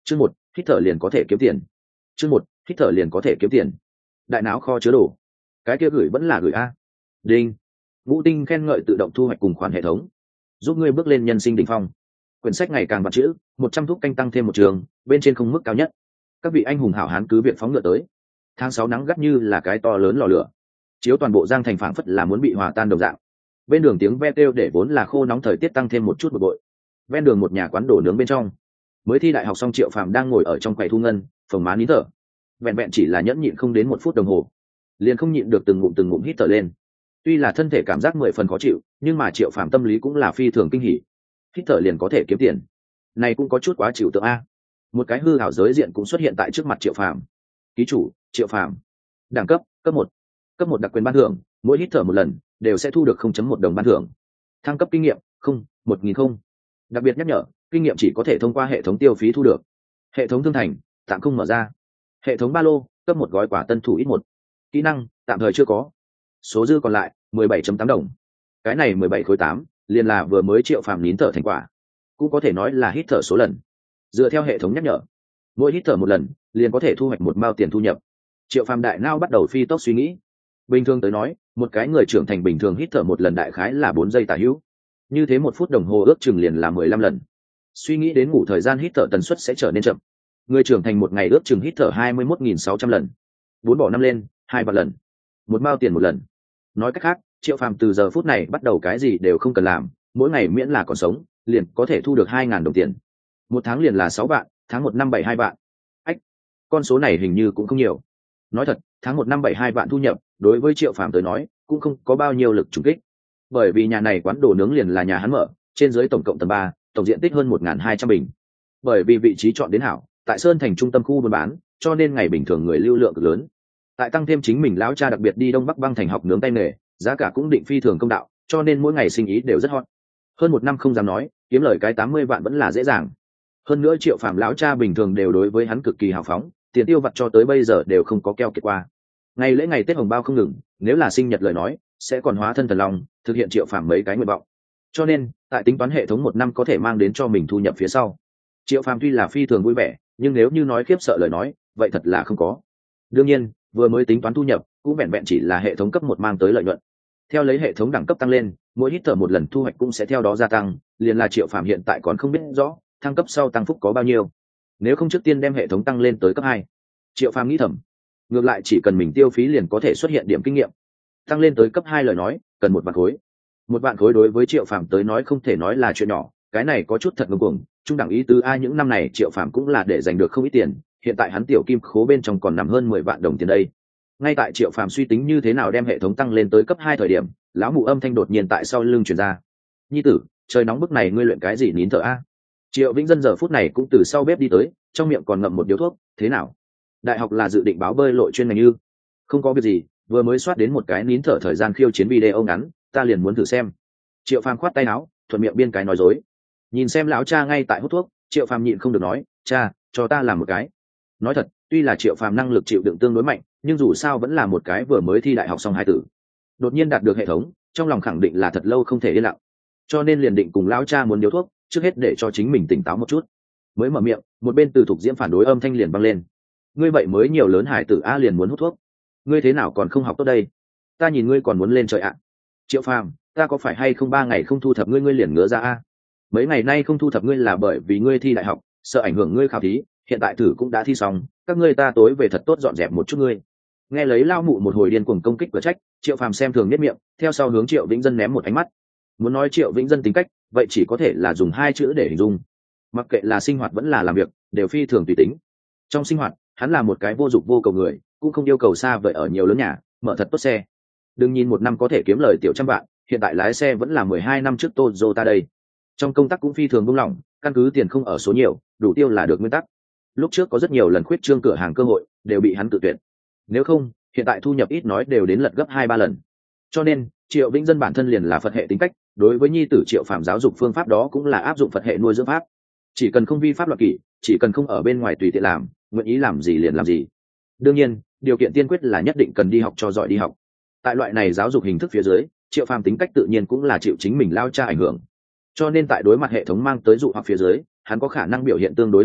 Chương một, hít thở liền có thể kiếm tiền. Chương một, hít thở liền có thể kiếm tiền. Đại não kho chứa đồ. Cái kia gửi vẫn là gửi a. Đinh. Vũ Tinh khen ngợi tự động thu hoạch cùng khoản hệ thống, giúp ngươi bước lên nhân sinh đỉnh phong. Quyển sách ngày càng vặt chữ, 100 thuốc canh tăng thêm một trường, bên trên không mức cao nhất. Các vị anh hùng hảo hán cứ việc phóng ngựa tới. Tháng 6 nắng gắt như là cái to lớn lò lửa, chiếu toàn bộ Giang Thành phảng phất là muốn bị hòa tan đồng dạng. Bên đường tiếng ve kêu để vốn là khô nóng thời tiết tăng thêm một chút bực bội. Ven đường một nhà quán đồ nướng bên trong, mới thi đại học xong Triệu Phàm đang ngồi ở trong quầy thu ngân, phồng má nín thở. Vẹn vẹn chỉ là nhẫn nhịn không đến 1 phút đồng hồ, liền không nhịn được từng ngụm hít thở lên. Tuy là thân thể cảm giác 10 phần khó chịu, nhưng mà Triệu Phàm tâm lý cũng là phi thường kinh hỉ. Hít thở liền có thể kiếm tiền, này cũng có chút quá chịu tượng a. Một cái hư ảo giới diện cũng xuất hiện tại trước mặt Triệu Phàm. Ký chủ Triệu Phàm, đẳng cấp cấp 1. Cấp 1 đặc quyền ban thưởng, mỗi hít thở một lần đều sẽ thu được 0.1 đồng ban thưởng. Thăng cấp kinh nghiệm 1.000 không. Đặc biệt nhắc nhở, kinh nghiệm chỉ có thể thông qua hệ thống tiêu phí thu được. Hệ thống thương thành tạm không mở ra. Hệ thống ba lô cấp 1 gói quả tân thủ ít 1. Kỹ năng tạm thời chưa có. Số dư còn lại 17.8 đồng. Cái này 17 khối 8 liền là vừa mới Triệu Phàm nín thở thành quả, cũng có thể nói là hít thở số lần. Dựa theo hệ thống nhắc nhở, mỗi hít thở một lần liền có thể thu hoạch 1 mao tiền thu nhập. Triệu Phàm đại não bắt đầu phi tốc suy nghĩ. Bình thường tới nói, một cái người trưởng thành bình thường hít thở một lần đại khái là 4 giây tả hữu. Như thế 1 phút đồng hồ ước chừng liền là 15 lần. Suy nghĩ đến ngủ thời gian hít thở tần suất sẽ trở nên chậm. Người trưởng thành một ngày ước chừng hít thở 21.600 lần. 4 bỏ 5 lên, 2 vạn lần. 1 mao tiền một lần. Nói cách khác, Triệu Phàm từ giờ phút này bắt đầu cái gì đều không cần làm, mỗi ngày miễn là còn sống, liền có thể thu được 2.000 đồng tiền. 1 tháng liền là 6 vạn, tháng 1 năm 72 vạn. Ách, con số này hình như cũng không nhiều. Nói thật, tháng 1 năm 72 vạn thu nhập, đối với Triệu Phàm tới nói, cũng không có bao nhiêu lực trùng kích. Bởi vì nhà này quán đồ nướng liền là nhà hắn mở, trên dưới tổng cộng tầng 3, tổng diện tích hơn 1.200 bình. Bởi vì vị trí chọn đến hảo, tại Sơn Thành trung tâm khu buôn bán, cho nên ngày bình thường người lưu lượng cực lớn. Tại tăng thêm chính mình lão cha đặc biệt đi Đông Bắc băng thành học nướng tay nghề, giá cả cũng định phi thường công đạo, cho nên mỗi ngày sinh ý đều rất hot. Hơn 1 năm không dám nói, kiếm lời cái 80 vạn vẫn là dễ dàng. Hơn nữa Triệu Phàm lão cha bình thường đều đối với hắn cực kỳ hào phóng, tiền tiêu vặt cho tới bây giờ đều không có keo kiệt qua. Ngày lễ ngày Tết hồng bao không ngừng, nếu là sinh nhật lời nói, sẽ còn hóa thân thần long, thực hiện Triệu Phàm mấy cái nguyện vọng. Cho nên, tại tính toán hệ thống 1 năm có thể mang đến cho mình thu nhập phía sau, Triệu Phàm tuy là phi thường vui vẻ, nhưng nếu như nói khiếp sợ lời nói, vậy thật là không có. Đương nhiên, vừa mới tính toán thu nhập, cũng vẹn vẹn chỉ là hệ thống cấp 1 mang tới lợi nhuận. Theo lấy hệ thống đẳng cấp tăng lên, mỗi hít thở một lần thu hoạch cũng sẽ theo đó gia tăng, liền là Triệu Phàm hiện tại còn không biết rõ, thăng cấp sau tăng phúc có bao nhiêu. Nếu không trước tiên đem hệ thống tăng lên tới cấp 2. Triệu Phàm nghĩ thầm, ngược lại chỉ cần mình tiêu phí liền có thể xuất hiện điểm kinh nghiệm. Tăng lên tới cấp 2 lời nói, cần 1 vạn khối. 1 vạn khối đối với Triệu Phàm tới nói không thể nói là chuyện nhỏ, cái này có chút thật ngông cuồng, trung đẳng ý tứ a, những năm này Triệu Phàm cũng là để giành được không ít tiền, hiện tại hắn tiểu kim khố bên trong còn nằm hơn 10 vạn đồng tiền đây. Ngay tại Triệu Phàm suy tính như thế nào đem hệ thống tăng lên tới cấp 2 thời điểm, lão mụ âm thanh đột nhiên tại sau lưng truyền ra. Nhi tử, trời nóng bức này ngươi luyện cái gì nín thở a? Triệu Vĩnh Dân giờ phút này cũng từ sau bếp đi tới, trong miệng còn ngậm một điếu thuốc. Thế nào, đại học là dự định báo bơi lội chuyên ngành ư? Không có việc gì, vừa mới soát đến một cái nín thở thời gian khiêu chiến video ngắn, ta liền muốn thử xem. Triệu Phàm khoát tay áo, thuận miệng biên cái nói dối. Nhìn xem lão cha ngay tại hút thuốc, Triệu Phàm nhịn không được nói, cha, cho ta làm một cái. Nói thật, tuy là Triệu Phàm năng lực chịu đựng tương đối mạnh, nhưng dù sao vẫn là một cái vừa mới thi đại học xong 2 tử, đột nhiên đạt được hệ thống, trong lòng khẳng định là thật lâu không thể yên lặng, cho nên liền định cùng lão cha muốn điếu thuốc, trước hết để cho chính mình tỉnh táo một chút. Mới mở miệng, một bên Từ Thục Diễm phản đối âm thanh liền vang lên. Ngươi vậy mới nhiều lớn hải tử a liền muốn hút thuốc, ngươi thế nào còn không học tốt đây? Ta nhìn ngươi còn muốn lên trời ạ. Triệu Phàm, ta có phải hay không 3 ngày không thu thập ngươi liền ngứa ra a? Mấy ngày nay không thu thập ngươi là bởi vì ngươi thi đại học, sợ ảnh hưởng ngươi khảo thí, hiện tại thử cũng đã thi xong, các ngươi ta tối về thật tốt dọn dẹp một chút ngươi. Nghe lấy lao mụ một hồi điên cuồng công kích cửa trách, Triệu Phàm xem thường nhất miệng, theo sau hướng Triệu Vĩnh Dân ném một ánh mắt. Muốn nói Triệu Vĩnh Dân tính cách, vậy chỉ có thể là dùng 2 chữ để hình dung. Mặc kệ là sinh hoạt vẫn là làm việc, đều phi thường tùy tính. Trong sinh hoạt, hắn là một cái vô dụng vô cầu người, cũng không yêu cầu xa vời ở nhiều lớn nhà, mở thật tốt xe. Đừng nhìn 1 năm có thể kiếm lời tiểu trăm vạn, hiện tại lái xe vẫn là 12 năm trước Toyota đây. Trong công tác cũng phi thường buông lỏng, căn cứ tiền không ở số nhiều, đủ tiêu là được nguyên tắc. Lúc trước có rất nhiều lần khuyết trương cửa hàng cơ hội, đều bị hắn tự tuyệt. Nếu không, hiện tại thu nhập ít nói đều đến lật gấp 2-3 lần. Cho nên, Triệu Vĩnh Dân bản thân liền là Phật hệ tính cách, đối với nhi tử Triệu Phàm giáo dục phương pháp đó cũng là áp dụng Phật hệ nuôi dưỡng pháp. Chỉ cần không vi pháp luật kỷ, chỉ cần không ở bên ngoài tùy tiện làm, nguyện ý làm gì liền làm gì. Đương nhiên, điều kiện tiên quyết là nhất định cần đi học cho giỏi đi học. Tại loại này giáo dục hình thức phía dưới, Triệu Phàm tính cách tự nhiên cũng là chịu chính mình lao cha ảnh hưởng. Cho nên tại đối mặt hệ thống mang tới dụ hoặc phía dưới, hắn có khả năng biểu hiện tương đối hờ hững,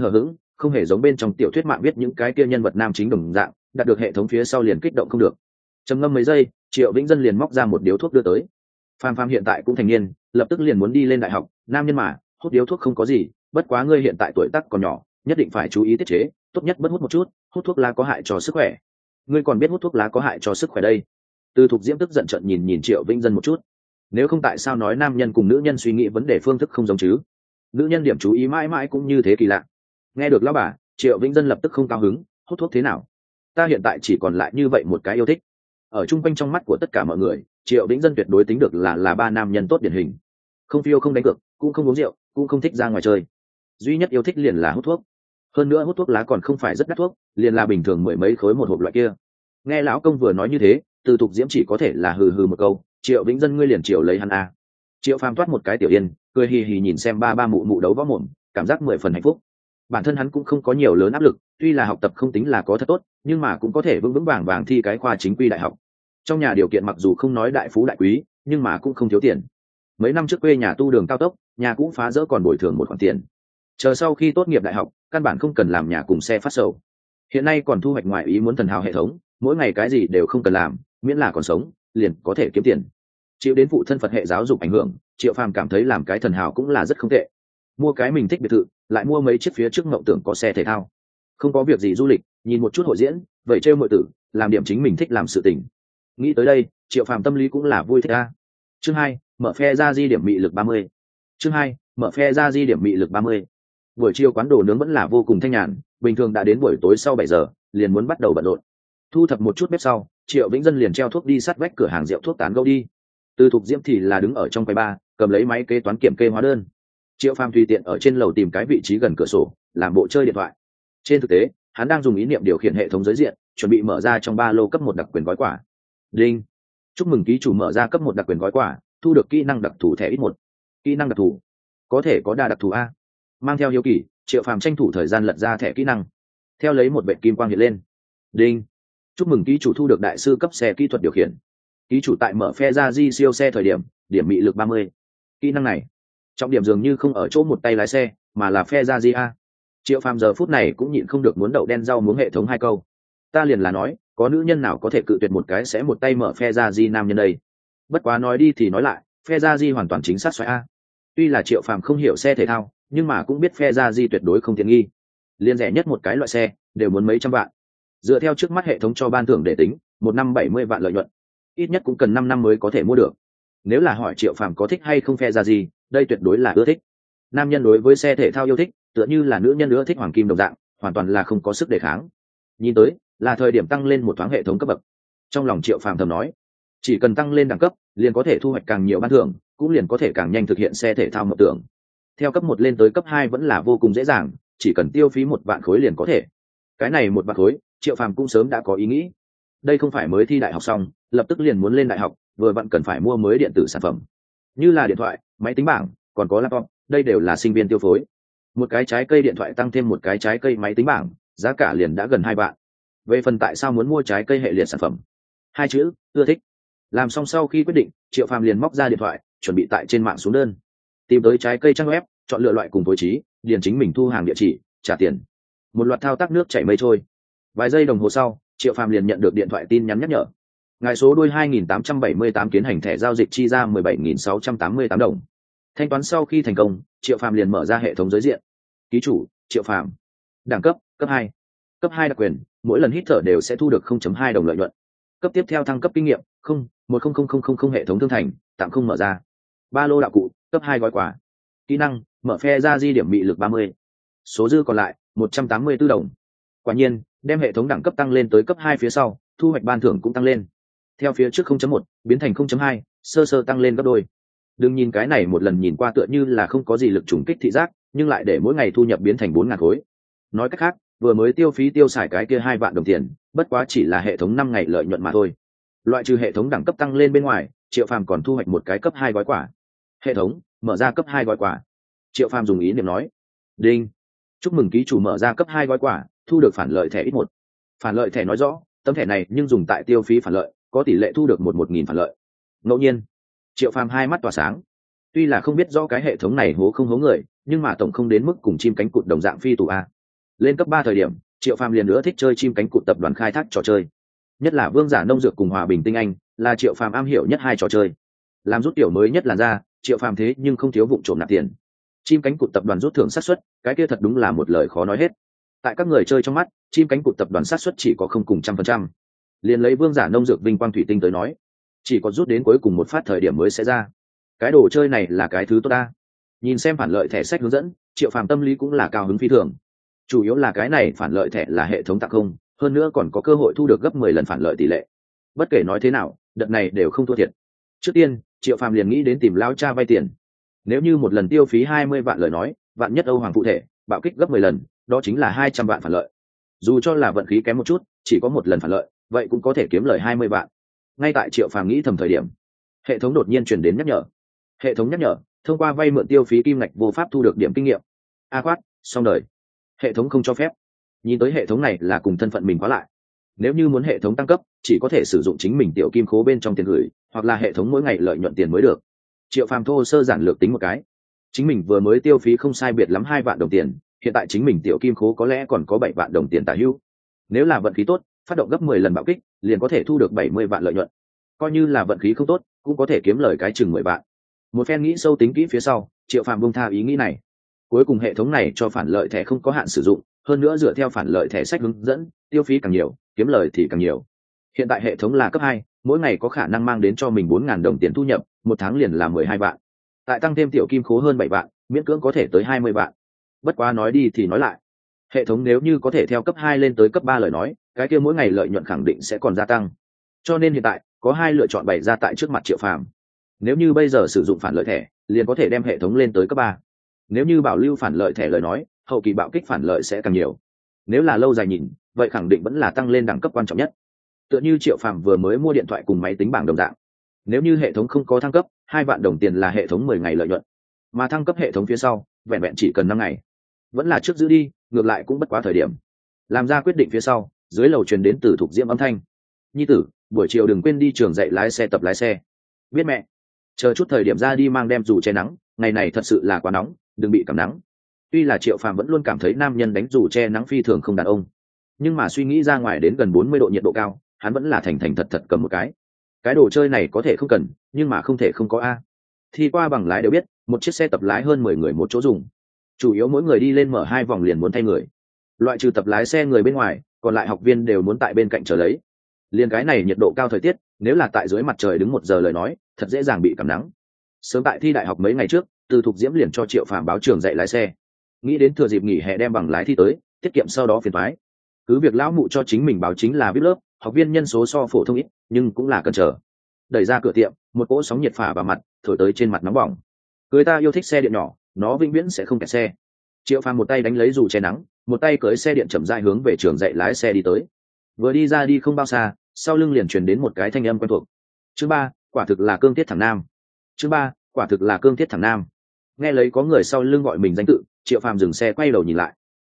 không hề giống bên trong tiểu thuyết mạng viết những cái kia nhân vật nam chính đồng dạng đạt được hệ thống phía sau liền kích động không được. Trầm ngâm mấy giây, Triệu Vĩnh Dân liền móc ra một điếu thuốc đưa tới. Phàm Phàm hiện tại cũng thành niên, lập tức liền muốn đi lên đại học, nam nhân mà hút điếu thuốc không có gì, bất quá ngươi hiện tại tuổi tác còn nhỏ, nhất định phải chú ý tiết chế, tốt nhất bớt hút một chút, hút thuốc lá có hại cho sức khỏe. Ngươi còn biết hút thuốc lá có hại cho sức khỏe đây? Từ Thục Diễm tức giận trợn nhìn Triệu Vĩnh Dân một chút. Nếu không tại sao nói nam nhân cùng nữ nhân suy nghĩ vấn đề phương thức không giống chứ? Nữ nhân điểm chú ý mãi mãi cũng như thế kỳ lạ. Nghe được lão bà, Triệu Vĩnh Dân lập tức không cao hứng, hút thuốc thế nào? Ta hiện tại chỉ còn lại như vậy một cái yêu thích. Ở chung quanh trong mắt của tất cả mọi người, Triệu Vĩnh Dân tuyệt đối tính được là ba nam nhân tốt điển hình. Không phiêu không đánh cược, cũng không uống rượu, cũng không thích ra ngoài chơi. Duy nhất yêu thích liền là hút thuốc. Hơn nữa hút thuốc lá còn không phải rất đắt thuốc, liền là bình thường 10 mấy khối một hộp loại kia. Nghe lão công vừa nói như thế, Từ Thục Diễm chỉ có thể là hừ hừ một câu, Triệu Vĩnh Dân ngươi liền chiều lấy hắn a. Triệu Phàm toát một cái tiểu yên, cười hì hì nhìn xem ba mụ mụ đấu võ mồm, cảm giác 10 phần hạnh phúc. Bản thân hắn cũng không có nhiều lớn áp lực, tuy là học tập không tính là có thật tốt, nhưng mà cũng có thể vững vững vàng vàng thi cái khoa chính quy đại học. Trong nhà điều kiện mặc dù không nói đại phú đại quý, nhưng mà cũng không thiếu tiền. Mấy năm trước quê nhà tu đường cao tốc, nhà cũng phá rỡ còn bồi thường một khoản tiền. Chờ sau khi tốt nghiệp đại học, căn bản không cần làm nhà cùng xe phát sầu. Hiện nay còn thu hoạch ngoài ý muốn thần hào hệ thống, mỗi ngày cái gì đều không cần làm, miễn là còn sống, liền có thể kiếm tiền. Chịu đến phụ thân Phật hệ giáo dục ảnh hưởng, Triệu Phàm cảm thấy làm cái thần hào cũng là rất không tệ. Mua cái mình thích biệt thự, lại mua mấy chiếc phía trước mộng tưởng có xe thể thao. Không có việc gì du lịch, nhìn một chút hội diễn, vậy trêu mọi tử, làm điểm chính mình thích làm sự tình. Nghĩ tới đây, Triệu Phàm tâm lý cũng là vui thích a. Chương 2, mở phe ra di điểm mị lực 30. Chương 2, mở phe ra di điểm mị lực 30. Buổi chiều quán đồ nướng vẫn là vô cùng thanh nhàn, bình thường đã đến buổi tối sau 7 giờ, liền muốn bắt đầu bận rộn. Thu thập một chút bếp sau, Triệu Vĩnh Dân liền treo thuốc đi sát vách cửa hàng rượu thuốc tán gẫu đi. Từ Thục Diễm thì là đứng ở trong quầy bar, cầm lấy máy kế toán kiểm kê hóa đơn. Triệu Phàm tùy tiện ở trên lầu tìm cái vị trí gần cửa sổ, làm bộ chơi điện thoại. Trên thực tế, hắn đang dùng ý niệm điều khiển hệ thống giới diện, chuẩn bị mở ra trong ba lô cấp một đặc quyền gói quà. Đinh. Chúc mừng ký chủ mở ra cấp một đặc quyền gói quà, thu được kỹ năng đặc thù thẻ ít một. Kỹ năng đặc thù, có thể có đa đặc thù a. Mang theo hiếu kỳ, Triệu Phàm tranh thủ thời gian lật ra thẻ kỹ năng. Theo lấy một vệt kim quang hiện lên. Đinh. Chúc mừng ký chủ thu được đại sư cấp xe kỹ thuật điều khiển. Ký chủ tại mở phe ra di siêu xe thời điểm, điểm mị lực 30. Kỹ năng này, trọng điểm dường như không ở chỗ một tay lái xe, mà là phe ra di a. Triệu Phàm giờ phút này cũng nhịn không được muốn đậu đen rau muống hệ thống hai câu. Ta liền là nói, có nữ nhân nào có thể cự tuyệt một cái sẽ một tay mở phe ra di nam nhân đây. Bất quá nói đi thì nói lại, phe ra di hoàn toàn chính xác xoáy a. Tuy là Triệu Phàm không hiểu xe thể thao, nhưng mà cũng biết phe ra di tuyệt đối không tiện nghi. Liên rẻ nhất một cái loại xe đều muốn mấy trăm vạn. Dựa theo trước mắt hệ thống cho ban thưởng để tính, một năm 70 vạn lợi nhuận, ít nhất cũng cần 5 năm mới có thể mua được. Nếu là hỏi Triệu Phàm có thích hay không phe ra gì, đây tuyệt đối là ưa thích. Nam nhân đối với xe thể thao yêu thích, tựa như là nữ nhân ưa thích hoàng kim đồng dạng, hoàn toàn là không có sức đề kháng. Nhìn tới, là thời điểm tăng lên một thoáng hệ thống cấp bậc. Trong lòng Triệu Phàm thầm nói, chỉ cần tăng lên đẳng cấp, liền có thể thu hoạch càng nhiều ban thưởng, cũng liền có thể càng nhanh thực hiện xe thể thao mộng tưởng. Theo cấp 1 lên tới cấp 2 vẫn là vô cùng dễ dàng, chỉ cần tiêu phí 1 vạn khối liền có thể. Cái này 1 vạn khối, Triệu Phàm cũng sớm đã có ý nghĩ. Đây không phải mới thi đại học xong, lập tức liền muốn lên đại học, vừa vặn cần phải mua mới điện tử sản phẩm, như là điện thoại, máy tính bảng, còn có laptop, đây đều là sinh viên tiêu phối. Một cái trái cây điện thoại tăng thêm một cái trái cây máy tính bảng, giá cả liền đã gần 2 vạn. Về phần tại sao muốn mua trái cây hệ liệt sản phẩm, 2 chữ, ưa thích. Làm xong sau khi quyết định, Triệu Phàm liền móc ra điện thoại, chuẩn bị tại trên mạng xuống đơn, tìm tới trái cây trang web, chọn lựa loại cùng phối trí, điền chính mình thu hàng địa chỉ, trả tiền. Một loạt thao tác nước chảy mây trôi. Vài giây đồng hồ sau, Triệu Phàm liền nhận được điện thoại tin nhắn nhắc nhở. Ngài số đuôi 2878 tiến hành thẻ giao dịch chi ra 17.688 đồng. Thanh toán sau khi thành công, Triệu Phàm liền mở ra hệ thống giới diện. Ký chủ, Triệu Phàm. Đẳng cấp, cấp 2. Cấp 2 đặc quyền, mỗi lần hít thở đều sẽ thu được 0.2 đồng lợi nhuận. Cấp tiếp theo thăng cấp kinh nghiệm, 1000000 hệ thống thương thành, tạm không mở ra. Ba lô đạo cụ, cấp 2 gói quà. Kỹ năng, mở phe ra di điểm mị lực 30. Số dư còn lại, 184 đồng. Quả nhiên, đem hệ thống đẳng cấp tăng lên tới cấp 2 phía sau, thu hoạch ban thưởng cũng tăng lên. Theo phía trước 0.1 biến thành 0.2, sơ sơ tăng lên gấp đôi. Đừng nhìn cái này một lần nhìn qua tựa như là không có gì lực trùng kích thị giác, nhưng lại để mỗi ngày thu nhập biến thành 4.000 khối. Nói cách khác, vừa mới tiêu phí tiêu xài cái kia 2 vạn đồng tiền, bất quá chỉ là hệ thống 5 ngày lợi nhuận mà thôi. Loại trừ hệ thống đẳng cấp tăng lên bên ngoài, Triệu Phàm còn thu hoạch một cái cấp 2 gói quà. Hệ thống mở ra cấp 2 gói quà. Triệu Phàm dùng ý niệm nói, đinh, chúc mừng ký chủ mở ra cấp 2 gói quà, thu được phản lợi thẻ ít một. Phản lợi thẻ nói rõ, tấm thẻ này nhưng dùng tại tiêu phí phản lợi, có tỷ lệ thu được 1.000 phản lợi. Ngẫu nhiên, Triệu Phàm hai mắt tỏa sáng. Tuy là không biết rõ cái hệ thống này hố không hố người, nhưng mà tổng không đến mức cùng chim cánh cụt đồng dạng phi tù a. Lên cấp 3 thời điểm, Triệu Phàm liền nữa thích chơi chim cánh cụt tập đoàn khai thác trò chơi, nhất là Vương giả nông dược cùng Hòa bình tinh anh, là Triệu Phàm am hiểu nhất hai trò chơi. Làm rút tiểu mới nhất làn ra, Triệu Phàm thế nhưng không thiếu vụng trộm nạp tiền. Chim cánh cụt tập đoàn rút thưởng xác suất, cái kia thật đúng là một lời khó nói hết. Tại các người chơi trong mắt, chim cánh cụt tập đoàn xác suất chỉ có không cùng 100%. Liền lấy Vương giả nông dược vinh quang thủy tinh tới nói, chỉ có rút đến cuối cùng một phát thời điểm mới sẽ ra. Cái đồ chơi này là cái thứ tốt ta. Nhìn xem phản lợi thẻ sách hướng dẫn, Triệu Phàm tâm lý cũng là cao hứng phi thường. Chủ yếu là cái này phản lợi thẻ là hệ thống tặng không, hơn nữa còn có cơ hội thu được gấp 10 lần phản lợi tỷ lệ. Bất kể nói thế nào, đợt này đều không thua thiệt. Trước tiên, Triệu Phàm liền nghĩ đến tìm lão cha vay tiền. Nếu như một lần tiêu phí 20 vạn lời nói, vạn nhất Âu Hoàng phụ thể, bạo kích gấp 10 lần, đó chính là 200 vạn phản lợi. Dù cho là vận khí kém một chút, chỉ có một lần phản lợi, vậy cũng có thể kiếm lời 20 vạn. Ngay tại Triệu Phàm nghĩ thầm thời điểm, hệ thống đột nhiên truyền đến nhắc nhở. Hệ thống nhắc nhở, thông qua vay mượn tiêu phí kim ngạch vô pháp thu được điểm kinh nghiệm. A quát, xong đời. Hệ thống không cho phép. Nhìn tới hệ thống này là cùng thân phận mình khóa lại. Nếu như muốn hệ thống tăng cấp, chỉ có thể sử dụng chính mình tiểu kim khố bên trong tiền gửi, hoặc là hệ thống mỗi ngày lợi nhuận tiền mới được. Triệu Phàm thô sơ giản lược tính một cái, chính mình vừa mới tiêu phí không sai biệt lắm 2 vạn đồng tiền, hiện tại chính mình tiểu kim khố có lẽ còn có 7 vạn đồng tiền tả hữu. Nếu là vận khí tốt, phát động gấp 10 lần bạo kích, liền có thể thu được 70 vạn lợi nhuận. Coi như là vận khí không tốt, cũng có thể kiếm lời cái chừng 10 vạn. Một phen nghĩ sâu tính kỹ phía sau, Triệu Phàm buông tha ý nghĩ này. Cuối cùng hệ thống này cho phản lợi thẻ không có hạn sử dụng, hơn nữa dựa theo phản lợi thẻ sách hướng dẫn, tiêu phí càng nhiều, kiếm lời thì càng nhiều. Hiện tại hệ thống là cấp 2, mỗi ngày có khả năng mang đến cho mình 4.000 đồng tiền thu nhập, một tháng liền là 12 vạn. Tại tăng thêm tiểu kim khố hơn 7 vạn, miễn cưỡng có thể tới 20 vạn. Bất quá nói đi thì nói lại, hệ thống nếu như có thể theo cấp 2 lên tới cấp 3 lời nói, cái kia mỗi ngày lợi nhuận khẳng định sẽ còn gia tăng. Cho nên hiện tại, có hai lựa chọn bày ra tại trước mặt Triệu Phàm. Nếu như bây giờ sử dụng phản lợi thẻ, liền có thể đem hệ thống lên tới cấp 3. Nếu như bảo lưu phản lợi thẻ lời nói, hậu kỳ bạo kích phản lợi sẽ càng nhiều. Nếu là lâu dài nhìn, vậy khẳng định vẫn là tăng lên đẳng cấp quan trọng nhất. Tựa như Triệu Phàm vừa mới mua điện thoại cùng máy tính bảng đồng dạng. Nếu như hệ thống không có thăng cấp, 2 vạn đồng tiền là hệ thống 10 ngày lợi nhuận. Mà thăng cấp hệ thống phía sau, vẹn vẹn chỉ cần 5 ngày. Vẫn là trước giữ đi, ngược lại cũng bất quá thời điểm. Làm ra quyết định phía sau, dưới lầu truyền đến từ Thục Diễm âm thanh. Nhi tử, buổi chiều đừng quên đi trường dạy lái xe tập lái xe. Biết mẹ. Chờ chút thời điểm ra đi mang đem dù che nắng, ngày này thật sự là quá nóng, đừng bị cảm nắng. Tuy là Triệu Phàm vẫn luôn cảm thấy nam nhân đánh dù che nắng phi thường không đàn ông, nhưng mà suy nghĩ ra ngoài đến gần 40 độ nhiệt độ cao, hắn vẫn là thành thành thật thật cầm một cái. Cái đồ chơi này có thể không cần, nhưng mà không thể không có a. Thì qua bằng lái đều biết, một chiếc xe tập lái hơn 10 người một chỗ dùng, chủ yếu mỗi người đi lên mở 2 vòng liền muốn thay người. Loại trừ tập lái xe người bên ngoài, còn lại học viên đều muốn tại bên cạnh chờ lấy. Liên cái này nhiệt độ cao thời tiết, nếu là tại dưới mặt trời đứng 1 giờ lời nói, thật dễ dàng bị cảm nắng. Sớm tại thi đại học mấy ngày trước, Từ Thục Diễm liền cho Triệu Phàm báo trường dạy lái xe, nghĩ đến thừa dịp nghỉ hè đem bằng lái thi tới, tiết kiệm sau đó phiền toái. Cứ việc lão mụ cho chính mình báo chính là vip lớp, học viên nhân số so phổ thông ít, nhưng cũng là cần chờ. Đẩy ra cửa tiệm, một cỗ sóng nhiệt phả vào mặt, thổi tới trên mặt nóng bỏng. Người ta yêu thích xe điện nhỏ, nó vĩnh viễn sẽ không kẹt xe. Triệu Phàm một tay đánh lấy dù che nắng, một tay cưỡi xe điện chậm rãi hướng về trường dạy lái xe đi tới. Vừa đi ra đi không bao xa, sau lưng liền truyền đến một cái thanh âm quen thuộc. Chương 3, quả thực là cương thiết thằng nam. Chương 3, quả thực là cương thiết thằng nam. Nghe lấy có người sau lưng gọi mình danh tự, Triệu Phàm dừng xe quay đầu nhìn lại.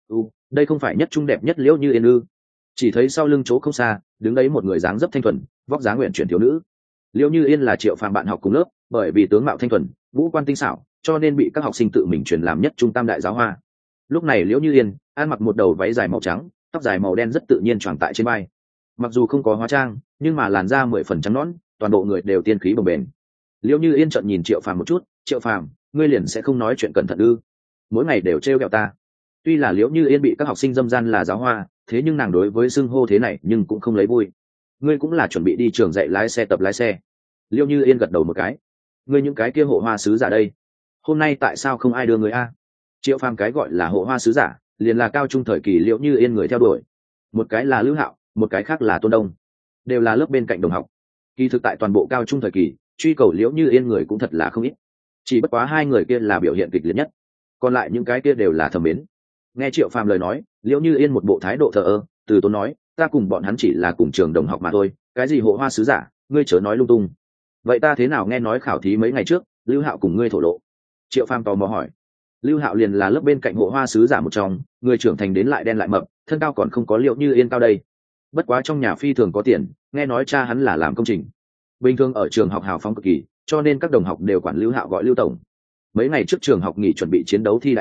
Đây không phải nhất trung đẹp nhất Liễu Như Yên ư? Chỉ thấy sau lưng chỗ không xa, đứng đấy một người dáng dấp thanh thuần, vóc dáng nguyện chuyển thiếu nữ. Liễu Như Yên là Triệu Phàm bạn học cùng lớp, bởi vì tướng mạo thanh thuần, ngũ quan tinh xảo, cho nên bị các học sinh tự mình truyền làm nhất trung tam đại giáo hoa. Lúc này Liễu Như Yên ăn mặc một đầu váy dài màu trắng, tóc dài màu đen rất tự nhiên choàng tại trên vai. Mặc dù không có hóa trang, nhưng mà làn da 10 phần trắng nõn, toàn bộ người đều tiên khí bồng bềnh. Liễu Như Yên trợn nhìn Triệu Phàm một chút, "Triệu Phàm, ngươi liền sẽ không nói chuyện cẩn thận ư? Mỗi ngày đều trêu ghẹo ta." Tuy là Liễu Như Yên bị các học sinh dâm gian là giáo hoa, thế nhưng nàng đối với xưng hô thế này nhưng cũng không lấy vui. "Ngươi cũng là chuẩn bị đi trường dạy lái xe tập lái xe?" Liễu Như Yên gật đầu một cái. "Ngươi những cái kia hộ hoa sứ giả đây, hôm nay tại sao không ai đưa người a?" Triệu Phàm cái gọi là hộ hoa sứ giả, liền là cao trung thời kỳ Liễu Như Yên người theo đuổi. Một cái là Lưu Hạo, một cái khác là Tôn Đông, đều là lớp bên cạnh đồng học. Kỳ thực tại toàn bộ cao trung thời kỳ, truy cầu Liễu Như Yên người cũng thật là không ít. Chỉ bất quá hai người kia là biểu hiện kịch liệt nhất, còn lại những cái kia đều là thầm mến. Nghe Triệu Phàm lời nói, Liễu Như Yên một bộ thái độ thờ ơ, từ tốn nói, "Ta cùng bọn hắn chỉ là cùng trường đồng học mà thôi, cái gì hộ hoa sứ giả, ngươi chớ nói lung tung." "Vậy ta thế nào nghe nói khảo thí mấy ngày trước, Lưu Hạo cùng ngươi thổ lộ?" Triệu Phàm tò mò hỏi. Lưu Hạo liền là lớp bên cạnh hộ hoa sứ giả một trong, người trưởng thành đến lại đen lại mập, thân cao còn không có Liễu Như Yên cao đây. Bất quá trong nhà phi thường có tiền, nghe nói cha hắn là làm công trình. Bình thường ở trường học hào phóng cực kỳ, cho nên các đồng học đều quản Lưu Hạo gọi Lưu tổng. Mấy ngày trước trường học nghỉ chuẩn bị chiến đấu thi đại học,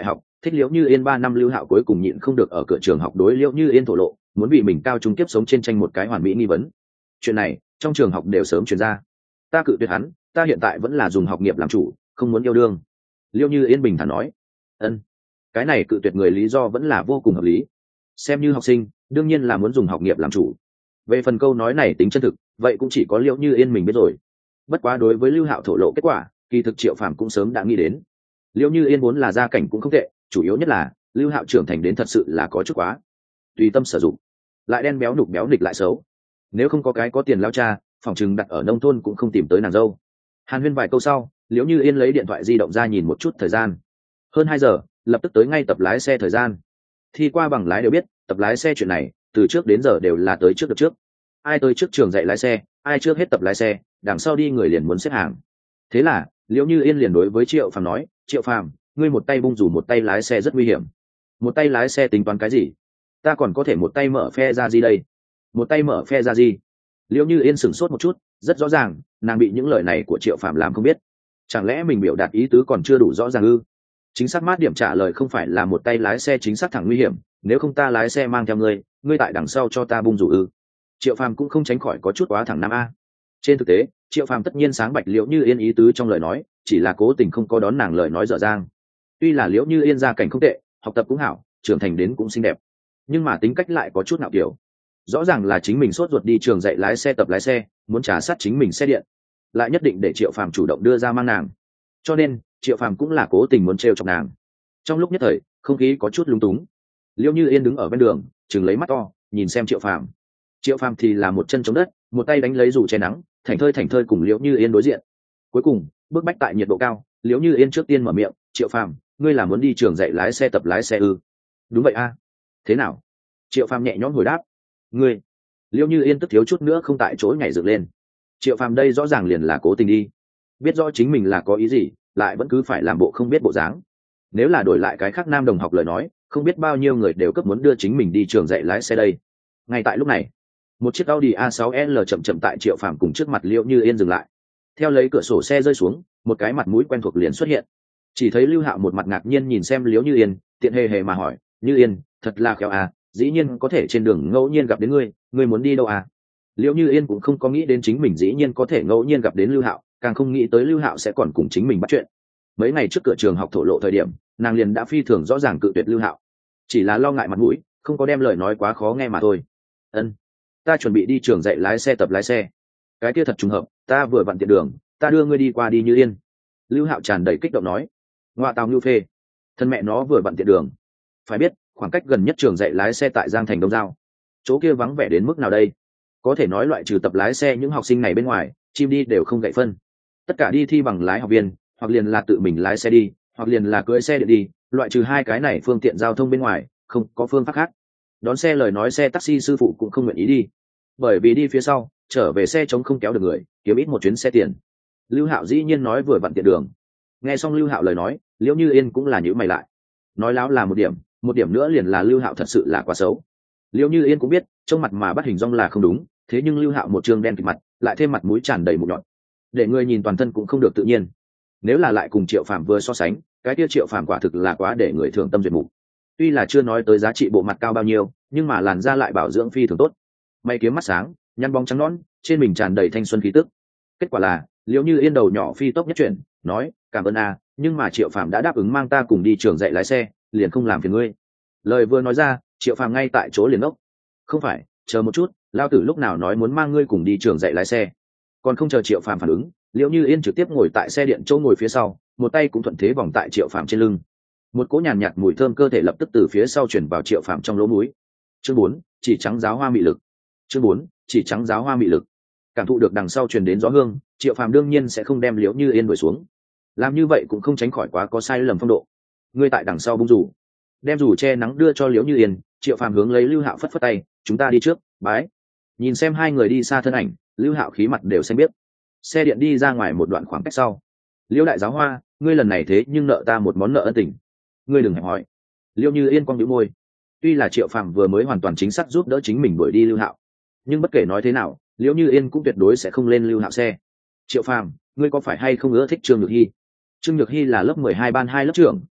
thích Liễu Như Yên 3 năm Lưu Hạo cuối cùng nhịn không được ở cửa trường học đối Liễu Như Yên thổ lộ, muốn vì mình cao trung kiếp sống trên tranh một cái hoàn mỹ nghi vấn. Chuyện này trong trường học đều sớm truyền ra. Ta cự tuyệt hắn, ta hiện tại vẫn là dùng học nghiệp làm chủ, không muốn yêu đương. Liễu Như Yên bình thản nói. Ân, cái này cự tuyệt người lý do vẫn là vô cùng hợp lý. Xem như học sinh, đương nhiên là muốn dùng học nghiệp làm chủ. Về phần câu nói này tính chân thực, vậy cũng chỉ có Liễu Như Yên mình biết rồi. Bất quá đối với Lưu Hạo thổ lộ kết quả, kỳ thực Triệu Phàm cũng sớm đã nghĩ đến. Liễu Như Yên vốn là gia cảnh cũng không tệ, chủ yếu nhất là Lưu Hạo trưởng thành đến thật sự là có chút quá tùy tâm sử dụng, lại đen béo nục béo nịch lại xấu. Nếu không có cái có tiền lao cha, phòng chừng đặt ở nông thôn cũng không tìm tới nàng dâu. Hàn huyên vài câu sau, Liễu Như Yên lấy điện thoại di động ra nhìn một chút thời gian. Hơn 2 giờ, lập tức tới ngay tập lái xe thời gian. Thi qua bằng lái đều biết, tập lái xe chuyện này, từ trước đến giờ đều là tới trước được trước. Ai tới trước trường dạy lái xe, ai trước hết tập lái xe, đằng sau đi người liền muốn xếp hàng. Thế là, Liễu Như Yên liền đối với Triệu Phàm nói, Triệu Phàm, ngươi một tay bung rủ một tay lái xe rất nguy hiểm. Một tay lái xe tính toán cái gì? Ta còn có thể một tay mở phe ra gì đây? Một tay mở phe ra gì? Liễu Như Yên sửng sốt một chút, rất rõ ràng, nàng bị những lời này của Triệu Phàm làm không biết. Chẳng lẽ mình biểu đạt ý tứ còn chưa đủ rõ ràng ư? Chính xác mát điểm trả lời không phải là một tay lái xe chính xác thẳng nguy hiểm, nếu không ta lái xe mang theo ngươi, ngươi tại đằng sau cho ta bung rủ ư? Triệu Phàm cũng không tránh khỏi có chút quá thẳng nam a. Trên thực tế, Triệu Phàm tất nhiên sáng bạch Liễu Như Yên ý tứ trong lời nói, chỉ là cố tình không có đón nàng lời nói dở dang. Tuy là Liễu Như Yên gia cảnh không tệ, học tập cũng hảo, trưởng thành đến cũng xinh đẹp, nhưng mà tính cách lại có chút nạo kiểu. Rõ ràng là chính mình sốt ruột đi trường dạy lái xe tập lái xe, muốn trả sát chính mình xe điện, lại nhất định để Triệu Phàm chủ động đưa ra mang nàng. Cho nên, Triệu Phàm cũng là cố tình muốn trêu chọc nàng. Trong lúc nhất thời, không khí có chút lung túng. Liễu Như Yên đứng ở bên đường, chừng lấy mắt to, nhìn xem Triệu Phàm. Triệu Phàm thì là một chân chống đất, một tay đánh lấy dù che nắng, thảnh thơi cùng Liễu Như Yên đối diện. Cuối cùng, bước bách tại nhiệt độ cao, Liễu Như Yên trước tiên mở miệng, Triệu Phàm, ngươi là muốn đi trường dạy lái xe tập lái xe ư? Đúng vậy a. Thế nào? Triệu Phàm nhẹ nhõm hồi đáp. Ngươi? Liễu Như Yên tức thiếu chút nữa không tại chỗ nhảy dựng lên. Triệu Phàm đây rõ ràng liền là cố tình đi, biết rõ chính mình là có ý gì, lại vẫn cứ phải làm bộ không biết bộ dáng. Nếu là đổi lại cái khác nam đồng học lời nói, không biết bao nhiêu người đều cấp muốn đưa chính mình đi trường dạy lái xe đây. Ngay tại lúc này, một chiếc Audi A6L chậm chậm tại Triệu Phàm cùng trước mặt Liễu Như Yên dừng lại. Theo lấy cửa sổ xe rơi xuống, một cái mặt mũi quen thuộc liền xuất hiện. Chỉ thấy Lưu Hạo một mặt ngạc nhiên nhìn xem Liễu Như Yên, tiện hề hề mà hỏi, Như Yên, thật là khéo à, dĩ nhiên có thể trên đường ngẫu nhiên gặp đến ngươi, ngươi muốn đi đâu à? Liễu Như Yên cũng không có nghĩ đến chính mình dĩ nhiên có thể ngẫu nhiên gặp đến Lưu Hạo, càng không nghĩ tới Lưu Hạo sẽ còn cùng chính mình bắt chuyện. Mấy ngày trước cửa trường học thổ lộ thời điểm, nàng liền đã phi thường rõ ràng cự tuyệt Lưu Hạo, chỉ là lo ngại mặt mũi, không có đem lời nói quá khó nghe mà thôi. Ân, ta chuẩn bị đi trường dạy lái xe tập lái xe. Cái kia thật trùng hợp, ta vừa vặn tiện đường, ta đưa ngươi đi qua đi Như Yên. Lưu Hạo tràn đầy kích động nói. Ngoa tào Ngưu phê, thân mẹ nó vừa vặn tiện đường. Phải biết, khoảng cách gần nhất trường dạy lái xe tại Giang Thành Đông Giao, chỗ kia vắng vẻ đến mức nào đây? Có thể nói loại trừ tập lái xe những học sinh này bên ngoài, chim đi đều không gậy phân. Tất cả đi thi bằng lái học viên, hoặc liền là tự mình lái xe đi, hoặc liền là cưỡi xe điện đi, loại trừ hai cái này phương tiện giao thông bên ngoài, không có phương pháp khác. Đón xe lời nói xe taxi sư phụ cũng không nguyện ý đi, bởi vì đi phía sau, trở về xe trống không kéo được người, kiếm ít một chuyến xe tiền. Lưu Hạo dĩ nhiên nói vừa vặn tiện đường. Nghe xong Lưu Hạo lời nói, Liễu Như Yên cũng là nhíu mày lại. Nói láo là một điểm nữa liền là Lưu Hạo thật sự là quá xấu. Liễu Như Yên cũng biết, trong mặt mà bắt hình dong là không đúng, thế nhưng Lưu Hạo một trương đen kịt mặt, lại thêm mặt mũi tràn đầy mụn nhọn, để người nhìn toàn thân cũng không được tự nhiên. Nếu là lại cùng Triệu Phàm vừa so sánh, cái kia Triệu Phàm quả thực là quá để người thường tâm duyệt mục. Tuy là chưa nói tới giá trị bộ mặt cao bao nhiêu, nhưng mà làn da lại bảo dưỡng phi thường tốt. Mày kiếm mắt sáng, nhăn bóng trắng nõn, trên mình tràn đầy thanh xuân khí tức. Kết quả là, Liễu Như Yên đầu nhỏ phi tốc nhất chuyển, nói, cảm ơn a, nhưng mà Triệu Phàm đã đáp ứng mang ta cùng đi trường dạy lái xe, liền không làm phiền ngươi. Lời vừa nói ra, Triệu Phàm ngay tại chỗ liền ốc. Không phải, chờ một chút, lao tử lúc nào nói muốn mang ngươi cùng đi trường dạy lái xe? Còn không chờ Triệu Phàm phản ứng, Liễu Như Yên trực tiếp ngồi tại xe điện chỗ ngồi phía sau, một tay cũng thuận thế vòng tại Triệu Phàm trên lưng. Một cỗ nhàn nhạt mùi thơm cơ thể lập tức từ phía sau chuyển vào Triệu Phàm trong lỗ mũi. Chương 4, chỉ trắng giáo hoa mị lực. Chương 4, chỉ trắng giáo hoa mị lực. Cảm thụ được đằng sau truyền đến gió hương, Triệu Phàm đương nhiên sẽ không đem Liễu Như Yên đuổi xuống. Làm như vậy cũng không tránh khỏi quá có sai lầm phong độ. Ngươi tại đằng sau bung rủ, đem rủ che nắng đưa cho Liễu Như Yên. Triệu Phàm hướng lấy Lưu Hạo phất phất tay, chúng ta đi trước, bái. Nhìn xem hai người đi xa thân ảnh, Lưu Hạo khí mặt đều xanh biếc. Xe điện đi ra ngoài một đoạn khoảng cách sau, Liễu đại giáo hoa, ngươi lần này thế nhưng nợ ta một món nợ ân tình, ngươi đừng hẹn hỏi. Liễu Như Yên cong nhíu môi. Tuy là Triệu Phàm vừa mới hoàn toàn chính xác giúp đỡ chính mình đuổi đi Lưu Hạo, nhưng bất kể nói thế nào, Liễu Như Yên cũng tuyệt đối sẽ không lên Lưu Hạo xe. Triệu Phàm, ngươi có phải hay không ưa thích Trương Nhược Hy? Trương Nhược Hy là lớp 12 ban 2 lớp trưởng,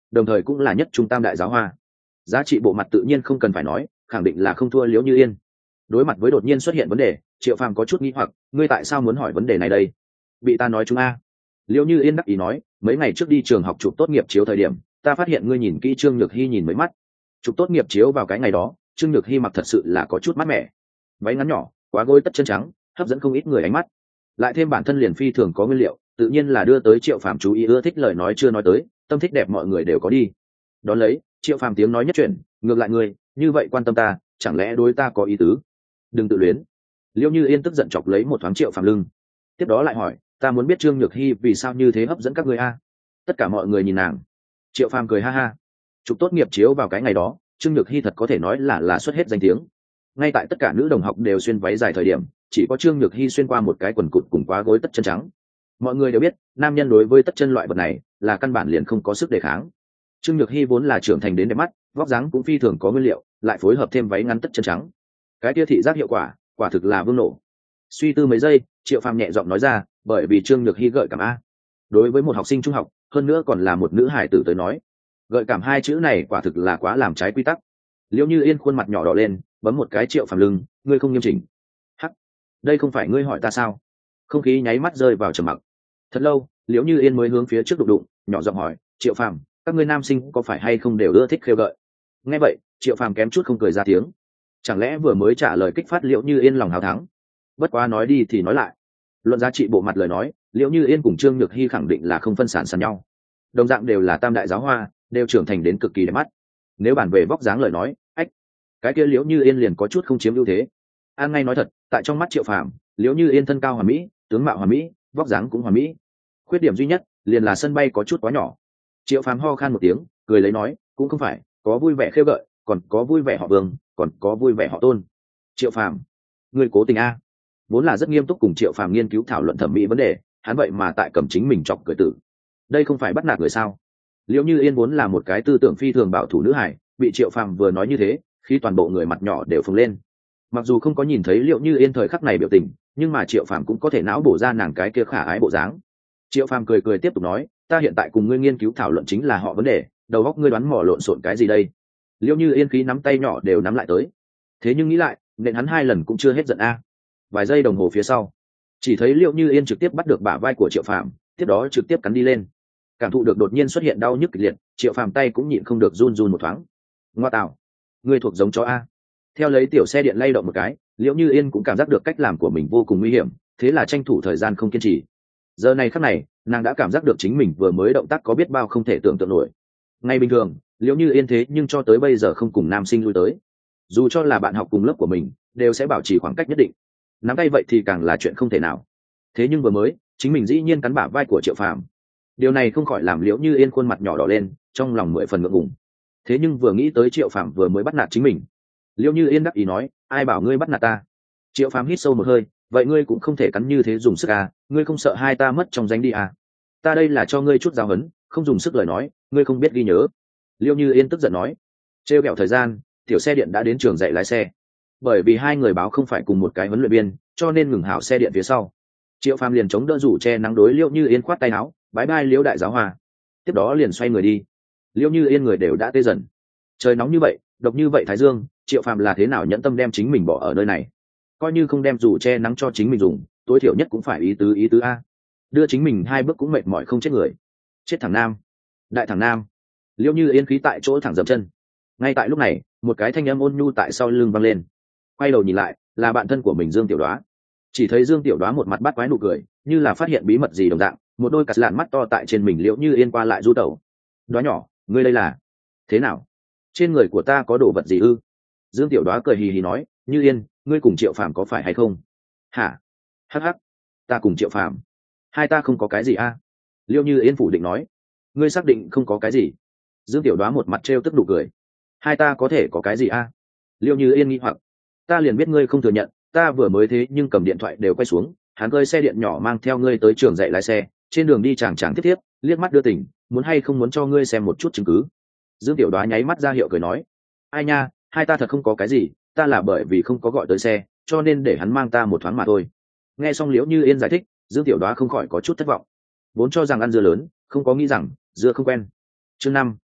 đồng thời cũng là nhất trung tam đại giáo hoa. Giá trị bộ mặt tự nhiên không cần phải nói, khẳng định là không thua Liễu Như Yên. Đối mặt với đột nhiên xuất hiện vấn đề, Triệu Phàm có chút nghi hoặc, ngươi tại sao muốn hỏi vấn đề này đây? Bị ta nói chúng a. Liễu Như Yên đắc ý nói, mấy ngày trước đi trường học chụp tốt nghiệp chiếu thời điểm, ta phát hiện ngươi nhìn kỹ Trương Nhược Hy nhìn mấy mắt. Chụp tốt nghiệp chiếu vào cái ngày đó, Trương Nhược Hy mặc thật sự là có chút mát mẻ, váy ngắn nhỏ, quá gối tất chân trắng, hấp dẫn không ít người ánh mắt. Lại thêm bản thân liền phi thường có nguyên liệu, tự nhiên là đưa tới Triệu Phàm chú ý, ưa thích lời nói chưa nói tới, tâm thích đẹp mọi người đều có đi. Đón lấy, Triệu Phàm tiếng nói nhất chuyển, ngược lại ngươi, như vậy quan tâm ta, chẳng lẽ đối ta có ý tứ? Đừng tự luyến. Liễu Như Yên tức giận chọc lấy một thoáng Triệu Phàm lưng, tiếp đó lại hỏi, ta muốn biết Trương Nhược Hy vì sao như thế hấp dẫn các ngươi a? Tất cả mọi người nhìn nàng. Triệu Phàm cười ha ha. Chụp tốt nghiệp chiếu vào cái ngày đó, Trương Nhược Hy thật có thể nói là xuất hết danh tiếng. Ngay tại tất cả nữ đồng học đều xuyên váy dài thời điểm, chỉ có Trương Nhược Hy xuyên qua một cái quần cụt cùng quá gối tất chân trắng. Mọi người đều biết, nam nhân đối với tất chân loại vật này là căn bản liền không có sức đề kháng. Trương Nhược Hy vốn là trưởng thành đến đẹp mắt, vóc dáng cũng phi thường có nguyên liệu, lại phối hợp thêm váy ngắn tất chân trắng, cái kia thị giác hiệu quả thực là vương nổ. Suy tư mấy giây, Triệu Phàm nhẹ giọng nói ra, bởi vì Trương Nhược Hy gợi cảm a. Đối với một học sinh trung học, hơn nữa còn là một nữ hải tử tới nói, gợi cảm hai chữ này quả thực là quá làm trái quy tắc. Liễu Như Yên khuôn mặt nhỏ đỏ lên, bấm một cái Triệu Phàm lưng, ngươi không nghiêm chỉnh. Hắc, đây không phải ngươi hỏi ta sao? Không khí nháy mắt rơi vào trầm mặc. Thật lâu, Liễu Như Yên mới hướng phía trước đụng, nhỏ giọng hỏi, Triệu Phàm, các ngươi nam sinh có phải hay không đều ưa thích khêu gợi? Nghe vậy, Triệu Phàm kém chút không cười ra tiếng. Chẳng lẽ vừa mới trả lời kích phát Liễu Như Yên lòng hào thắng? Bất quá nói đi thì nói lại, luận giá trị bộ mặt lời nói, Liễu Như Yên cùng Trương Nhược Hy khẳng định là không phân sản sàn nhau. Đồng dạng đều là tam đại giáo hoa, đều trưởng thành đến cực kỳ đẹp mắt. Nếu bàn về vóc dáng lời nói, cái kia Liễu Như Yên liền có chút không chiếm ưu thế. An ngay nói thật, tại trong mắt Triệu Phàm, Liễu Như Yên thân cao hoàn mỹ, tướng mạo hoàn mỹ, vóc dáng cũng hoàn mỹ. Khuyết điểm duy nhất liền là sân bay có chút quá nhỏ. Triệu Phàm ho khan một tiếng, cười lấy nói, cũng không phải, có vui vẻ khêu gợi, còn có vui vẻ họ Vương, còn có vui vẻ họ Tôn. Triệu Phàm, người cố tình a. Vốn là rất nghiêm túc cùng Triệu Phàm nghiên cứu thảo luận thẩm mỹ vấn đề, hắn vậy mà tại cầm chính mình chọc cười tử. Đây không phải bắt nạt người sao? Liễu Như Yên vốn là một cái tư tưởng phi thường bảo thủ nữ hải, bị Triệu Phàm vừa nói như thế, khi toàn bộ người mặt nhỏ đều phồng lên. Mặc dù không có nhìn thấy Liễu Như Yên thời khắc này biểu tình, nhưng mà Triệu Phàm cũng có thể não bổ ra nàng cái kia khả ái bộ dáng. Triệu Phàm cười cười tiếp tục nói, ta hiện tại cùng ngươi nghiên cứu thảo luận chính là họ vấn đề, đầu óc ngươi đoán mò lộn xộn cái gì đây? Liễu Như Yên khí nắm tay nhỏ đều nắm lại tới. Thế nhưng nghĩ lại, nên hắn 2 lần cũng chưa hết giận a. Vài giây đồng hồ phía sau, chỉ thấy Liễu Như Yên trực tiếp bắt được bả vai của Triệu Phàm, tiếp đó trực tiếp cắn đi lên. Cảm thụ được đột nhiên xuất hiện đau nhức kịch liệt, Triệu Phàm tay cũng nhịn không được run run một thoáng. Ngoa tạo, ngươi thuộc giống chó a. Theo lấy tiểu xe điện lay động một cái, Liễu Như Yên cũng cảm giác được cách làm của mình vô cùng nguy hiểm, thế là tranh thủ thời gian không kiên trì. Giờ này khắc này, nàng đã cảm giác được chính mình vừa mới động tác có biết bao không thể tưởng tượng nổi. Ngay bình thường, Liễu Như Yên thế nhưng cho tới bây giờ không cùng nam sinh lui tới. Dù cho là bạn học cùng lớp của mình, đều sẽ bảo trì khoảng cách nhất định. Nắm tay vậy thì càng là chuyện không thể nào. Thế nhưng vừa mới, chính mình dĩ nhiên cắn bả vai của Triệu Phàm. Điều này không khỏi làm Liễu Như Yên khuôn mặt nhỏ đỏ lên, trong lòng 10 phần ngượng ngùng. Thế nhưng vừa nghĩ tới Triệu Phàm vừa mới bắt nạt chính mình, Liễu Như Yên đắc ý nói, ai bảo ngươi bắt nạt ta? Triệu Phàm hít sâu một hơi, vậy ngươi cũng không thể cắn như thế dùng sức à, ngươi không sợ hai ta mất trong danh đi à? Ta đây là cho ngươi chút giáo huấn, không dùng sức lời nói, ngươi không biết ghi nhớ. Liễu Như Yên tức giận nói. Trêu ghẹo thời gian, tiểu xe điện đã đến trường dạy lái xe. Bởi vì hai người báo không phải cùng một cái huấn luyện viên, cho nên ngừng hảo xe điện phía sau. Triệu Phàm liền chống đỡ rủ che nắng đối Liễu Như Yên khoát tay áo, bái bai Liễu đại giáo hòa. Tiếp đó liền xoay người đi. Liễu Như Yên người đều đã tê dần. Trời nóng như vậy, độc như vậy thái dương, Triệu Phàm là thế nào nhẫn tâm đem chính mình bỏ ở nơi này? Coi như không đem rủ che nắng cho chính mình dùng, tối thiểu nhất cũng phải ý tứ a. Đưa chính mình 2 bước cũng mệt mỏi không chết người. Chết thằng nam, đại thằng nam. Liễu Như Yên khí tại chỗ thẳng dậm chân. Ngay tại lúc này, một cái thanh âm ôn nhu tại sau lưng vang lên. Quay đầu nhìn lại, là bạn thân của mình Dương Tiểu Đoá. Chỉ thấy Dương Tiểu Đoá một mặt bắt quái nụ cười, như là phát hiện bí mật gì đồng dạng, một đôi cặp lạn mắt to tại trên mình Liễu Như Yên qua lại du tẩu. Đoá nhỏ, ngươi đây là thế nào? Trên người của ta có đồ vật gì ư? Dương Tiểu Đoá cười hì hì nói, Như Yên, ngươi cùng Triệu Phàm có phải hay không? Hả? Hắc hắc, ta cùng Triệu Phàm, hai ta không có cái gì a. Liễu Như Yên phủ định nói, ngươi xác định không có cái gì? Dương Tiểu Đoá một mặt trêu tức nụ cười, hai ta có thể có cái gì a? Liễu Như Yên nghi hoặc, ta liền biết ngươi không thừa nhận, ta vừa mới thế nhưng cầm điện thoại đều quay xuống, hắn cơi xe điện nhỏ mang theo ngươi tới trường dạy lái xe, trên đường đi chàng chàng tiếp liếc mắt đưa tình, muốn hay không muốn cho ngươi xem một chút chứng cứ. Dương Tiểu Đoá nháy mắt ra hiệu cười nói, ai nha, hai ta thật không có cái gì, ta là bởi vì không có gọi tới xe, cho nên để hắn mang ta một thoáng mà thôi. Nghe xong Liễu Như Yên giải thích, Dương Tiểu Đoá không khỏi có chút thất vọng, vốn cho rằng ăn dưa lớn, không có nghĩ rằng dưa không quen. Chương 5,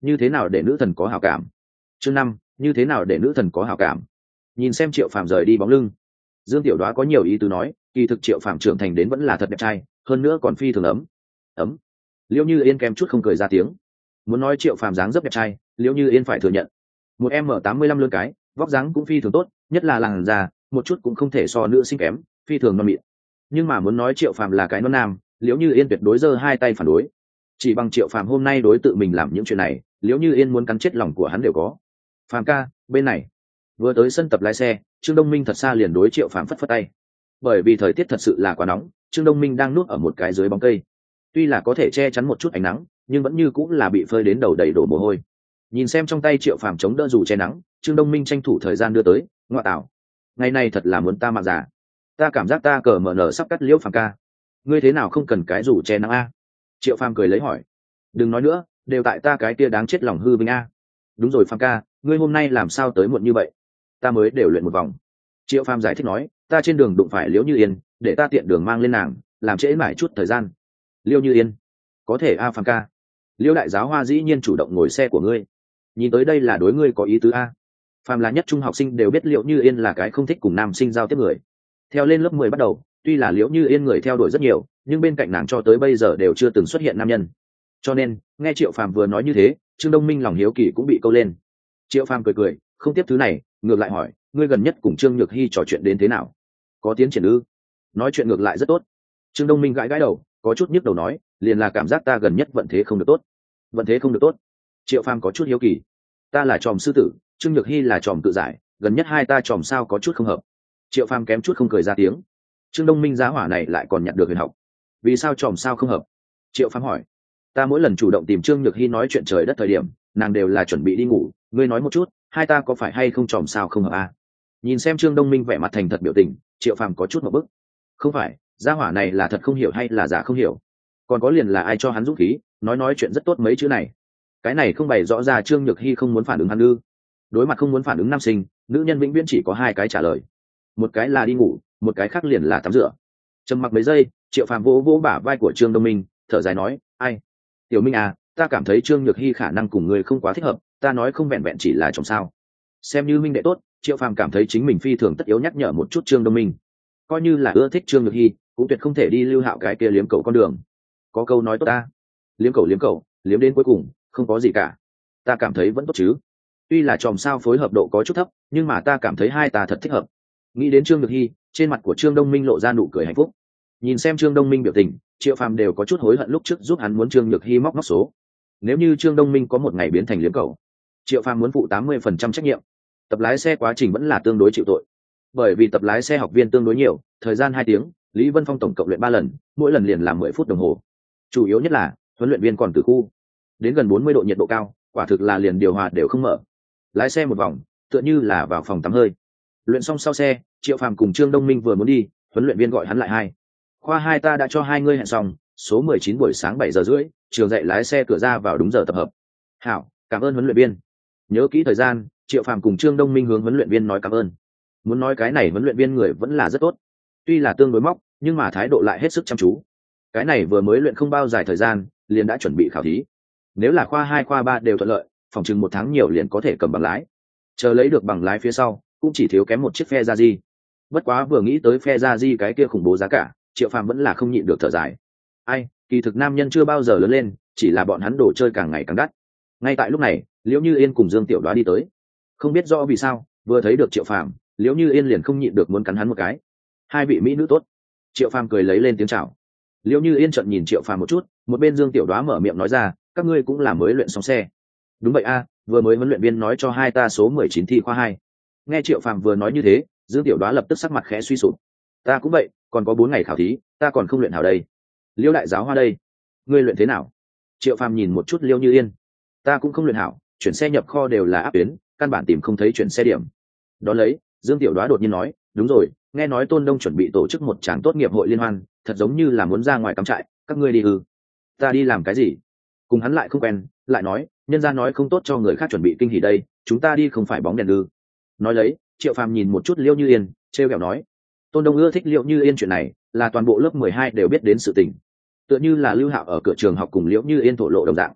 như thế nào để nữ thần có hảo cảm. Chương 5, như thế nào để nữ thần có hảo cảm. Nhìn xem Triệu Phàm rời đi bóng lưng, Dương Tiểu Đoá có nhiều ý tứ nói, kỳ thực Triệu Phàm trưởng thành đến vẫn là thật đẹp trai, hơn nữa còn phi thường ấm. Ấm. Liễu Như Yên kém chút không cười ra tiếng. Muốn nói Triệu Phàm dáng dấp đẹp trai, Liễu Như Yên phải thừa nhận. Một M85 lươn cái, vóc dáng cũng phi thường tốt, nhất là làn da, một chút cũng không thể so nữ sinh kém, phi thường non mịn. Nhưng mà muốn nói Triệu Phàm là cái non nam, Liễu Như Yên tuyệt đối giơ hai tay phản đối. Chỉ bằng Triệu Phàm hôm nay đối tự mình làm những chuyện này, Liễu Như Yên muốn cắn chết lòng của hắn đều có. Phàm ca, bên này. Vừa tới sân tập lái xe, Trương Đông Minh thật xa liền đối Triệu Phàm phất phất tay. Bởi vì thời tiết thật sự là quá nóng, Trương Đông Minh đang núp ở một cái dưới bóng cây. Tuy là có thể che chắn một chút ánh nắng, nhưng vẫn như cũng là bị phơi đến đầu đầy đổ mồ hôi. Nhìn xem trong tay Triệu Phàm chống đỡ dù che nắng, Trương Đông Minh tranh thủ thời gian đưa tới, ngoại tạo. Ngày này thật là muốn ta mạng giả. Ta cảm giác ta cờ mở nở sắp cắt Liễu Phàm ca. Ngươi thế nào không cần cái dù che nắng a? Triệu Phàm cười lấy hỏi. Đừng nói nữa, đều tại ta cái kia đáng chết lòng hư vinh a. Đúng rồi Phàm ca, ngươi hôm nay làm sao tới muộn như vậy? Ta mới đều luyện một vòng. Triệu Phàm giải thích nói, ta trên đường đụng phải Liễu Như Yên, để ta tiện đường mang lên nàng, làm trễ mãi chút thời gian. Liễu Như Yên, có thể a Phàm ca. Liễu đại giáo hoa dĩ nhiên chủ động ngồi xe của ngươi, nhìn tới đây là đối ngươi có ý tứ a. Phàm là nhất trung học sinh đều biết Liễu Như Yên là cái không thích cùng nam sinh giao tiếp người. Theo lên lớp 10 bắt đầu, tuy là Liễu Như Yên người theo đuổi rất nhiều, nhưng bên cạnh nàng cho tới bây giờ đều chưa từng xuất hiện nam nhân. Cho nên, nghe Triệu Phàm vừa nói như thế, Trương Đông Minh lòng hiếu kỳ cũng bị câu lên. Triệu Phàm cười cười, không tiếp thứ này, ngược lại hỏi, ngươi gần nhất cùng Trương Nhược Hy trò chuyện đến thế nào? Có tiến triển ư? Nói chuyện ngược lại rất tốt. Trương Đông Minh gãi gãi đầu, có chút nhức đầu nói, liền là cảm giác ta gần nhất vận thế không được tốt. Vận thế không được tốt? Triệu Phàm có chút hiếu kỳ. Ta là tròm sư tử, Trương Nhược Hy là tròm tự giải, gần nhất hai ta tròm sao có chút không hợp. Triệu Phàm kém chút không cười ra tiếng. Trương Đông Minh giá hỏa này lại còn nhận được huyền học. Vì sao tròm sao không hợp? Triệu Phàm hỏi. Ta mỗi lần chủ động tìm Trương Nhược Hy nói chuyện trời đất thời điểm, nàng đều là chuẩn bị đi ngủ, ngươi nói một chút, hai ta có phải hay không tròm sao không hợp a? Nhìn xem Trương Đông Minh vẻ mặt thành thật biểu tình, Triệu Phàm có chút một bức. Không phải, gia hỏa này là thật không hiểu hay là giả không hiểu? Còn có liền là ai cho hắn dũng khí, nói chuyện rất tốt mấy chữ này. Cái này không bày rõ ra Trương Nhược Hy không muốn phản ứng hắn ư? Đối mặt không muốn phản ứng nam sinh, nữ nhân vĩnh viễn chỉ có hai cái trả lời. Một cái là đi ngủ, một cái khác liền là tắm rửa. Trầm mặc mấy giây, Triệu Phàm vỗ vỗ bả vai của Trương Đông Minh, thở dài nói, ai? Tiểu Minh à, ta cảm thấy Trương Nhược Hy khả năng cùng người không quá thích hợp, ta nói không vẹn vẹn chỉ là chồng sao. Xem như minh đệ tốt, Triệu Phàm cảm thấy chính mình phi thường tất yếu nhắc nhở một chút Trương Đông Minh. Coi như là ưa thích Trương Nhược Hy, cũng tuyệt không thể đi lưu hạo cái kia liếm cầu con đường. Có câu nói tốt ta, liếm cầu, liếm đến cuối cùng, không có gì cả. Ta cảm thấy vẫn tốt chứ. Tuy là chòm sao phối hợp độ có chút thấp, nhưng mà ta cảm thấy hai ta thật thích hợp. Nghĩ đến Trương Nhược Hy, trên mặt của Trương Đông Minh lộ ra nụ cười hạnh phúc. Nhìn xem Trương Đông Minh biểu tình, Triệu Phàm đều có chút hối hận lúc trước giúp hắn muốn Trương Nhược Hy móc số. Nếu như Trương Đông Minh có một ngày biến thành liếm cầu, Triệu Phàm muốn phụ 80% trách nhiệm. Tập lái xe quá trình vẫn là tương đối chịu tội, bởi vì tập lái xe học viên tương đối nhiều, thời gian 2 tiếng, Lý Vân Phong tổng cộng luyện 3 lần, mỗi lần liền làm 10 phút đồng hồ. Chủ yếu nhất là huấn luyện viên còn từ khu, đến gần 40 độ nhiệt độ cao, quả thực là liền điều hòa đều không mở. Lái xe một vòng, tựa như là vào phòng tắm hơi. Luyện xong sau xe, Triệu Phàm cùng Trương Đông Minh vừa muốn đi, huấn luyện viên gọi hắn lại hai. Khoa 2 ta đã cho hai ngươi hẹn xong, số 19 buổi sáng 7:30, trường dạy lái xe cửa ra vào đúng giờ tập hợp. Hảo, cảm ơn huấn luyện viên. Nhớ kỹ thời gian, Triệu Phàm cùng Trương Đông Minh hướng huấn luyện viên nói cảm ơn. Muốn nói cái này huấn luyện viên người vẫn là rất tốt, tuy là tương đối móc, nhưng mà thái độ lại hết sức chăm chú. Cái này vừa mới luyện không bao dài thời gian, liền đã chuẩn bị khảo thí. Nếu là khoa 2 khoa 3 đều thuận lợi, phòng chừng 1 tháng nhiều liền có thể cầm bằng lái. Chờ lấy được bằng lái phía sau, cũng chỉ thiếu kém một chiếc phe ra di. Bất quá vừa nghĩ tới phe ra di cái kia khủng bố giá cả, Triệu Phàm vẫn là không nhịn được thở dài. Ai, kỳ thực nam nhân chưa bao giờ lớn lên, chỉ là bọn hắn đồ chơi càng ngày càng đắt. Ngay tại lúc này, Liễu Như Yên cùng Dương Tiểu Đoá đi tới. Không biết rõ vì sao, vừa thấy được Triệu Phàm, Liễu Như Yên liền không nhịn được muốn cắn hắn một cái. Hai vị mỹ nữ tốt. Triệu Phàm cười lấy lên tiếng chào. Liễu Như Yên trợn nhìn Triệu Phàm một chút, một bên Dương Tiểu Đoá mở miệng nói ra, các ngươi cũng là mới luyện xong xe. Đúng vậy a, vừa mới huấn luyện viên nói cho hai ta số 19 thi khoa 2. Nghe Triệu Phàm vừa nói như thế, Dương Tiểu Đoá lập tức sắc mặt khẽ suy sụp. Ta cũng vậy, còn có 4 ngày khảo thí, ta còn không luyện hảo đây. Liễu đại giáo hoa đây, ngươi luyện thế nào? Triệu Phàm nhìn một chút Liễu Như Yên. Ta cũng không luyện hảo, chuyển xe nhập kho đều là áp tuyến, căn bản tìm không thấy chuyển xe điểm. Đó lấy, Dương Tiểu Đoá đột nhiên nói, đúng rồi, nghe nói Tôn Đông chuẩn bị tổ chức một tràng tốt nghiệp hội liên hoan, thật giống như là muốn ra ngoài cắm trại, các ngươi đi ư? Ta đi làm cái gì? Cùng hắn lại không quen, lại nói, nhân gia nói không tốt cho người khác chuẩn bị kinh hỉ đây, chúng ta đi không phải bóng đèn ư? Nói lấy, Triệu Phàm nhìn một chút Liễu Như Yên, trêu ghẹo nói, Tôn Đông ưa thích Liễu Như Yên chuyện này, là toàn bộ lớp 12 đều biết đến sự tình. Tựa như là Lưu Hạo ở cửa trường học cùng Liễu Như Yên thổ lộ đồng dạng.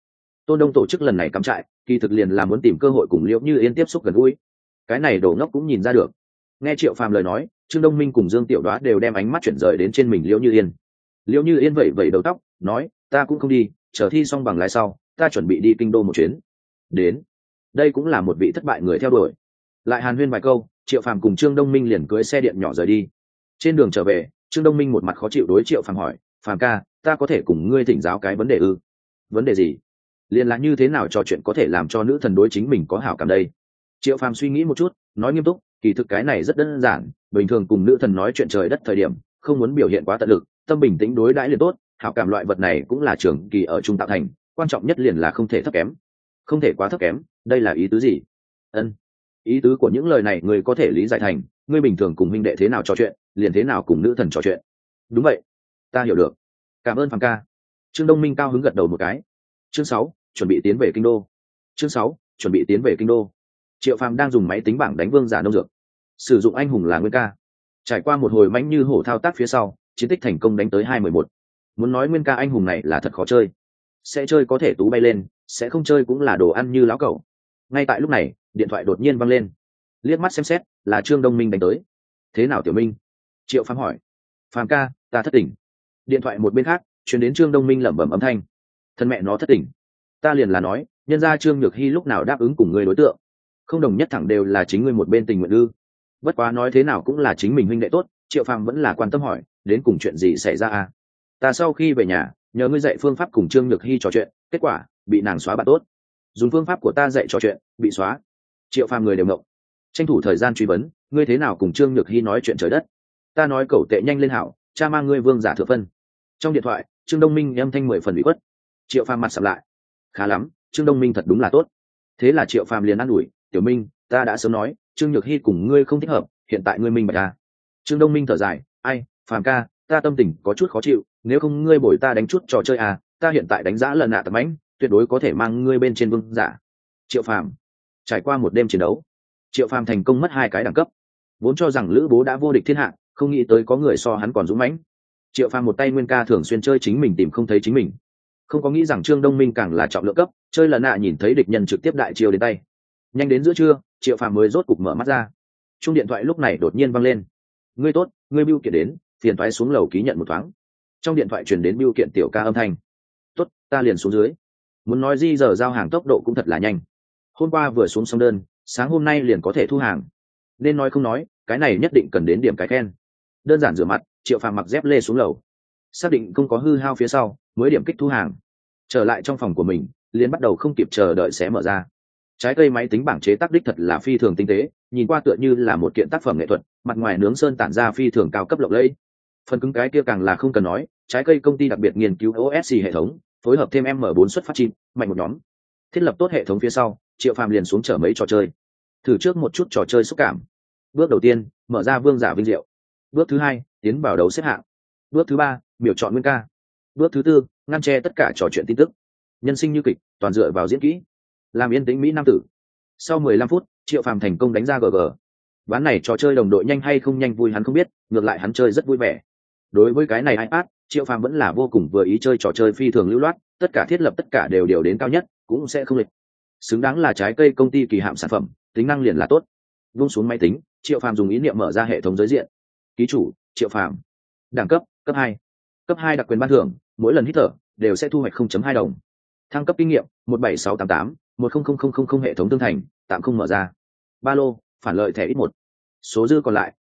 Tôn Đông tổ chức lần này cắm trại kỳ thực liền là muốn tìm cơ hội cùng Liễu Như Yên tiếp xúc gần gũi. Cái này đồ ngốc cũng nhìn ra được. Nghe Triệu Phàm lời nói, Trương Đông Minh cùng Dương Tiểu Đoá đều đem ánh mắt chuyển rời đến trên mình Liễu Như Yên. Liễu Như Yên vẩy vẩy đầu tóc, nói, ta cũng không đi, chờ thi xong bằng lái sau, ta chuẩn bị đi kinh đô một chuyến. Đến. Đây cũng là một vị thất bại người theo đuổi. Lại hàn huyên vài câu, Triệu Phàm cùng Trương Đông Minh liền cưỡi xe điện nhỏ rời đi. Trên đường trở về, Trương Đông Minh một mặt khó chịu đối Triệu Phàm hỏi, Phàm ca, ta có thể cùng ngươi thỉnh giáo cái vấn đề ư? Vấn đề gì? Liền là như thế nào trò chuyện có thể làm cho nữ thần đối chính mình có hảo cảm đây? Triệu Phàm suy nghĩ một chút, nói nghiêm túc, kỳ thực cái này rất đơn giản, bình thường cùng nữ thần nói chuyện trời đất thời điểm, không muốn biểu hiện quá tận lực, tâm bình tĩnh đối đãi liền tốt. Hảo cảm loại vật này cũng là trường kỳ ở trung tạo thành, quan trọng nhất liền là không thể thấp kém. Không thể quá thấp kém, đây là ý tứ gì? Ân. Ý tứ của những lời này người có thể lý giải thành, ngươi bình thường cùng huynh đệ thế nào trò chuyện, liền thế nào cùng nữ thần trò chuyện. Đúng vậy, ta hiểu được. Cảm ơn Phàm ca. Trương Đông Minh cao hứng gật đầu một cái. Chương 6, chuẩn bị tiến về kinh đô. Chương 6, chuẩn bị tiến về kinh đô. Triệu Phàm đang dùng máy tính bảng đánh vương giả nông dược, sử dụng anh hùng là Nguyên ca. Trải qua một hồi mãnh như hổ thao tác phía sau, chiến tích thành công đánh tới 2-11. Muốn nói Nguyên ca anh hùng này là thật khó chơi, sẽ chơi có thể tú bay lên, sẽ không chơi cũng là đồ ăn như láo cẩu. Ngay tại lúc này, điện thoại đột nhiên vang lên. Liếc mắt xem xét, là Trương Đông Minh đánh tới. Thế nào Tiểu Minh? Triệu Phàm hỏi. Phàm ca, ta thất tỉnh. Điện thoại một bên khác truyền đến Trương Đông Minh lẩm bẩm âm thanh. Thân mẹ nó thất tỉnh. Ta liền là nói, nhân ra Trương Nhược Hy lúc nào đáp ứng cùng ngươi đối tượng, không đồng nhất thẳng đều là chính ngươi một bên tình nguyện ư? Bất quá nói thế nào cũng là chính mình huynh đệ tốt. Triệu Phàm vẫn là quan tâm hỏi, đến cùng chuyện gì xảy ra à? Ta sau khi về nhà, nhờ ngươi dạy phương pháp cùng Trương Nhược Hy trò chuyện, kết quả bị nàng xóa bạn tốt. Dùng phương pháp của ta dạy trò chuyện, bị xóa. Triệu Phàm người đều ngộng, tranh thủ thời gian truy vấn, ngươi thế nào cùng Trương Nhược Hy nói chuyện trời đất? Ta nói cẩu tệ nhanh lên hảo, cha mang ngươi vương giả thượng phân. Trong điện thoại, Trương Đông Minh âm thanh 10 phần ủy khuất. Triệu Phàm mặt sầm lại. Khá lắm, Trương Đông Minh thật đúng là tốt. Thế là Triệu Phàm liền an ủi, Tiểu Minh, ta đã sớm nói, Trương Nhược Hy cùng ngươi không thích hợp, hiện tại ngươi minh bạch à? Trương Đông Minh thở dài, ai, Phàm ca, ta tâm tình có chút khó chịu, nếu không ngươi bồi ta đánh chút trò chơi à, ta hiện tại đánh giá lần nạ tập mãnh, tuyệt đối có thể mang ngươi bên trên vương giả. Triệu Phàm. Trải qua một đêm chiến đấu, Triệu Phàm thành công mất 2 cái đẳng cấp. Vốn cho rằng Lữ Bố đã vô địch thiên hạ, không nghĩ tới có người so hắn còn dũng mãnh. Triệu Phàm một tay Nguyên ca thường xuyên chơi chính mình tìm không thấy chính mình, không có nghĩ rằng Trương Đông Minh càng là trọng lượng cấp, chơi lần nạ nhìn thấy địch nhân trực tiếp đại chiêu đến tay. Nhanh đến giữa trưa, Triệu Phàm mới rốt cục mở mắt ra. Chuông điện thoại lúc này đột nhiên vang lên. Ngươi tốt, ngươi bưu kiện đến, phiền toái xuống lầu ký nhận một thoáng. Trong điện thoại truyền đến bưu kiện tiểu ca âm thanh. Tốt, ta liền xuống dưới. Muốn nói gì giờ giao hàng tốc độ cũng thật là nhanh. Hôm qua vừa xuống xong đơn, sáng hôm nay liền có thể thu hàng. Nên nói không nói, cái này nhất định cần đến điểm cái khen. Đơn giản rửa mặt, Triệu Phàm mặc dép lê xuống lầu, xác định không có hư hao phía sau, mới điểm kích thu hàng. Trở lại trong phòng của mình, liền bắt đầu không kịp chờ đợi sẽ mở ra. Trái cây máy tính bảng chế tác đích thật là phi thường tinh tế, nhìn qua tựa như là một kiện tác phẩm nghệ thuật, mặt ngoài nướng sơn tản ra phi thường cao cấp lộng lẫy. Phần cứng cái kia càng là không cần nói, trái cây công ty đặc biệt nghiên cứu OSC hệ thống, phối hợp thêm M4 xuất phát chip, mạnh một nhóm. Thiết lập tốt hệ thống phía sau, Triệu Phàm liền xuống chở mấy trò chơi. Thử trước một chút trò chơi xúc cảm. Bước đầu tiên, mở ra vương giả vinh diệu. Bước thứ 2, tiến vào đấu xếp hạng. Bước thứ 3, miểu chọn nguyên ca. Bước thứ 4, ngăn che tất cả trò chuyện tin tức. Nhân sinh như kịch, toàn dựa vào diễn kỹ. Làm yên tĩnh mỹ nam tử. Sau 15 phút, Triệu Phàm thành công đánh ra GG. Ván này trò chơi đồng đội nhanh hay không nhanh vui hắn không biết, ngược lại hắn chơi rất vui vẻ. Đối với cái này iPad, Triệu Phàm vẫn là vô cùng vừa ý, chơi trò chơi phi thường lưu loát, tất cả thiết lập tất cả đều điều đến cao nhất, cũng sẽ không lệch. Xứng đáng là trái cây công ty kỳ hạm sản phẩm, tính năng liền là tốt. Vung xuống máy tính, Triệu Phàm dùng ý niệm mở ra hệ thống giới diện. Ký chủ, Triệu Phàm. Đẳng cấp, cấp 2. Cấp 2 đặc quyền ban thưởng, mỗi lần hít thở đều sẽ thu hoạch 0.2 đồng. Thăng cấp kinh nghiệm, 17688, 100000 hệ thống tương thành, tạm không mở ra. Ba lô, phản lợi thẻ ít 1. Số dư còn lại,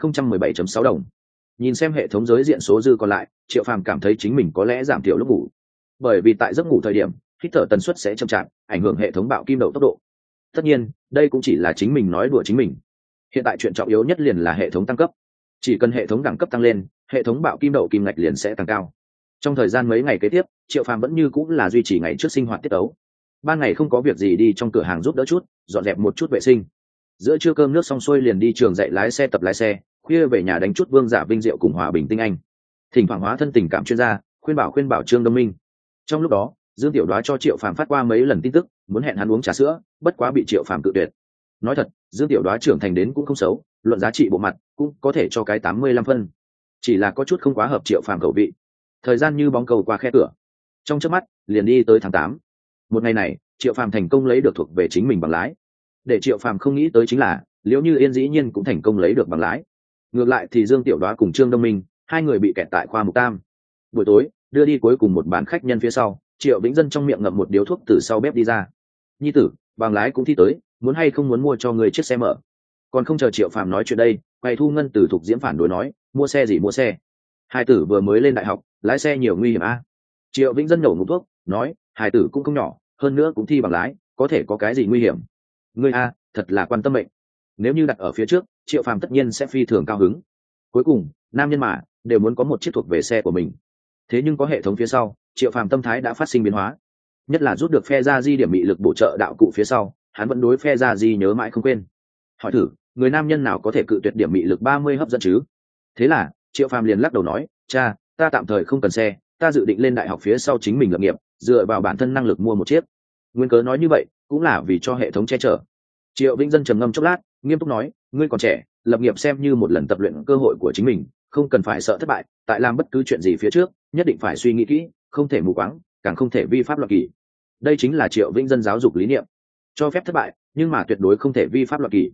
3017.6 đồng. Nhìn xem hệ thống giới diện số dư còn lại, Triệu Phàm cảm thấy chính mình có lẽ giảm thiểu lúc ngủ. Bởi vì tại giấc ngủ thời điểm, hít thở tần suất sẽ chậm chạp, ảnh hưởng hệ thống bạo kim đậu tốc độ. Tất nhiên, đây cũng chỉ là chính mình nói đùa chính mình. Hiện tại chuyện trọng yếu nhất liền là hệ thống tăng cấp. Chỉ cần hệ thống đẳng cấp tăng lên, hệ thống bạo kim đậu kim ngạch liền sẽ tăng cao. Trong thời gian mấy ngày kế tiếp, Triệu Phàm vẫn như cũng là duy trì ngày trước sinh hoạt tiết tấu. Ban ngày không có việc gì đi trong cửa hàng giúp đỡ chút, dọn dẹp một chút vệ sinh. Giữa trưa cơm nước xong xuôi liền đi trường dạy lái xe tập lái xe, khuya về nhà đánh chút vương giả vinh diệu cùng hòa bình tinh anh. Thỉnh thoảng hóa thân tình cảm chuyên gia, khuyên bảo Trương Đông Minh. Trong lúc đó, Dương Tiểu Đoá cho Triệu Phàm phát qua mấy lần tin tức, muốn hẹn hắn uống trà sữa, bất quá bị Triệu Phàm cự tuyệt. Nói thật, Dương Tiểu Đoá trưởng thành đến cũng không xấu, luận giá trị bộ mặt cũng có thể cho cái 85 phân. Chỉ là có chút không quá hợp Triệu Phàm khẩu vị. Thời gian như bóng cầu qua khe cửa, trong chớp mắt liền đi tới tháng 8. Một ngày này Triệu Phàm thành công lấy được thuộc về chính mình bằng lái. Để Triệu Phàm không nghĩ tới chính là Liễu Như Yên dĩ nhiên cũng thành công lấy được bằng lái. Ngược lại thì Dương Tiểu Đoá cùng Trương Đông Minh hai người bị kẹt tại khoa mục tam. Buổi tối đưa đi cuối cùng một bàn khách nhân phía sau, Triệu Vĩnh Dân trong miệng ngậm một điếu thuốc từ sau bếp đi ra. Nhi tử, bằng lái cũng thi tới, muốn hay không muốn mua cho người chiếc xe mở. Còn không chờ Triệu Phàm nói chuyện đây, quầy thu ngân từ Thục Diễm phản đối nói, mua xe gì mua xe, hai tử vừa mới lên đại học, lái xe nhiều nguy hiểm a. Triệu Vĩnh Dân nổ ngụm thuốc nói, hai tử cũng không nhỏ, hơn nữa cũng thi bằng lái, có thể có cái gì nguy hiểm. Ngươi a thật là quan tâm mệnh. Nếu như đặt ở phía trước, Triệu Phàm tất nhiên sẽ phi thường cao hứng. Cuối cùng nam nhân mà đều muốn có một chiếc thuộc về xe của mình. Thế nhưng có hệ thống phía sau, Triệu Phàm tâm thái đã phát sinh biến hóa, nhất là rút được phe gia di điểm bị lực bổ trợ đạo cụ phía sau, hắn vẫn đối phe gia di nhớ mãi không quên. Hỏi thử, người nam nhân nào có thể cự tuyệt điểm bị lực 30 hấp dẫn chứ? Thế là Triệu Phàm liền lắc đầu nói, cha, ta tạm thời không cần xe, ta dự định lên đại học phía sau chính mình lập nghiệp, dựa vào bản thân năng lực mua một chiếc. Nguyên cớ nói như vậy cũng là vì cho hệ thống che chở. Triệu Vĩnh Dân trầm ngâm chốc lát, nghiêm túc nói, ngươi còn trẻ, lập nghiệp xem như một lần tập luyện cơ hội của chính mình, không cần phải sợ thất bại, tại làm bất cứ chuyện gì phía trước nhất định phải suy nghĩ kỹ, không thể mù quáng, càng không thể vi pháp luật kỷ. Đây chính là Triệu Vĩnh Dân giáo dục lý niệm, cho phép thất bại nhưng mà tuyệt đối không thể vi pháp luật kỷ.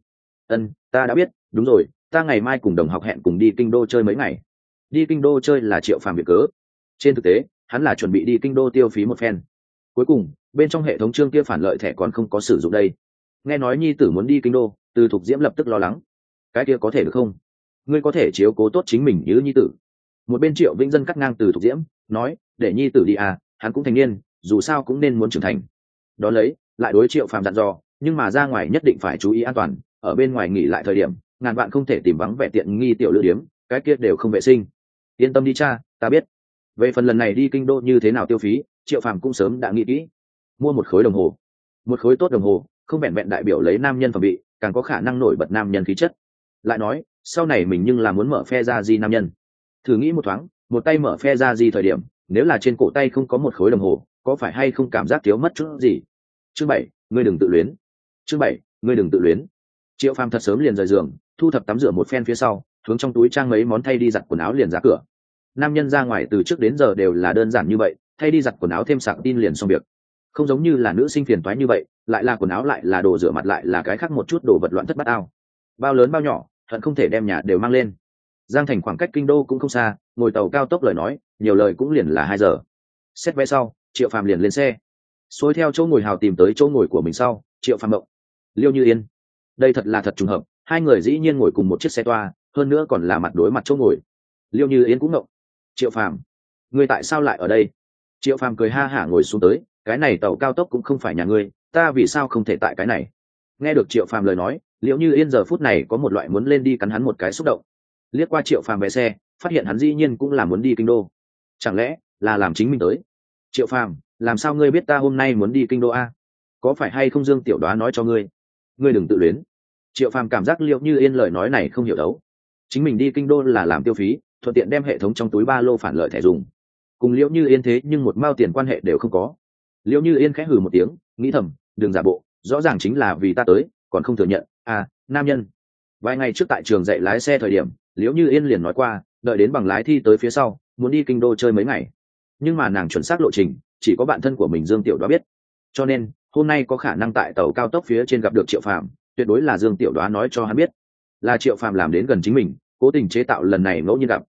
Ta đã biết, đúng rồi, ta ngày mai cùng đồng học hẹn cùng đi kinh đô chơi mấy ngày. Đi kinh đô chơi là Triệu Phàm việc cớ, trên thực tế hắn là chuẩn bị đi kinh đô tiêu phí một phen. Cuối cùng bên trong hệ thống chương kia phản lợi thẻ còn không có sử dụng đây. Nghe nói nhi tử muốn đi kinh đô, Từ Thục Diễm lập tức lo lắng, cái kia có thể được không? Ngươi có thể chiếu cố tốt chính mình như nhi tử. Một bên Triệu Vĩnh Dân cắt ngang Từ Thục Diễm nói, để nhi tử đi à, hắn cũng thành niên, dù sao cũng nên muốn trưởng thành. Đó lấy lại đối Triệu Phàm dặn dò, nhưng mà ra ngoài nhất định phải chú ý an toàn, ở bên ngoài nghỉ lại thời điểm ngàn bạn không thể tìm vắng vẻ tiện nghi tiểu lữ điếm, cái kia đều không vệ sinh. Yên tâm đi cha, ta biết. Về phần lần này đi kinh đô như thế nào tiêu phí, Triệu Phàm cũng sớm đã nghĩ kỹ. Mua một khối đồng hồ, một khối tốt đồng hồ không vẹn vẹn đại biểu lấy nam nhân phẩm vị, càng có khả năng nổi bật nam nhân khí chất. Lại nói sau này mình nhưng là muốn mở phe ra di nam nhân. Thử nghĩ một thoáng, một tay mở phe ra di thời điểm, nếu là trên cổ tay không có một khối đồng hồ, có phải hay không cảm giác thiếu mất chút gì? Chương 7, ngươi đừng tự luyến. Chương 7, ngươi đừng tự luyến. Triệu Phàm thật sớm liền rời giường, thu thập tắm rửa một phen phía sau, hướng trong túi trang mấy món thay đi giặt quần áo liền ra cửa. Nam nhân ra ngoài từ trước đến giờ đều là đơn giản như vậy, thay đi giặt quần áo thêm sạc tin liền xong việc. Không giống như là nữ sinh phiền toái như vậy, lại là quần áo lại là đồ rửa mặt lại là cái khác một chút đồ vật loạn thất bát ao. Bao lớn bao nhỏ, hận không thể đem nhà đều mang lên. Giang Thành khoảng cách kinh đô cũng không xa, ngồi tàu cao tốc lời nói, nhiều lời cũng liền là 2 giờ. Xét vé sau, Triệu Phàm liền lên xe. Xuôi theo chỗ ngồi hào tìm tới chỗ ngồi của mình sau, Triệu Phàm động. Liêu Như Yên. Đây thật là thật trùng hợp, hai người dĩ nhiên ngồi cùng một chiếc xe toa, hơn nữa còn là mặt đối mặt chỗ ngồi. Liêu Như Yên cũng động. Triệu Phàm, ngươi tại sao lại ở đây? Triệu Phàm cười ha hả ngồi xuống tới, cái này tàu cao tốc cũng không phải nhà ngươi, ta vì sao không thể tại cái này? Nghe được Triệu Phàm lời nói, Liễu Như Yên giờ phút này có một loại muốn lên đi cắn hắn một cái xúc động. Liếc qua Triệu Phàm về xe, phát hiện hắn dĩ nhiên cũng là muốn đi kinh đô. Chẳng lẽ là làm chính mình tới? Triệu Phàm, làm sao ngươi biết ta hôm nay muốn đi kinh đô a? Có phải hay không Dương Tiểu Đoá nói cho ngươi? Ngươi đừng tự luyến. Triệu Phàm cảm giác Liễu Như Yên lời nói này không hiểu đấu. Chính mình đi kinh đô là làm tiêu phí, thuận tiện đem hệ thống trong túi ba lô phản lợi thẻ dùng. Cùng Liễu Như Yên thế nhưng một mao tiền quan hệ đều không có. Liễu Như Yên khẽ hừ một tiếng, nghĩ thầm, đừng giả bộ, rõ ràng chính là vì ta tới, còn không thừa nhận. Nam nhân. Vài ngày trước tại trường dạy lái xe thời điểm, Liễu Như Yên liền nói qua, đợi đến bằng lái thi tới phía sau, muốn đi kinh đô chơi mấy ngày. Nhưng mà nàng chuẩn xác lộ trình chỉ có bạn thân của mình Dương Tiểu Đoá biết, cho nên hôm nay có khả năng tại tàu cao tốc phía trên gặp được Triệu Phàm, tuyệt đối là Dương Tiểu Đoá nói cho hắn biết, là Triệu Phàm làm đến gần chính mình, cố tình chế tạo lần này ngẫu nhiên gặp.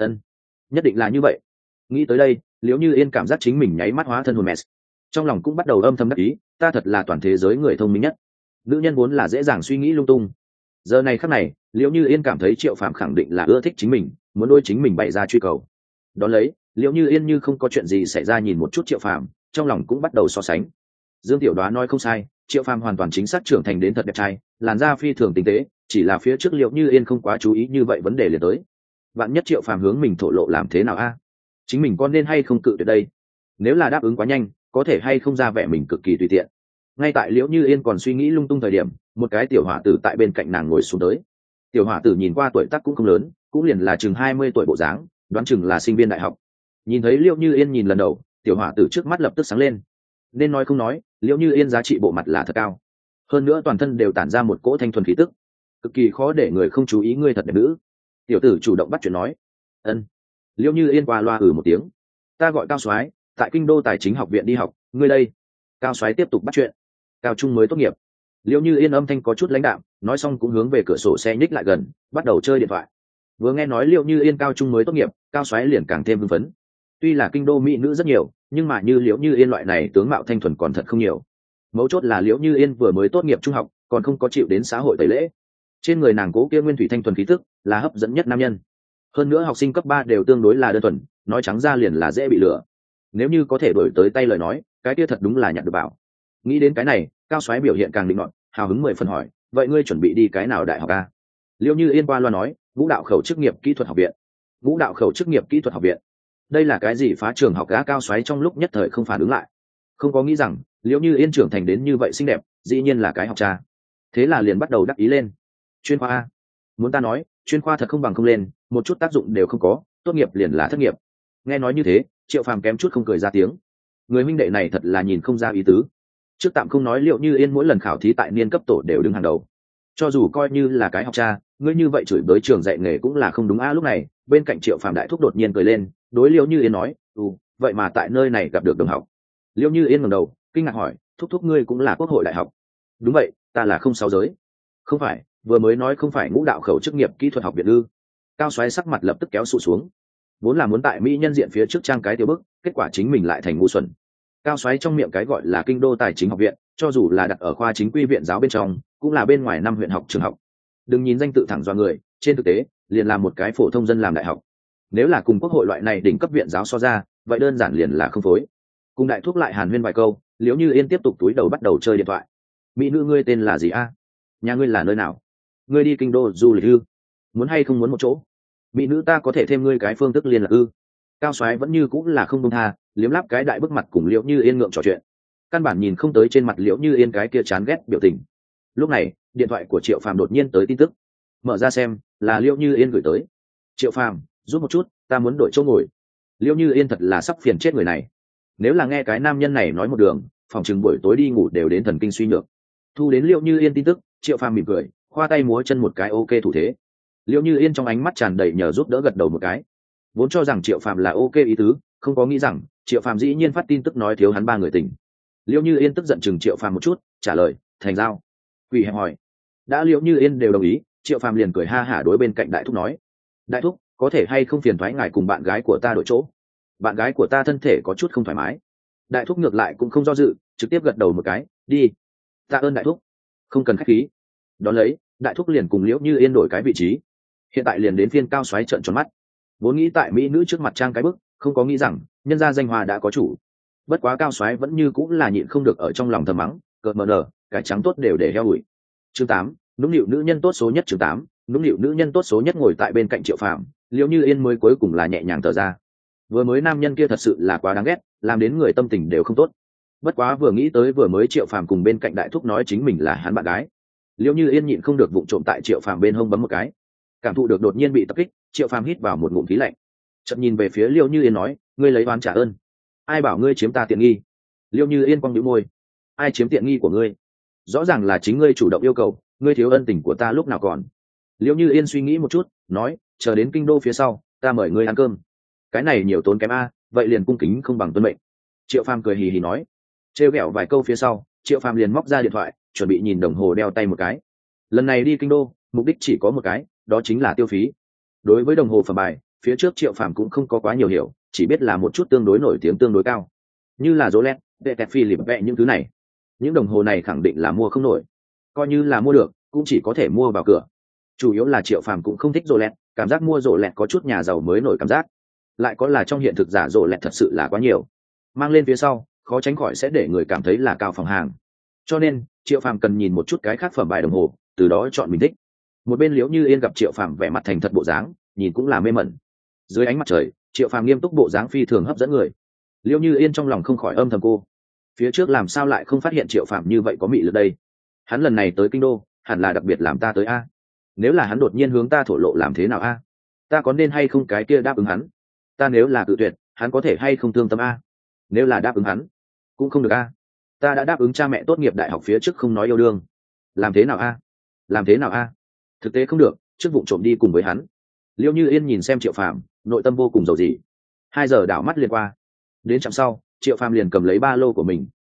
Nhất định là như vậy. Nghĩ tới đây, Liễu Như Yên cảm giác chính mình nháy mắt hóa thân hồn mess, trong lòng cũng bắt đầu âm thầm đắc ý, ta thật là toàn thế giới người thông minh nhất. Nữ nhân vốn là dễ dàng suy nghĩ lung tung. Giờ này khắc này, Liễu Như Yên cảm thấy Triệu Phàm khẳng định là ưa thích chính mình, muốn đôi chính mình bày ra truy cầu. Đón lấy, Liễu Như Yên như không có chuyện gì xảy ra nhìn một chút Triệu Phàm, trong lòng cũng bắt đầu so sánh. Dương Tiểu Đoá nói không sai, Triệu Phàm hoàn toàn chính xác trưởng thành đến thật đẹp trai, làn da phi thường tinh tế, chỉ là phía trước Liễu Như Yên không quá chú ý như vậy vấn đề liền tới. Vạn nhất Triệu Phàm hướng mình thổ lộ làm thế nào a? Chính mình có nên hay không cự tuyệt đây? Nếu là đáp ứng quá nhanh, có thể hay không ra vẻ mình cực kỳ tùy tiện. Ngay tại Liễu Như Yên còn suy nghĩ lung tung thời điểm, một cái tiểu hỏa tử tại bên cạnh nàng ngồi xuống tới. Tiểu hỏa tử nhìn qua tuổi tác cũng không lớn, cũng liền là chừng 20 tuổi bộ dáng, đoán chừng là sinh viên đại học. Nhìn thấy Liễu Như Yên nhìn lần đầu, tiểu hỏa tử trước mắt lập tức sáng lên. Nên nói không nói, Liễu Như Yên giá trị bộ mặt là thật cao, hơn nữa toàn thân đều tản ra một cỗ thanh thuần khí tức, cực kỳ khó để người không chú ý ngươi thật đẹp nữ. Tiểu tử chủ động bắt chuyện nói. Liễu Như Yên qua loa một tiếng, ta gọi Cao Soái, tại Kinh đô Tài chính học viện đi học, ngươi đây? Cao Soái tiếp tục bắt chuyện. Cao trung mới tốt nghiệp. Liễu Như Yên âm thanh có chút lãnh đạm, nói xong cũng hướng về cửa sổ xe nhích lại gần, bắt đầu chơi điện thoại. Vừa nghe nói Liễu Như Yên cao trung mới tốt nghiệp, Cao Soái liền càng thêm hưng phấn. Tuy là kinh đô mỹ nữ rất nhiều, nhưng mà như Liễu Như Yên loại này tướng mạo thanh thuần còn thật không nhiều. Mấu chốt là Liễu Như Yên vừa mới tốt nghiệp trung học, còn không có chịu đến xã hội tẩy lễ. Trên người nàng cố kia nguyên thủy thanh thuần khí tức, là hấp dẫn nhất nam nhân. Hơn nữa học sinh cấp 3 đều tương đối là đơn thuần, nói trắng ra liền là dễ bị lừa. Nếu như có thể đổi tới tay lời nói, cái kia thật đúng là nhặt được bảo. Nghĩ đến cái này, Cao Soái biểu hiện càng định nọt, hào hứng 10 phần hỏi, vậy ngươi chuẩn bị đi cái nào đại học a? Liễu Như Yên qua loa nói, Vũ đạo khẩu chức nghiệp kỹ thuật học viện. Vũ đạo khẩu chức nghiệp kỹ thuật học viện, đây là cái gì phá trường học? Gã Cao Soái trong lúc nhất thời không phản ứng lại, không có nghĩ rằng Liễu Như Yên trưởng thành đến như vậy xinh đẹp, dĩ nhiên là cái học cha. Thế là liền bắt đầu đắc ý lên. Chuyên khoa a? Muốn ta nói, chuyên khoa thật không bằng không lên, một chút tác dụng đều không có, tốt nghiệp liền là thất nghiệp. Nghe nói như thế, Triệu Phàm kém chút không cười ra tiếng. Người huynh đệ này thật là nhìn không ra ý tứ. Trước tạm không nói Liễu Như Yên mỗi lần khảo thí tại niên cấp tổ đều đứng hàng đầu, cho dù coi như là cái học cha, ngươi như vậy chửi bới trường dạy nghề cũng là không đúng a. Lúc này bên cạnh Triệu Phàm đại thúc đột nhiên cười lên, đối Liễu Như Yên nói, vậy mà tại nơi này gặp được đồng học. Liễu Như Yên ngẩng đầu kinh ngạc hỏi, thúc thúc ngươi cũng là quốc hội đại học? Đúng vậy, ta là không sáu giới. Không phải, vừa mới nói không phải Ngũ đạo khẩu chức nghiệp kỹ thuật học viện ư? Cao Soái sắc mặt lập tức kéo sụ xuống, vốn là muốn tại mỹ nhân diện phía trước trang cái tiểu bức, kết quả chính mình lại thành ngu xuẩn. Cao Soái trong miệng cái gọi là kinh đô tài chính học viện, cho dù là đặt ở khoa chính quy viện giáo bên trong, cũng là bên ngoài năm huyện học trường học. Đừng nhìn danh tự thẳng do người, trên thực tế liền là một cái phổ thông dân làm đại học. Nếu là cùng quốc hội loại này đỉnh cấp viện giáo so ra, vậy đơn giản liền là không phối. Cùng đại thuốc lại hàn huyên vài câu, Liễu Như Yên tiếp tục túi đầu bắt đầu chơi điện thoại. Mỹ nữ ngươi tên là gì a? Nhà ngươi là nơi nào? Ngươi đi kinh đô du lịch ư? Muốn hay không muốn một chỗ? Mỹ nữ ta có thể thêm ngươi cái phương thức liên lạc ư? Cao Soái vẫn như cũng là không buông tha, liếm láp cái đại bức mặt cùng Liễu Như Yên ngượng trò chuyện. Căn bản nhìn không tới trên mặt Liễu Như Yên cái kia chán ghét biểu tình. Lúc này điện thoại của Triệu Phàm đột nhiên tới tin tức, mở ra xem là Liễu Như Yên gửi tới. Triệu Phàm, giúp một chút, ta muốn đổi chỗ ngồi. Liễu Như Yên thật là sắp phiền chết người này. Nếu là nghe cái nam nhân này nói một đường, phòng chừng buổi tối đi ngủ đều đến thần kinh suy nhược. Thu đến Liễu Như Yên tin tức, Triệu Phàm mỉm cười, khoa tay múa chân một cái ok thủ thế. Liễu Như Yên trong ánh mắt tràn đầy nhờ giúp đỡ, gật đầu một cái. Vốn cho rằng Triệu Phàm là ok ý tứ, không có nghĩ rằng Triệu Phàm dĩ nhiên phát tin tức nói thiếu hắn 3 người tình. Liễu Như Yên tức giận chừng Triệu Phàm một chút, trả lời, thành giao. Quỷ hẹp hỏi. Đã Liễu Như Yên đều đồng ý, Triệu Phàm liền cười ha hả đối bên cạnh đại thúc nói, đại thúc, có thể hay không phiền thoái ngài cùng bạn gái của ta đổi chỗ? Bạn gái của ta thân thể có chút không thoải mái. Đại thúc ngược lại cũng không do dự, trực tiếp gật đầu một cái, đi. Tạ ơn đại thúc. Không cần khách khí. Đón lấy, đại thúc liền cùng Liễu Như Yên đổi cái vị trí. Hiện tại liền đến phiên Cao Soái trợn tròn mắt. Vốn nghĩ tại mỹ nữ trước mặt trang cái bức, không có nghĩ rằng nhân gia danh hoa đã có chủ. Bất quá Cao Soái vẫn như cũng là nhịn không được ở trong lòng thầm mắng, cợt mờ nở, cái trắng tốt đều để heo ủi. Chương 8, nũng nịu nữ nhân tốt số nhất. Chương 8, nũng nịu nữ nhân tốt số nhất. Ngồi tại bên cạnh Triệu Phàm, Liễu Như Yên mới cuối cùng là nhẹ nhàng thở ra. Vừa mới nam nhân kia thật sự là quá đáng ghét, làm đến người tâm tình đều không tốt. Bất quá vừa nghĩ tới vừa mới Triệu Phàm cùng bên cạnh đại thúc nói chính mình là hắn bạn gái, Liễu Như Yên nhịn không được vụng trộm tại Triệu Phàm bên hông bấm một cái. Cảm thụ được đột nhiên bị tập kích, Triệu Phàm hít vào một ngụm khí lạnh, chợt nhìn về phía Liễu Như Yên nói, ngươi lấy oán trả ơn. Ai bảo ngươi chiếm ta tiện nghi? Liễu Như Yên cong nhíu môi, ai chiếm tiện nghi của ngươi? Rõ ràng là chính ngươi chủ động yêu cầu, ngươi thiếu ân tình của ta lúc nào còn? Liễu Như Yên suy nghĩ một chút, nói, chờ đến kinh đô phía sau, ta mời ngươi ăn cơm. Cái này nhiều tốn kém a, vậy liền cung kính không bằng tuân mệnh. Triệu Phàm cười hì hì nói. Trêu ghẹo vài câu phía sau, Triệu Phàm liền móc ra điện thoại, chuẩn bị nhìn đồng hồ đeo tay một cái. Lần này đi kinh đô, mục đích chỉ có một cái, đó chính là tiêu phí. Đối với đồng hồ phẩm bài, phía trước Triệu Phàm cũng không có quá nhiều hiểu, chỉ biết là một chút tương đối nổi tiếng tương đối cao, như là Rolex, Patek Philippe những thứ này. Những đồng hồ này khẳng định là mua không nổi, coi như là mua được, cũng chỉ có thể mua vào cửa. Chủ yếu là Triệu Phàm cũng không thích Rolex, cảm giác mua Rolex có chút nhà giàu mới nổi cảm giác. Lại có là trong hiện thực giả Rolex thật sự là quá nhiều, mang lên phía sau khó tránh khỏi sẽ để người cảm thấy là cao phòng hàng. Cho nên Triệu Phàm cần nhìn một chút cái khác phẩm bài đồng hồ, từ đó chọn mình thích. Một bên Liễu Như Yên gặp Triệu Phàm vẻ mặt thành thật bộ dáng, nhìn cũng là mê mẩn. Dưới ánh mặt trời, Triệu Phàm nghiêm túc bộ dáng phi thường hấp dẫn người. Liễu Như Yên trong lòng không khỏi âm thầm cô, phía trước làm sao lại không phát hiện Triệu Phàm như vậy có mị lực đây? Hắn lần này tới kinh đô, hẳn là đặc biệt làm ta tới a. Nếu là hắn đột nhiên hướng ta thổ lộ làm thế nào a? Ta có nên hay không cái kia đáp ứng hắn? Ta nếu là cự tuyệt, hắn có thể hay không thương tâm a? Nếu là đáp ứng hắn, cũng không được a. Ta đã đáp ứng cha mẹ tốt nghiệp đại học phía trước không nói yêu đương. Làm thế nào a? Làm thế nào a? Thực tế không được, trước vụ trộm đi cùng với hắn. Liễu Như Yên nhìn xem Triệu Phàm, nội tâm vô cùng dầu dĩ. 2 giờ đảo mắt liền qua. Đến trạm sau, Triệu Phàm liền cầm lấy ba lô của mình,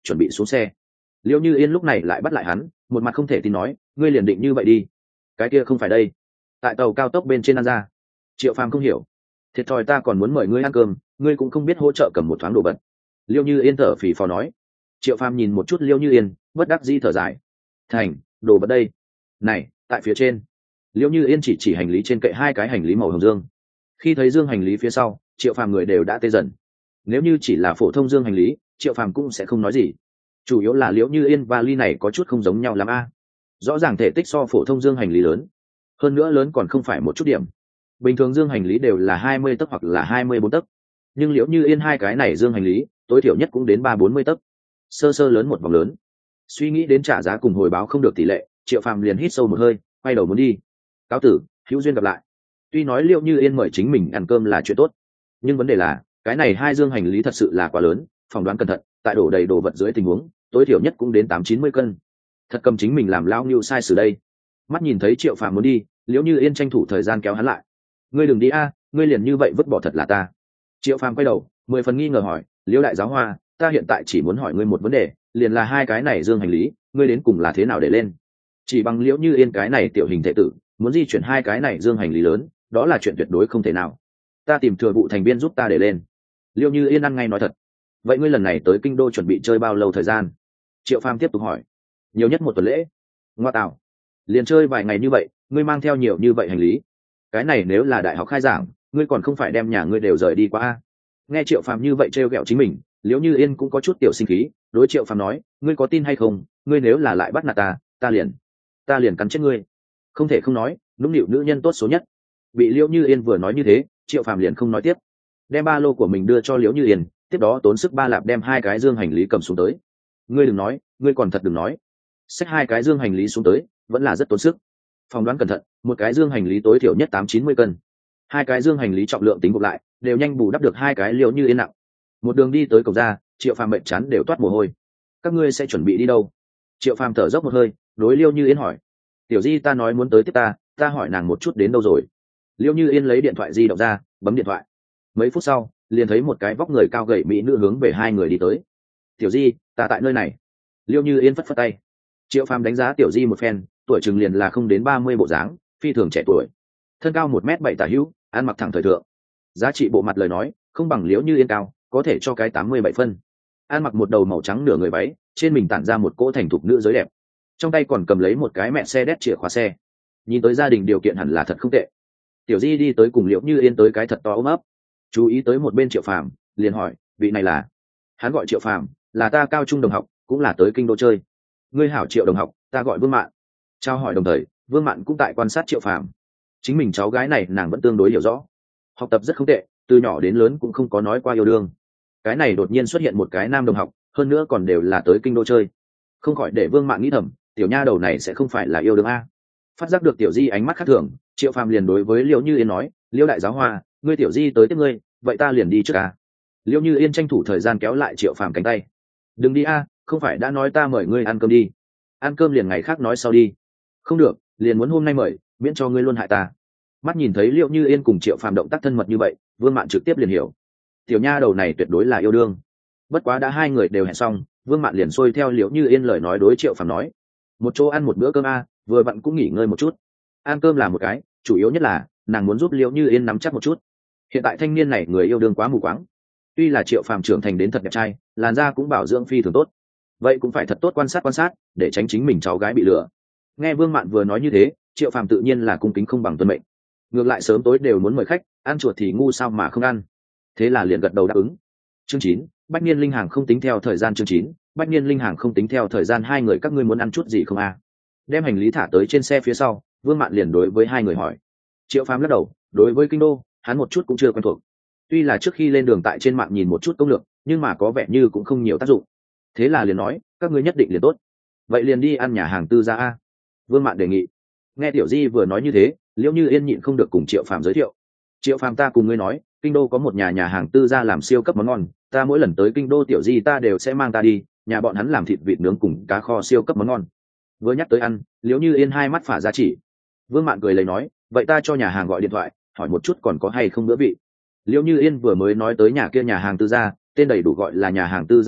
chuẩn bị xuống xe. Liễu Như Yên lúc này lại bắt lại hắn, một mặt không thể tin nói, ngươi liền định như vậy đi? Cái kia không phải đây. Tại tàu cao tốc bên trên ăn ra. Triệu Phàm không hiểu, thiệt thòi ta còn muốn mời ngươi ăn cơm, ngươi cũng không biết hỗ trợ cầm một thoáng đồ vật. Liễu Như Yên thở phì phò nói. Triệu Phàm nhìn một chút Liễu Như Yên, bất đắc dĩ thở dài. Thành, đồ vật đây. Này, tại phía trên. Liễu Như Yên chỉ hành lý trên kệ hai cái hành lý màu hồng dương. Khi thấy dương hành lý phía sau, Triệu Phàm người đều đã tê dần. Nếu như chỉ là phổ thông dương hành lý, Triệu Phàm cũng sẽ không nói gì. Chủ yếu là Liễu Như Yên và ly này có chút không giống nhau lắm a. Rõ ràng thể tích so phổ thông dương hành lý lớn, hơn nữa lớn còn không phải một chút điểm. Bình thường dương hành lý đều là 20 tấc hoặc là 24 tấc, nhưng Liễu Như Yên hai cái này dương hành lý tối thiểu nhất cũng đến 30-40 tấc, sơ sơ lớn một vòng lớn. Suy nghĩ đến trả giá cùng hồi báo không được tỷ lệ, Triệu Phàm liền hít sâu một hơi, quay đầu muốn đi. Cáo tử, hữu duyên gặp lại. Tuy nói Liễu Như Yên mời chính mình ăn cơm là chuyện tốt, nhưng vấn đề là cái này hai dương hành lý thật sự là quá lớn, phỏng đoán cẩn thận, tại đổ đầy đồ vật dưới tình huống tối thiểu nhất cũng đến 80-90 cân. Thật cầm chính mình làm lao nhiêu sai sử đây. Mắt nhìn thấy Triệu Phàm muốn đi, Liễu Như Yên tranh thủ thời gian kéo hắn lại. Ngươi đừng đi a, ngươi liền như vậy vứt bỏ thật là ta. Triệu Phàm quay đầu, 10 phần nghi ngờ hỏi, Liễu đại giáo hoa, ta hiện tại chỉ muốn hỏi ngươi một vấn đề, liền là hai cái này dương hành lý, ngươi đến cùng là thế nào để lên? Chỉ bằng Liễu Như Yên cái này tiểu hình thể tử, muốn di chuyển hai cái này dương hành lý lớn, đó là chuyện tuyệt đối không thể nào. Ta tìm thừa vụ thành viên giúp ta để lên. Liễu Như Yên ăn ngay nói thật. Vậy ngươi lần này tới kinh đô chuẩn bị chơi bao lâu thời gian? Triệu Phàm tiếp tục hỏi. Nhiều nhất một tuần lễ. Ngoa tạo, liền chơi vài ngày như vậy, ngươi mang theo nhiều như vậy hành lý, cái này nếu là đại học khai giảng, ngươi còn không phải đem nhà ngươi đều rời đi qua a? Nghe Triệu Phàm như vậy trêu ghẹo chính mình, Liễu Như Yên cũng có chút tiểu sinh khí, đối Triệu Phàm nói, ngươi có tin hay không, ngươi nếu là lại bắt nạt ta liền cắn chết ngươi. Không thể không nói, nũng nịu nữ nhân tốt số nhất. Bị Liễu Như Yên vừa nói như thế, Triệu Phàm liền không nói tiếp, đem ba lô của mình đưa cho Liễu Như Yên, tiếp đó tốn sức ba lạp đem hai cái dương hành lý cầm xuống tới. Ngươi đừng nói, ngươi còn thật đừng nói, xách hai cái dương hành lý xuống tới vẫn là rất tốn sức. Phỏng đoán cẩn thận, một cái dương hành lý tối thiểu nhất 80-90 cân, hai cái dương hành lý trọng lượng tính gộp lại đều nhanh bù đắp được hai cái Liễu Như Yên nặng. Một đường đi tới cổng ra, Triệu Phàm mệt chán đều toát mồ hôi. Các ngươi sẽ chuẩn bị đi đâu? Triệu Phàm thở dốc một hơi, đối Liễu Như Yên hỏi. Tiểu Di ta nói muốn tới tiếp ta hỏi nàng một chút đến đâu rồi. Liễu Như Yên lấy điện thoại di động ra, bấm điện thoại. Mấy phút sau, liền thấy một cái vóc người cao gầy mỹ nữ hướng về hai người đi tới. Tiểu Di, ta tại nơi này. Liễu Như Yên phất phất tay. Triệu Phàm đánh giá Tiểu Di một phen, tuổi chừng liền là không đến 30 bộ dáng, phi thường trẻ tuổi, thân cao 1m7 tả hữu, ăn mặc thẳng thời thượng. Giá trị bộ mặt lời nói không bằng Liễu Như Yên cao, có thể cho cái 87 phân. Ăn mặc một đầu màu trắng nửa người váy, trên mình tản ra một cỗ thành thục nữ giới đẹp, trong tay còn cầm lấy một cái mẹ xe đét chìa khóa xe. Nhìn tới gia đình điều kiện hẳn là thật không tệ. Tiểu Di đi tới cùng Liễu Như Yên tới cái thật to ôm ấp. Chú ý tới một bên Triệu Phàm, liền hỏi, vị này là? Hắn gọi Triệu Phàm, là ta cao trung đồng học, cũng là tới kinh đô chơi. Ngươi hảo Triệu đồng học, ta gọi Vương Mạn. Trao hỏi đồng thời, Vương Mạn cũng tại quan sát Triệu Phàm. Chính mình cháu gái này nàng vẫn tương đối hiểu rõ, học tập rất không tệ, từ nhỏ đến lớn cũng không có nói qua yêu đương. Cái này đột nhiên xuất hiện một cái nam đồng học, hơn nữa còn đều là tới kinh đô chơi, không khỏi để Vương Mạn nghĩ thầm, tiểu nha đầu này sẽ không phải là yêu đương a. Phát giác được Tiểu Di ánh mắt khác thường, Triệu Phàm liền đối với Liễu Như Yên nói, Liễu đại giáo hoa, ngươi Tiểu Di tới tiếp ngươi, vậy ta liền đi trước a. Liễu Như Yên tranh thủ thời gian kéo lại Triệu Phàm cánh tay. Đừng đi a, không phải đã nói ta mời ngươi ăn cơm đi. Ăn cơm liền ngày khác nói sau đi. Không được, liền muốn hôm nay mời, miễn cho ngươi luôn hại ta. Mắt nhìn thấy Liễu Như Yên cùng Triệu Phàm động tác thân mật như vậy, Vương Mạn trực tiếp liền hiểu, tiểu nha đầu này tuyệt đối là yêu đương. Bất quá đã hai người đều hẹn xong, Vương Mạn liền xuôi theo Liễu Như Yên lời nói đối Triệu Phàm nói, một chỗ ăn một bữa cơm a, vừa vặn cũng nghỉ ngơi một chút. Ăn cơm là một cái, chủ yếu nhất là nàng muốn giúp Liễu Như Yên nắm chắc một chút. Hiện tại thanh niên này người yêu đương quá mù quáng. Tuy là Triệu Phàm trưởng thành đến thật đẹp trai, làn da cũng bảo dưỡng phi thường tốt, vậy cũng phải thật tốt quan sát để tránh chính mình cháu gái bị lừa. Nghe Vương Mạn vừa nói như thế, Triệu Phàm tự nhiên là cung kính không bằng tuân mệnh, ngược lại sớm tối đều muốn mời khách, ăn chuột thì ngu sao mà không ăn. Thế là liền gật đầu đáp ứng. Chương 9, Bách Niên Linh Hàng không tính theo thời gian. Chương 9, Bách Niên Linh Hàng không tính theo thời gian. Hai người các ngươi muốn ăn chút gì không a? Đem hành lý thả tới trên xe phía sau, Vương Mạn liền đối với hai người hỏi. Triệu Phàm lắc đầu, đối với kinh đô, hắn một chút cũng chưa quen thuộc. Tuy là trước khi lên đường tại trên mạng nhìn một chút công lược, nhưng mà có vẻ như cũng không nhiều tác dụng. Thế là liền nói, các ngươi nhất định liền tốt. Vậy liền đi ăn nhà hàng tư gia a. Vương Mạn đề nghị. Nghe Tiểu Di vừa nói như thế, Liễu Như Yên nhịn không được cùng Triệu Phàm giới thiệu. Triệu Phàm ta cùng ngươi nói, kinh đô có một nhà hàng tư gia làm siêu cấp món ngon, ta mỗi lần tới kinh đô Tiểu Di ta đều sẽ mang ta đi, nhà bọn hắn làm thịt vịt nướng cùng cá kho siêu cấp món ngon. Vừa nhắc tới ăn, Liễu Như Yên hai mắt phả ra chỉ. Vương Mạn cười lấy nói, vậy ta cho nhà hàng gọi điện thoại, hỏi một chút còn có hay không bữa vị. Liễu Như Yên vừa mới nói tới nhà kia nhà hàng tư gia, tên đầy đủ gọi là nhà hàng tư gia Đông Thuận,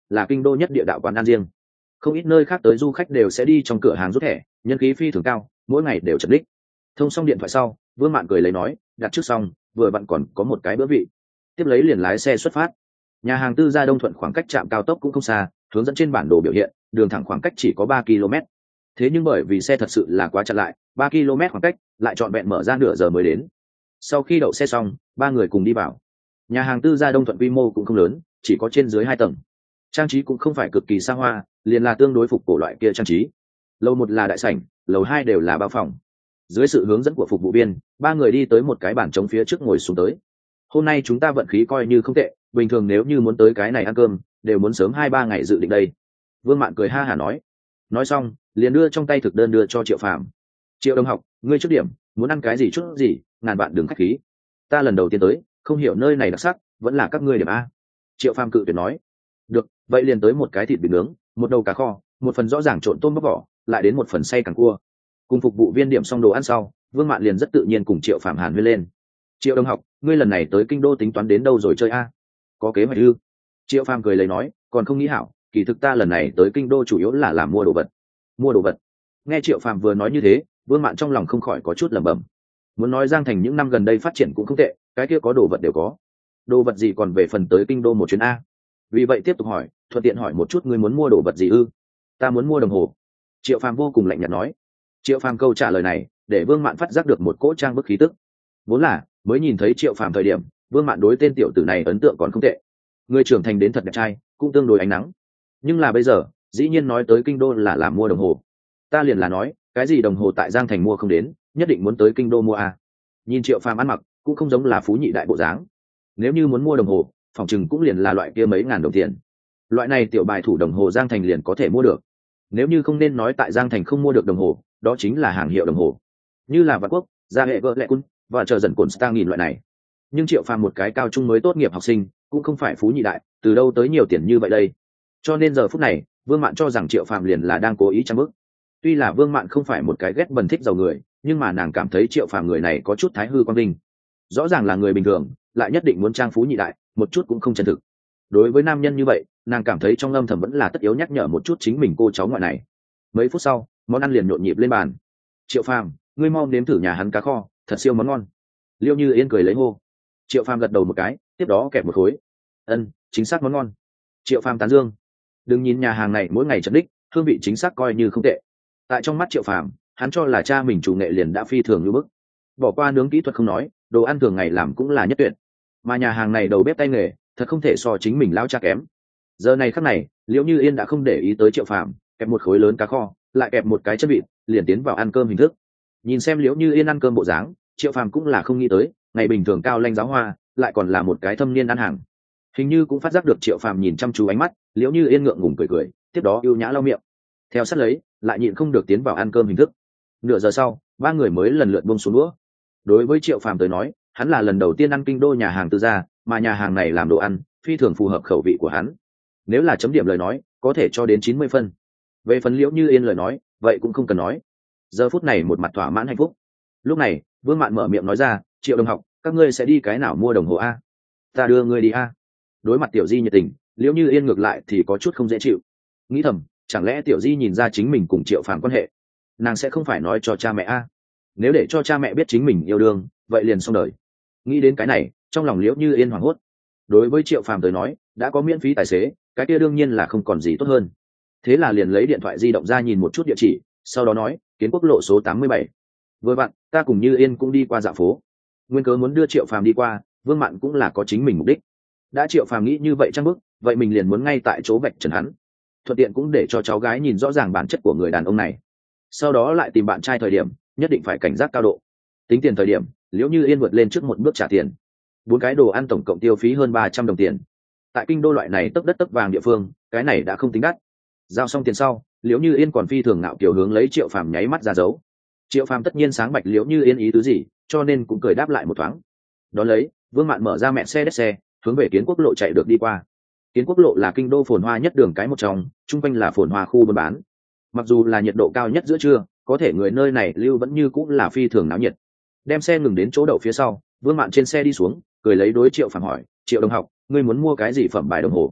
là kinh đô nhất địa đạo quán ăn riêng. Không ít nơi khác tới du khách đều sẽ đi trong cửa hàng rút thẻ, nhân khí phi thường cao, mỗi ngày đều chật đích. Thông xong điện thoại sau, Vương Mạn cười lấy nói, đặt trước xong, vừa vặn còn có một cái bữa vị. Tiếp lấy liền lái xe xuất phát. Nhà hàng Tư Gia Đông Thuận khoảng cách trạm cao tốc cũng không xa, hướng dẫn trên bản đồ biểu hiện, đường thẳng khoảng cách chỉ có 3 km. Thế nhưng bởi vì xe thật sự là quá chặt lại, 3 km khoảng cách, lại trọn vẹn mở ra nửa giờ mới đến. Sau khi đậu xe xong, ba người cùng đi vào. Nhà hàng Tư Gia Đông Thuận quy mô cũng không lớn, chỉ có trên dưới 2 tầng. Trang trí cũng không phải cực kỳ xa hoa, liền là tương đối phục cổ loại kia trang trí. Lầu 1 là đại sảnh, lầu 2 đều là bao phòng. Dưới sự hướng dẫn của phục vụ viên, ba người đi tới một cái bàn trống phía trước ngồi xuống tới. Hôm nay chúng ta vận khí coi như không tệ, bình thường nếu như muốn tới cái này ăn cơm, đều muốn sớm 2-3 ngày dự định đây. Vương Mạn cười ha hả nói. Nói xong, liền đưa trong tay thực đơn đưa cho Triệu Phàm. Triệu đồng học, ngươi trước điểm, muốn ăn cái gì chút gì, ngàn vạn đừng khách khí. Ta lần đầu tiên tới, không hiểu nơi này đặc sắc, vẫn là các ngươi điểm a. Triệu Phàm cự tuyệt nói. Được, vậy liền tới một cái thịt vịt nướng, một đầu cá kho, một phần rõ ràng trộn tôm bóc vỏ, lại đến một phần xay càng cua. Cùng phục vụ viên điểm xong đồ ăn sau, Vương Mạn liền rất tự nhiên cùng Triệu Phàm hàn huyên lên. Triệu đồng học, ngươi lần này tới kinh đô tính toán đến đâu rồi chơi a? Có kế hoạch ư? Triệu Phàm cười lấy nói, còn không nghĩ hảo, kỳ thực ta lần này tới kinh đô chủ yếu là làm mua đồ vật. Mua đồ vật? Nghe Triệu Phàm vừa nói như thế, Vương Mạn trong lòng không khỏi có chút lẩm bẩm. Muốn nói Giang Thành những năm gần đây phát triển cũng không tệ, cái kia có đồ vật đều có. Đồ vật gì còn về phần tới kinh đô một chuyến a? Vì vậy tiếp tục hỏi, thuận tiện hỏi một chút ngươi muốn mua đồ vật gì ư? Ta muốn mua đồng hồ. Triệu Phàm vô cùng lạnh nhạt nói. Triệu Phàm câu trả lời này để Vương Mạn phát giác được một cỗ trang bức khí tức. Vốn là mới nhìn thấy Triệu Phàm thời điểm, Vương Mạn đối tên tiểu tử này ấn tượng còn không tệ, người trưởng thành đến thật đẹp trai, cũng tương đối ánh nắng. Nhưng là bây giờ dĩ nhiên nói tới kinh đô là làm mua đồng hồ. Ta liền là nói, cái gì đồng hồ tại Giang Thành mua không đến, nhất định muốn tới kinh đô mua à? Nhìn Triệu Phàm ăn mặc cũng không giống là phú nhị đại bộ dáng. Nếu như muốn mua đồng hồ, phòng chừng cũng liền là loại kia mấy ngàn đồng tiền. Loại này tiểu bài thủ đồng hồ Giang Thành liền có thể mua được. Nếu như không nên nói tại Giang Thành không mua được đồng hồ, đó chính là hàng hiệu đồng hồ, như là Vạn Quốc, Gia Hệ Gỡ Lệ Cun và chờ dần cồn Star nghìn loại này. Nhưng Triệu Phàm một cái cao trung mới tốt nghiệp học sinh, cũng không phải phú nhị đại, từ đâu tới nhiều tiền như vậy đây? Cho nên giờ phút này, Vương Mạn cho rằng Triệu Phàm liền là đang cố ý trang bức. Tuy là Vương Mạn không phải một cái ghét bẩn thích giàu người, nhưng mà nàng cảm thấy Triệu Phàm người này có chút thái hư quan linh. Rõ ràng là người bình thường, lại nhất định muốn trang phú nhị đại, một chút cũng không chân thực. Đối với nam nhân như vậy, nàng cảm thấy trong âm thầm vẫn là tất yếu nhắc nhở một chút chính mình cô cháu ngoại này. Mấy phút sau, món ăn liền nhộn nhịp lên bàn. Triệu Phàm, ngươi mau nếm thử nhà hắn cá kho, thật siêu món ngon. Liêu Như Yên cười lấy hô. Triệu Phàm gật đầu một cái, tiếp đó kẹp một khối. Ân, chính xác món ngon. Triệu Phàm tán dương. Đừng nhìn nhà hàng này mỗi ngày chật đích, hương vị chính xác coi như không tệ. Tại trong mắt Triệu Phàm, hắn cho là cha mình chủ nghệ liền đã phi thường như bức. Bỏ qua nướng kỹ thuật không nói, đồ ăn thường ngày làm cũng là nhất tuyệt. Mà nhà hàng này đầu bếp tay nghề, thật không thể so chính mình lão cha kém. Giờ này khắc này, Liễu Như Yên đã không để ý tới Triệu Phàm, kẹp một khối lớn cá kho, lại kẹp một cái chân vịt, liền tiến vào ăn cơm hình thức. Nhìn xem Liễu Như Yên ăn cơm bộ dáng, Triệu Phàm cũng là không nghĩ tới, ngày bình thường cao lanh giáo hoa, lại còn là một cái thâm niên ăn hàng. Hình như cũng phát giác được Triệu Phàm nhìn chăm chú ánh mắt, Liễu Như Yên ngượng ngùng cười cười, tiếp đó ưu nhã lau miệng. Theo sát lấy, lại nhịn không được tiến vào ăn cơm hình thức. Nửa giờ sau, ba người mới lần lượt buông xuống đũa. Đối với Triệu Phàm tới nói, hắn là lần đầu tiên ăn kinh đô nhà hàng Tư Gia, mà nhà hàng này làm đồ ăn phi thường phù hợp khẩu vị của hắn. Nếu là chấm điểm lời nói, có thể cho đến 90 phân. Về phần Liễu Như Yên lời nói, vậy cũng không cần nói. Giờ phút này một mặt thỏa mãn hạnh phúc. Lúc này, Vương Mạn mở miệng nói ra, Triệu đồng học, các ngươi sẽ đi cái nào mua đồng hồ a? Ta đưa ngươi đi a. Đối mặt Tiểu Di nhiệt tình, Liễu Như Yên ngược lại thì có chút không dễ chịu. Nghĩ thầm, chẳng lẽ Tiểu Di nhìn ra chính mình cùng Triệu Phàm quan hệ, nàng sẽ không phải nói cho cha mẹ a? Nếu để cho cha mẹ biết chính mình yêu đương, vậy liền xong đời. Nghĩ đến cái này, trong lòng Liễu Như Yên hoảng hốt. Đối với Triệu Phàm tới nói, đã có miễn phí tài xế, cái kia đương nhiên là không còn gì tốt hơn. Thế là liền lấy điện thoại di động ra nhìn một chút địa chỉ, sau đó nói, Kiến Quốc lộ số 87. Vừa vặn, ta cùng Như Yên cũng đi qua dạo phố. Nguyên cớ muốn đưa Triệu Phàm đi qua, Vương Mạn cũng là có chính mình mục đích. Đã Triệu Phàm nghĩ như vậy chăng bức, vậy mình liền muốn ngay tại chỗ vạch trần hắn. Thuận tiện cũng để cho cháu gái nhìn rõ ràng bản chất của người đàn ông này. Sau đó lại tìm bạn trai thời điểm, nhất định phải cảnh giác cao độ. Tính tiền thời điểm, Liễu Như Yên vượt lên trước một bước trả tiền. 4 cái đồ ăn tổng cộng tiêu phí hơn 300 đồng tiền. Tại kinh đô loại này tấc đất tấc vàng địa phương, cái này đã không tính đắt. Giao xong tiền sau, Liễu Như Yên còn phi thường ngạo kiều hướng lấy Triệu Phàm nháy mắt ra dấu. Triệu Phàm tất nhiên sáng bạch Liễu Như Yên ý tứ gì, cho nên cũng cười đáp lại một thoáng. Đón lấy, Vương Mạn mở ra mẹ xe đét xe, hướng về Kiến Quốc lộ chạy được đi qua. Kiến Quốc lộ là kinh đô phồn hoa nhất đường cái một trong, chung quanh là phồn hoa khu buôn bán. Mặc dù là nhiệt độ cao nhất giữa trưa, có thể người nơi này lưu vẫn như cũng là phi thường náo nhiệt. Đem xe ngừng đến chỗ đậu phía sau, Vương Mạn trên xe đi xuống, cười lấy đối Triệu Phàm hỏi, Triệu đồng học, ngươi muốn mua cái gì phẩm bài đồng hồ?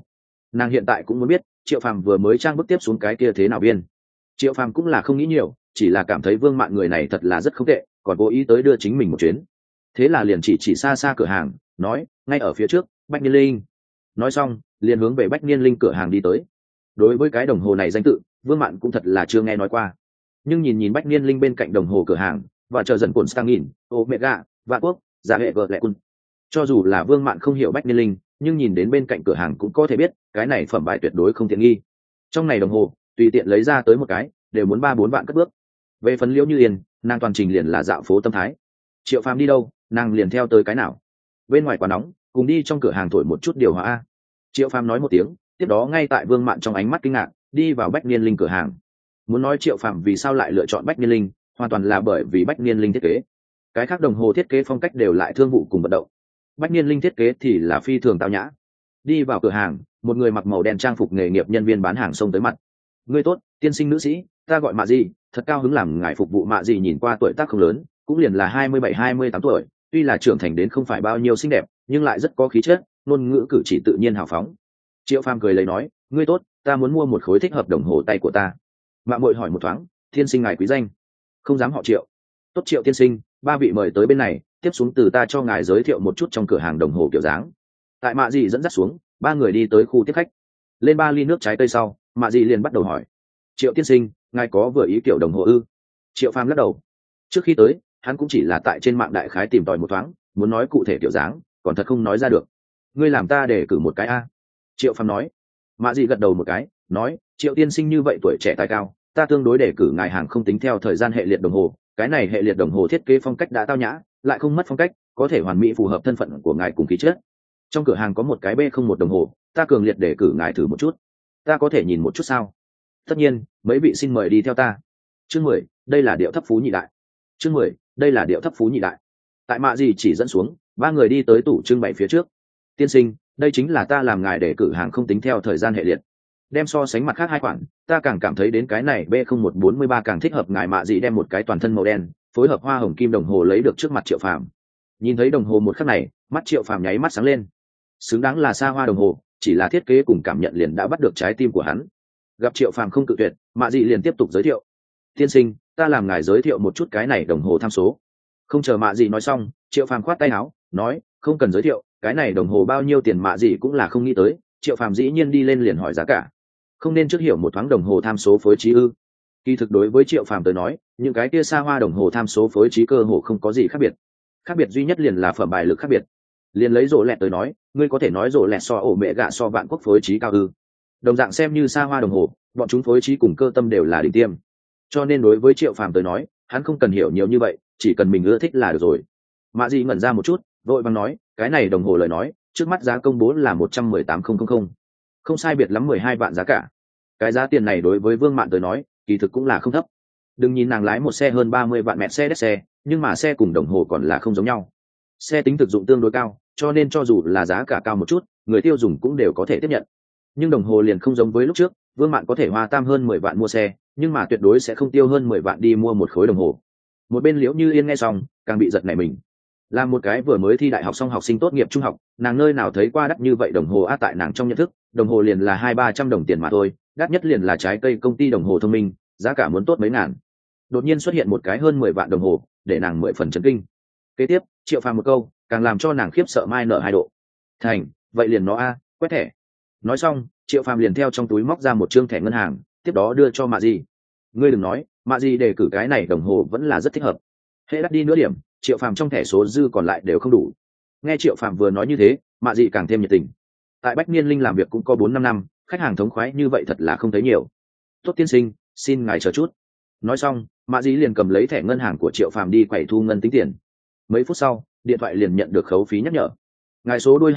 Nàng hiện tại cũng muốn biết Triệu Phàm vừa mới trang bức tiếp xuống cái kia thế nào biên. Triệu Phàm cũng là không nghĩ nhiều, chỉ là cảm thấy Vương Mạn người này thật là rất không tệ, còn cố ý tới đưa chính mình một chuyến. Thế là liền chỉ xa xa cửa hàng, nói ngay ở phía trước, Bách Niên Linh. Nói xong liền hướng về Bách Niên Linh cửa hàng đi tới. Đối với cái đồng hồ này danh tự, Vương Mạn cũng thật là chưa nghe nói qua, nhưng nhìn Bách Niên Linh bên cạnh đồng hồ cửa hàng và chờ dần cồn stang nghìn omega vạn quốc giả hệ vợ lẹ cun, cho dù là Vương Mạn không hiểu Bách Niên Linh, nhưng nhìn đến bên cạnh cửa hàng cũng có thể biết cái này phẩm bài tuyệt đối không tiện nghi. Trong này đồng hồ tùy tiện lấy ra tới một cái đều muốn 3-4 vạn cất bước. Về phần Liễu Như Yên, nàng toàn trình liền là dạo phố tâm thái. Triệu Phàm đi đâu nàng liền theo tới cái nào. Bên ngoài quá nóng, cùng đi trong cửa hàng thổi một chút điều hòa a. Triệu Phàm nói một tiếng, tiếp đó ngay tại Vương Mạn trong ánh mắt kinh ngạc đi vào Bách Niên Linh cửa hàng. Muốn nói Triệu Phàm vì sao lại lựa chọn Bách Niên Linh, hoàn toàn là bởi vì Bách Niên Linh thiết kế. Cái khác đồng hồ thiết kế phong cách đều lại thương vụ cùng vận động, Bách Niên Linh thiết kế thì là phi thường tao nhã. Đi vào cửa hàng, một người mặc màu đen trang phục nghề nghiệp nhân viên bán hàng xông tới mặt. Ngươi tốt, tiên sinh nữ sĩ, ta gọi Mạ Di, thật cao hứng làm ngài phục vụ. Mạ Di nhìn qua tuổi tác không lớn, cũng liền là 27-28 tuổi, tuy là trưởng thành đến không phải bao nhiêu xinh đẹp, nhưng lại rất có khí chất, ngôn ngữ cử chỉ tự nhiên hào phóng. Triệu Phàm cười lấy nói, ngươi tốt, ta muốn mua một khối thích hợp đồng hồ tay của ta. Mạ Muội hỏi một thoáng, tiên sinh ngài quý danh? Không dám họ Triệu. Tốt Triệu tiên sinh, ba vị mời tới bên này, tiếp xuống từ ta cho ngài giới thiệu một chút trong cửa hàng đồng hồ kiểu dáng. Tại Mạ Dị dẫn dắt xuống, ba người đi tới khu tiếp khách. Lên 3 ly nước trái cây sau, Mạ Dị liền bắt đầu hỏi, Triệu tiên sinh, ngài có vừa ý kiểu đồng hồ ư? Triệu Phàm lắc đầu. Trước khi tới, hắn cũng chỉ là tại trên mạng đại khái tìm tòi một thoáng, muốn nói cụ thể kiểu dáng, còn thật không nói ra được. Ngươi làm ta để cử một cái a. Triệu Phàm nói. Mạ Dị gật đầu một cái, nói, Triệu tiên sinh như vậy tuổi trẻ tài cao, ta tương đối để cử ngài hàng không tính theo thời gian hệ liệt đồng hồ. Cái này hệ liệt đồng hồ thiết kế phong cách đã tao nhã, lại không mất phong cách, có thể hoàn mỹ phù hợp thân phận của ngài cùng khí chất. Trong cửa hàng có một cái B01 đồng hồ, ta cường liệt để cử ngài thử một chút. Ta có thể nhìn một chút sao? Tất nhiên, mấy vị xin mời đi theo ta. Chương 10, đây là điệu thấp phú nhị đại. Chương 10, đây là điệu thấp phú nhị đại. Tại Mạ Dị chỉ dẫn xuống, ba người đi tới tủ trưng bày phía trước. Tiên sinh, đây chính là ta làm ngài để cử hàng không tính theo thời gian hệ liệt. Đem so sánh mặt khác hai khoản, ta càng cảm thấy đến cái này B0143 càng thích hợp ngài. Mạ Dị đem một cái toàn thân màu đen, phối hợp hoa hồng kim đồng hồ lấy được trước mặt Triệu Phàm. Nhìn thấy đồng hồ một khắc này, mắt Triệu Phàm nháy mắt sáng lên. Xứng đáng là xa hoa đồng hồ, chỉ là thiết kế cùng cảm nhận liền đã bắt được trái tim của hắn. Gặp Triệu Phàm không cự tuyệt, Mạ Dị liền tiếp tục giới thiệu. Tiên sinh, ta làm ngài giới thiệu một chút cái này đồng hồ tham số. Không chờ Mạ Dị nói xong, Triệu Phàm khoát tay áo, nói, không cần giới thiệu, cái này đồng hồ bao nhiêu tiền? Mạ Dị cũng là không nghĩ tới, Triệu Phàm dĩ nhiên đi lên liền hỏi giá cả. Không nên trước hiểu một thoáng đồng hồ tham số phối trí ư? Kỳ thực đối với Triệu Phàm tới nói, những cái kia xa hoa đồng hồ tham số phối trí cơ hồ không có gì khác biệt. Khác biệt duy nhất liền là phẩm bài lực khác biệt. Liền lấy rổ lẹt tới nói, ngươi có thể nói rổ lẹt so ổ mẹ gạ so vạn quốc phối trí cao ư? Đồng dạng xem như xa hoa đồng hồ, bọn chúng phối trí cùng cơ tâm đều là đỉnh tiêm. Cho nên đối với Triệu Phàm tới nói, hắn không cần hiểu nhiều như vậy, chỉ cần mình ưa thích là được rồi. Mạ Dị ngẩn ra một chút, vội vàng nói, cái này đồng hồ lời nói, trước mắt giá công bố là 118.000, không sai biệt lắm 12 vạn giá cả. Cái giá tiền này đối với Vương Mạn tới nói, kỳ thực cũng là không thấp. Đừng nhìn nàng lái một xe hơn 30 vạn Mercedes xe, nhưng mà xe cùng đồng hồ còn là không giống nhau. Xe tính thực dụng tương đối cao, cho nên cho dù là giá cả cao một chút, người tiêu dùng cũng đều có thể tiếp nhận. Nhưng đồng hồ liền không giống với lúc trước, Vương Mạn có thể hoa tam hơn 10 vạn mua xe, nhưng mà tuyệt đối sẽ không tiêu hơn 10 vạn đi mua một khối đồng hồ. Một bên Liễu Như Yên nghe xong, càng bị giật nảy mình. Là một cái vừa mới thi đại học xong học sinh tốt nghiệp trung học, nàng nơi nào thấy qua đắt như vậy đồng hồ tại nàng trong nhận thức, đồng hồ liền là 200-300 đồng tiền mà thôi, đắt nhất liền là trái cây công ty đồng hồ thông minh, giá cả muốn tốt mấy ngàn. Đột nhiên xuất hiện một cái hơn 10 vạn đồng hồ, để nàng 10 phần chấn kinh. Kế tiếp, Triệu Phàm một câu, càng làm cho nàng khiếp sợ mai nở hai độ. Thành, vậy liền nó quét thẻ. Nói xong, Triệu Phàm liền theo trong túi móc ra một trương thẻ ngân hàng, tiếp đó đưa cho Mạ Dị. Ngươi đừng nói, Mạ Dị đề cử cái này đồng hồ vẫn là rất thích hợp. Hễ đắt đi nửa điểm, Triệu Phàm trong thẻ số dư còn lại đều không đủ. Nghe Triệu Phàm vừa nói như thế, Mạ Dị càng thêm nhiệt tình. Tại Bách Niên Linh làm việc cũng có 4-5 năm, khách hàng thống khoái như vậy thật là không thấy nhiều. Tốt tiên sinh, xin ngài chờ chút. Nói xong, Mạ Dị liền cầm lấy thẻ ngân hàng của Triệu Phàm đi quầy thu ngân tính tiền. Mấy phút sau, điện thoại liền nhận được khấu phí nhắc nhở. Ngài số đuôi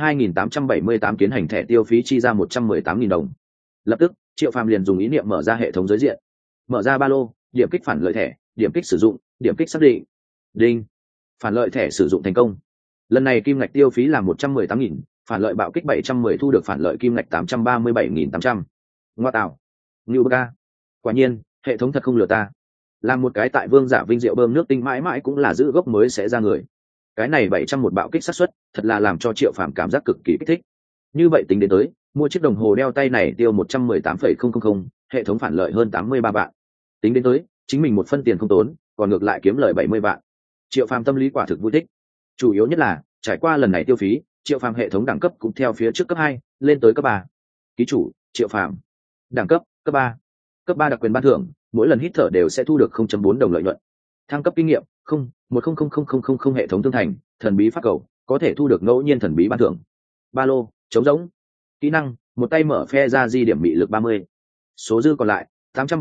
2878 tiến hành thẻ tiêu phí chi ra 118.000 đồng. Lập tức, Triệu Phàm liền dùng ý niệm mở ra hệ thống giới diện. Mở ra ba lô, điểm kích phản lợi thẻ, điểm kích sử dụng, điểm kích xác định. Đinh. Phản lợi thẻ sử dụng thành công. Lần này kim ngạch tiêu phí là 118.000, phản lợi bạo kích 710 thu được phản lợi kim ngạch 837.800. Ngoa tạo. Ngưu ca. Quả nhiên, hệ thống thật không lừa ta. Làm một cái tại Vương Giả Vinh rượu bơm nước tinh mãi mãi cũng là giữ gốc mới sẽ ra người. Cái này 701 bạo kích xác suất, thật là làm cho Triệu Phàm cảm giác cực kỳ kích thích. Như vậy tính đến tới, mua chiếc đồng hồ đeo tay này tiêu 118,000, hệ thống phản lợi hơn 83 vạn. Tính đến tới chính mình một phân tiền không tốn, còn ngược lại kiếm lời 70 vạn. Triệu Phàm tâm lý quả thực vui thích. Chủ yếu nhất là trải qua lần này tiêu phí, Triệu Phàm hệ thống đẳng cấp cũng theo phía trước cấp 2 lên tới cấp 3. Ký chủ Triệu Phàm, đẳng cấp cấp 3. Cấp 3 đặc quyền ban thưởng, mỗi lần hít thở đều sẽ thu được 0.4 đồng lợi nhuận. Thăng cấp kinh nghiệm 1000000, hệ thống thương thành, thần bí pháp cầu, có thể thu được ngẫu nhiên thần bí ban thưởng. Ba lô trống rỗng. Kỹ năng, một tay mở phe ra di điểm mị lực 30. Số dư còn lại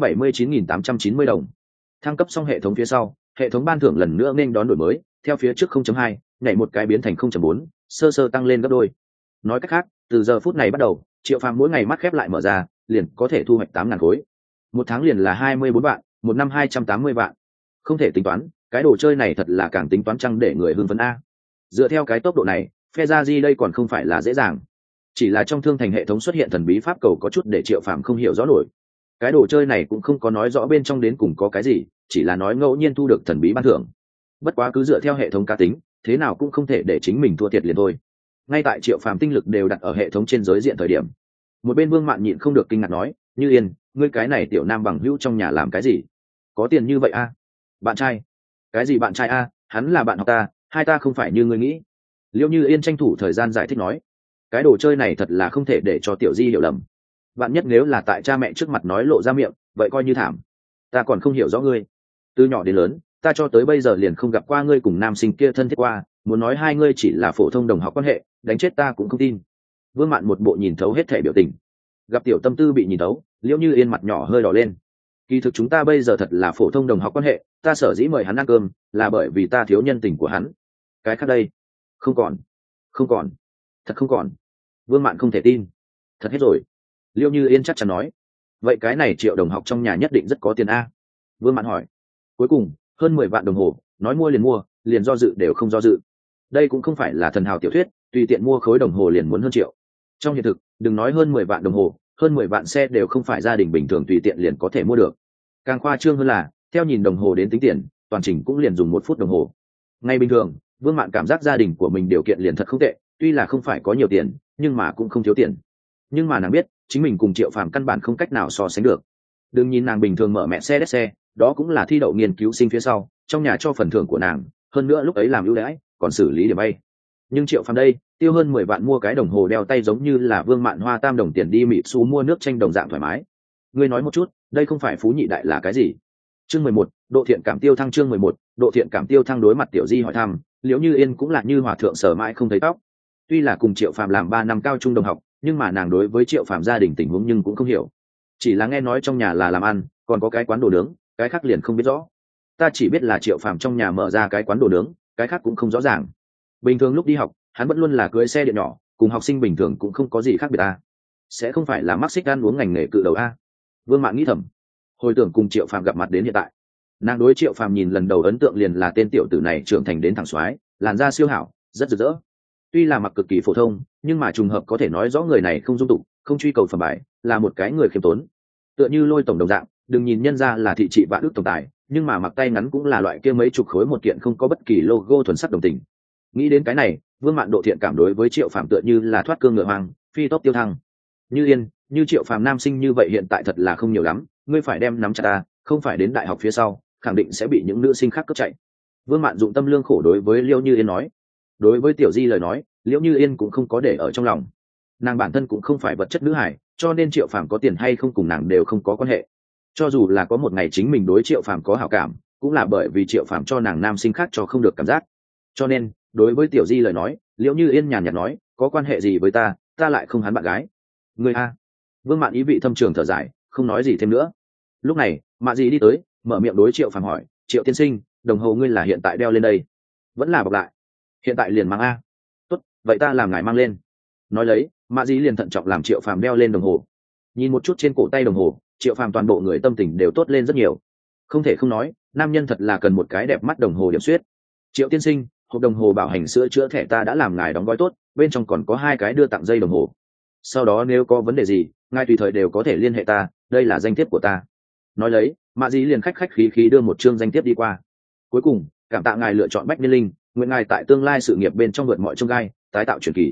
879.890 đồng. Thăng cấp xong hệ thống phía sau, hệ thống ban thưởng lần nữa nên đón đổi mới, theo phía trước 0.2 nhảy một cái biến thành 0.4, sơ sơ tăng lên gấp đôi. Nói cách khác, từ giờ phút này bắt đầu, Triệu Phàm mỗi ngày mắt khép lại mở ra, liền có thể thu hoạch 8.000 khối. Một tháng liền là 24 vạn, một năm 280 vạn. Không thể tính toán, cái đồ chơi này thật là càng tính toán chăng để người hưng phấn a. Dựa theo cái tốc độ này, phe ra di đây còn không phải là dễ dàng. Chỉ là trong thương thành hệ thống xuất hiện thần bí pháp cầu có chút để Triệu Phàm không hiểu rõ nổi. Cái đồ chơi này cũng không có nói rõ bên trong đến cùng có cái gì, chỉ là nói ngẫu nhiên thu được thần bí ban thưởng. Bất quá cứ dựa theo hệ thống cá tính, thế nào cũng không thể để chính mình thua thiệt liền thôi. Ngay tại Triệu Phàm tinh lực đều đặt ở hệ thống trên giới diện thời điểm, một bên Vương Mạn nhịn không được kinh ngạc nói, Như Yên, ngươi cái này tiểu nam bằng hữu trong nhà làm cái gì? Có tiền như vậy a? Bạn trai? Cái gì bạn trai a? Hắn là bạn học ta, hai ta không phải như ngươi nghĩ. Liễu Như Yên tranh thủ thời gian giải thích nói, cái đồ chơi này thật là không thể để cho tiểu di hiểu lầm. Bạn nhất nếu là tại cha mẹ trước mặt nói lộ ra miệng, vậy coi như thảm. Ta còn không hiểu rõ ngươi. Từ nhỏ đến lớn, ta cho tới bây giờ liền không gặp qua ngươi cùng nam sinh kia thân thiết qua, muốn nói hai ngươi chỉ là phổ thông đồng học quan hệ, đánh chết ta cũng không tin. Vương Mạn một bộ nhìn thấu hết thể biểu tình. Gặp tiểu tâm tư bị nhìn thấu, Liễu Như Yên mặt nhỏ hơi đỏ lên. Kỳ thực chúng ta bây giờ thật là phổ thông đồng học quan hệ, ta sở dĩ mời hắn ăn cơm là bởi vì ta thiếu nhân tình của hắn. Cái khác đây, không còn, không còn, thật không còn. Vương Mạn không thể tin. Thật hết rồi. Liễu Như Yên chắc chắn nói. Vậy cái này Triệu đồng học trong nhà nhất định rất có tiền a. Vương Mạn hỏi. Cuối cùng hơn 10 vạn đồng hồ, nói mua, liền do dự đều không do dự. Đây cũng không phải là thần hào tiểu thuyết, tùy tiện mua khối đồng hồ liền muốn hơn triệu. Trong hiện thực, đừng nói hơn 10 vạn đồng hồ, hơn 10 vạn xe đều không phải gia đình bình thường tùy tiện liền có thể mua được. Càng khoa trương hơn là, theo nhìn đồng hồ đến tính tiền, toàn trình cũng liền dùng 1 phút đồng hồ. Ngay bình thường, Vương Mạn cảm giác gia đình của mình điều kiện liền thật không tệ, tuy là không phải có nhiều tiền, nhưng mà cũng không thiếu tiền. Nhưng mà nàng biết, chính mình cùng Triệu Phàm căn bản không cách nào so sánh được. Đừng nhìn nàng bình thường mở mẹ xe đét xe, đó cũng là thi đậu nghiên cứu sinh phía sau, trong nhà cho phần thưởng của nàng, hơn nữa lúc ấy làm ưu đãi, còn xử lý điểm bay. Nhưng Triệu Phàm đây, tiêu hơn 10 vạn mua cái đồng hồ đeo tay giống như là Vương Mạn hoa tam đồng tiền đi mịt xu mua nước chanh đồng dạng thoải mái. Ngươi nói một chút, đây không phải phú nhị đại là cái gì? Chương 11, độ thiện cảm tiêu thăng. Chương 11, độ thiện cảm tiêu thăng. Đối mặt Tiểu Di hỏi thăm, Liễu Như Yên cũng là như hòa thượng sở mãi không thấy tóc. Tuy là cùng Triệu Phàm làm 3 năm cao trung đồng học, nhưng mà nàng đối với Triệu Phàm gia đình tình huống nhưng cũng không hiểu. Chỉ là nghe nói trong nhà là làm ăn, còn có cái quán đồ nướng, cái khác liền không biết rõ. Ta chỉ biết là Triệu Phàm trong nhà mở ra cái quán đồ nướng, cái khác cũng không rõ ràng. Bình thường lúc đi học, hắn vẫn luôn là cưỡi xe điện nhỏ, cùng học sinh bình thường cũng không có gì khác biệt a. Sẽ không phải là mắc xích ăn uống ngành nghề cự đầu a. Vương Mạn nghĩ thầm. Hồi tưởng cùng Triệu Phàm gặp mặt đến hiện tại, nàng đối Triệu Phàm nhìn lần đầu ấn tượng liền là tên tiểu tử này trưởng thành đến thẳng xoái, làn da siêu hảo, rất rực rỡ. Tuy là mặc cực kỳ phổ thông, nhưng mà trùng hợp có thể nói rõ người này không dung tục, không truy cầu phẩm bài, là một cái người khiêm tốn. Tựa như Lôi tổng đồng dạng, đừng nhìn nhân ra là thị trị vạn ước tổng tài, nhưng mà mặc tay ngắn cũng là loại kia mấy chục khối một kiện không có bất kỳ logo thuần sắc đồng tình. Nghĩ đến cái này, Vương Mạn độ thiện cảm đối với Triệu Phàm tựa như là thoát cương ngựa hoang, phi tốc tiêu thăng. Như Yên, như Triệu Phàm nam sinh như vậy hiện tại thật là không nhiều lắm, ngươi phải đem nắm chặt ta, không phải đến đại học phía sau, khẳng định sẽ bị những nữ sinh khác cướp chạy. Vương Mạn dụng tâm lương khổ đối với Liễu Như Yên nói. Đối với Tiểu Di lời nói, Liễu Như Yên cũng không có để ở trong lòng. Nàng bản thân cũng không phải vật chất nữ hải, cho nên Triệu Phàm có tiền hay không cùng nàng đều không có quan hệ. Cho dù là có một ngày chính mình đối Triệu Phàm có hảo cảm, cũng là bởi vì Triệu Phàm cho nàng nam sinh khác cho không được cảm giác. Cho nên, đối với Tiểu Di lời nói, Liễu Như Yên nhàn nhạt nói, có quan hệ gì với ta, ta lại không hắn bạn gái. Người a. Vương Mạn ý vị thâm trường thở dài, không nói gì thêm nữa. Lúc này, Mạ Dì đi tới, mở miệng đối Triệu Phàm hỏi, Triệu tiên sinh, đồng hồ ngươi là hiện tại đeo lên đây, vẫn là bọc lại? Hiện tại liền mang a. Tốt, vậy ta làm ngài mang lên. Nói lấy, Mạ Dì liền thận trọng làm Triệu Phàm đeo lên đồng hồ. Nhìn một chút trên cổ tay đồng hồ, Triệu Phàm toàn bộ người tâm tình đều tốt lên rất nhiều. Không thể không nói, nam nhân thật là cần một cái đẹp mắt đồng hồ điểm xuyết. Triệu tiên sinh, hộp đồng hồ bảo hành sữa chữa thẻ ta đã làm ngài đóng gói tốt, bên trong còn có 2 cái đưa tặng dây đồng hồ. Sau đó nếu có vấn đề gì, ngài tùy thời đều có thể liên hệ ta, đây là danh thiếp của ta. Nói lấy, Mạ Dĩ liền khách khí đưa một chương danh thiếp đi qua. Cuối cùng, cảm tạ ngài lựa chọn Bách Niên Linh, nguyện ngài tại tương lai sự nghiệp bên trong vượt mọi chông gai, tái tạo truyền kỳ.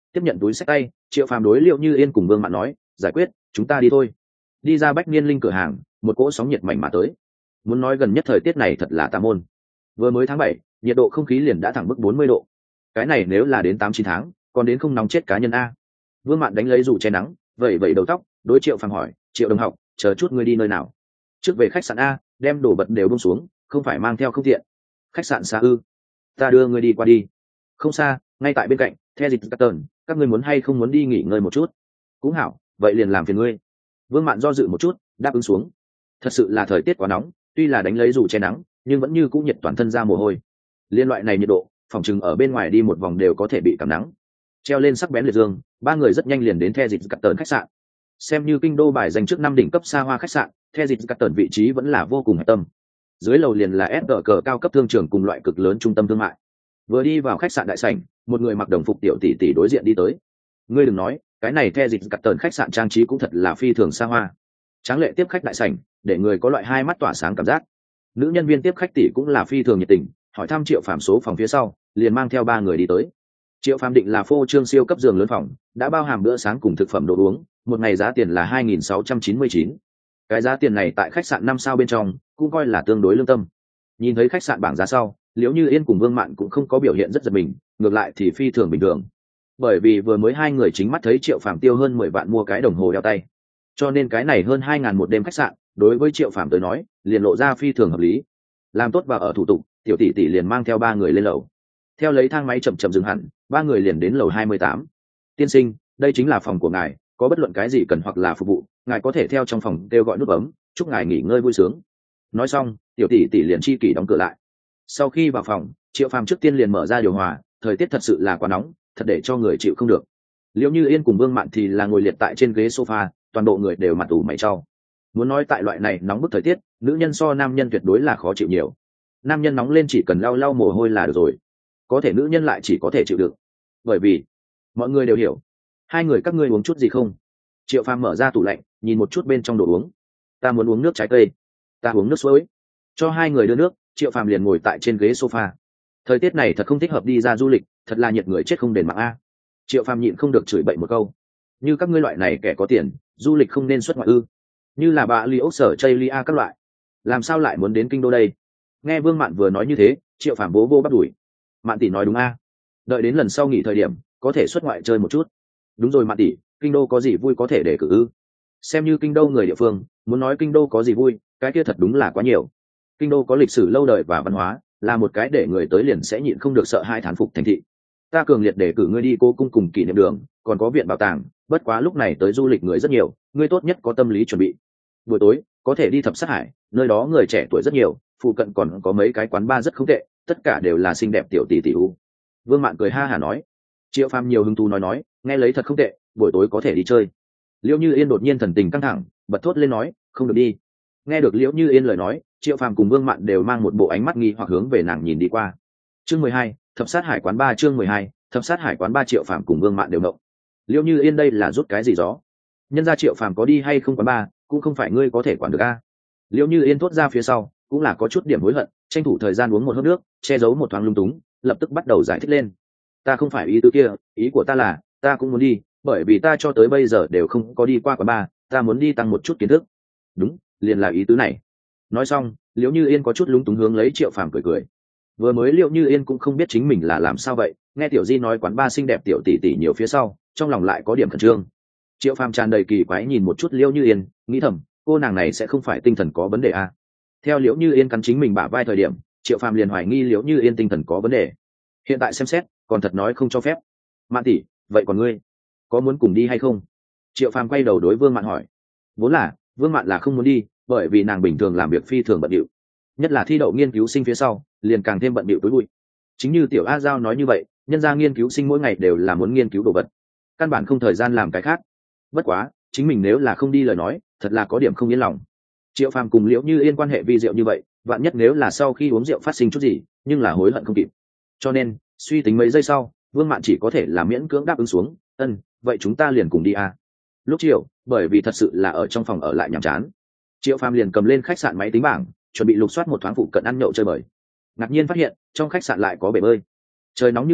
tiếp nhận túi xách tay, Triệu Phàm đối Liệu Như Yên cùng Vương Mạn nói, giải quyết, chúng ta đi thôi. Đi ra Bách Niên Linh cửa hàng, một cỗ sóng nhiệt mạnh mà tới. Muốn nói gần nhất thời tiết này thật là tà môn. Vừa mới tháng 7, nhiệt độ không khí liền đã thẳng mức 40 độ. Cái này nếu là đến 8-9 tháng, còn đến không nóng chết cá nhân a. Vương Mạn đánh lấy dù che nắng, vẩy vẩy đầu tóc, đối Triệu Phàm hỏi, Triệu đồng học, chờ chút ngươi đi nơi nào? Trước về khách sạn a, đem đồ vật đều buông xuống, không phải mang theo không tiện. Khách sạn xa ư? Ta đưa ngươi đi qua đi. Không xa, ngay tại bên cạnh, The Dịch Carton, các ngươi muốn hay không muốn đi nghỉ ngơi một chút? Cũng hảo, vậy liền làm phiền ngươi. Vương Mạn do dự một chút, đáp ứng xuống. Thật sự là thời tiết quá nóng, tuy là đánh lấy dù che nắng, nhưng vẫn như cũng nhiệt toàn thân ra mồ hôi. Liên loại này nhiệt độ, phòng chừng ở bên ngoài đi một vòng đều có thể bị cảm nắng. Treo lên sắc bén liệt dương, ba người rất nhanh liền đến The Dịch Carton khách sạn. Xem như kinh đô bài dành trước 5 đỉnh cấp xa hoa khách sạn, The Dịch Carton vị trí vẫn là vô cùng hạch tâm. Dưới lầu liền là SG cao cấp thương trường cùng loại cực lớn trung tâm thương mại. Vừa đi vào khách sạn đại sảnh, một người mặc đồng phục tiểu tỷ tỷ đối diện đi tới. Ngươi đừng nói, cái này The Dịch Carton khách sạn trang trí cũng thật là phi thường xa hoa. Tráng lệ tiếp khách đại sảnh, để người có loại hai mắt tỏa sáng cảm giác. Nữ nhân viên tiếp khách tỷ cũng là phi thường nhiệt tình, hỏi thăm Triệu Phàm số phòng phía sau, liền mang theo ba người đi tới. Triệu Phàm định là phô trương siêu cấp giường lớn phòng, đã bao hàm bữa sáng cùng thực phẩm đồ uống, một ngày giá tiền là 2.699. Cái giá tiền này tại khách sạn 5 sao bên trong, cũng coi là tương đối lương tâm. Nhìn thấy khách sạn bảng giá sau, Liễu Như Yên cùng Vương Mạn cũng không có biểu hiện rất giật mình, ngược lại thì phi thường bình thường. Bởi vì vừa mới hai người chính mắt thấy Triệu Phàm tiêu hơn 10 vạn mua cái đồng hồ đeo tay, cho nên cái này hơn 2.000 một đêm khách sạn, đối với Triệu Phàm tới nói, liền lộ ra phi thường hợp lý. Làm tốt và ở thủ tục, tiểu tỷ tỷ liền mang theo ba người lên lầu. Theo lấy thang máy chậm chậm dừng hẳn, ba người liền đến lầu 28. Tiên sinh, đây chính là phòng của ngài, có bất luận cái gì cần hoặc là phục vụ, ngài có thể theo trong phòng kêu gọi nút bấm, chúc ngài nghỉ ngơi vui sướng. Nói xong, tiểu tỷ tỷ liền chi kỷ đóng cửa lại. Sau khi vào phòng, Triệu Phàm trước tiên liền mở ra điều hòa, thời tiết thật sự là quá nóng, thật để cho người chịu không được. Liễu Như Yên cùng Vương Mạn thì là ngồi liệt tại trên ghế sofa, toàn bộ người đều mặt ủ mày chau. Muốn nói tại loại này nóng bức thời tiết, nữ nhân so nam nhân tuyệt đối là khó chịu nhiều. Nam nhân nóng lên chỉ cần lau lau mồ hôi là được rồi, có thể nữ nhân lại chỉ có thể chịu đựng. Bởi vì mọi người đều hiểu. Hai người các ngươi uống chút gì không? Triệu Phàm mở ra tủ lạnh, nhìn một chút bên trong đồ uống. Ta muốn uống nước trái cây. Ta uống nước suối. Cho hai người đưa nước, Triệu Phàm liền ngồi tại trên ghế sofa. Thời tiết này thật không thích hợp đi ra du lịch, thật là nhiệt người chết không đền mạng a. Triệu Phàm nhịn không được chửi bậy một câu. Như các ngươi loại này kẻ có tiền, du lịch không nên xuất ngoại ư? Như là bà Liễu Sở Chaylia các loại, làm sao lại muốn đến kinh đô đây? Nghe Vương Mạn vừa nói như thế, Triệu Phàm bố vô bắt đuổi. Mạn tỷ nói đúng a. Đợi đến lần sau nghỉ thời điểm, có thể xuất ngoại chơi một chút. Đúng rồi Mạn tỷ, kinh đô có gì vui có thể để cử ư? Xem như kinh đô người địa phương, muốn nói kinh đô có gì vui, cái kia thật đúng là quá nhiều. Kinh đô có lịch sử lâu đời và văn hóa, là một cái để người tới liền sẽ nhịn không được sợ hai thán phục thành thị. Ta cường liệt để cử ngươi đi Cố Cung cùng Kỷ Niệm Đường, còn có viện bảo tàng, bất quá lúc này tới du lịch người rất nhiều, ngươi tốt nhất có tâm lý chuẩn bị. Buổi tối có thể đi Thập Sát Hải, nơi đó người trẻ tuổi rất nhiều, phụ cận còn có mấy cái quán bar rất không tệ, tất cả đều là xinh đẹp tiểu tỷ tỷ u. Vương Mạn cười ha hả nói. Triệu Phàm nhiều hứng thú nói, nghe lấy thật không tệ, buổi tối có thể đi chơi. Liễu Như Yên đột nhiên thần tình căng thẳng, bật thốt lên nói, không được đi. Nghe được Liễu Như Yên lời nói, Triệu Phàm cùng Vương Mạn đều mang một bộ ánh mắt nghi hoặc hướng về nàng nhìn đi qua. Chương 12, Thập Sát Hải quán ba. Chương 12, Thập Sát Hải quán ba. Triệu Phàm cùng Vương Mạn đều ngộng. Liễu Như Yên đây là rút cái gì gió? Nhân ra Triệu Phàm có đi hay không quán ba, cũng không phải ngươi có thể quản được a. Liễu Như Yên thốt ra phía sau, cũng là có chút điểm hối hận, tranh thủ thời gian uống một hớp nước, che giấu một thoáng lung túng, lập tức bắt đầu giải thích lên. Ta không phải ý tứ kia, ý của ta là, ta cũng muốn đi, bởi vì ta cho tới bây giờ đều không có đi qua quán bar, ta muốn đi tăng một chút kiến thức. Đúng, liền là ý tứ này. Nói xong, Liễu Như Yên có chút lúng túng hướng lấy Triệu Phàm cười cười. Vừa mới Liễu Như Yên cũng không biết chính mình là làm sao vậy, nghe Tiểu Di nói quán bar xinh đẹp tiểu tỷ tỷ nhiều phía sau, trong lòng lại có điểm khẩn trương. Triệu Phàm tràn đầy kỳ quái nhìn một chút Liễu Như Yên, nghĩ thầm, cô nàng này sẽ không phải tinh thần có vấn đề à? Theo Liễu Như Yên cắn chính mình bả vai thời điểm, Triệu Phàm liền hoài nghi Liễu Như Yên tinh thần có vấn đề. Hiện tại xem xét, còn thật nói không cho phép. Mạn tỷ, vậy còn ngươi, có muốn cùng đi hay không? Triệu Phàm quay đầu đối Vương Mạn hỏi. Vốn là Vương Mạn là không muốn đi, bởi vì nàng bình thường làm việc phi thường bận rộn, nhất là thi đậu nghiên cứu sinh phía sau, liền càng thêm bận rộn tối bụi. Chính như Tiểu A Giao nói như vậy, nhân gia nghiên cứu sinh mỗi ngày đều là muốn nghiên cứu đồ vật, căn bản không thời gian làm cái khác. Bất quá, chính mình nếu là không đi lời nói, thật là có điểm không yên lòng. Triệu Phàm cùng Liễu Như Yên quan hệ vi diệu như vậy, vạn nhất nếu là sau khi uống rượu phát sinh chút gì, nhưng là hối hận không kịp. Cho nên, suy tính mấy giây sau, Vương Mạn chỉ có thể là miễn cưỡng đáp ứng xuống, vậy chúng ta liền cùng đi à. Lúc chiều, bởi vì thật sự là ở trong phòng ở lại nhàm chán, Triệu Phàm liền cầm lên khách sạn máy tính bảng, chuẩn bị lục soát một thoáng phụ cận ăn nhậu chơi bời. Ngạc nhiên phát hiện, trong khách sạn lại có bể bơi. Trời nóng như vậy,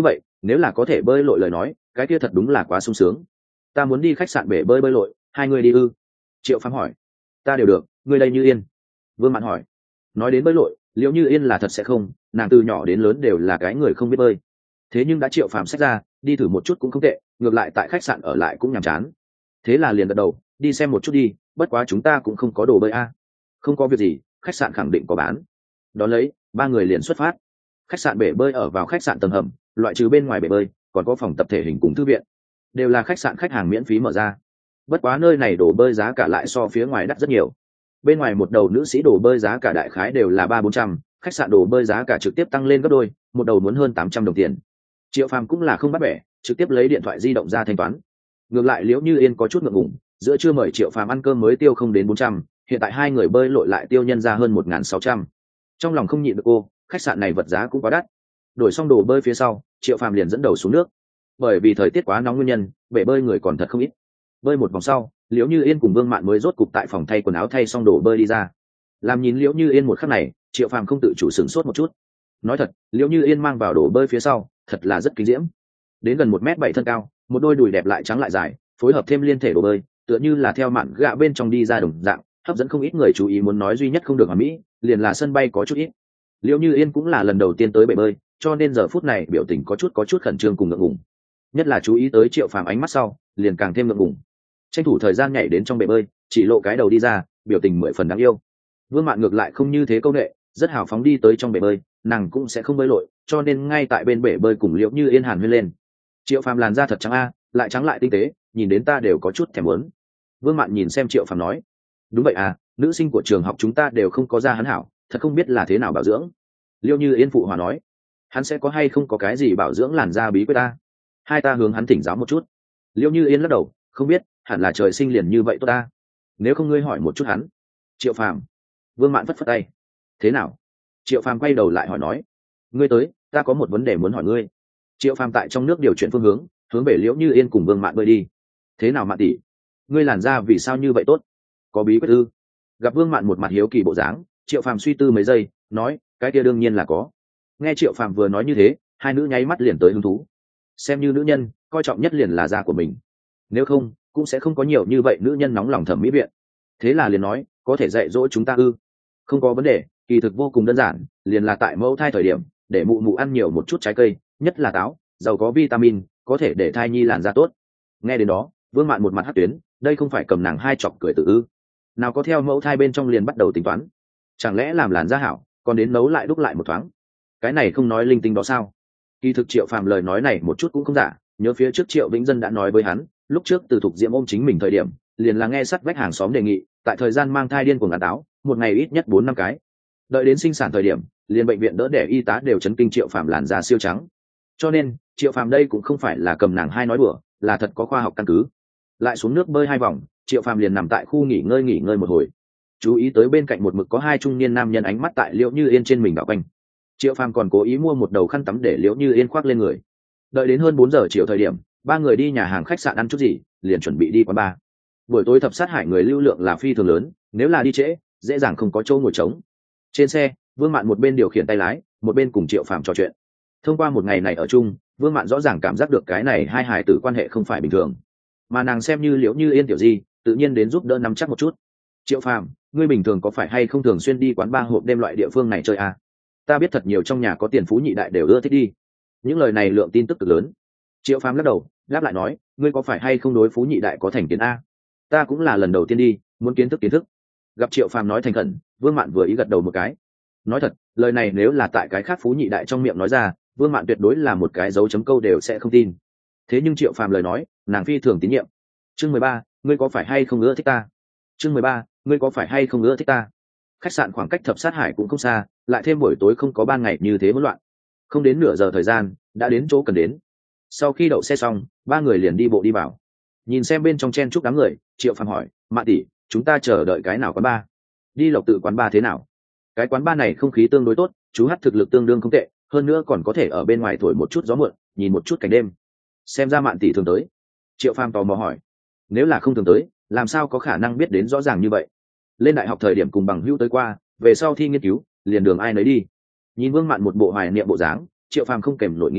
nếu là có thể bơi lội lời nói cái kia thật đúng là quá sung sướng. Ta muốn đi khách sạn bể bơi bơi lội, hai người đi ư? Triệu Phàm hỏi. Ta đều được, ngươi đây Như Yên. Vương Mạn hỏi. Nói đến bơi lội, Liễu Như Yên là thật sẽ không, nàng từ nhỏ đến lớn đều là cái người không biết bơi. Thế nhưng đã Triệu Phàm xách ra, đi thử một chút cũng không tệ, ngược lại tại khách sạn ở lại cũng nhàm chán. Thế là liền gật đầu, đi xem một chút đi, bất quá chúng ta cũng không có đồ bơi a. Không có việc gì, khách sạn khẳng định có bán. Đón lấy, ba người liền xuất phát. Khách sạn bể bơi ở vào khách sạn tầng hầm, loại trừ bên ngoài bể bơi, còn có phòng tập thể hình cùng thư viện, đều là khách sạn khách hàng miễn phí mở ra. Bất quá nơi này đồ bơi giá cả lại so phía ngoài đắt rất nhiều. Bên ngoài một đầu nữ sĩ đồ bơi giá cả đại khái đều là 300-400, khách sạn đồ bơi giá cả trực tiếp tăng lên gấp đôi, một đầu muốn hơn 800 đồng tiền. Triệu Phàm cũng là không bắt bẻ, trực tiếp lấy điện thoại di động ra thanh toán. Ngược lại Liễu Như Yên có chút ngượng ngùng, giữa trưa mời Triệu Phàm ăn cơm mới tiêu không đến 400, hiện tại hai người bơi lội lại tiêu nhân ra hơn 1.600. Trong lòng không nhịn được cô, khách sạn này vật giá cũng quá đắt. Đổi xong đồ bơi phía sau, Triệu Phàm liền dẫn đầu xuống nước. Bởi vì thời tiết quá nóng nguyên nhân, bể bơi người còn thật không ít. Bơi một vòng sau, Liễu Như Yên cùng Vương Mạn mới rốt cục tại phòng thay quần áo thay xong đồ bơi đi ra. Làm nhìn Liễu Như Yên một khắc này, Triệu Phàm không tự chủ sửng sốt một chút. Nói thật, Liễu Như Yên mang vào đồ bơi phía sau, thật là rất kinh diễm. Đến gần 1m7 thân cao, một đôi đùi đẹp lại trắng lại dài, phối hợp thêm liên thể đồ bơi, tựa như là theo mạn gạ bên trong đi ra đồng dạng, hấp dẫn không ít người chú ý. Muốn nói duy nhất không được hoàn mỹ, liền là sân bay có chút ít. Liễu Như Yên cũng là lần đầu tiên tới bể bơi, cho nên giờ phút này biểu tình có chút khẩn trương cùng ngượng ngùng. Nhất là chú ý tới Triệu Phàm ánh mắt sau, liền càng thêm ngượng ngùng. Tranh thủ thời gian nhảy đến trong bể bơi, chỉ lộ cái đầu đi ra, biểu tình 10 phần đáng yêu. Vương Mạn ngược lại không như thế câu nệ, rất hào phóng đi tới trong bể bơi, nàng cũng sẽ không bơi lội, cho nên ngay tại bên bể bơi cùng Liễu Như Yên hàn huyên lên. Triệu Phàm làn da thật trắng a, lại trắng lại tinh tế, nhìn đến ta đều có chút thèm muốn. Vương Mạn nhìn xem Triệu Phàm nói. Đúng vậy à, nữ sinh của trường học chúng ta đều không có da hắn hảo, thật không biết là thế nào bảo dưỡng. Liễu Như Yên phụ hòa nói. Hắn sẽ có hay không có cái gì bảo dưỡng làn da bí quyết ta? Hai ta hướng hắn thỉnh giáo một chút. Liễu Như Yên lắc đầu, không biết, hẳn là trời sinh liền như vậy tốt ta. Nếu không ngươi hỏi một chút hắn. Triệu Phàm. Vương Mạn phất phất tay. Thế nào? Triệu Phàm quay đầu lại hỏi nói. Ngươi tới, ta có một vấn đề muốn hỏi ngươi. Triệu Phàm tại trong nước điều chuyển phương hướng, hướng về Liễu Như Yên cùng Vương Mạn bơi đi. Thế nào Mạn tỷ? Ngươi làn da vì sao như vậy tốt? Có bí quyết ư? Gặp Vương Mạn một mặt hiếu kỳ bộ dáng, Triệu Phàm suy tư mấy giây, nói, cái kia đương nhiên là có. Nghe Triệu Phàm vừa nói như thế, hai nữ nháy mắt liền tới hứng thú. Xem như nữ nhân, coi trọng nhất liền là da của mình. Nếu không, cũng sẽ không có nhiều như vậy nữ nhân nóng lòng thẩm mỹ viện. Thế là liền nói, có thể dạy dỗ chúng ta ư? Không có vấn đề, kỳ thực vô cùng đơn giản, liền là tại mẫu thai thời điểm, để mụ mụ ăn nhiều một chút trái cây, nhất là táo, giàu có vitamin, có thể để thai nhi làn da tốt. Nghe đến đó, Vương Mạn một mặt hất tuyến, đây không phải cầm nàng hai chọc cười tự ư? Nào có theo mẫu thai bên trong liền bắt đầu tính toán? Chẳng lẽ làm làn da hảo, còn đến nấu lại đúc lại một thoáng? Cái này không nói linh tinh đó sao? Kỳ thực Triệu Phàm lời nói này một chút cũng không giả, nhớ phía trước Triệu Vĩnh Dân đã nói với hắn, lúc trước Từ Thục Diễm ôm chính mình thời điểm, liền là nghe sắt vách hàng xóm đề nghị, tại thời gian mang thai điên cuồng ăn táo, một ngày ít nhất 4-5 cái. Đợi đến sinh sản thời điểm, liền bệnh viện đỡ đẻ y tá đều chấn kinh Triệu Phàm làn da siêu trắng. Cho nên, Triệu Phàm đây cũng không phải là cầm nàng hai nói đùa, là thật có khoa học căn cứ. Lại xuống nước bơi 2 vòng, Triệu Phàm liền nằm tại khu nghỉ ngơi một hồi. Chú ý tới bên cạnh một mực có 2 trung niên nam nhân ánh mắt tại Liễu Như Yên trên mình đảo quanh. Triệu Phàm còn cố ý mua một đầu khăn tắm để Liễu Như Yên khoác lên người. Đợi đến hơn 4 giờ chiều thời điểm, ba người đi nhà hàng khách sạn ăn chút gì, liền chuẩn bị đi quán bar. Buổi tối Thập Sát Hải người lưu lượng là phi thường lớn, nếu là đi trễ, dễ dàng không có chỗ ngồi trống. Trên xe, Vương Mạn một bên điều khiển tay lái, một bên cùng Triệu Phàm trò chuyện. Thông qua một ngày này ở chung, Vương Mạn rõ ràng cảm giác được cái này hai hài tử quan hệ không phải bình thường, mà nàng xem như Liễu Như Yên tiểu gì, tự nhiên đến giúp đỡ nắm chắc một chút. Triệu Phàm, ngươi bình thường có phải hay không thường xuyên đi quán bar hộp đêm loại địa phương này chơi à? Ta biết thật nhiều trong nhà có tiền phú nhị đại đều ưa thích đi. Những lời này lượng tin tức cực lớn. Triệu Phàm lắc đầu, đáp lại nói, ngươi có phải hay không đối phú nhị đại có thành kiến a? Ta cũng là lần đầu tiên đi, muốn kiến thức. Gặp Triệu Phàm nói thành khẩn, Vương Mạn vừa ý gật đầu một cái. Nói thật, lời này nếu là tại cái khác phú nhị đại trong miệng nói ra, Vương Mạn tuyệt đối là một cái dấu chấm câu đều sẽ không tin. Thế nhưng Triệu Phàm lời nói, nàng phi thường tín nhiệm. Chương 13, ngươi có phải hay không ưa thích ta? Chương 13, ngươi có phải hay không ưa thích ta? Khách sạn khoảng cách Thập Sát Hải cũng không xa, lại thêm buổi tối không có ban ngày như thế hỗn loạn. Không đến nửa giờ thời gian, đã đến chỗ cần đến. Sau khi đậu xe xong, ba người liền đi bộ đi vào. Nhìn xem bên trong chen chúc đám người, Triệu Phàm hỏi, Mạn tỷ, chúng ta chờ đợi cái nào quán bar? Đi Lộc Tự quán bar thế nào? Cái quán bar này không khí tương đối tốt, chú hát thực lực tương đương không tệ, hơn nữa còn có thể ở bên ngoài thổi một chút gió mượn, nhìn một chút cảnh đêm. Xem ra Mạn tỷ thường tới. Triệu Phàm tò mò hỏi, nếu là không thường tới, làm sao có khả năng biết đến rõ ràng như vậy? Lên đại học thời điểm cùng bằng hữu tới qua, về sau thi nghiên cứu, liền đường ai nấy đi. Nhìn Vương Mạn một bộ hoài niệm bộ dáng, Triệu Phàm không kèm nổi nghĩ thầm,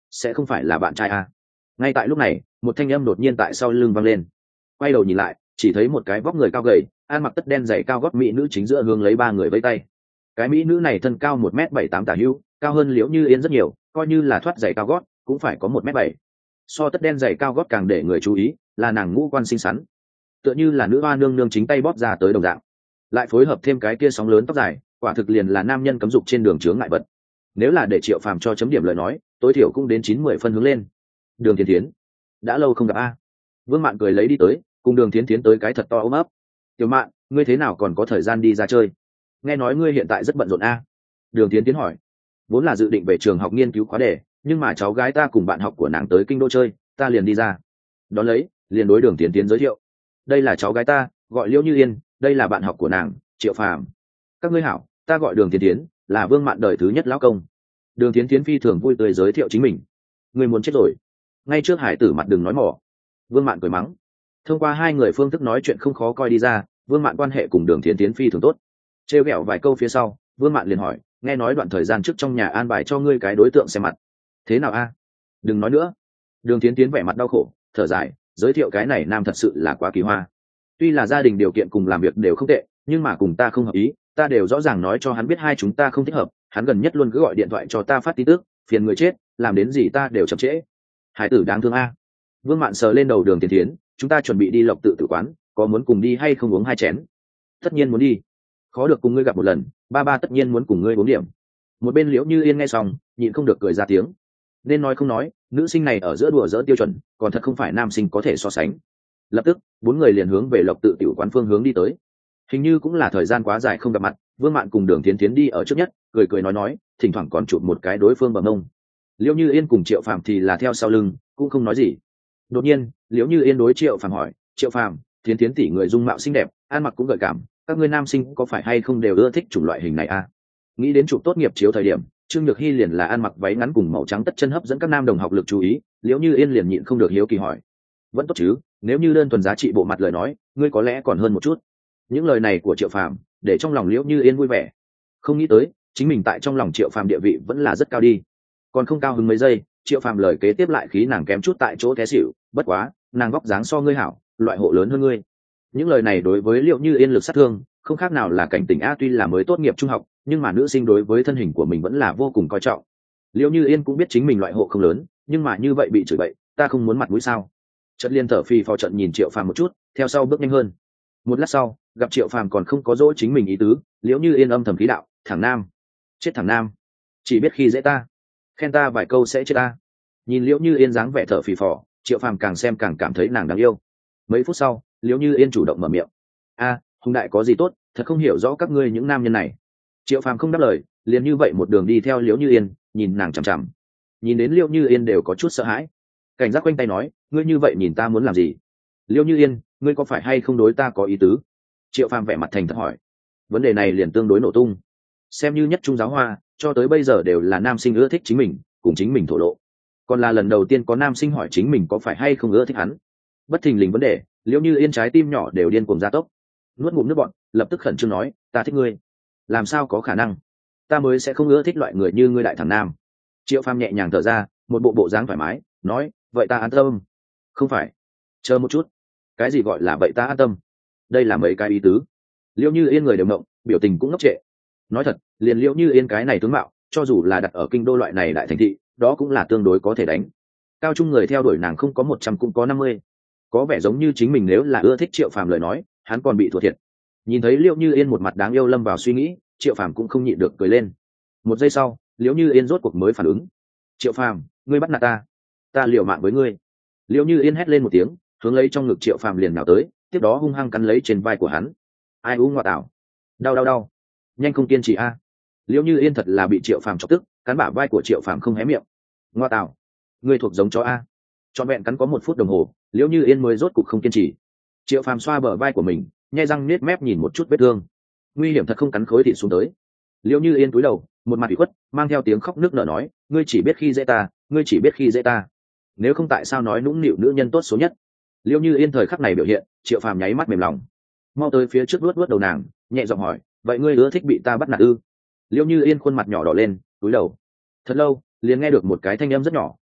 sẽ không phải là bạn trai à? Ngay tại lúc này một thanh âm đột nhiên tại sau lưng vang lên. Quay đầu nhìn lại chỉ thấy một cái vóc người cao gầy, ăn mặc tất đen dày cao gót mỹ nữ chính giữa hướng lấy ba người vây tay. Cái mỹ nữ này thân cao 1m78 tả hữu, cao hơn Liễu Như Yên rất nhiều, coi như là thoát giày cao gót cũng phải có 1m7. So tất đen giày cao gót càng để người chú ý là nàng ngũ quan xinh xắn, tựa như là nữ hoa nương nương chính tay bóp ra tới đồng dạng, lại phối hợp thêm cái kia sóng lớn tóc dài, quả thực liền là nam nhân cấm dục trên đường chướng ngại vật. Nếu là để Triệu Phàm cho chấm điểm lời nói, tối thiểu cũng đến 9-10 phân hướng lên. Đường Thiến Thiến, đã lâu không gặp a. Vương Mạn cười lấy đi tới, cùng Đường Thiến Thiến tới cái thật to ôm ấp. Tiểu Mạn, ngươi thế nào còn có thời gian đi ra chơi? Nghe nói ngươi hiện tại rất bận rộn a. Đường Thiến Thiến hỏi. Vốn là dự định về trường học nghiên cứu khóa đề, nhưng mà cháu gái ta cùng bạn học của nàng tới kinh đô chơi, ta liền đi ra. Đón lấy, liền đối Đường Thiến Thiến giới thiệu. Đây là cháu gái ta, gọi Liễu Như Yên, đây là bạn học của nàng, Triệu Phàm. Các ngươi hảo, ta gọi Đường Thiến Thiến, là Vương Mạn đời thứ nhất lão công. Đường Thiến Thiến phi thường vui tươi giới thiệu chính mình. Ngươi muốn chết rồi. Ngay trước hải tử mặt đừng nói mỏ. Vương Mạn cười mắng. Thông qua hai người phương thức nói chuyện không khó coi đi ra, Vương Mạn quan hệ cùng Đường Thiến Thiến phi thường tốt. Trêu ghẹo vài câu phía sau, Vương Mạn liền hỏi, nghe nói đoạn thời gian trước trong nhà an bài cho ngươi cái đối tượng xem mặt. Thế nào a? Đừng nói nữa. Đường Thiến Thiến vẻ mặt đau khổ, thở dài, giới thiệu cái này nam thật sự là quá kỳ hoa. Tuy là gia đình điều kiện cùng làm việc đều không tệ, nhưng mà cùng ta không hợp ý, ta đều rõ ràng nói cho hắn biết hai chúng ta không thích hợp, hắn gần nhất luôn cứ gọi điện thoại cho ta phát tin tức, phiền người chết, làm đến gì ta đều chậm trễ. Hải tử đáng thương a. Vương Mạn sờ lên đầu Đường Thiến Thiến, chúng ta chuẩn bị đi Lộc Tự tử quán, có muốn cùng đi hay không uống hai chén? Tất nhiên muốn đi. Khó được cùng ngươi gặp một lần, ba ba tất nhiên muốn cùng ngươi uống điểm. Một bên Liễu Như Yên nghe xong, nhịn không được cười ra tiếng. Nên nói không nói, nữ sinh này ở giữa đùa dỡ tiêu chuẩn, còn thật không phải nam sinh có thể so sánh. Lập tức, bốn người liền hướng về Lộc Tự tiểu quán phương hướng đi tới. Hình như cũng là thời gian quá dài không gặp mặt, Vương Mạn cùng Đường Thiến Thiến đi ở trước nhất, cười cười nói, thỉnh thoảng còn chụp một cái đối phương bằng mông. Liễu Như Yên cùng Triệu Phàm thì là theo sau lưng, cũng không nói gì. Đột nhiên, Liễu Như Yên đối Triệu Phàm hỏi, Triệu Phàm, Thiến Thiến tỷ người dung mạo xinh đẹp, ăn mặc cũng gợi cảm, các ngươi nam sinh có phải hay không đều ưa thích chủng loại hình này a? Nghĩ đến chụp tốt nghiệp chiếu thời điểm, Trương Nhược Hy liền là ăn mặc váy ngắn cùng màu trắng tất chân hấp dẫn các nam đồng học lực chú ý, Liễu Như Yên liền nhịn không được hiếu kỳ hỏi, vẫn tốt chứ, nếu như đơn thuần giá trị bộ mặt lời nói, ngươi có lẽ còn hơn một chút. Những lời này của Triệu Phàm để trong lòng Liễu Như Yên vui vẻ, không nghĩ tới chính mình tại trong lòng Triệu Phàm địa vị vẫn là rất cao đi. Còn không cao hứng mấy giây, Triệu Phàm lời kế tiếp lại khí nàng kém chút tại chỗ té xỉu, bất quá nàng vóc dáng so ngươi hảo, loại hộ lớn hơn ngươi. Những lời này đối với Liễu Như Yên lực sát thương không khác nào là cảnh tỉnh a. Tuy là mới tốt nghiệp trung học, nhưng mà nữ sinh đối với thân hình của mình vẫn là vô cùng coi trọng. Liễu Như Yên cũng biết chính mình loại hộ không lớn, nhưng mà như vậy bị chửi bậy, ta không muốn mặt mũi sao? Trận liên thở phì phò trận nhìn Triệu Phàm một chút, theo sau bước nhanh hơn. Một lát sau, gặp Triệu Phàm còn không có dỗ chính mình ý tứ, Liễu Như Yên âm thầm khí đạo, thằng nam, chết thằng nam, chỉ biết khi dễ ta, khen ta vài câu sẽ chết ta. Nhìn Liễu Như Yên dáng vẻ thở phì phò, Triệu Phàm càng xem càng cảm thấy nàng đáng yêu. Mấy phút sau, Liễu Như Yên chủ động mở miệng, a, Hùng đại có gì tốt, thật không hiểu rõ các ngươi những nam nhân này. Triệu Phàm không đáp lời, liền như vậy một đường đi theo Liễu Như Yên, nhìn nàng chằm chằm. Nhìn đến Liễu Như Yên đều có chút sợ hãi, cảnh giác quanh tay nói, ngươi như vậy nhìn ta muốn làm gì? Liễu Như Yên, ngươi có phải hay không đối ta có ý tứ? Triệu Phàm vẻ mặt thành thật hỏi. Vấn đề này liền tương đối nổ tung. Xem như nhất trung giáo hoa, cho tới bây giờ đều là nam sinh ưa thích chính mình, cùng chính mình thổ lộ. Còn là lần đầu tiên có nam sinh hỏi chính mình có phải hay không ưa thích hắn. Bất thình lình vấn đề, Liễu Như Yên trái tim nhỏ đều điên cuồng gia tốc. Nuốt ngụm nước bọt, lập tức khẩn trương nói, ta thích ngươi. Làm sao có khả năng? Ta mới sẽ không ưa thích loại người như ngươi đại thằng nam. Triệu Phàm nhẹ nhàng thở ra, một bộ dáng thoải mái, nói, vậy ta an tâm. Không phải. Chờ một chút. Cái gì gọi là vậy ta an tâm? Đây là mấy cái ý tứ. Liễu Như Yên người đều ngộng, biểu tình cũng ngốc trệ. Nói thật, liền Liễu Như Yên cái này tướng mạo, cho dù là đặt ở kinh đô loại này đại thành thị, đó cũng là tương đối có thể đánh. Cao trung người theo đuổi nàng không có 100 cũng có 50. Có vẻ giống như chính mình nếu là ưa thích Triệu Phàm lời nói, hắn còn bị thua thiệt. Nhìn thấy Liễu Như Yên một mặt đáng yêu lâm vào suy nghĩ, Triệu Phàm cũng không nhịn được cười lên. Một giây sau, Liễu Như Yên rốt cuộc mới phản ứng. Triệu Phàm, ngươi bắt nạt ta, ta liều mạng với ngươi. Liễu Như Yên hét lên một tiếng, hướng lấy trong ngực Triệu Phàm liền nào tới, tiếp đó hung hăng cắn lấy trên vai của hắn. Ai u ngoại tảo, đau, nhanh không kiên trì a. Liễu Như Yên thật là bị Triệu Phàm chọc tức, cắn bả vai của Triệu Phàm không hé miệng. Ngoại tảo, ngươi thuộc giống chó a. Trọn vẹn cắn có 1 phút đồng hồ, Liễu Như Yên mới rốt cục không kiên trì. Triệu Phàm xoa bờ vai của mình, nhai răng nết mép nhìn một chút vết thương. Nguy hiểm thật không cắn khối thịt xuống tới. Liễu Như Yên cúi đầu, một mặt ủy khuất, mang theo tiếng khóc nức nở nói, ngươi chỉ biết khi dễ ta, ngươi chỉ biết khi dễ ta. Nếu không tại sao nói nũng nịu nữ nhân tốt số nhất? Liễu Như Yên thời khắc này biểu hiện, Triệu Phàm nháy mắt mềm lòng, mau tới phía trước luốt đầu nàng, nhẹ giọng hỏi, vậy ngươi ưa thích bị ta bắt nạt ư? Liễu Như Yên khuôn mặt nhỏ đỏ lên, cúi đầu. Thật lâu, liền nghe được một cái thanh âm rất nhỏ,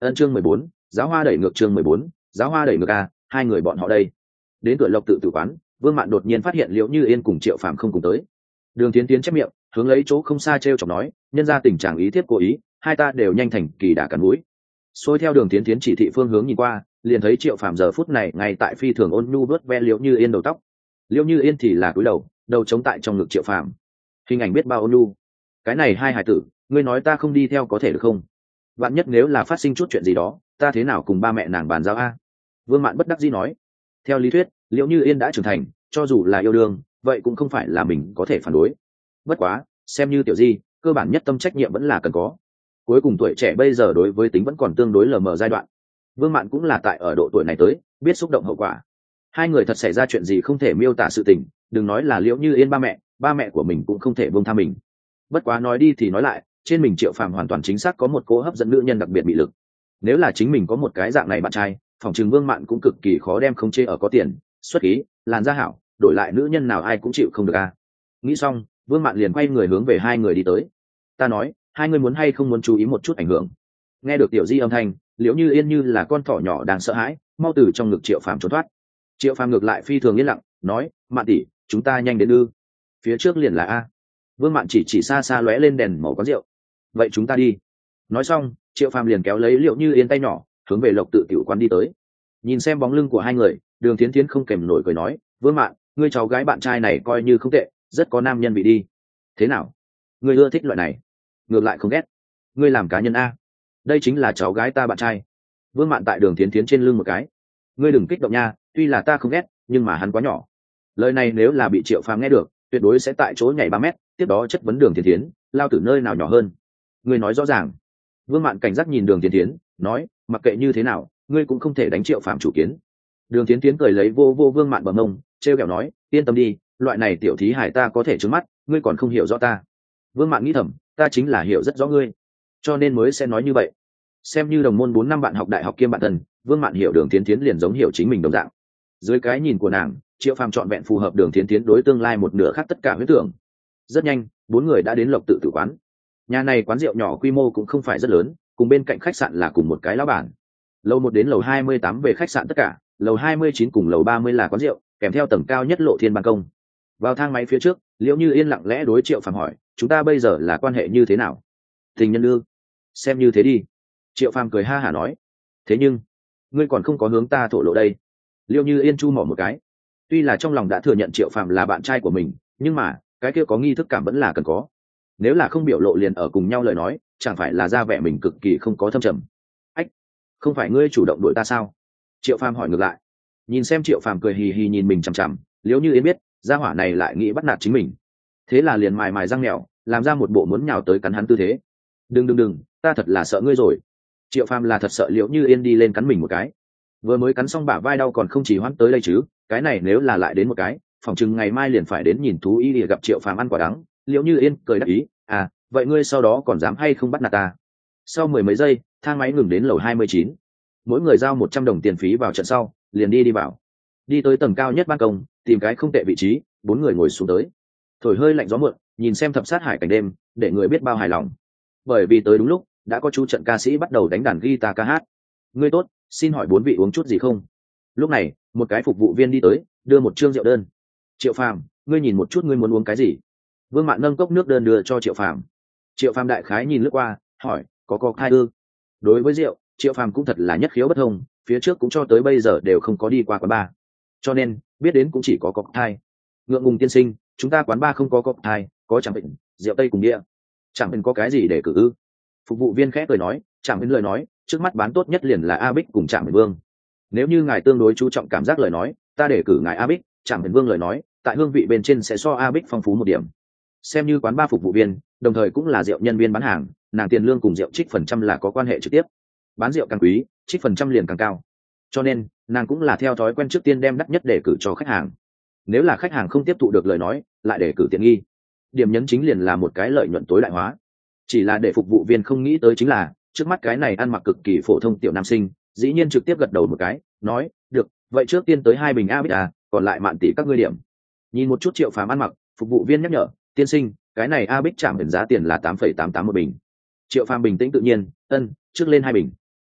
Ân chương 14, giáo hoa đẩy ngược chương 14, giáo hoa đẩy ngược a, hai người bọn họ đây. Đến cửa Lộc tự tử quán, Vương Mạn đột nhiên phát hiện Liễu Như Yên cùng Triệu Phàm không cùng tới. Đường Tiến Tiến chép miệng, hướng lấy chỗ không xa trêu chọc nói, nhân ra tình trạng ý thiết cố ý, hai ta đều nhanh thành kỳ đả cắn mũi. Xôi theo Đường Tiến Tiến chỉ thị phương hướng nhìn qua, liền thấy Triệu Phàm giờ phút này ngay tại phi thường ôn nhu vớt ve Liễu Như Yên đầu tóc. Liễu Như Yên thì là cúi đầu, đầu chống tại trong ngực Triệu Phàm. Hình ảnh biết bao ôn nhu. Cái này hai hài tử, ngươi nói ta không đi theo có thể được không? Vạn nhất nếu là phát sinh chút chuyện gì đó, ta thế nào cùng ba mẹ nàng bàn giao a? Vương Mạn bất đắc dĩ nói. Theo lý thuyết, Liễu Như Yên đã trưởng thành, cho dù là yêu đương, vậy cũng không phải là mình có thể phản đối. Bất quá, xem như tiểu di, cơ bản nhất tâm trách nhiệm vẫn là cần có. Cuối cùng tuổi trẻ bây giờ đối với tính vẫn còn tương đối lờ mờ giai đoạn. Vương Mạn cũng là tại ở độ tuổi này tới, biết xúc động hậu quả. Hai người thật xảy ra chuyện gì không thể miêu tả sự tình, đừng nói là Liễu Như Yên ba mẹ của mình cũng không thể buông tha mình. Bất quá nói đi thì nói lại, trên mình Triệu Phàm hoàn toàn chính xác có một cố hấp dẫn nữ nhân đặc biệt bị lực. Nếu là chính mình có một cái dạng này bạn trai, phòng trường Vương Mạn cũng cực kỳ khó đem không chê ở có tiền, xuất khí, làn da hảo, đổi lại nữ nhân nào ai cũng chịu không được a. Nghĩ xong, Vương Mạn liền quay người hướng về hai người đi tới. Ta nói, hai người muốn hay không muốn chú ý một chút ảnh hưởng. Nghe được tiểu di âm thanh, Liễu Như Yên như là con thỏ nhỏ đang sợ hãi, mau từ trong ngực Triệu Phàm trốn thoát. Triệu Phàm ngược lại phi thường yên lặng, nói, Mạn tỷ, chúng ta nhanh đến ư? Phía trước liền là a. Vương Mạn chỉ xa xa lóe lên đèn màu quán rượu. Vậy chúng ta đi. Nói xong, Triệu Phàm liền kéo lấy Liễu Như Yên tay nhỏ, hướng về Lộc tự tiểu quán đi tới. Nhìn xem bóng lưng của hai người, Đường Thiến Thiến không kèm nổi cười nói, Vương Mạn, ngươi cháu gái bạn trai này coi như không tệ, rất có nam nhân vị đi. Thế nào? Ngươi ưa thích loại này? Ngược lại không ghét. Ngươi làm cá nhân a. Đây chính là cháu gái ta bạn trai. Vương Mạn tại Đường Thiến Thiến trên lưng một cái. Ngươi đừng kích động nha, tuy là ta không ghét, nhưng mà hắn quá nhỏ. Lời này nếu là bị Triệu Phàm nghe được, tuyệt đối sẽ tại chỗ nhảy 3 mét, tiếp đó chất vấn Đường Thiến Thiến, lao tử nơi nào nhỏ hơn. Ngươi nói rõ ràng. Vương Mạn cảnh giác nhìn Đường Thiến Thiến, nói, mặc kệ như thế nào, ngươi cũng không thể đánh Triệu Phàm chủ kiến. Đường Thiến Thiến cười lấy vô Vương Mạn bờ mông, trêu ghẹo nói, yên tâm đi, loại này tiểu thí hải ta có thể trừng mắt, ngươi còn không hiểu rõ ta. Vương Mạn nghĩ thầm, ta chính là hiểu rất rõ ngươi, cho nên mới sẽ nói như vậy. Xem như đồng môn 4 năm bạn học đại học kiêm bạn thân, Vương Mạn hiểu Đường Thiến Thiến liền giống hiểu chính mình đồng dạng. Dưới cái nhìn của nàng, Triệu Phàm trọn vẹn phù hợp Đường Thiến Thiến đối tương lai một nửa khác tất cả huyễn tưởng. Rất nhanh, 4 người đã đến Lộc tự tử quán. Nhà này quán rượu nhỏ quy mô cũng không phải rất lớn, cùng bên cạnh khách sạn là cùng một cái lão bản. Lầu 1 đến lầu 28 về khách sạn tất cả, lầu 29 cùng lầu 30 là quán rượu, kèm theo tầng cao nhất lộ thiên ban công. Vào thang máy phía trước, Liễu Như Yên lặng lẽ đối Triệu Phàm hỏi, chúng ta bây giờ là quan hệ như thế nào? Tình nhân ư? Xem như thế đi. Triệu Phàm cười ha hả nói. Thế nhưng, ngươi còn không có hướng ta thổ lộ đây. Liễu Như Yên chu mỏ một cái. Tuy là trong lòng đã thừa nhận Triệu Phàm là bạn trai của mình, nhưng mà cái kia có nghi thức cảm vẫn là cần có. Nếu là không biểu lộ liền ở cùng nhau lời nói, chẳng phải là ra vẻ mình cực kỳ không có thâm trầm. Ách, không phải ngươi chủ động đuổi ta sao? Triệu Phàm hỏi ngược lại. Nhìn xem Triệu Phàm cười hì hì nhìn mình chằm chằm, Liễu Như Yên biết gia hỏa này lại nghĩ bắt nạt chính mình, thế là liền mài mài răng mèo, làm ra một bộ muốn nhào tới cắn hắn tư thế. Đừng, ta thật là sợ ngươi rồi. Triệu Phàm là thật sợ Liễu Như Yên đi lên cắn mình một cái. Vừa mới cắn xong bả vai đau còn không chỉ hoãn tới đây chứ, cái này nếu là lại đến một cái, phỏng chừng ngày mai liền phải đến nhìn thú y để gặp Triệu Phàm ăn quả đắng. Liễu Như Yên cười đáp ý, à, vậy ngươi sau đó còn dám hay không bắt nạt ta? Sau 10 mấy giây, thang máy ngừng đến lầu 29. Mỗi người giao 100 đồng tiền phí vào trận sau, liền đi vào. Đi tới tầng cao nhất ban công, tìm cái không tệ vị trí, 4 người ngồi xuống tới. Thổi hơi lạnh gió mượn, nhìn xem thập sát hải cảnh đêm, để người biết bao hài lòng. Bởi vì tới đúng lúc, đã có chú trận ca sĩ bắt đầu đánh đàn guitar ca hát. Ngươi tốt, xin hỏi 4 vị uống chút gì không? Lúc này, một cái phục vụ viên đi tới, đưa một chương rượu đơn. Triệu Phàm, ngươi nhìn một chút ngươi muốn uống cái gì? Vương Mạn nâng cốc nước đơn đưa cho Triệu Phàm. Triệu Phàm đại khái nhìn lướt qua, hỏi, có thai ư? Đối với rượu, Triệu Phàm cũng thật là nhất khiếu bất thông, phía trước cũng cho tới bây giờ đều không có đi qua quán bar, cho nên biết đến cũng chỉ có cocktail. Ngượng ngùng tiên sinh, chúng ta quán bar không có cocktail, có chẳng bệnh, rượu tây cùng bia. Chẳng bệnh có cái gì để cử ư? Phục vụ viên khẽ cười nói, chẳng bệnh lời nói, trước mắt bán tốt nhất liền là A Bích cùng Trạm Bệnh Vương. Nếu như ngài tương đối chú trọng cảm giác lời nói, ta để cử ngài A Bích, Trạm Bệnh Vương lời nói, tại hương vị bên trên sẽ so A Bích phong phú một điểm. Xem như quán bar phục vụ viên, đồng thời cũng là rượu nhân viên bán hàng, nàng tiền lương cùng rượu trích phần trăm là có quan hệ trực tiếp. Bán rượu càng quý, trích phần trăm liền càng cao. Cho nên, nàng cũng là theo thói quen trước tiên đem đắt nhất để cử cho khách hàng. Nếu là khách hàng không tiếp thụ được lời nói, lại để cử tiện nghi. Điểm nhấn chính liền là một cái lợi nhuận tối đại hóa. Chỉ là để phục vụ viên không nghĩ tới chính là, trước mắt cái này ăn mặc cực kỳ phổ thông tiểu nam sinh, dĩ nhiên trực tiếp gật đầu một cái, nói, được, vậy trước tiên tới 2 bình A Bích à, còn lại Mạn tỷ các ngươi điểm. Nhìn một chút Triệu Phàm ăn mặc, phục vụ viên nhắc nhở, tiên sinh, cái này A Bích chạm ẩn giá tiền là 8,88 một bình. Triệu Phàm bình tĩnh tự nhiên, ân, trước lên 2 bình.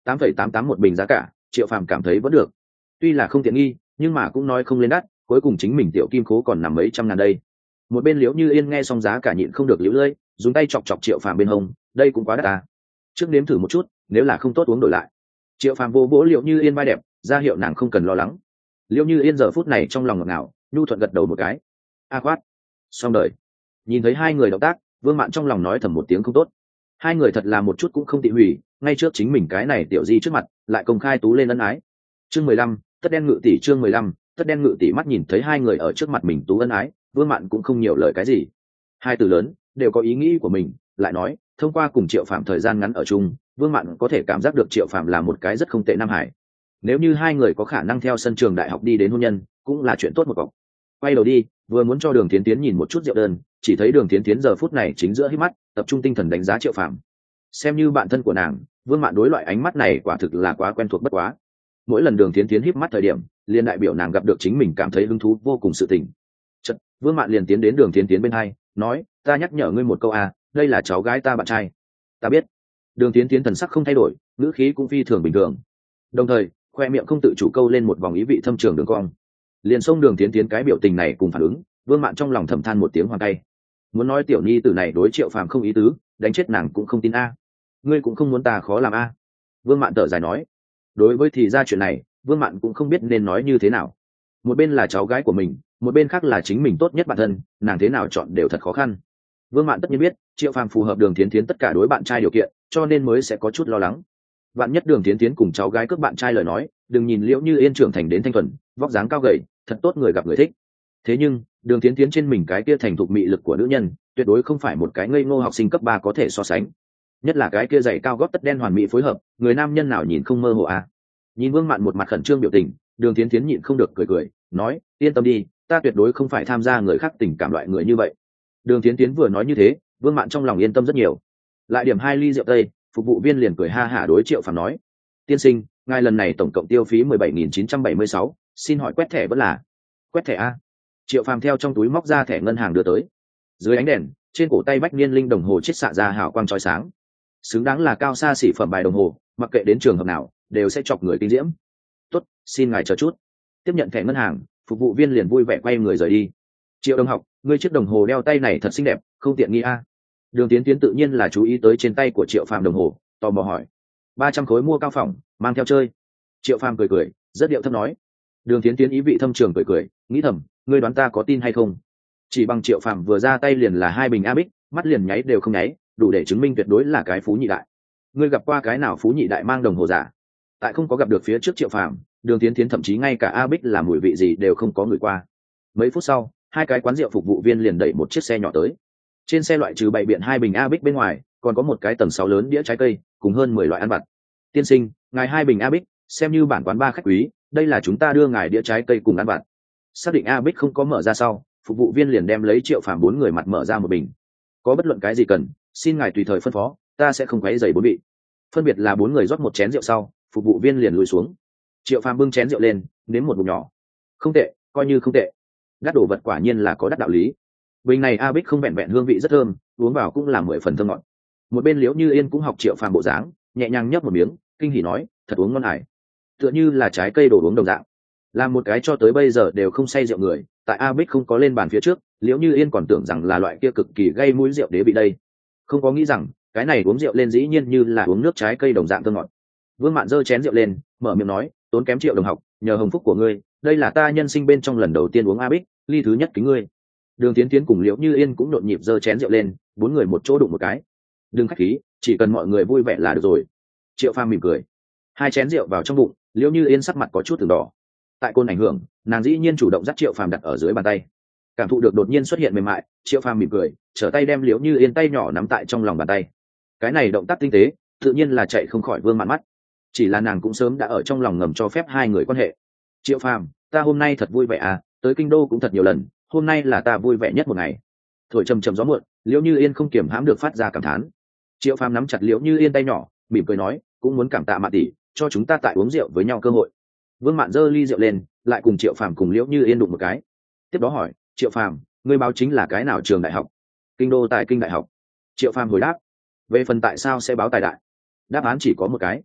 8,88 một bình giá cả, Triệu Phàm cảm thấy vẫn được. Tuy là không tiện nghi, nhưng mà cũng nói không lên đắt, cuối cùng chính mình tiểu kim khố còn nằm mấy trăm ngàn đây. Một bên Liễu Như Yên nghe xong giá cả nhịn không được liễu lưỡi, dùng tay chọc chọc Triệu Phàm bên hông, đây cũng quá đắt à. Trước nếm thử một chút, nếu là không tốt uống đổi lại. Triệu Phàm vô vỗ Liễu Như Yên vai đẹp, ra hiệu nàng không cần lo lắng. Liễu Như Yên giờ phút này trong lòng ngọt ngào, nhu thuận gật đầu một cái. A khoát, xong đời. Nhìn thấy hai người động tác, Vương Mạn trong lòng nói thầm một tiếng không tốt. Hai người thật là một chút cũng không tị hủy, ngay trước chính mình cái này tiểu di trước mặt, lại công khai tú lên ân ái. Chương 15, tất đen ngự tỷ. Chương 15, tất đen ngự tỷ. Mắt nhìn thấy hai người ở trước mặt mình tú ân ái, Vương Mạn cũng không nhiều lời cái gì. Hai từ lớn đều có ý nghĩ của mình, lại nói thông qua cùng Triệu Phạm thời gian ngắn ở chung, Vương Mạn có thể cảm giác được Triệu Phạm là một cái rất không tệ nam hải. Nếu như hai người có khả năng theo sân trường đại học đi đến hôn nhân, cũng là chuyện tốt một cọc. Quay đầu đi, vừa muốn cho Đường Tiến Tiến nhìn một chút rượu đơn, chỉ thấy Đường Tiến Tiến giờ phút này chính giữa hít mắt, tập trung tinh thần đánh giá Triệu Phạm. Xem như bạn thân của nàng, Vương Mạn đối loại ánh mắt này quả thực là quá quen thuộc bất quá. Mỗi lần Đường Tiến Tiến hít mắt thời điểm, liền đại biểu nàng gặp được chính mình cảm thấy hứng thú vô cùng sự tình. Chợt, Vương Mạn liền tiến đến Đường Tiến Tiến bên hai, nói: "Ta nhắc nhở ngươi một câu à, đây là cháu gái ta bạn trai." "Ta biết." Đường Tiến Tiến thần sắc không thay đổi, ngữ khí cũng phi thường bình thường. Đồng thời, khoe miệng không tự chủ câu lên một vòng ý vị thâm trường đường cong. Liền xông Đường Tiến Tiến cái biểu tình này cùng phản ứng, Vương Mạn trong lòng thầm than một tiếng hoang cay. Muốn nói tiểu nhi tử này đối Triệu Phàm không ý tứ, đánh chết nàng cũng không tin a. Ngươi cũng không muốn ta khó làm a. Vương Mạn thở dài nói. Đối với thì ra chuyện này, Vương Mạn cũng không biết nên nói như thế nào. Một bên là cháu gái của mình, một bên khác là chính mình tốt nhất bản thân, nàng thế nào chọn đều thật khó khăn. Vương Mạn tất nhiên biết Triệu Phàm phù hợp Đường Thiến Thiến tất cả đối bạn trai điều kiện, cho nên mới sẽ có chút lo lắng. Vạn nhất Đường Thiến Thiến cùng cháu gái cướp bạn trai lời nói, đừng nhìn Liễu Như Yên trưởng thành đến thanh thuần, vóc dáng cao gầy, thật tốt người gặp người thích. Thế nhưng Đường Thiến Thiến trên mình cái kia thành thục mị lực của nữ nhân, tuyệt đối không phải một cái ngây ngô học sinh cấp 3 có thể so sánh. Nhất là cái kia giày cao gót tất đen hoàn mỹ phối hợp, người nam nhân nào nhìn không mơ hồ à. Nhìn Vương Mạn một mặt khẩn trương biểu tình, Đường Thiến Thiến nhịn không được cười cười, nói: "Yên tâm đi, ta tuyệt đối không phải tham gia người khác tình cảm loại người như vậy." Đường Thiến Thiến vừa nói như thế, Vương Mạn trong lòng yên tâm rất nhiều. Lại điểm 2 ly rượu tây, phục vụ viên liền cười ha hả đối Triệu Phàm nói: "Tiên sinh, ngài lần này tổng cộng tiêu phí 17.976, xin hỏi quét thẻ vẫn là?" "Quét thẻ a?" Triệu Phàm theo trong túi móc ra thẻ ngân hàng đưa tới. Dưới ánh đèn, trên cổ tay Bách Niên Linh đồng hồ chiết xạ ra hào quang chói sáng. Xứng đáng là cao xa xỉ phẩm bài đồng hồ, mặc kệ đến trường hợp nào, đều sẽ chọc người kinh diễm. "Tốt, xin ngài chờ chút." Tiếp nhận thẻ ngân hàng, phục vụ viên liền vui vẻ quay người rời đi. "Triệu đồng học, ngươi chiếc đồng hồ đeo tay này thật xinh đẹp, không tiện nghi a." Đường Tiến Tiến tự nhiên là chú ý tới trên tay của Triệu Phàm đồng hồ, tò mò hỏi: 300 khối mua cao phỏng, mang theo chơi. Triệu Phàm cười cười, rất điệu thấp nói. Đường Tiến Tiến ý vị thâm trường cười cười, nghĩ thầm, ngươi đoán ta có tin hay không? Chỉ bằng Triệu Phàm vừa ra tay liền là 2 bình a bích, mắt liền nháy đều không nháy, đủ để chứng minh tuyệt đối là cái phú nhị đại. Ngươi gặp qua cái nào phú nhị đại mang đồng hồ giả? Tại không có gặp được phía trước Triệu Phàm, Đường Tiến Tiến thậm chí ngay cả a bích là mùi vị gì đều không có người qua. Mấy phút sau, 2 cái quán rượu phục vụ viên liền đẩy một chiếc xe nhỏ tới. Trên xe loại trừ bày biện 2 bình a bích bên ngoài, còn có một cái tầng 6 lớn đĩa trái cây, cùng hơn 10 loại ăn vặt. "Tiên sinh, ngài 2 bình a bích, xem như bản quán ba khách quý, đây là chúng ta đưa ngài đĩa trái cây cùng ăn vặt." Xác định a bích không có mở ra sau, phục vụ viên liền đem lấy Triệu Phàm 4 người mặt mở ra một bình. "Có bất luận cái gì cần, xin ngài tùy thời phân phó, ta sẽ không quấy rầy 4 vị." Phân biệt là 4 người rót một chén rượu sau, phục vụ viên liền lùi xuống. Triệu Phàm bưng chén rượu lên, nếm một ngụm nhỏ. "Không tệ, coi như không tệ. Đắt đồ vật quả nhiên là có đắt đạo lý." Bình này a bích không vẹn vẹn hương vị rất thơm, uống vào cũng là 10 phần thơm ngọt. Một bên Liễu Như Yên cũng học Triệu Phàm bộ dáng, nhẹ nhàng nhấp một miếng, kinh hỉ nói: "Thật uống ngon ải." Tựa như là trái cây đồ uống đồng dạng. Làm một cái cho tới bây giờ đều không say rượu người, tại a bích không có lên bàn phía trước, Liễu Như Yên còn tưởng rằng là loại kia cực kỳ gây mũi rượu đế vị đây, không có nghĩ rằng cái này uống rượu lên dĩ nhiên như là uống nước trái cây đồng dạng thơm ngọt. Vương Mạn giơ chén rượu lên, mở miệng nói: "Tốn kém Triệu đồng học, nhờ hồng phúc của ngươi, đây là ta nhân sinh bên trong lần đầu tiên uống a bích, ly thứ nhất kính ngươi." Đường Tiến Tiến cùng Liễu Như Yên cũng nhộn nhịp giơ chén rượu lên, 4 người một chỗ đụng một cái. "Đừng khách khí, chỉ cần mọi người vui vẻ là được rồi." Triệu Phàm mỉm cười. 2 chén rượu vào trong bụng, Liễu Như Yên sắc mặt có chút từng đỏ. Tại côn ảnh hưởng, nàng dĩ nhiên chủ động dắt Triệu Phàm đặt ở dưới bàn tay. Cảm thụ được đột nhiên xuất hiện mềm mại, Triệu Phàm mỉm cười, trở tay đem Liễu Như Yên tay nhỏ nắm tại trong lòng bàn tay. Cái này động tác tinh tế, tự nhiên là chạy không khỏi Vương Mạn mắt. Chỉ là nàng cũng sớm đã ở trong lòng ngầm cho phép 2 người quan hệ. "Triệu Phàm, ta hôm nay thật vui vẻ à, tới kinh đô cũng thật nhiều lần, hôm nay là ta vui vẻ nhất một ngày." Thổi trầm trầm gió muộn, Liễu Như Yên không kiềm hãm được phát ra cảm thán. Triệu Phàm nắm chặt Liễu Như Yên tay nhỏ, mỉm cười nói: "Cũng muốn cảm tạ Mạn tỷ, cho chúng ta tại uống rượu với nhau cơ hội." Vương Mạn giơ ly rượu lên, lại cùng Triệu Phàm cùng Liễu Như Yên đụng một cái. Tiếp đó hỏi: "Triệu Phàm, ngươi báo chính là cái nào trường đại học?" "Kinh đô Tài Kinh đại học." Triệu Phàm hồi đáp. "Về phần tại sao sẽ báo Tài đại?" Đáp án chỉ có một cái.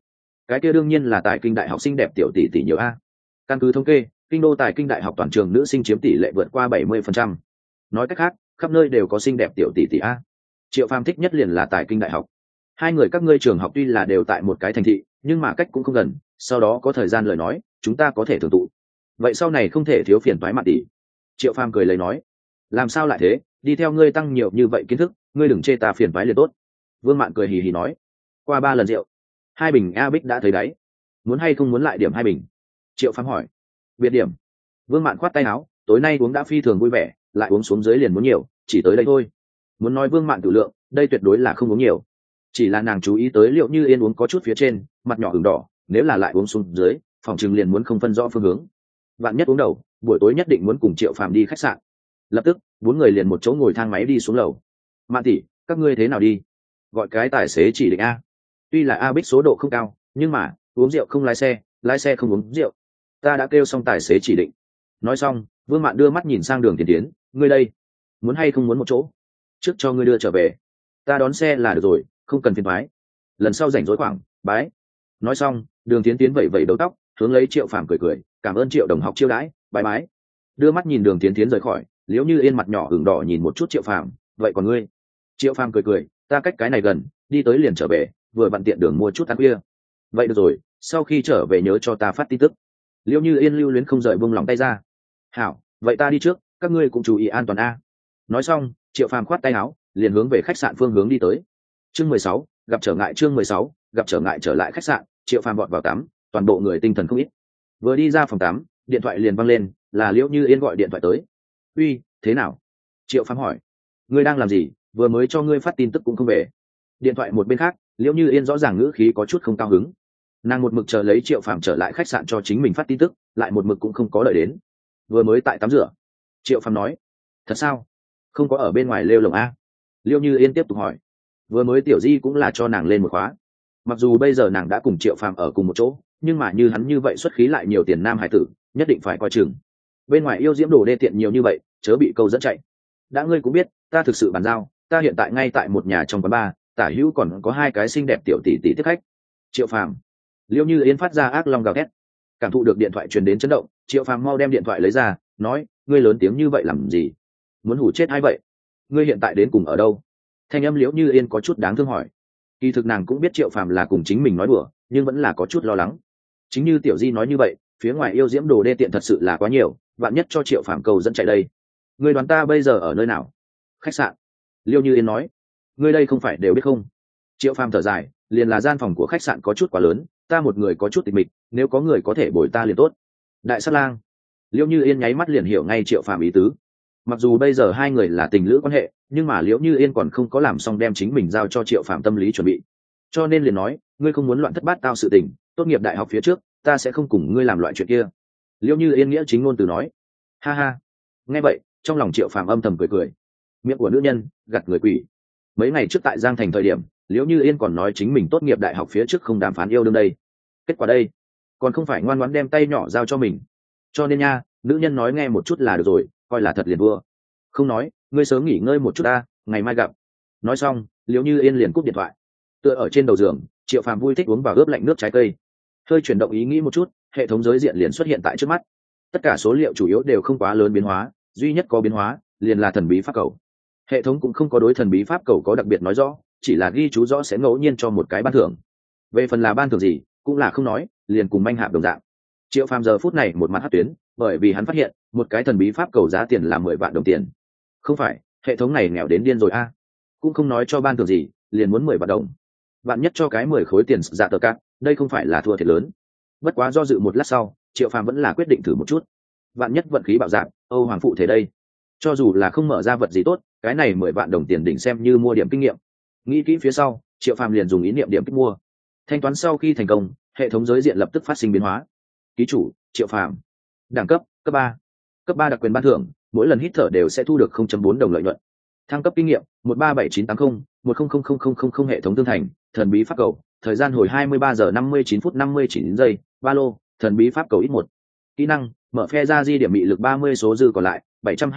Cái kia đương nhiên là Tài Kinh Đại học xinh đẹp tiểu tỷ tỷ nhiều a. Căn cứ thống kê, kinh đô Tài Kinh Đại học toàn trường nữ sinh chiếm tỷ lệ vượt qua 70%. Nói cách khác, khắp nơi đều có xinh đẹp tiểu tỷ tỷ a. Triệu Phàm thích nhất liền là Tài Kinh Đại học. Hai người các ngươi trường học tuy là đều tại một cái thành thị, nhưng mà cách cũng không gần, sau đó có thời gian lời nói, chúng ta có thể thường tụ. Vậy sau này không thể thiếu phiền toái Mạn tỷ. Triệu Phàm cười lấy nói, làm sao lại thế, đi theo ngươi tăng nhiều như vậy kiến thức, ngươi đừng chê ta phiền toái liền tốt. Vương Mạn cười hì hì nói, qua 3 lần rượu, 2 bình A Bích đã thấy đáy, muốn hay không muốn lại điểm 2 bình? Triệu Phàm hỏi. Biệt điểm. Vương Mạn khoát tay áo, tối nay uống đã phi thường vui vẻ, lại uống xuống dưới liền muốn nhiều, chỉ tới đây thôi. Muốn nói Vương Mạn tự lượng, đây tuyệt đối là không uống nhiều, chỉ là nàng chú ý tới Liệu Như Yên uống có chút phía trên, mặt nhỏ ửng đỏ, nếu là lại uống xuống dưới, phòng chừng liền muốn không phân rõ phương hướng. Vạn nhất uống đầu, buổi tối nhất định muốn cùng Triệu Phàm đi khách sạn. Lập tức 4 người liền một chỗ ngồi thang máy đi xuống lầu. Mạn tỷ, các ngươi thế nào đi? Gọi cái tài xế chỉ định a. Tuy là A Bích số độ không cao, nhưng mà uống rượu không lái xe không uống rượu. Ta đã kêu xong tài xế chỉ định. Nói xong, Vương Mạn đưa mắt nhìn sang Đường Tiến Tiến, ngươi đây, muốn hay không muốn một chỗ? Trước cho ngươi đưa trở về, ta đón xe là được rồi, không cần phiền toái. Lần sau rảnh rỗi khoảng, bái. Nói xong, Đường Tiến Tiến vẩy vẩy đầu tóc, hướng lấy Triệu Phàm cười cười, cảm ơn Triệu đồng học chiêu đãi, bái bái. Đưa mắt nhìn Đường Tiến Tiến rời khỏi, Liễu Như Yên mặt nhỏ ửng đỏ nhìn một chút Triệu Phàm, vậy còn ngươi? Triệu Phàm cười cười, ta cách cái này gần, đi tới liền trở về, vừa vặn tiện đường mua chút ăn khuya. Vậy được rồi, sau khi trở về nhớ cho ta phát tin tức. Liễu Như Yên lưu luyến không rời buông lòng tay ra. Hảo, vậy ta đi trước, các ngươi cũng chú ý an toàn a. Nói xong, Triệu Phàm khoát tay áo, liền hướng về khách sạn phương hướng đi tới. Chương 16, gặp trở ngại. Chương 16, gặp trở ngại. Trở lại khách sạn, Triệu Phàm vọt vào tắm, toàn bộ người tinh thần không ít. Vừa đi ra phòng tắm, điện thoại liền vang lên, là Liễu Như Yên gọi điện thoại tới. Uy, thế nào? Triệu Phàm hỏi. Ngươi đang làm gì? Vừa mới cho ngươi phát tin tức cũng không về. Điện thoại một bên khác, Liễu Như Yên rõ ràng ngữ khí có chút không cao hứng. Nàng một mực chờ lấy Triệu Phàm trở lại khách sạn cho chính mình phát tin tức, lại một mực cũng không có đợi đến. Vừa mới tại tắm rửa. Triệu Phàm nói. Thật sao? Không có ở bên ngoài lêu lồng a? Liễu Như Yên tiếp tục hỏi. Vừa mới Tiểu Di cũng là cho nàng lên một khóa. Mặc dù bây giờ nàng đã cùng Triệu Phàm ở cùng một chỗ, nhưng mà như hắn như vậy xuất khí lại nhiều tiền nam hải tử, nhất định phải coi chừng. Bên ngoài yêu diễm đồ đê tiện nhiều như vậy, chớ bị câu dẫn chạy. Đã ngươi cũng biết, ta thực sự bàn giao, ta hiện tại ngay tại một nhà trong quán bar, tả hữu còn có 2 cái xinh đẹp tiểu tỷ tỷ tiếp khách. Triệu Phàm. Liễu Như Yên phát ra ác long gào thét. Cảm thụ được điện thoại truyền đến chấn động, Triệu Phàm mau đem điện thoại lấy ra, nói, ngươi lớn tiếng như vậy làm gì? Muốn hù chết ai vậy? Ngươi hiện tại đến cùng ở đâu? Thanh âm Liễu Như Yên có chút đáng thương hỏi. Kỳ thực nàng cũng biết Triệu Phàm là cùng chính mình nói đùa, nhưng vẫn là có chút lo lắng. Chính như Tiểu Di nói như vậy, phía ngoài yêu diễm đồ đê tiện thật sự là quá nhiều, vạn nhất cho Triệu Phàm cầu dẫn chạy đây. Ngươi đoán ta bây giờ ở nơi nào? Khách sạn. Liễu Như Yên nói. Ngươi đây không phải đều biết không? Triệu Phàm thở dài, liền là gian phòng của khách sạn có chút quá lớn, ta một người có chút tịch mịch, nếu có người có thể bồi ta liền tốt. Đại sát lang. Liễu Như Yên nháy mắt liền hiểu ngay Triệu Phàm ý tứ. Mặc dù bây giờ hai người là tình lữ quan hệ, nhưng mà Liễu Như Yên còn không có làm xong đem chính mình giao cho Triệu Phàm tâm lý chuẩn bị, cho nên liền nói, ngươi không muốn loạn thất bát tao sự tình, tốt nghiệp đại học phía trước, ta sẽ không cùng ngươi làm loại chuyện kia. Liễu Như Yên nghĩa chính ngôn từ nói. Ha ha. Nghe vậy, trong lòng Triệu Phàm âm thầm cười cười. Miệng của nữ nhân gặt người quỷ. Mấy ngày trước tại Giang Thành thời điểm, Liễu Như Yên còn nói chính mình tốt nghiệp đại học phía trước không đàm phán yêu đương đây. Kết quả đây, còn không phải ngoan ngoãn đem tay nhỏ giao cho mình. Cho nên nha, nữ nhân nói nghe một chút là được rồi, coi là thật liền vua. Không nói, ngươi sớm nghỉ ngơi một chút ta, ngày mai gặp. Nói xong, Liễu Như Yên liền cúp điện thoại. Tựa ở trên đầu giường, Triệu Phàm vui thích uống vào ướp lạnh nước trái cây. Hơi chuyển động ý nghĩ một chút, hệ thống giới diện liền xuất hiện tại trước mắt. Tất cả số liệu chủ yếu đều không quá lớn biến hóa, duy nhất có biến hóa liền là thần bí pháp cầu. Hệ thống cũng không có đối thần bí pháp cầu có đặc biệt nói rõ, chỉ là ghi chú rõ sẽ ngẫu nhiên cho một cái ban thưởng. Về phần là ban thưởng gì, cũng là không nói, liền cùng manh hạp đồng dạng. Triệu Phàm giờ phút này một mặt hất tuyến, bởi vì hắn phát hiện một cái thần bí pháp cầu giá tiền là 10 vạn đồng tiền. Không phải, hệ thống này nghèo đến điên rồi a. Cũng không nói cho ban thưởng gì, liền muốn 10 vạn đồng. Vạn nhất cho cái 10 khối tiền dạ tờ cát, đây không phải là thua thiệt lớn. Bất quá do dự một lát sau, Triệu Phàm vẫn là quyết định thử một chút. Vạn nhất vận khí bạo dạng, Âu Hoàng phụ thể đây. Cho dù là không mở ra vật gì tốt, cái này 10 vạn đồng tiền đỉnh xem như mua điểm kinh nghiệm. Nghĩ kỹ phía sau, Triệu Phàm liền dùng ý niệm điểm kích mua. Thanh toán sau khi thành công, hệ thống giới diện lập tức phát sinh biến hóa. Ký chủ Triệu Phàm, đẳng cấp cấp 3. Cấp 3 đặc quyền ban thưởng, mỗi lần hít thở đều sẽ thu được 0.4 đồng lợi nhuận. Thăng cấp kinh nghiệm 137980 100000 hệ thống tương thành, thần bí pháp cầu, thời gian hồi 23 giờ 59 phút 59 giây, ba lô, thần bí pháp cầu ít 1. Kỹ năng, mở phe ra di điểm mị lực 30 số dư còn lại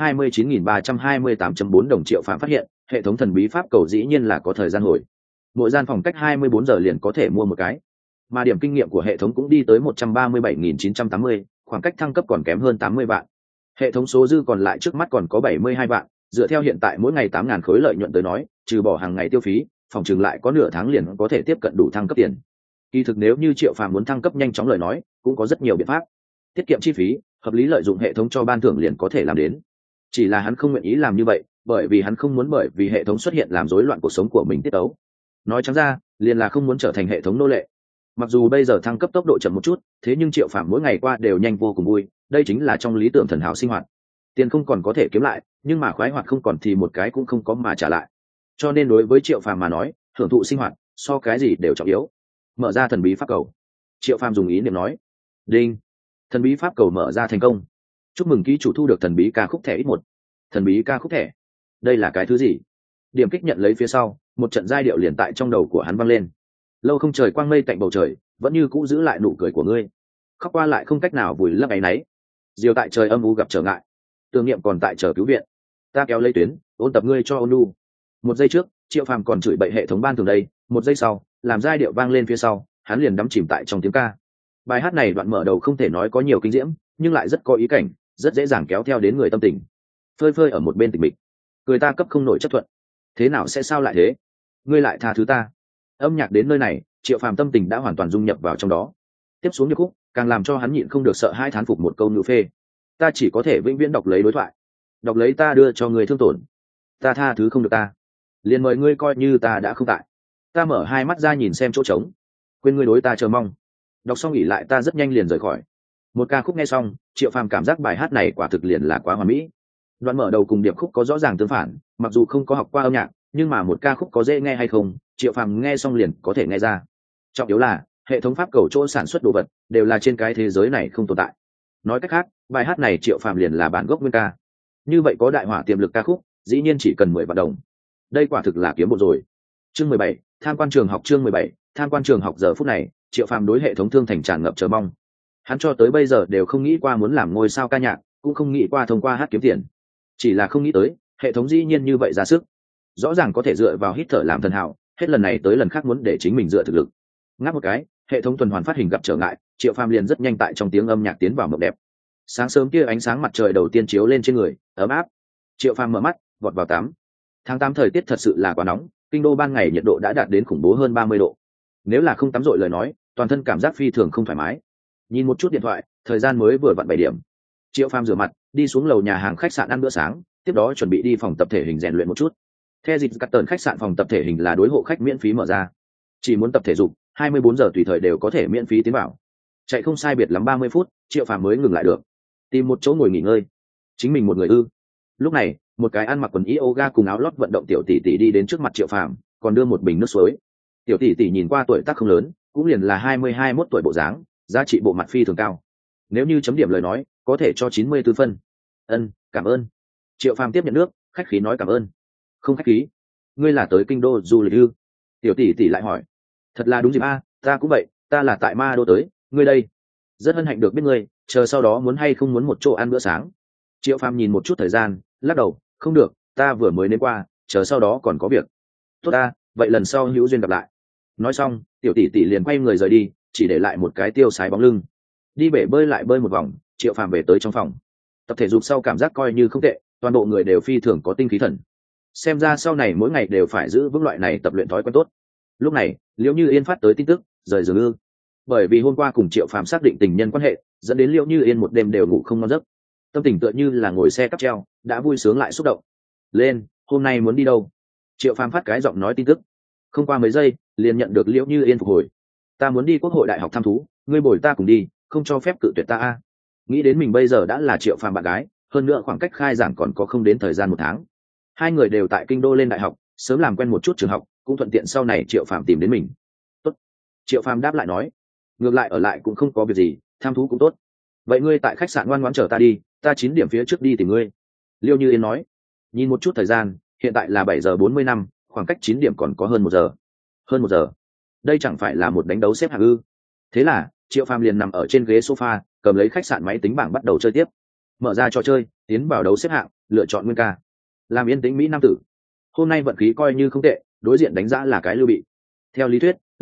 729.328.4 đồng. Triệu Phàm phát hiện, hệ thống thần bí pháp cầu dĩ nhiên là có thời gian hồi. Mỗi gian phòng cách 24 giờ liền có thể mua một cái. mà điểm kinh nghiệm của hệ thống cũng đi tới 137.980, khoảng cách thăng cấp còn kém hơn 80 vạn. Hệ thống số dư còn lại trước mắt còn có 72 vạn, dựa theo hiện tại mỗi ngày 8.000 khối lợi nhuận tới nói, trừ bỏ hàng ngày tiêu phí, phòng chừng lại có nửa tháng liền có thể tiếp cận đủ thăng cấp tiền. Kỳ thực nếu như Triệu Phàm muốn thăng cấp nhanh chóng lời nói, cũng có rất nhiều biện pháp. Tiết kiệm chi phí, hợp lý lợi dụng hệ thống cho ban thưởng liền có thể làm đến. Chỉ là hắn không nguyện ý làm như vậy, bởi vì hắn không muốn bởi vì hệ thống xuất hiện làm rối loạn cuộc sống của mình tiết tấu. Nói trắng ra, liền là không muốn trở thành hệ thống nô lệ. Mặc dù bây giờ thăng cấp tốc độ chậm một chút, thế nhưng Triệu Phàm mỗi ngày qua đều nhanh vô cùng vui, đây chính là trong lý tưởng thần hảo sinh hoạt. Tiền không còn có thể kiếm lại, nhưng mà khoái hoạt không còn thì một cái cũng không có mà trả lại. Cho nên đối với Triệu Phàm mà nói, hưởng thụ sinh hoạt so cái gì đều trọng yếu. Mở ra thần bí pháp cầu. Triệu Phàm dùng ý niệm nói. Đinh. Thần bí pháp cầu mở ra thành công. Chúc mừng ký chủ thu được thần bí ca khúc thẻ ít 1. Thần bí ca khúc thẻ. Đây là cái thứ gì? Điểm kích nhận lấy phía sau, một trận giai điệu liền tại trong đầu của hắn vang lên. Lâu không trời quang mây tạnh bầu trời, vẫn như cũ giữ lại nụ cười của ngươi. Khóc qua lại không cách nào vùi lấp áy náy. Diều tại trời âm u gặp trở ngại. Tưởng niệm còn tại chờ cứu viện. Ta kéo lấy tuyến, ôn tập ngươi cho ôn nu. Một giây trước, Triệu Phàm còn chửi bậy hệ thống ban thường đây, một giây sau, làm giai điệu vang lên phía sau, hắn liền đắm chìm tại trong tiếng ca. Bài hát này đoạn mở đầu không thể nói có nhiều kinh diễm, nhưng lại rất có ý cảnh, rất dễ dàng kéo theo đến người tâm tình. Phơi phơi ở một bên tịch mịch, người ta cấp không nổi chấp thuận. Thế nào sẽ sao lại thế? Ngươi lại tha thứ ta. Âm nhạc đến nơi này, Triệu Phàm tâm tình đã hoàn toàn dung nhập vào trong đó. Tiếp xuống điệp khúc, càng làm cho hắn nhịn không được sợ hai thán phục một câu ngữ phê. Ta chỉ có thể vĩnh viễn đọc lấy đối thoại, đọc lấy ta đưa cho người thương tổn. Ta tha thứ không được ta, liền mời ngươi coi như ta đã không tại. Ta mở hai mắt ra nhìn xem chỗ trống, quên ngươi đối ta chờ mong. Đọc xong nghỉ lại ta rất nhanh liền rời khỏi. Một ca khúc nghe xong, Triệu Phàm cảm giác bài hát này quả thực liền là quá hoàn mỹ. Đoạn mở đầu cùng điệp khúc có rõ ràng tương phản, mặc dù không có học qua âm nhạc, nhưng mà một ca khúc có dễ nghe hay không, Triệu Phàm nghe xong liền có thể nghe ra. Trọng yếu là hệ thống pháp cầu chỗ sản xuất đồ vật đều là trên cái thế giới này không tồn tại. Nói cách khác, bài hát này Triệu Phàm liền là bản gốc nguyên ca. Như vậy có đại hỏa tiềm lực ca khúc, dĩ nhiên chỉ cần 10 vạn đồng. Đây quả thực là kiếm một rồi. Chương 17, tham quan trường học. Chương 17, tham quan trường học. Giờ phút này, Triệu Phàm đối hệ thống thương thành tràn ngập chờ mong. Hắn cho tới bây giờ đều không nghĩ qua muốn làm ngôi sao ca nhạc, cũng không nghĩ qua thông qua hát kiếm tiền. Chỉ là không nghĩ tới, hệ thống dĩ nhiên như vậy ra sức. Rõ ràng có thể dựa vào hít thở làm thần hảo, hết lần này tới lần khác muốn để chính mình dựa thực lực. Ngáp một cái, hệ thống tuần hoàn phát hình gặp trở ngại, Triệu Phàm liền rất nhanh tại trong tiếng âm nhạc tiến vào mộng đẹp. Sáng sớm kia ánh sáng mặt trời đầu tiên chiếu lên trên người, ấm áp. Triệu Phàm mở mắt, vọt vào tắm. Tháng 8 thời tiết thật sự là quá nóng, kinh đô ban ngày nhiệt độ đã đạt đến khủng bố hơn 30 độ. Nếu là không tắm rội lời nói, toàn thân cảm giác phi thường không thoải mái. Nhìn một chút điện thoại, thời gian mới vừa vặn 7 điểm. Triệu Phàm rửa mặt, đi xuống lầu nhà hàng khách sạn ăn bữa sáng, tiếp đó chuẩn bị đi phòng tập thể hình rèn luyện một chút. Theo dịch cắt tần khách sạn phòng tập thể hình là đối hộ khách miễn phí mở ra. Chỉ muốn tập thể dục, 24 giờ tùy thời đều có thể miễn phí tiến vào. Chạy không sai biệt lắm 30 phút, Triệu Phàm mới ngừng lại được. Tìm một chỗ ngồi nghỉ ngơi. Chính mình một người ư? Lúc này, một cái ăn mặc quần yoga cùng áo lót vận động tiểu tỷ tỷ đi đến trước mặt Triệu Phàm, còn đưa một bình nước suối. Tiểu tỷ tỷ nhìn qua tuổi tác không lớn, cũng liền là 20-21 tuổi bộ dáng, giá trị bộ mặt phi thường cao. Nếu như chấm điểm lời nói, có thể cho 94 phân. Ân, cảm ơn. Triệu Phàm tiếp nhận nước, khách khí nói cảm ơn. Không khách khí. Ngươi là tới kinh đô du lịch ư? Tiểu tỷ tỷ lại hỏi. Thật là đúng dịp a, ta cũng vậy, ta là tại Ma Đô tới, ngươi đây. Rất hân hạnh được biết ngươi, chờ sau đó muốn hay không muốn một chỗ ăn bữa sáng. Triệu Phàm nhìn một chút thời gian, lắc đầu, không được, ta vừa mới đến qua, chờ sau đó còn có việc. Tốt ta, vậy lần sau hữu duyên gặp lại. Nói xong, tiểu tỷ tỷ liền quay người rời đi, chỉ để lại một cái tiêu sái bóng lưng. Đi bể bơi lại bơi một vòng, Triệu Phàm về tới trong phòng. Tập thể dục sau cảm giác coi như không tệ, toàn bộ người đều phi thường có tinh khí thần. Xem ra sau này mỗi ngày đều phải giữ vững loại này tập luyện thói quen tốt. Lúc này, Liễu Như Yên phát tới tin tức, rời giường ư? Bởi vì hôm qua cùng Triệu Phàm xác định tình nhân quan hệ, dẫn đến Liễu Như Yên một đêm đều ngủ không ngon giấc. Tâm tình tựa như là ngồi xe cáp treo, đã vui sướng lại xúc động. Lên, hôm nay muốn đi đâu? Triệu Phàm phát cái giọng nói tin tức. Không qua mấy giây, liền nhận được Liễu Như Yên phục hồi. Ta muốn đi Quốc hội đại học thăm thú, ngươi bồi ta cùng đi, không cho phép cự tuyệt ta a. Nghĩ đến mình bây giờ đã là Triệu Phàm bạn gái, hơn nữa khoảng cách khai giảng còn có không đến thời gian 1 tháng. Hai người đều tại kinh đô lên đại học, sớm làm quen một chút trường học, cũng thuận tiện sau này Triệu Phàm tìm đến mình. Tốt. Triệu Phàm đáp lại nói, ngược lại ở lại cũng không có việc gì, tham thú cũng tốt. Vậy ngươi tại khách sạn ngoan ngoãn chờ ta đi, ta 9 điểm phía trước đi tìm ngươi. Liêu Như Yên nói. Nhìn một chút thời gian, hiện tại là 7 giờ 40 năm, khoảng cách 9 điểm còn có hơn 1 giờ. Hơn 1 giờ. Đây chẳng phải là một đánh đấu xếp hạng ư? Thế là, Triệu Phàm liền nằm ở trên ghế sofa, cầm lấy khách sạn máy tính bảng bắt đầu chơi tiếp. Mở ra trò chơi, tiến vào đấu xếp hạng, lựa chọn nguyên ca. Làm yên tĩnh mỹ nam tử. Hôm nay vận khí coi như không tệ, đối diện đánh giá là cái Lưu Bị. Theo lý thuyết,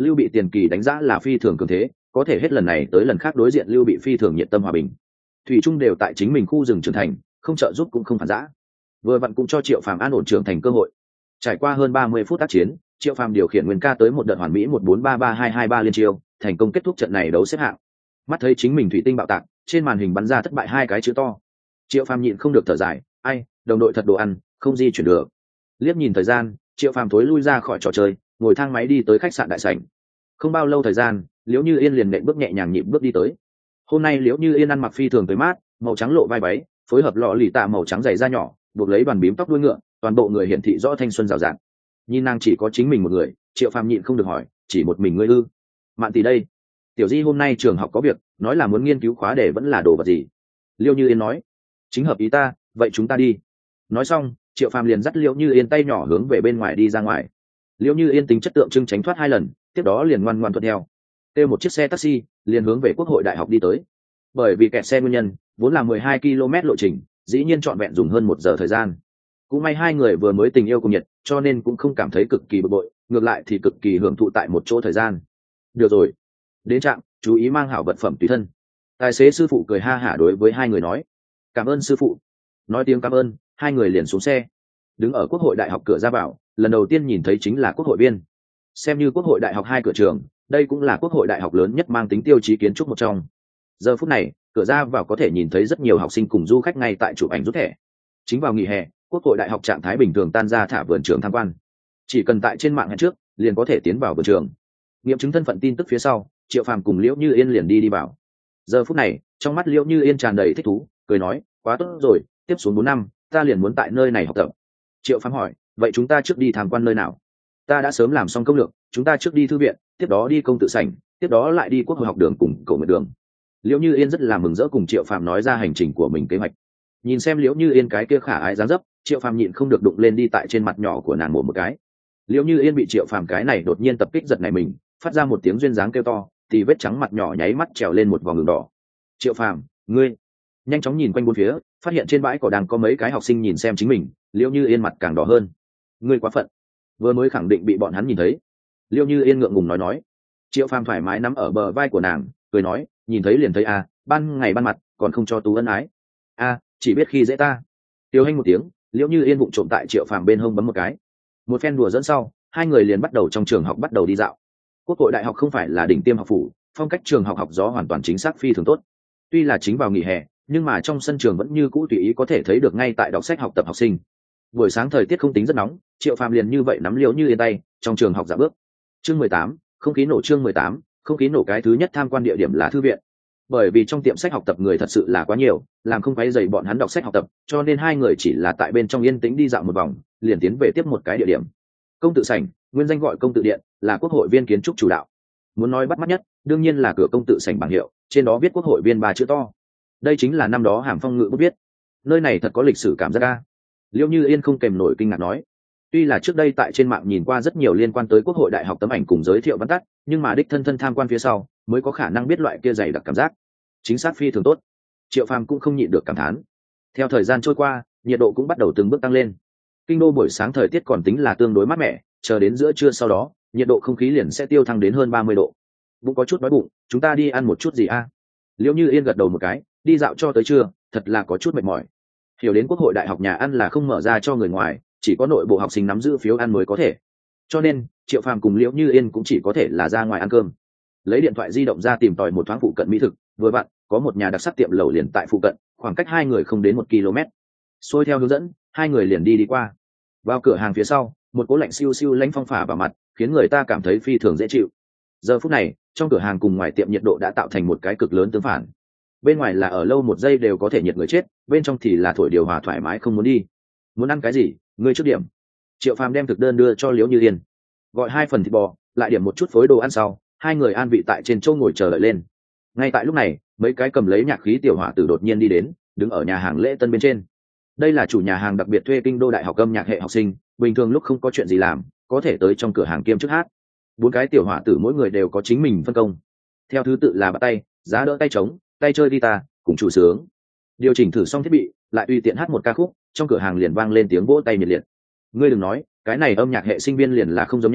Lưu Bị tiền kỳ đánh giá là phi thường cường thế, có thể hết lần này tới lần khác đối diện Lưu Bị phi thường nhiệt tâm hòa bình. Thủy Trung đều tại chính mình khu rừng trưởng thành, không trợ giúp cũng không phản giã. Vừa vặn cũng cho Triệu Phàm an ổn trưởng thành cơ hội. Trải qua hơn 30 phút tác chiến, Triệu Phàm điều khiển Nguyên Ca tới một đợt hoàn mỹ 1433-223 liên chiêu, thành công kết thúc trận này đấu xếp hạng. Mắt thấy chính mình thủy tinh bạo tạc, trên màn hình bắn ra thất bại hai cái chữ to. Triệu Phàm nhịn không được thở dài, ai, đồng đội thật đồ ăn, không di chuyển được. Liếc nhìn thời gian, Triệu Phàm thối lui ra khỏi trò chơi, ngồi thang máy đi tới khách sạn đại sảnh. Không bao lâu thời gian, Liễu Như Yên liền nện bước nhẹ nhàng nhịp bước đi tới. Hôm nay Liễu Như Yên ăn mặc phi thường tới mát, màu trắng lộ vai váy, phối hợp lọ lì tạ màu trắng dày da nhỏ, buộc lấy đoàn bím tóc đuôi ngựa, toàn bộ người hiển thị rõ thanh xuân rào rạt. Nhìn nàng chỉ có chính mình một người, Triệu Phàm nhịn không được hỏi, chỉ một mình ngươi ư? Mạn tỷ đây? Tiểu Di hôm nay trường học có việc, nói là muốn nghiên cứu khóa đề vẫn là đồ vật gì? Liễu Như Yên nói. Chính hợp ý ta, vậy chúng ta đi. Nói xong, Triệu Phàm liền dắt Liễu Như Yên tay nhỏ hướng về bên ngoài đi ra ngoài. Liễu Như Yên tính chất tượng trưng tránh thoát hai lần, tiếp đó liền ngoan ngoãn thuận theo. Kêu một chiếc xe taxi, liền hướng về Quốc hội Đại học đi tới. Bởi vì kẹt xe nguyên nhân, vốn là 12 km lộ trình, dĩ nhiên trọn vẹn dùng hơn 1 giờ thời gian. Cũng may hai người vừa mới tình yêu cùng nhiệt, cho nên cũng không cảm thấy cực kỳ bực bội, ngược lại thì cực kỳ hưởng thụ tại một chỗ thời gian. Được rồi, đến trạm, chú ý mang hảo vật phẩm tùy thân. Tài xế sư phụ cười ha hả đối với hai người nói, cảm ơn sư phụ. Nói tiếng cảm ơn, hai người liền xuống xe. Đứng ở Quốc hội Đại học cửa ra vào, lần đầu tiên nhìn thấy chính là quốc hội viên. Xem như Quốc hội Đại học hai cửa trường, đây cũng là Quốc hội Đại học lớn nhất mang tính tiêu chí kiến trúc một trong. Giờ phút này, cửa ra vào có thể nhìn thấy rất nhiều học sinh cùng du khách ngay tại chụp ảnh rút thẻ. Chính vào nghỉ hè, Quốc hội Đại học trạng thái bình thường tan ra thả vườn trường tham quan. Chỉ cần tại trên mạng hẹn trước, liền có thể tiến vào vườn trường. Nghiệm chứng thân phận tin tức phía sau, Triệu Phàm cùng Liễu Như Yên liền đi vào. Giờ phút này, trong mắt Liễu Như Yên tràn đầy thích thú, cười nói, quá tốt rồi, tiếp xuống 4 năm, ta liền muốn tại nơi này học tập. Triệu Phàm hỏi, vậy chúng ta trước đi tham quan nơi nào? Ta đã sớm làm xong công lược, chúng ta trước đi thư viện, tiếp đó đi công tự sảnh, tiếp đó lại đi Quốc hội học đường cùng Cầu Nguyện đường. Liễu Như Yên rất là mừng rỡ cùng Triệu Phàm nói ra hành trình của mình kế hoạch. Nhìn xem Liễu Như Yên cái kia khả ái dáng dấp, Triệu Phàm nhịn không được đụng lên đi tại trên mặt nhỏ của nàng một cái. Liễu Như Yên bị Triệu Phàm cái này đột nhiên tập kích giật này mình, phát ra một tiếng duyên dáng kêu to, thì vết trắng mặt nhỏ nháy mắt trèo lên một vòng đường đỏ. Triệu Phàm, ngươi! Nhanh chóng nhìn quanh bốn phía, phát hiện trên bãi cỏ đang có mấy cái học sinh nhìn xem chính mình. Liễu Như Yên mặt càng đỏ hơn. Ngươi quá phận! Vừa mới khẳng định bị bọn hắn nhìn thấy. Liễu Như Yên ngượng ngùng nói. Triệu Phàm thoải mái nắm ở bờ vai của nàng, cười nói, nhìn thấy liền thấy à, ban ngày ban mặt còn không cho tú ân ái. À, chỉ biết khi dễ ta. Tiêu Hành một tiếng, Liễu Như Yên vụng trộm tại Triệu Phàm bên hông bấm một cái. Một phen đùa dẫn sau, hai người liền bắt đầu trong trường học bắt đầu đi dạo. Quốc hội Đại học không phải là đỉnh tiêm học phủ, phong cách trường học học gió hoàn toàn chính xác phi thường tốt. Tuy là chính vào nghỉ hè, nhưng mà trong sân trường vẫn như cũ tùy ý có thể thấy được ngay tại đọc sách học tập học sinh. Buổi sáng thời tiết không tính rất nóng, Triệu Phàm liền như vậy nắm Liễu Như Yên tay, trong trường học dạo bước. Chương 18, không khí nổ. Chương 18, không khí nổ. Cái thứ nhất tham quan địa điểm là thư viện. Bởi vì trong tiệm sách học tập người thật sự là quá nhiều, làm không quấy rầy bọn hắn đọc sách học tập, cho nên hai người chỉ là tại bên trong yên tĩnh đi dạo một vòng, liền tiến về tiếp một cái địa điểm. Công tự sảnh, nguyên danh gọi công tự điện, là quốc hội viên kiến trúc chủ đạo. Muốn nói bắt mắt nhất, đương nhiên là cửa công tự sảnh bảng hiệu, trên đó viết quốc hội viên 3 chữ to. Đây chính là năm đó Hàm Phong ngự bút viết. Nơi này thật có lịch sử cảm giác a. Liễu Như Yên không kèm nổi kinh ngạc nói. Tuy là trước đây tại trên mạng nhìn qua rất nhiều liên quan tới Quốc hội Đại học tấm ảnh cùng giới thiệu văn tắt, nhưng mà đích thân tham quan phía sau, mới có khả năng biết loại kia dày đặc cảm giác. Chính xác phi thường tốt. Triệu Phàm cũng không nhịn được cảm thán. Theo thời gian trôi qua, nhiệt độ cũng bắt đầu từng bước tăng lên. Kinh đô buổi sáng thời tiết còn tính là tương đối mát mẻ, chờ đến giữa trưa sau đó, nhiệt độ không khí liền sẽ tiêu thăng đến hơn 30 độ. Bụng có chút đói bụng, chúng ta đi ăn một chút gì a? Liễu Như Yên gật đầu một cái, đi dạo cho tới trưa, thật là có chút mệt mỏi. Hiểu đến Quốc hội Đại học nhà ăn là không mở ra cho người ngoài, chỉ có nội bộ học sinh nắm giữ phiếu ăn mới có thể. Cho nên, Triệu Phàm cùng Liễu Như Yên cũng chỉ có thể là ra ngoài ăn cơm. Lấy điện thoại di động ra tìm tòi một thoáng phụ cận mỹ thực, vừa vặn có một nhà đặc sắc tiệm lẩu liền tại phụ cận, khoảng cách hai người không đến 1 km. Xuôi theo hướng dẫn, hai người liền đi qua. Vào cửa hàng phía sau, một cỗ lạnh siêu siêu lãnh phong phả vào mặt, khiến người ta cảm thấy phi thường dễ chịu. Giờ phút này, trong cửa hàng cùng ngoài tiệm nhiệt độ đã tạo thành một cái cực lớn tương phản. Bên ngoài là ở lâu 1 giây đều có thể nhiệt người chết, bên trong thì là thổi điều hòa thoải mái không muốn đi. Muốn ăn cái gì, ngươi trước điểm. Triệu Phàm đem thực đơn đưa cho Liễu Như Yên, gọi 2 phần thịt bò, lại điểm một chút phối đồ ăn sau, hai người an vị tại trên châu ngồi chờ đợi lên. Ngay tại lúc này, mấy cái cầm lấy nhạc khí tiểu hỏa tử đột nhiên đi đến, đứng ở nhà hàng lễ tân bên trên. Đây là chủ nhà hàng đặc biệt thuê Kinh đô Đại học âm nhạc hệ học sinh, bình thường lúc không có chuyện gì làm, có thể tới trong cửa hàng kiêm chức hát. 4 cái tiểu hỏa tử mỗi người đều có chính mình phân công, theo thứ tự là bắt tay, giá đỡ tay trống, tay chơi guitar, cùng chủ sướng. Điều chỉnh thử xong thiết bị, lại tùy tiện hát một ca khúc, trong cửa hàng liền vang lên tiếng vỗ tay nhiệt liệt. Ngươi đừng nói, cái này âm nhạc hệ sinh viên liền là không giống nhau,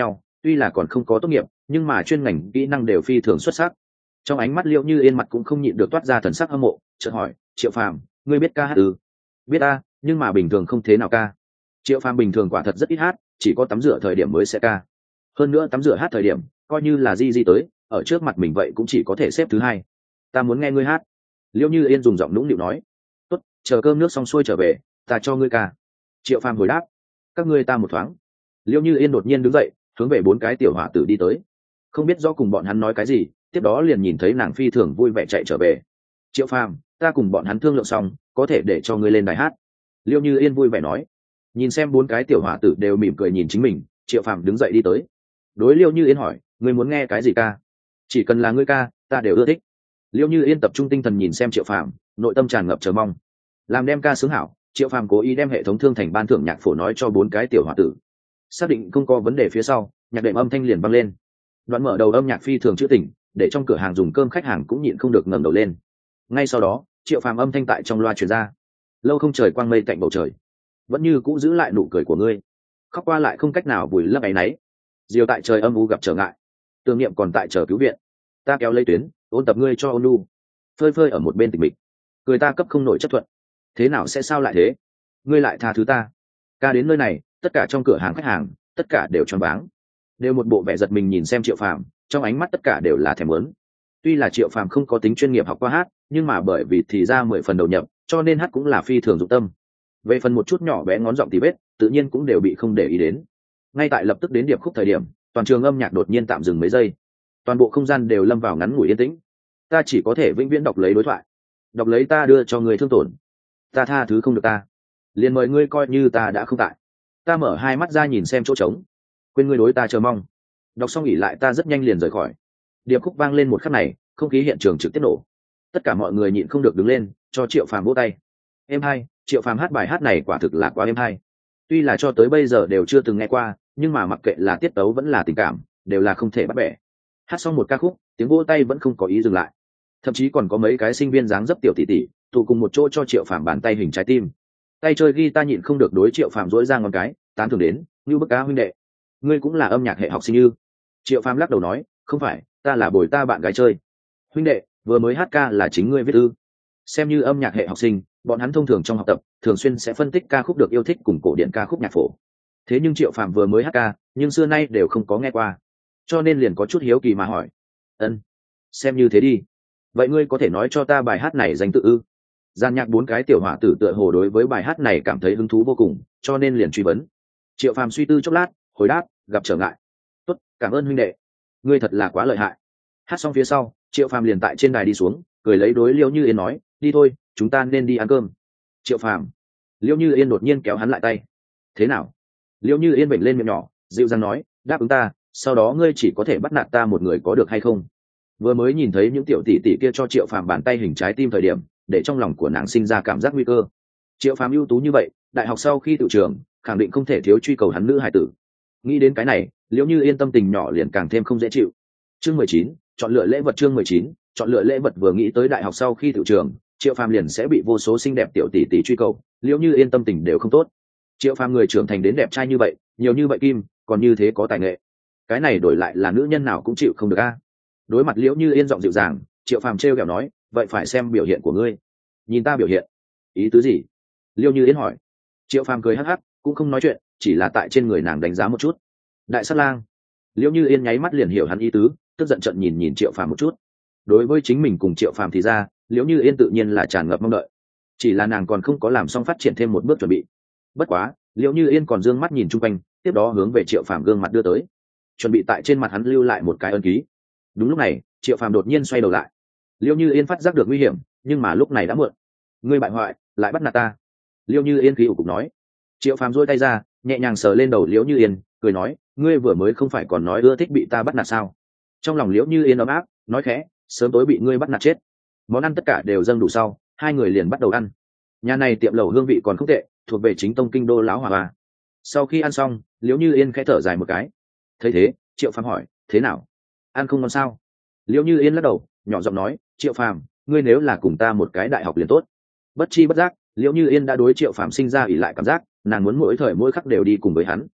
tuy là còn không có tốt nghiệp nhưng mà chuyên ngành kỹ năng đều phi thường xuất sắc. Trong ánh mắt Liễu Như Yên mặt cũng không nhịn được toát ra thần sắc hâm mộ, chợt hỏi, Triệu Phàm, ngươi biết ca hát ư? Biết ta, nhưng mà bình thường không thế nào ca. Triệu Phàm bình thường quả thật rất ít hát, chỉ có tắm rửa thời điểm mới sẽ ca. Hơn nữa tắm rửa hát thời điểm coi như là di tới ở trước mặt mình vậy cũng chỉ có thể xếp thứ hai. Ta muốn nghe ngươi hát. Liễu Như Yên dùng giọng nũng nịu nói. Tốt, chờ cơm nước xong xuôi trở về ta cho ngươi ca. Triệu Phàm hồi đáp. Các ngươi ta một thoáng. Liễu Như Yên đột nhiên đứng dậy hướng về 4 cái tiểu hỏa tử đi tới, không biết do cùng bọn hắn nói cái gì, tiếp đó liền nhìn thấy nàng phi thường vui vẻ chạy trở về. Triệu Phàm, ta cùng bọn hắn thương lượng xong có thể để cho ngươi lên đài hát. Liễu Như Yên vui vẻ nói. Nhìn xem 4 cái tiểu hỏa tử đều mỉm cười nhìn chính mình, Triệu Phàm đứng dậy đi tới, đối Liễu Như Yên hỏi, ngươi muốn nghe cái gì ca? Chỉ cần là ngươi ca ta đều ưa thích. Liễu Như Yên tập trung tinh thần nhìn xem Triệu Phàm, nội tâm tràn ngập chờ mong. Làm đem ca sướng hảo, Triệu Phàm cố ý đem hệ thống thương thành ban thưởng nhạc phổ nói cho 4 cái tiểu hỏa tử. Xác định không có vấn đề phía sau, nhạc đệm âm thanh liền vang lên. Đoạn mở đầu âm nhạc phi thường trữ tình, để trong cửa hàng dùng cơm khách hàng cũng nhịn không được ngẩng đầu lên. Ngay sau đó, Triệu Phàm âm thanh tại trong loa truyền ra. Lâu không trời quang mây cạnh bầu trời, vẫn như cũ giữ lại nụ cười của ngươi. Khóc qua lại không cách nào vùi lấp áy náy. Diều tại trời âm u gặp trở ngại, tưởng niệm còn tại chờ cứu viện. Ta kéo lấy tuyến, ôn tập ngươi cho ôn nu. Phơi phơi ở một bên tịch mịch, cười ta cấp không nổi chấp thuận. Thế nào sẽ sao lại thế? Ngươi lại tha thứ ta. Ca đến nơi này, tất cả trong cửa hàng khách hàng, tất cả đều choáng váng, đều một bộ vẻ giật mình nhìn xem Triệu Phàm, trong ánh mắt tất cả đều là thèm muốn. Tuy là Triệu Phàm không có tính chuyên nghiệp học qua hát, nhưng mà bởi vì thì ra 10 phần đầu nhập, cho nên hát cũng là phi thường dụng tâm. Về phần một chút nhỏ bé ngón giọng thì vết, tự nhiên cũng đều bị không để ý đến. Ngay tại lập tức đến điệp khúc thời điểm, toàn trường âm nhạc đột nhiên tạm dừng mấy giây, toàn bộ không gian đều lâm vào ngắn ngủi yên tĩnh. Ta chỉ có thể vĩnh viễn đọc lấy đối thoại, đọc lấy ta đưa cho người thương tổn, ta tha thứ không được ta, liền mời ngươi coi như ta đã không tại. Ta mở hai mắt ra nhìn xem chỗ trống, quên ngươi đối ta chờ mong. Đọc xong nghỉ lại ta rất nhanh liền rời khỏi. Điệp khúc vang lên một khắc này, không khí hiện trường trực tiếp nổ. Tất cả mọi người nhịn không được đứng lên cho Triệu Phàm vỗ tay. Êm hay, Triệu Phàm hát bài hát này quả thực là quá êm hay. Tuy là cho tới bây giờ đều chưa từng nghe qua, nhưng mà mặc kệ là tiết tấu vẫn là tình cảm, đều là không thể bắt bẻ. Hát xong một ca khúc, tiếng vỗ tay vẫn không có ý dừng lại. Thậm chí còn có mấy cái sinh viên dáng dấp tiểu tỷ tỷ tụ cùng một chỗ cho Triệu Phàm bàn tay hình trái tim. Tay chơi guitar nhịn không được đối Triệu Phàm dỗi ra ngón cái, tán thưởng đến, như bức cá huynh đệ, ngươi cũng là âm nhạc hệ học sinh ư? Triệu Phàm lắc đầu nói, không phải, ta là bồi ta bạn gái chơi. Huynh đệ, vừa mới hát ca là chính ngươi viết ư? Xem như âm nhạc hệ học sinh, bọn hắn thông thường trong học tập thường xuyên sẽ phân tích ca khúc được yêu thích cùng cổ điển ca khúc nhạc phổ. Thế nhưng Triệu Phàm vừa mới hát ca, nhưng xưa nay đều không có nghe qua, cho nên liền có chút hiếu kỳ mà hỏi. Ân, xem như thế đi. Vậy ngươi có thể nói cho ta bài hát này danh tự ư? Gian nhạc 4 cái tiểu hỏa tử tựa hồ đối với bài hát này cảm thấy hứng thú vô cùng, cho nên liền truy vấn. Triệu Phàm suy tư chốc lát, hồi đáp, gặp trở ngại. Tốt, cảm ơn huynh đệ, ngươi thật là quá lợi hại. Hát xong phía sau, Triệu Phàm liền tại trên đài đi xuống, cười lấy đối Liễu Như Yên nói, đi thôi, chúng ta nên đi ăn cơm. Triệu Phàm. Liễu Như Yên đột nhiên kéo hắn lại tay. Thế nào? Liễu Như Yên bệnh lên miệng nhỏ, dịu dàng nói, đáp ứng ta, sau đó ngươi chỉ có thể bắt nạt ta một người có được hay không? Vừa mới nhìn thấy những tiểu tỷ tỷ kia cho Triệu Phàm bàn tay hình trái tim thời điểm, để trong lòng của nàng sinh ra cảm giác nguy cơ. Triệu Phàm ưu tú như vậy, đại học sau khi tự trường, khẳng định không thể thiếu truy cầu hắn nữ hải tử. Nghĩ đến cái này, Liễu Như Yên tâm tình nhỏ liền càng thêm không dễ chịu. Chương 19, chọn lựa lễ vật. Chương 19, chọn lựa lễ vật. Vừa nghĩ tới đại học sau khi tự trường, Triệu Phàm liền sẽ bị vô số xinh đẹp tiểu tỷ tỷ truy cầu, Liễu Như Yên tâm tình đều không tốt. Triệu Phàm người trưởng thành đến đẹp trai như vậy, nhiều như vậy kim, còn như thế có tài nghệ, cái này đổi lại là nữ nhân nào cũng chịu không được a. Đối mặt Liễu Như Yên giọng dịu dàng, Triệu Phàm trêu ghẹo nói, vậy phải xem biểu hiện của ngươi. Nhìn ta biểu hiện? Ý tứ gì? Liễu Như Yên hỏi. Triệu Phàm cười hắc hắc, cũng không nói chuyện, chỉ là tại trên người nàng đánh giá một chút. Đại sát lang. Liễu Như Yên nháy mắt liền hiểu hắn ý tứ, tức giận trận nhìn Triệu Phàm một chút. Đối với chính mình cùng Triệu Phàm thì ra, Liễu Như Yên tự nhiên là tràn ngập mong đợi, chỉ là nàng còn không có làm xong phát triển thêm một bước chuẩn bị. Bất quá, Liễu Như Yên còn dương mắt nhìn chung quanh, tiếp đó hướng về Triệu Phàm gương mặt đưa tới, chuẩn bị tại trên mặt hắn lưu lại một cái ấn ký. Đúng lúc này, Triệu Phàm đột nhiên xoay đầu lại. Liễu Như Yên phát giác được nguy hiểm, nhưng mà lúc này đã muộn. Ngươi bại hoại, lại bắt nạt ta. Liễu Như Yên khí ủ cục nói. Triệu Phàm duỗi tay ra, nhẹ nhàng sờ lên đầu Liễu Như Yên, cười nói, ngươi vừa mới không phải còn nói ưa thích bị ta bắt nạt sao? Trong lòng Liễu Như Yên ấm áp, nói khẽ, sớm tối bị ngươi bắt nạt chết. Món ăn tất cả đều dâng đủ sau, hai người liền bắt đầu ăn. Nhà này tiệm lẩu hương vị còn không tệ, thuộc về chính tông kinh đô lão hòa bà. Sau khi ăn xong, Liễu Như Yên khẽ thở dài một cái. Thấy thế, Triệu Phàm hỏi, thế nào? Ăn không ngon sao? Liễu Như Yên lắc đầu, nhỏ giọng nói, Triệu Phàm, ngươi nếu là cùng ta một cái đại học liền tốt. Bất chi bất giác, Liễu Như Yên đã đối Triệu Phàm sinh ra ỷ lại cảm giác, nàng muốn mỗi thời mỗi khắc đều đi cùng với hắn.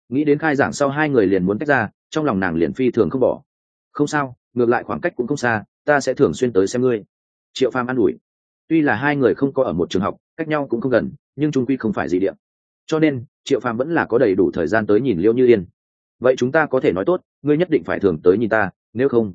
nghĩ đến khai giảng sau hai người liền muốn tách ra, trong lòng nàng liền phi thường không bỏ. Không sao, ngược lại khoảng cách cũng không xa, ta sẽ thường xuyên tới xem ngươi. Triệu Phàm an ủi. Tuy là hai người không có ở một trường học, cách nhau cũng không gần, nhưng chung quy không phải dị địa, cho nên Triệu Phàm vẫn là có đầy đủ thời gian tới nhìn Liễu Như Yên. Vậy chúng ta có thể nói tốt, ngươi nhất định phải thường tới nhìn ta, nếu không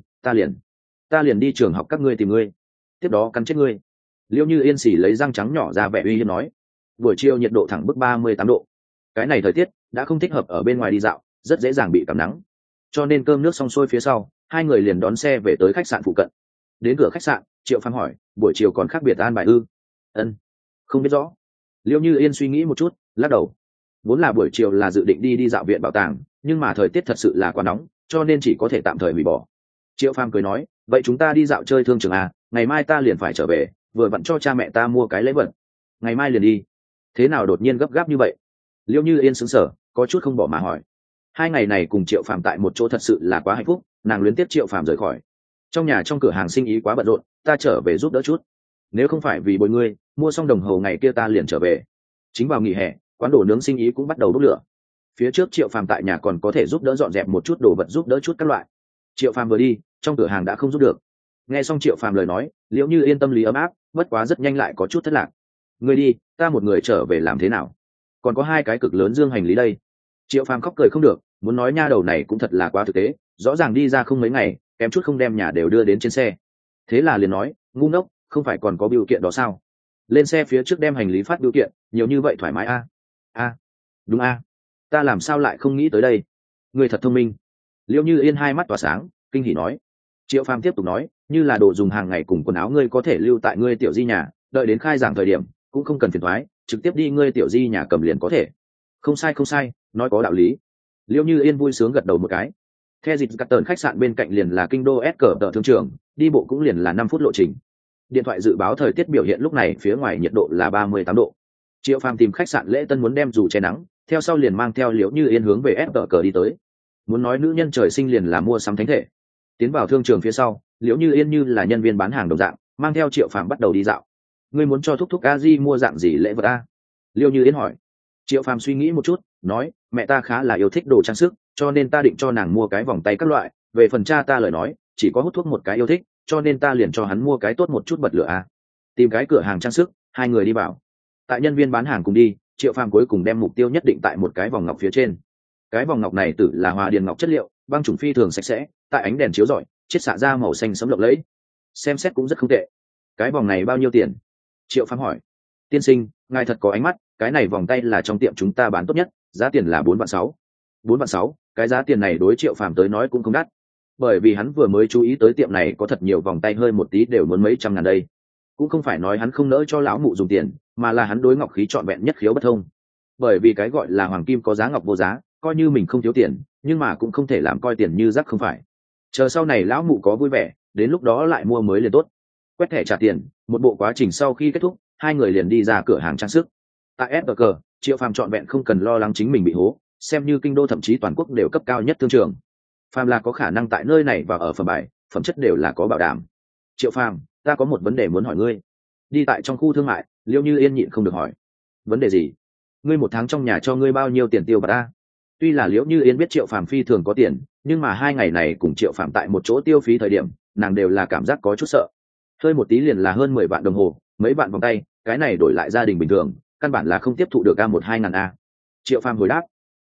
ta liền đi trường học các ngươi tìm ngươi, tiếp đó cắn chết ngươi. Liễu Như Yên xì lấy răng trắng nhỏ ra vẻ uy hiếp nói. Buổi chiều nhiệt độ thẳng bức 38 độ, cái này thời tiết đã không thích hợp ở bên ngoài đi dạo, rất dễ dàng bị cảm nắng. Cho nên cơm nước xong xuôi phía sau, hai người liền đón xe về tới khách sạn phụ cận. Đến cửa khách sạn, Triệu Phàm hỏi, buổi chiều còn khác biệt an bài ư? Ân, không biết rõ. Liễu Như Yên suy nghĩ một chút, lắc đầu. Vốn là buổi chiều là dự định đi dạo viện bảo tàng, nhưng mà thời tiết thật sự là quá nóng, cho nên chỉ có thể tạm thời hủy bỏ. Triệu Phàm cười nói, vậy chúng ta đi dạo chơi thương trường à, ngày mai ta liền phải trở về, vừa vặn cho cha mẹ ta mua cái lễ vật. Ngày mai liền đi? Thế nào đột nhiên gấp gáp như vậy? Liễu Như Yên sững sờ, có chút không bỏ mà hỏi. Hai ngày này cùng Triệu Phàm tại một chỗ thật sự là quá hạnh phúc, nàng luyến tiếc Triệu Phàm rời khỏi. Trong cửa hàng sinh ý quá bận rộn, ta trở về giúp đỡ chút. Nếu không phải vì bồi ngươi, mua xong đồng hồ ngày kia ta liền trở về. Chính vào nghỉ hè, quán đồ nướng sinh ý cũng bắt đầu bốc lửa. Phía trước Triệu Phàm tại nhà còn có thể giúp đỡ dọn dẹp một chút đồ vật, giúp đỡ chút các loại. Triệu Phàm vừa đi, trong cửa hàng đã không giúp được. Nghe xong Triệu Phàm lời nói, Liễu Như Yên tâm lý ấm áp, bất quá rất nhanh lại có chút thất lạc. Ngươi đi, ta một người trở về làm thế nào? Còn có hai cái cực lớn dương hành lý đây. Triệu Phàm khóc cười không được, muốn nói nha đầu này cũng thật là quá thực tế, rõ ràng đi ra không mấy ngày, kém chút không đem nhà đều đưa đến trên xe. Thế là liền nói, ngu ngốc, không phải còn có biểu kiện đó sao? Lên xe phía trước đem hành lý phát biểu kiện, nhiều như vậy thoải mái a. Đúng a, ta làm sao lại không nghĩ tới đây? Người thật thông minh. Liễu Như Yên hai mắt tỏa sáng, kinh hỉ nói. Triệu Phàm tiếp tục nói, như là đồ dùng hàng ngày cùng quần áo ngươi có thể lưu tại ngươi tiểu di nhà, đợi đến khai giảng thời điểm cũng không cần phiền toái, trực tiếp đi ngươi tiểu di nhà cầm liền có thể. Không sai, nói có đạo lý. Liễu Như Yên vui sướng gật đầu một cái. Theo dịch cắt tờn khách sạn bên cạnh liền là kinh đô S cờ tờ thương trường, đi bộ cũng liền là 5 phút lộ trình. Điện thoại dự báo thời tiết biểu hiện lúc này phía ngoài nhiệt độ là 38 độ. Triệu Phàm tìm khách sạn lễ tân muốn đem dù che nắng, theo sau liền mang theo Liễu Như Yên hướng về S cờ đi tới. Muốn nói nữ nhân trời sinh liền là mua sắm thánh thể. Tiến vào thương trường phía sau, Liễu Như Yên như là nhân viên bán hàng đồng dạng, mang theo Triệu Phàm bắt đầu đi dạo. Ngươi muốn cho thúc thúc a di mua dạng gì lễ vật a? Liễu Như Yên hỏi. Triệu Phàm suy nghĩ một chút, nói, mẹ ta khá là yêu thích đồ trang sức, cho nên ta định cho nàng mua cái vòng tay các loại. Về phần cha ta lời nói, chỉ có hút thuốc một cái yêu thích, cho nên ta liền cho hắn mua cái tốt một chút bật lửa a. Tìm cái cửa hàng trang sức, hai người đi vào. Tại nhân viên bán hàng cùng đi, Triệu Phàm cuối cùng đem mục tiêu nhất định tại một cái vòng ngọc phía trên. Cái vòng ngọc này tự là hòa điền ngọc chất liệu, băng trùng phi thường sạch sẽ, tại ánh đèn chiếu rọi, chiết xạ ra màu xanh sẫm lộng lẫy. Xem xét cũng rất không tệ. Cái vòng này bao nhiêu tiền? Triệu Phàm hỏi. Tiên sinh, ngài thật có ánh mắt, cái này vòng tay là trong tiệm chúng ta bán tốt nhất, giá tiền là 4,6 vạn. 4,6 vạn, cái giá tiền này đối Triệu Phàm tới nói cũng không đắt. Bởi vì hắn vừa mới chú ý tới tiệm này có thật nhiều vòng tay hơi một tí đều muốn mấy trăm ngàn đây. Cũng không phải nói hắn không nỡ cho lão mụ dùng tiền, mà là hắn đối ngọc khí trọn vẹn nhất khiếu bất thông. Bởi vì cái gọi là hoàng kim có giá ngọc vô giá, coi như mình không thiếu tiền, nhưng mà cũng không thể làm coi tiền như rác không phải. Chờ sau này lão mụ có vui vẻ, đến lúc đó lại mua mới liền tốt. Quét thẻ trả tiền, một bộ quá trình sau khi kết thúc, hai người liền đi ra cửa hàng trang sức. Tại SBG, Triệu Phàm trọn vẹn không cần lo lắng chính mình bị hố, xem như kinh đô thậm chí toàn quốc đều cấp cao nhất thương trường. Phàm là có khả năng tại nơi này và ở phẩm bài, phẩm chất đều là có bảo đảm. Triệu Phàm, ta có một vấn đề muốn hỏi ngươi. Đi tại trong khu thương mại, Liễu Như Yên nhịn không được hỏi. Vấn đề gì? Ngươi một tháng trong nhà cho ngươi bao nhiêu tiền tiêu bạc ta? Tuy là Liễu Như Yên biết Triệu Phàm phi thường có tiền, nhưng mà hai ngày này cùng Triệu Phàm tại một chỗ tiêu phí thời điểm, nàng đều là cảm giác có chút sợ. Hơi một tí liền là hơn 10 vạn đồng hồ, mấy vạn vòng tay, cái này đổi lại gia đình bình thường, căn bản là không tiếp thụ được A12 ngàn A. Triệu Phàm hồi đáp.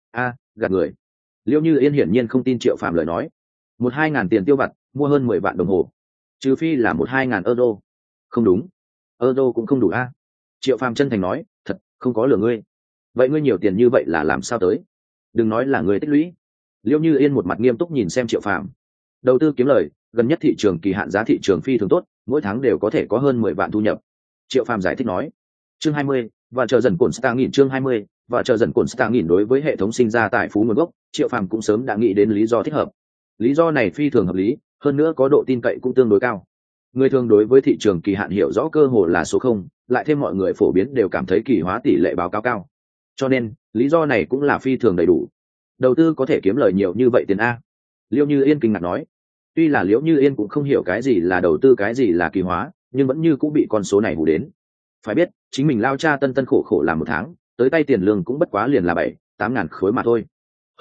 Gạt người. Liễu Như Yên hiển nhiên không tin Triệu Phàm lời nói. 1-2 ngàn tiền tiêu vặt, mua hơn 10 vạn đồng hồ. Trừ phi là 1-2 ngàn euro. Không đúng. Euro cũng không đủ A. Triệu Phàm chân thành nói, thật, không có lừa ngươi. Vậy ngươi nhiều tiền như vậy là làm sao tới? Đừng nói là ngươi tích lũy. Liễu Như Yên một mặt nghiêm túc nhìn xem Triệu Phàm. Đầu tư kiếm lời, gần nhất thị trường kỳ hạn giá thị trường phi thường tốt, mỗi tháng đều có thể có hơn 10 vạn thu nhập. Triệu Phàm giải thích nói. Chương 20, và chờ dần cồn star nghìn chương 20, và chờ dần cồn star nghìn đối với hệ thống sinh ra tài phú nguồn gốc, Triệu Phàm cũng sớm đã nghĩ đến lý do thích hợp. Lý do này phi thường hợp lý, hơn nữa có độ tin cậy cũng tương đối cao. Người thường đối với thị trường kỳ hạn hiểu rõ cơ hồ là số 0, lại thêm mọi người phổ biến đều cảm thấy kỳ hóa tỷ lệ báo cáo cao. Cho nên, lý do này cũng là phi thường đầy đủ. Đầu tư có thể kiếm lời nhiều như vậy tiền a? Liễu Như Yên kinh ngạc nói. Tuy là Liễu Như Yên cũng không hiểu cái gì là đầu tư cái gì là kỳ hóa, nhưng vẫn như cũng bị con số này hù đến. Phải biết, chính mình lao cha tân tân khổ khổ làm một tháng, tới tay tiền lương cũng bất quá liền là 7-8 ngàn khối mà thôi.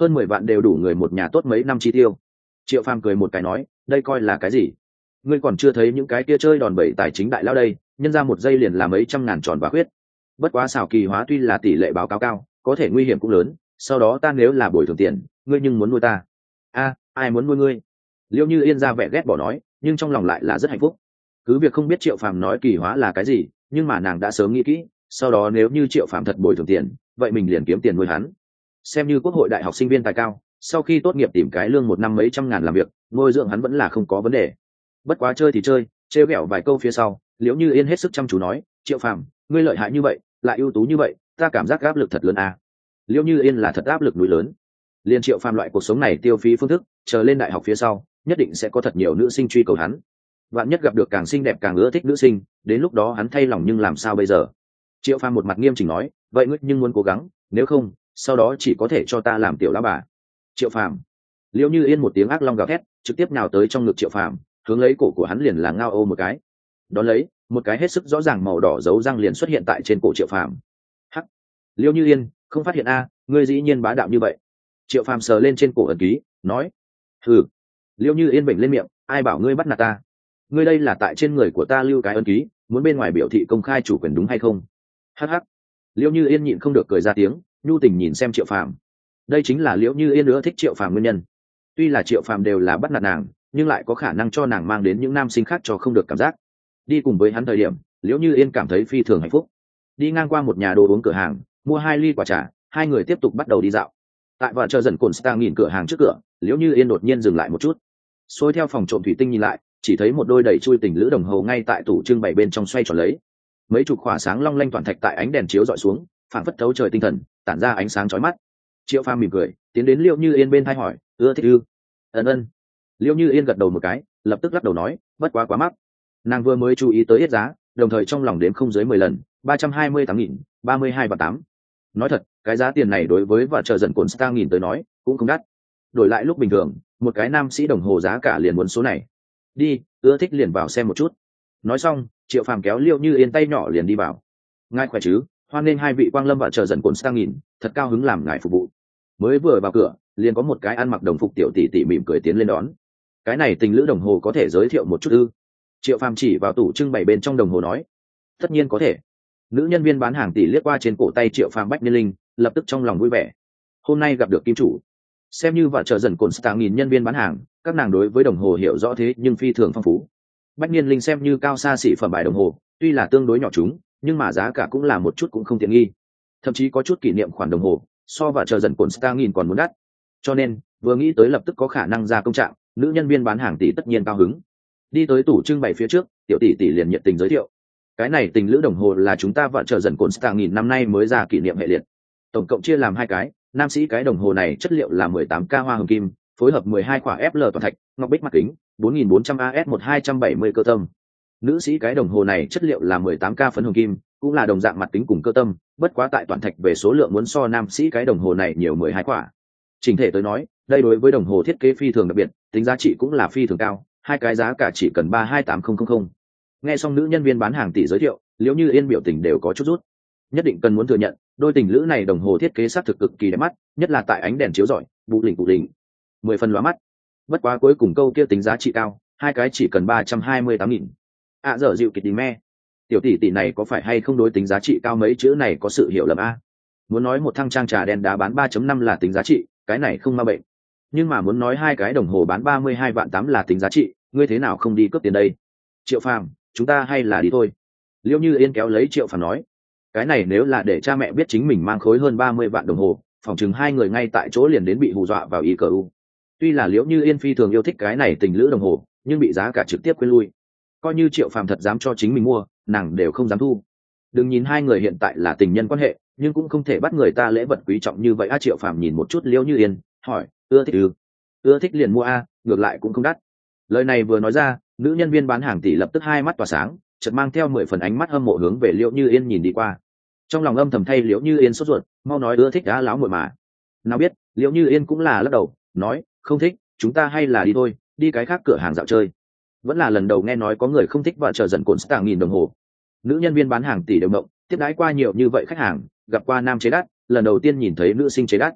hơn 10 vạn đều đủ người một nhà tốt mấy năm chi tiêu. Triệu Phàm cười một cái nói, đây coi là cái gì? Ngươi còn chưa thấy những cái kia chơi đòn bẩy tài chính đại lao đây, nhân ra một giây liền là mấy trăm ngàn tròn và khuyết. Bất quá xảo kỳ hóa tuy là tỷ lệ báo cáo cao, có thể nguy hiểm cũng lớn, sau đó ta nếu là bồi thường tiền, ngươi nhưng muốn nuôi ta. A, ai muốn nuôi ngươi? Liễu Như Yên ra vẻ ghét bỏ nói, nhưng trong lòng lại là rất hạnh phúc. Cứ việc không biết Triệu Phàm nói kỳ hóa là cái gì, nhưng mà nàng đã sớm nghĩ kỹ, sau đó nếu như Triệu Phàm thật bồi thường tiền, vậy mình liền kiếm tiền nuôi hắn. Xem như quốc hội đại học sinh viên tài cao, sau khi tốt nghiệp tìm cái lương một năm mấy trăm ngàn làm việc, nuôi dưỡng hắn vẫn là không có vấn đề. Bất quá chơi thì chơi, trêu ghẹo vài câu phía sau, Liễu Như Yên hết sức chăm chú nói, Triệu Phàm, ngươi lợi hại như vậy, lại ưu tú như vậy, ta cảm giác áp lực thật lớn à. Liễu Như Yên là thật áp lực núi lớn. Liên Triệu Phàm loại cuộc sống này tiêu phí phương thức, chờ lên đại học phía sau, nhất định sẽ có thật nhiều nữ sinh truy cầu hắn. Vạn nhất gặp được càng xinh đẹp càng ưa thích nữ sinh, đến lúc đó hắn thay lòng nhưng làm sao bây giờ? Triệu Phàm một mặt nghiêm chỉnh nói, vậy ngươi nhưng muốn cố gắng, nếu không, sau đó chỉ có thể cho ta làm tiểu lão bà. Triệu Phàm. Liễu Như Yên một tiếng ác long gào thét, trực tiếp nhào tới trong ngực Triệu Phàm, hướng lấy cổ của hắn liền là ngao ô một cái. Đón lấy, một cái hết sức rõ ràng màu đỏ dấu răng liền xuất hiện tại trên cổ Triệu Phàm. Hắc. Liễu Như Yên, không phát hiện a, ngươi dĩ nhiên bá đạo như vậy. Triệu Phàm sờ lên trên cổ ẩn ký, nói. Hừ. Liễu Như Yên bệnh lên miệng, ai bảo ngươi bắt nạt ta? Ngươi đây là tại trên người của ta lưu cái ấn ký, muốn bên ngoài biểu thị công khai chủ quyền đúng hay không? Hắc hắc. Liễu Như Yên nhịn không được cười ra tiếng, nhu tình nhìn xem Triệu Phàm. Đây chính là Liễu Như Yên nữa thích Triệu Phàm nguyên nhân. Tuy là Triệu Phàm đều là bắt nạt nàng, nhưng lại có khả năng cho nàng mang đến những nam sinh khác cho không được cảm giác. Đi cùng với hắn thời điểm, Liễu Như Yên cảm thấy phi thường hạnh phúc. Đi ngang qua một nhà đồ uống cửa hàng, mua 2 ly quả trà, hai người tiếp tục bắt đầu đi dạo. Tại và chờ dần cồn Star nhìn cửa hàng trước cửa, Liễu Như Yên đột nhiên dừng lại một chút. Xôi theo phòng trộm thủy tinh nhìn lại, chỉ thấy một đôi đầy chui tình lữ đồng hồ ngay tại tủ trưng bày bên trong xoay tròn lấy. Mấy chục khỏa sáng long lanh toàn thạch tại ánh đèn chiếu dọi xuống, phảng phất thấu trời tinh thần, tản ra ánh sáng chói mắt. Triệu Phàm mỉm cười, tiến đến Liễu Như Yên bên thay hỏi, ưa thích ư? Ân. Liễu Như Yên gật đầu một cái, lập tức lắc đầu nói, bất quá mắc. Nàng vừa mới chú ý tới ít giá, đồng thời trong lòng đếm không dưới 10 lần, 328.000, 32 và 8. Nói thật, cái giá tiền này đối với và chờ dần cồn Star nghìn tới nói, cũng không đắt. Đổi lại lúc bình thường, một cái nam sĩ đồng hồ giá cả liền muốn số này. Đi, ưa thích liền vào xem một chút. Nói xong, Triệu Phàm kéo Liễu Như Yên tay nhỏ liền đi vào. Ngài khỏe chứ? Hoan nghênh hai vị quang lâm và chờ dần cồn Star nghìn, thật cao hứng làm ngài phục vụ. Mới vừa vào cửa, liền có một cái ăn mặc đồng phục tiểu tỷ tỷ mỉm cười tiến lên đón. Cái này tình lữ đồng hồ có thể giới thiệu một chút ư? Triệu Phàm chỉ vào tủ trưng bày bên trong đồng hồ nói. Tất nhiên có thể. Nữ nhân viên bán hàng tỷ liếc qua trên cổ tay Triệu Phàm bách niên linh, lập tức trong lòng vui vẻ. Hôm nay gặp được kim chủ. Xem như và chờ dần cồn Star nghìn nhân viên bán hàng, các nàng đối với đồng hồ hiểu rõ thế nhưng phi thường phong phú. Bách niên linh xem như cao xa xỉ phẩm bài đồng hồ, tuy là tương đối nhỏ chúng, nhưng mà giá cả cũng là một chút cũng không tiện nghi. Thậm chí có chút kỷ niệm khoản đồng hồ, so và chờ dần cồn Star nghìn còn muốn đắt. Cho nên, vừa nghĩ tới lập tức có khả năng ra công trạng, nữ nhân viên bán hàng tỷ tất nhiên cao hứng. Đi tới tủ trưng bày phía trước, tiểu tỷ tỷ liền nhiệt tình giới thiệu. Cái này tình lữ đồng hồ là chúng ta và chờ dần cồn Star nghìn năm nay mới ra kỷ niệm hệ liệt. Tổng cộng chia làm 2 cái, nam sĩ cái đồng hồ này chất liệu là 18K hoa hồng kim, phối hợp 12 quả FL toàn thạch, ngọc bích mặt kính, 4400 AS 1270 cơ tâm. Nữ sĩ cái đồng hồ này chất liệu là 18K phấn hồng kim, cũng là đồng dạng mặt kính cùng cơ tâm, bất quá tại toàn thạch về số lượng muốn so nam sĩ cái đồng hồ này nhiều 12 quả. Chỉnh thể tới nói, đây đối với đồng hồ thiết kế phi thường đặc biệt, tính giá trị cũng là phi thường cao, hai cái giá cả chỉ cần 328000. Nghe xong nữ nhân viên bán hàng tỷ giới thiệu, Liễu Như Yên biểu tình đều có chút rút. Nhất định cần muốn thừa nhận, đôi tình lữ này đồng hồ thiết kế xác thực cực kỳ đẹp mắt, nhất là tại ánh đèn chiếu rọi, bụ lỉnh 10 phần lóa mắt. Bất quá cuối cùng câu kia tính giá trị cao, hai cái chỉ cần 328.000. Dở dịu kịch đi me. Tiểu tỷ tỷ này có phải hay không đối tính giá trị cao mấy chữ này có sự hiểu lầm a? Muốn nói một thăng trang trà đen đá bán 3.5 là tính giá trị, cái này không ma bệnh. Nhưng mà muốn nói hai cái đồng hồ bán 32 vạn 8 là tính giá trị, ngươi thế nào không đi cướp tiền đây? Triệu Phàm, chúng ta hay là đi thôi. Liễu Như Yên kéo lấy Triệu Phàm nói. Cái này nếu là để cha mẹ biết chính mình mang khối hơn 30 vạn đồng hồ, phòng chừng hai người ngay tại chỗ liền đến bị hù dọa vào ICU. Tuy là Liễu Như Yên phi thường yêu thích cái này tình lữ đồng hồ, nhưng bị giá cả trực tiếp quên lui. Coi như Triệu Phàm thật dám cho chính mình mua, nàng đều không dám thu. Đừng nhìn hai người hiện tại là tình nhân quan hệ, nhưng cũng không thể bắt người ta lễ vật quý trọng như vậy. Triệu Phàm nhìn một chút Liễu Như Yên, hỏi, ưa thích ư? Ưa thích liền mua a, ngược lại cũng không đắt. Lời này vừa nói ra, nữ nhân viên bán hàng tỷ lập tức hai mắt tỏa sáng, chợt mang theo 10 phần ánh mắt hâm mộ hướng về Liễu Như Yên nhìn đi qua. Trong lòng âm thầm thay Liễu Như Yên sốt ruột, mau nói ưa thích đã láo muội mà. Nào biết, Liễu Như Yên cũng là lắc đầu, nói, không thích, chúng ta hay là đi thôi, đi cái khác cửa hàng dạo chơi. Vẫn là lần đầu nghe nói có người không thích và chờ dần cồn Star nghìn đồng hồ. Nữ nhân viên bán hàng tỷ đều mộng, tiếp đãi qua nhiều như vậy khách hàng, gặp qua nam chế đắt, lần đầu tiên nhìn thấy nữ sinh chế đắt.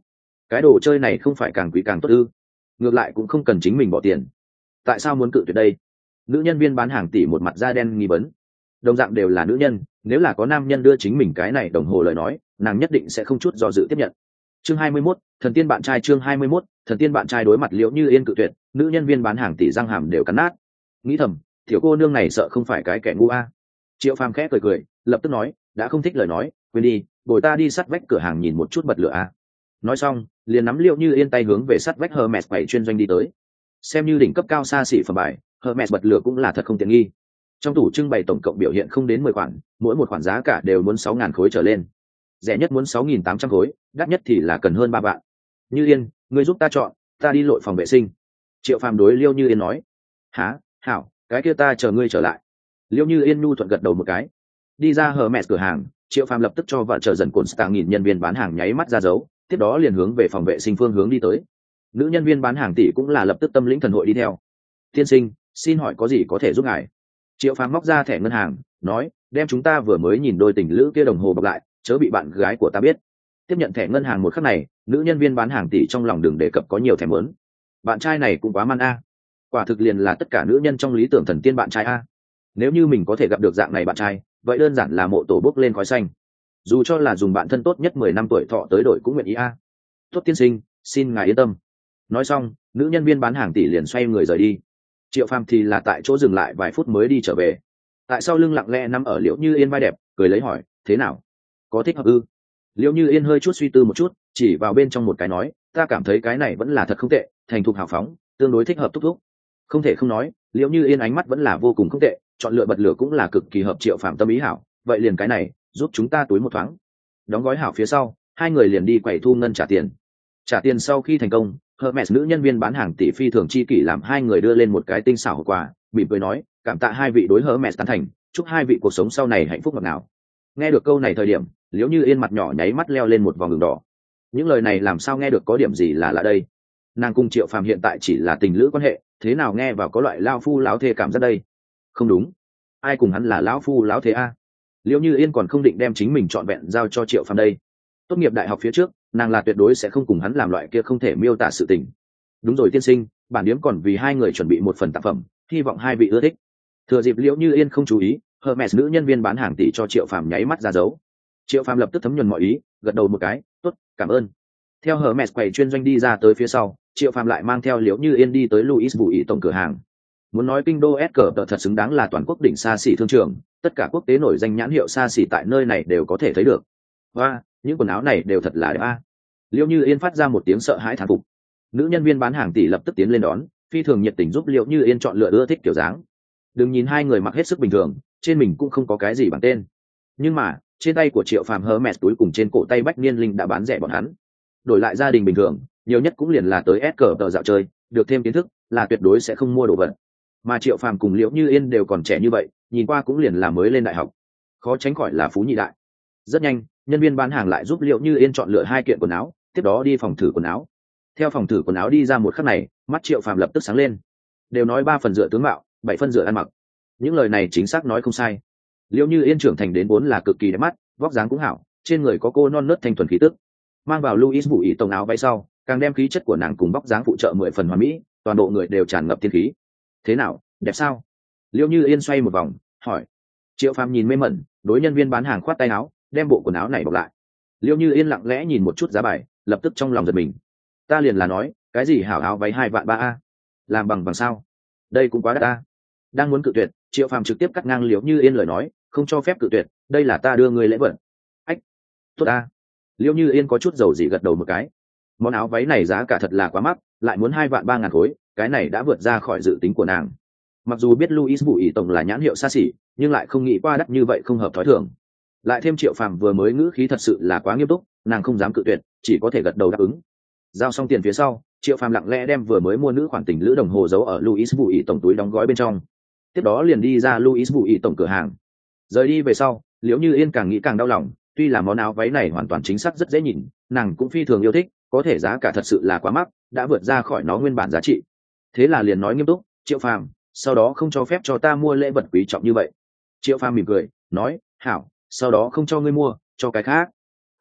cái đồ chơi này không phải càng quý càng tốt ư? Ngược lại cũng không cần chính mình bỏ tiền, tại sao muốn cự tuyệt đây? Nữ nhân viên bán hàng tỷ một mặt da đen nghi vấn. Đồng dạng đều là nữ nhân, nếu là có nam nhân đưa chính mình cái này đồng hồ lời nói, nàng nhất định sẽ không chút do dự tiếp nhận. Chương 21, thần tiên bạn trai. Chương 21, thần tiên bạn trai. Đối mặt Liễu Như Yên cự tuyệt, nữ nhân viên bán hàng tỷ răng hàm đều cắn nát. Nghĩ thầm, tiểu cô nương này sợ không phải cái kẻ ngu a. Triệu Phàm khẽ cười cười, lập tức nói, đã không thích lời nói, quên đi, bồi ta đi sát vách cửa hàng nhìn một chút bật lửa a. Nói xong, liền nắm Liễu Như Yên tay hướng về sát vách Hermes quầy chuyên doanh đi tới. Xem như đỉnh cấp cao xa xỉ phẩm bài, Hermes bật lửa cũng là thật không tiện nghi. Trong tủ trưng bày tổng cộng biểu hiện không đến 10 khoản, mỗi một khoản giá cả đều muốn 6.000 khối trở lên. Rẻ nhất muốn 6.800 khối, đắt nhất thì là cần hơn 3 vạn. Như Yên, ngươi giúp ta chọn, ta đi lội phòng vệ sinh. Triệu Phàm đối Liêu Như Yên nói. Hả, hảo, cái kia ta chờ ngươi trở lại. Liêu Như Yên nhu thuận gật đầu một cái. Đi ra Hermes cửa hàng, Triệu Phàm lập tức cho vợ chờ dần cuộn stạng nghìn nhân viên bán hàng nháy mắt ra dấu, tiếp đó liền hướng về phòng vệ sinh phương hướng đi tới. Nữ nhân viên bán hàng tỷ cũng là lập tức tâm lĩnh thần hội đi theo. Tiên sinh, xin hỏi có gì có thể giúp ngài? Triệu Phàm móc ra thẻ ngân hàng, nói, đem chúng ta vừa mới nhìn đôi tình lữ kia đồng hồ bọc lại, chớ bị bạn gái của ta biết. Tiếp nhận thẻ ngân hàng một khắc này, nữ nhân viên bán hàng tỷ trong lòng đừng đề cập có nhiều thèm muốn. Bạn trai này cũng quá man a. Quả thực liền là tất cả nữ nhân trong lý tưởng thần tiên bạn trai a. Nếu như mình có thể gặp được dạng này bạn trai, vậy đơn giản là mộ tổ bốc lên khói xanh. Dù cho là dùng bạn thân tốt nhất 10 năm tuổi thọ tới đổi cũng nguyện ý a. Tốt tiên sinh, xin ngài yên tâm. Nói xong, nữ nhân viên bán hàng tỷ liền xoay người rời đi. Triệu Phàm thì là tại chỗ dừng lại vài phút mới đi trở về. Tại sao lưng lặng lẽ nằm ở Liễu Như Yên vai đẹp, cười lấy hỏi, thế nào? Có thích hợp ư? Liễu Như Yên hơi chút suy tư một chút, chỉ vào bên trong một cái nói, ta cảm thấy cái này vẫn là thật không tệ, thành thục hào phóng, tương đối thích hợp thúc thúc. Không thể không nói, Liễu Như Yên ánh mắt vẫn là vô cùng không tệ, chọn lựa bật lửa cũng là cực kỳ hợp Triệu Phàm tâm ý hảo, vậy liền cái này, giúp chúng ta túi một thoáng. Đóng gói hảo phía sau, hai người liền đi quầy thu ngân trả tiền. Trả tiền sau khi thành công, Hermes nữ nhân viên bán hàng tỷ phi thường chi kỷ làm hai người đưa lên một cái tinh xảo quà, mỉm cười nói, cảm tạ hai vị đối Hermes tán thành, chúc hai vị cuộc sống sau này hạnh phúc ngọt ngào. Nghe được câu này thời điểm, Liễu Như Yên mặt nhỏ nháy mắt leo lên một vòng đường đỏ. Những lời này làm sao nghe được có điểm gì là lạ đây? Nàng cùng Triệu Phàm hiện tại chỉ là tình lữ quan hệ, thế nào nghe vào có loại lao phu láo thê cảm giác đây? Không đúng, ai cùng hắn là lão phu láo thế a? Liễu Như Yên còn không định đem chính mình trọn vẹn giao cho Triệu Phàm đây. Tốt nghiệp đại học phía trước, nàng là tuyệt đối sẽ không cùng hắn làm loại kia không thể miêu tả sự tình. Đúng rồi tiên sinh, bản điếm còn vì hai người chuẩn bị một phần tác phẩm, hy vọng hai vị ưa thích. Thừa dịp Liễu Như Yên không chú ý, Hermes nữ nhân viên bán hàng tỷ cho Triệu Phàm nháy mắt ra dấu. Triệu Phàm lập tức thấm nhuần mọi ý, gật đầu một cái, tốt, cảm ơn. Theo Hermes quầy chuyên doanh đi ra tới phía sau, Triệu Phàm lại mang theo Liễu Như Yên đi tới Louis Vuitton tổng cửa hàng. Muốn nói kinh đô S thật xứng đáng là toàn quốc đỉnh xa xỉ thương trường, tất cả quốc tế nổi danh nhãn hiệu xa xỉ tại nơi này đều có thể thấy được. Và những quần áo này đều thật là đẹp a. Liễu Như Yên phát ra một tiếng sợ hãi thán phục. Nữ nhân viên bán hàng tỷ lập tức tiến lên đón, phi thường nhiệt tình giúp Liễu Như Yên chọn lựa ưa thích kiểu dáng. Đừng nhìn hai người mặc hết sức bình thường, trên mình cũng không có cái gì bằng tên, nhưng mà trên tay của Triệu Phàm Hermes túi cùng trên cổ tay Bách Niên Linh đã bán rẻ bọn hắn. Đổi lại gia đình bình thường, nhiều nhất cũng liền là tới tờ dạo chơi, được thêm kiến thức là tuyệt đối sẽ không mua đồ vật. Mà Triệu Phàm cùng Liễu Như Yên đều còn trẻ như vậy, nhìn qua cũng liền là mới lên đại học, khó tránh khỏi là phú nhị đại. Rất nhanh, nhân viên bán hàng lại giúp Liễu Như Yên chọn lựa 2 kiện quần áo, tiếp đó đi phòng thử quần áo. Theo phòng thử quần áo đi ra một khắc này, mắt Triệu Phàm lập tức sáng lên. Đều nói 3 phần dựa tướng mạo, 7 phần dựa ăn mặc. Những lời này chính xác nói không sai. Liễu Như Yên trưởng thành đến vốn là cực kỳ đẹp mắt, vóc dáng cũng hảo, trên người có cô non nớt thanh thuần khí tức. Mang vào Louis Vuitton áo váy sau, càng đem khí chất của nàng cùng vóc dáng phụ trợ 10 phần hoàn mỹ, toàn bộ người đều tràn ngập tiên khí. Thế nào, đẹp sao? Liễu Như Yên xoay một vòng, hỏi. Triệu Phàm nhìn mê mẩn, đối nhân viên bán hàng khoát tay áo, đem bộ quần áo này bọc lại. Liễu Như Yên lặng lẽ nhìn một chút giá bài, lập tức trong lòng giật mình. Ta liền là nói, cái gì hảo áo váy 2 vạn 3 a, làm bằng sao? Đây cũng quá đắt ta. Đang muốn cự tuyệt, Triệu Phàm trực tiếp cắt ngang Liễu Như Yên lời nói, không cho phép cự tuyệt, đây là ta đưa ngươi lễ vật. Ách, tốt a. Liễu Như Yên có chút dầu dĩ gật đầu một cái. Món áo váy này giá cả thật là quá mắc, lại muốn 2 vạn 3 ngàn khối, cái này đã vượt ra khỏi dự tính của nàng. Mặc dù biết Louis Vuitton là nhãn hiệu xa xỉ, nhưng lại không nghĩ qua đắt như vậy không hợp thói thường. Lại thêm Triệu Phàm vừa mới ngữ khí thật sự là quá nghiêm túc, nàng không dám cự tuyệt, chỉ có thể gật đầu đáp ứng. Giao xong tiền phía sau, Triệu Phàm lặng lẽ đem vừa mới mua nữ khoản tình lữ đồng hồ giấu ở Louis Vuitton túi đóng gói bên trong. Tiếp đó liền đi ra Louis Vuitton cửa hàng. Rời đi về sau, Liễu Như Yên càng nghĩ càng đau lòng, tuy là món áo váy này hoàn toàn chính xác rất dễ nhìn, nàng cũng phi thường yêu thích, có thể giá cả thật sự là quá mắc, đã vượt ra khỏi nó nguyên bản giá trị. Thế là liền nói nghiêm túc, Triệu Phàm, sau đó không cho phép cho ta mua lễ vật quý trọng như vậy. Triệu Phàm mỉm cười, nói, hảo, sau đó không cho ngươi mua, cho cái khác.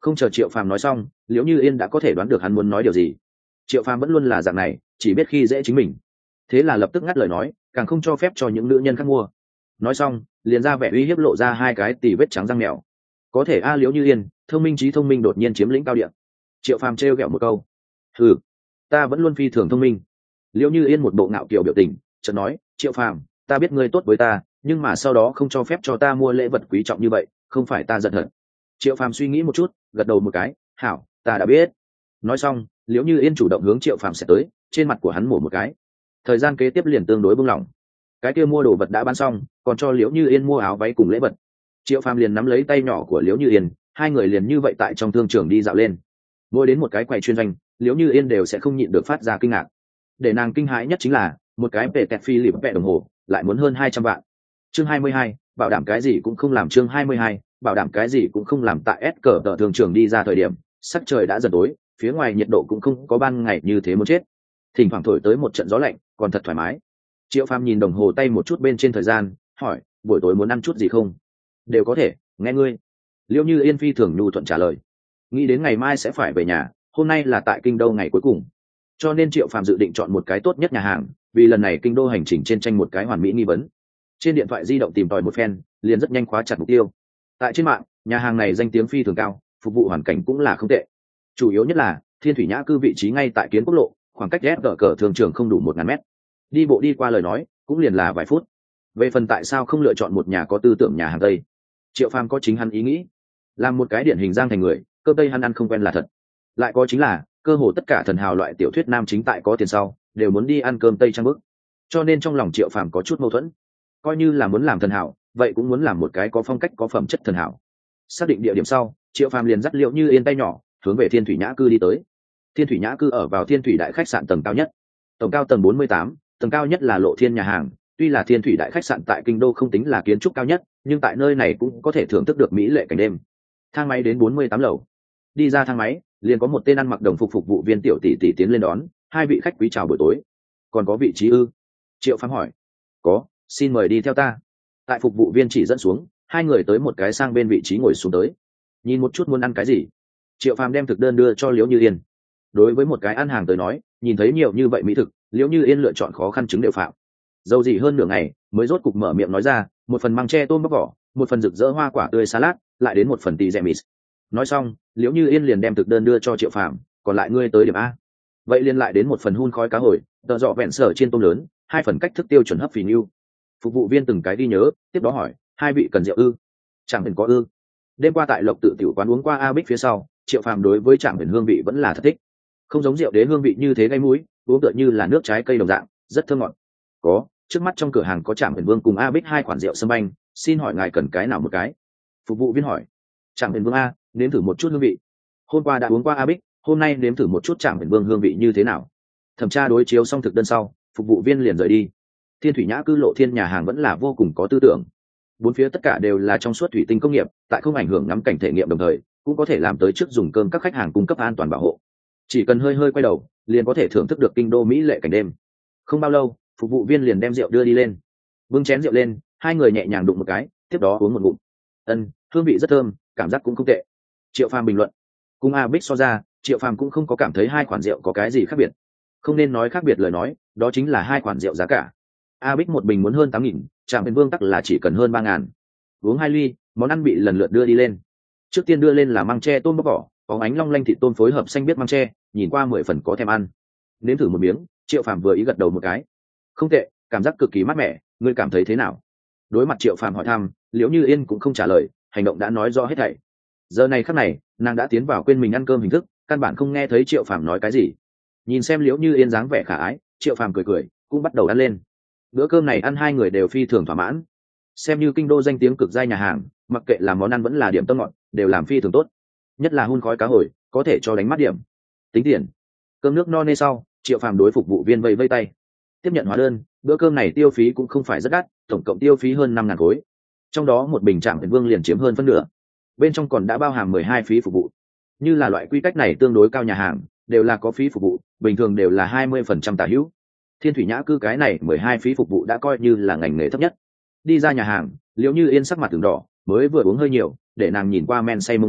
Không chờ Triệu Phàm nói xong, Liễu Như Yên đã có thể đoán được hắn muốn nói điều gì. Triệu Phàm vẫn luôn là dạng này, chỉ biết khi dễ chính mình, thế là lập tức ngắt lời nói, càng không cho phép cho những nữ nhân khác mua. Nói xong, liền ra vẻ uy hiếp, lộ ra hai cái tỉ vết trắng răng mèo. Có thể a, Liễu Như Yên thông minh trí thông minh đột nhiên chiếm lĩnh cao địa. Triệu Phàm trêu ghẹo một câu, ừ, ta vẫn luôn phi thường thông minh. Liễu Như Yên một bộ ngạo kiều biểu tình, chợt nói, Triệu Phàm, ta biết ngươi tốt với ta, nhưng mà sau đó không cho phép cho ta mua lễ vật quý trọng như vậy, không phải ta giận hận. Triệu Phàm suy nghĩ một chút, gật đầu một cái, hảo, ta đã biết. Nói xong, Liễu Như Yên chủ động hướng Triệu Phàm sẽ tới, trên mặt của hắn mổ một cái. Thời gian kế tiếp liền tương đối buông lỏng. Cái kia mua đồ vật đã bán xong, còn cho Liễu Như Yên mua áo váy cùng lễ vật. Triệu Phàm liền nắm lấy tay nhỏ của Liễu Như Yên, hai người liền như vậy tại trong thương trường đi dạo lên. Mỗi đến một cái quầy chuyên doanh, Liễu Như Yên đều sẽ không nhịn được phát ra kinh ngạc. Để nàng kinh hãi nhất chính là một cái vệ tẹt phi lịp vẹ đồng hồ lại muốn hơn 200 vạn. Chương 22, bảo đảm cái gì cũng không làm. Chương 22, bảo đảm cái gì cũng không làm. Tại S cờ tờ thường trường đi ra thời điểm, sắc trời đã dần tối, phía ngoài nhiệt độ cũng không có ban ngày như thế muốn chết. Thỉnh thoảng thổi tới một trận gió lạnh, còn thật thoải mái. Triệu Phàm nhìn đồng hồ tay một chút bên trên thời gian, hỏi, buổi tối muốn ăn chút gì không? Đều có thể, nghe ngươi. Liễu Như Yên phi thường nhu thuận trả lời. Nghĩ đến ngày mai sẽ phải về nhà, hôm nay là tại kinh đô ngày cuối cùng, cho nên Triệu Phàm dự định chọn một cái tốt nhất nhà hàng, vì lần này kinh đô hành trình trên tranh một cái hoàn mỹ nghi vấn. Trên điện thoại di động tìm tòi một phen, liền rất nhanh khóa chặt mục tiêu. Tại trên mạng, nhà hàng này danh tiếng phi thường cao, phục vụ hoàn cảnh cũng là không tệ. Chủ yếu nhất là Thiên Thủy Nhã cư vị trí ngay tại Kiến Quốc lộ, khoảng cách ghép cờ thường trường không đủ 1000 mét. Đi bộ đi qua lời nói, cũng liền là vài phút. Về phần tại sao không lựa chọn một nhà có tư tưởng nhà hàng Tây, Triệu Phàm có chính hắn ý nghĩ. Làm một cái điển hình Giang Thành người, cơm Tây hắn ăn không quen là thật. Lại có chính là cơ hồ tất cả thần hào loại tiểu thuyết nam chính tại có tiền sau đều muốn đi ăn cơm Tây trang bức, cho nên trong lòng Triệu Phàm có chút mâu thuẫn. Coi như là muốn làm thần hảo, vậy cũng muốn làm một cái có phong cách có phẩm chất thần hảo. Xác định địa điểm sau, Triệu Phàm liền dắt Liễu Như Yên tay nhỏ hướng về Thiên Thủy Nhã cư đi tới. Thiên Thủy Nhã cư ở vào Thiên Thủy đại khách sạn tầng cao nhất, tổng cao tầng 48, tầng cao nhất là Lộ Thiên nhà hàng. Tuy là Thiên Thủy đại khách sạn tại kinh đô không tính là kiến trúc cao nhất, nhưng tại nơi này cũng có thể thưởng thức được mỹ lệ cảnh đêm. Thang máy đến 48 lầu, đi ra thang máy liền có một tên ăn mặc đồng phục phục vụ viên tiểu tỷ tỷ tiến lên đón, hai vị khách quý chào buổi tối. Còn có vị trí ư? Triệu Phàm hỏi. Có, xin mời đi theo ta. Tại phục vụ viên chỉ dẫn xuống, hai người tới một cái sang bên vị trí ngồi xuống tới. Nhìn một chút muốn ăn cái gì, Triệu Phàm đem thực đơn đưa cho Liễu Như Yên. Đối với một cái ăn hàng tới nói, nhìn thấy nhiều như vậy mỹ thực, Liễu Như Yên lựa chọn khó khăn chứng đều phạm. Dầu gì hơn nửa ngày mới rốt cục mở miệng nói ra, một phần măng tre tôm bóc vỏ, một phần rực rỡ hoa quả tươi salad, lại đến một phần tì dẹ mì. Nói xong, Liễu Như Yên liền đem thực đơn đưa cho Triệu Phàm, còn lại ngươi tới điểm a. Vậy liền lại đến một phần hun khói cá hồi, tợ dọ vẹn sở chiên tôm lớn, hai phần cách thức tiêu chuẩn hấp phì nhiêu. Phục vụ viên từng cái ghi nhớ, tiếp đó hỏi, hai vị cần rượu ư? Chẳng Huyền có ư? Đêm qua tại Lộc Tự tiểu quán uống qua A Bích phía sau, Triệu Phàm đối với Trạm Huyền hương vị vẫn là thật thích. Không giống rượu đế hương vị như thế gây mũi, uống tựa như là nước trái cây đồng dạng, rất thơm ngọt. Có, trước mắt trong cửa hàng có Trạm Huyền Vương cùng A Bích hai khoản rượu sâm banh, xin hỏi ngài cần cái nào một cái? Phục vụ viên hỏi. Trạm Huyền Vương a, nếm thử một chút hương vị. Hôm qua đã uống qua A Bích, hôm nay nếm thử một chút Trạm Huyền Vương hương vị như thế nào? Thẩm tra đối chiếu xong thực đơn sau, phục vụ viên liền rời đi. Thiên Thủy Nhã cư Lộ Thiên nhà hàng vẫn là vô cùng có tư tưởng. Bốn phía tất cả đều là trong suốt thủy tinh công nghiệp, tại không ảnh hưởng ngắm cảnh thể nghiệm đồng thời, cũng có thể làm tới trước dùng cơm các khách hàng cung cấp an toàn bảo hộ. Chỉ cần hơi hơi quay đầu, liền có thể thưởng thức được kinh đô mỹ lệ cảnh đêm. Không bao lâu, phục vụ viên liền đem rượu đưa đi lên. Bưng chén rượu lên, hai người nhẹ nhàng đụng một cái, tiếp đó uống một ngụm. Hương vị rất thơm, cảm giác cũng không tệ. Triệu Phàm bình luận. Cùng A Bích so ra, Triệu Phàm cũng không có cảm thấy hai khoản rượu có cái gì khác biệt. Không nên nói khác biệt lời nói, đó chính là hai khoản rượu giá cả. A Bích một bình muốn hơn 8.000, Trạm Huyền Vương tắc là chỉ cần hơn 3.000. Uống hai ly, món ăn bị lần lượt đưa đi lên. Trước tiên đưa lên là măng tre tôm bóc vỏ, có ánh long lanh thịt tôm phối hợp xanh biếc măng tre, nhìn qua 10 phần có thèm ăn. Nếm thử một miếng, Triệu Phàm vừa ý gật đầu một cái. Không tệ, cảm giác cực kỳ mát mẻ, ngươi cảm thấy thế nào? Đối mặt Triệu Phàm hỏi thăm, Liễu Như Yên cũng không trả lời, hành động đã nói rõ hết thảy. Giờ này khắc này, nàng đã tiến vào quên mình ăn cơm hình thức, căn bản không nghe thấy Triệu Phàm nói cái gì. Nhìn xem Liễu Như Yên dáng vẻ khả ái, Triệu Phàm cười cười, cũng bắt đầu ăn lên. Bữa cơm này ăn hai người đều phi thường thỏa mãn. Xem như kinh đô danh tiếng cực giai nhà hàng, mặc kệ là món ăn vẫn là điểm tâm ngọt, đều làm phi thường tốt. Nhất là hun khói cá hồi, có thể cho đánh mắt điểm. Tính tiền. Cơm nước no nê sau, Triệu Phàm đối phục vụ viên vây vây tay. Tiếp nhận hóa đơn, bữa cơm này tiêu phí cũng không phải rất đắt, tổng cộng tiêu phí hơn 5.000 khối. Trong đó một bình Trạm Huyền Vương liền chiếm hơn phân nửa. Bên trong còn đã bao hàm 12 phí phục vụ. Như là loại quy cách này tương đối cao nhà hàng, đều là có phí phục vụ, bình thường đều là 20% tả hữu. Thiên Thủy Nhã cư cái này 12 phí phục vụ đã coi như là ngành nghề thấp nhất. Đi ra nhà hàng, Liễu Như Yên sắc mặt từng đỏ, mới vừa uống hơi nhiều, để nàng nhìn qua men say mông lung,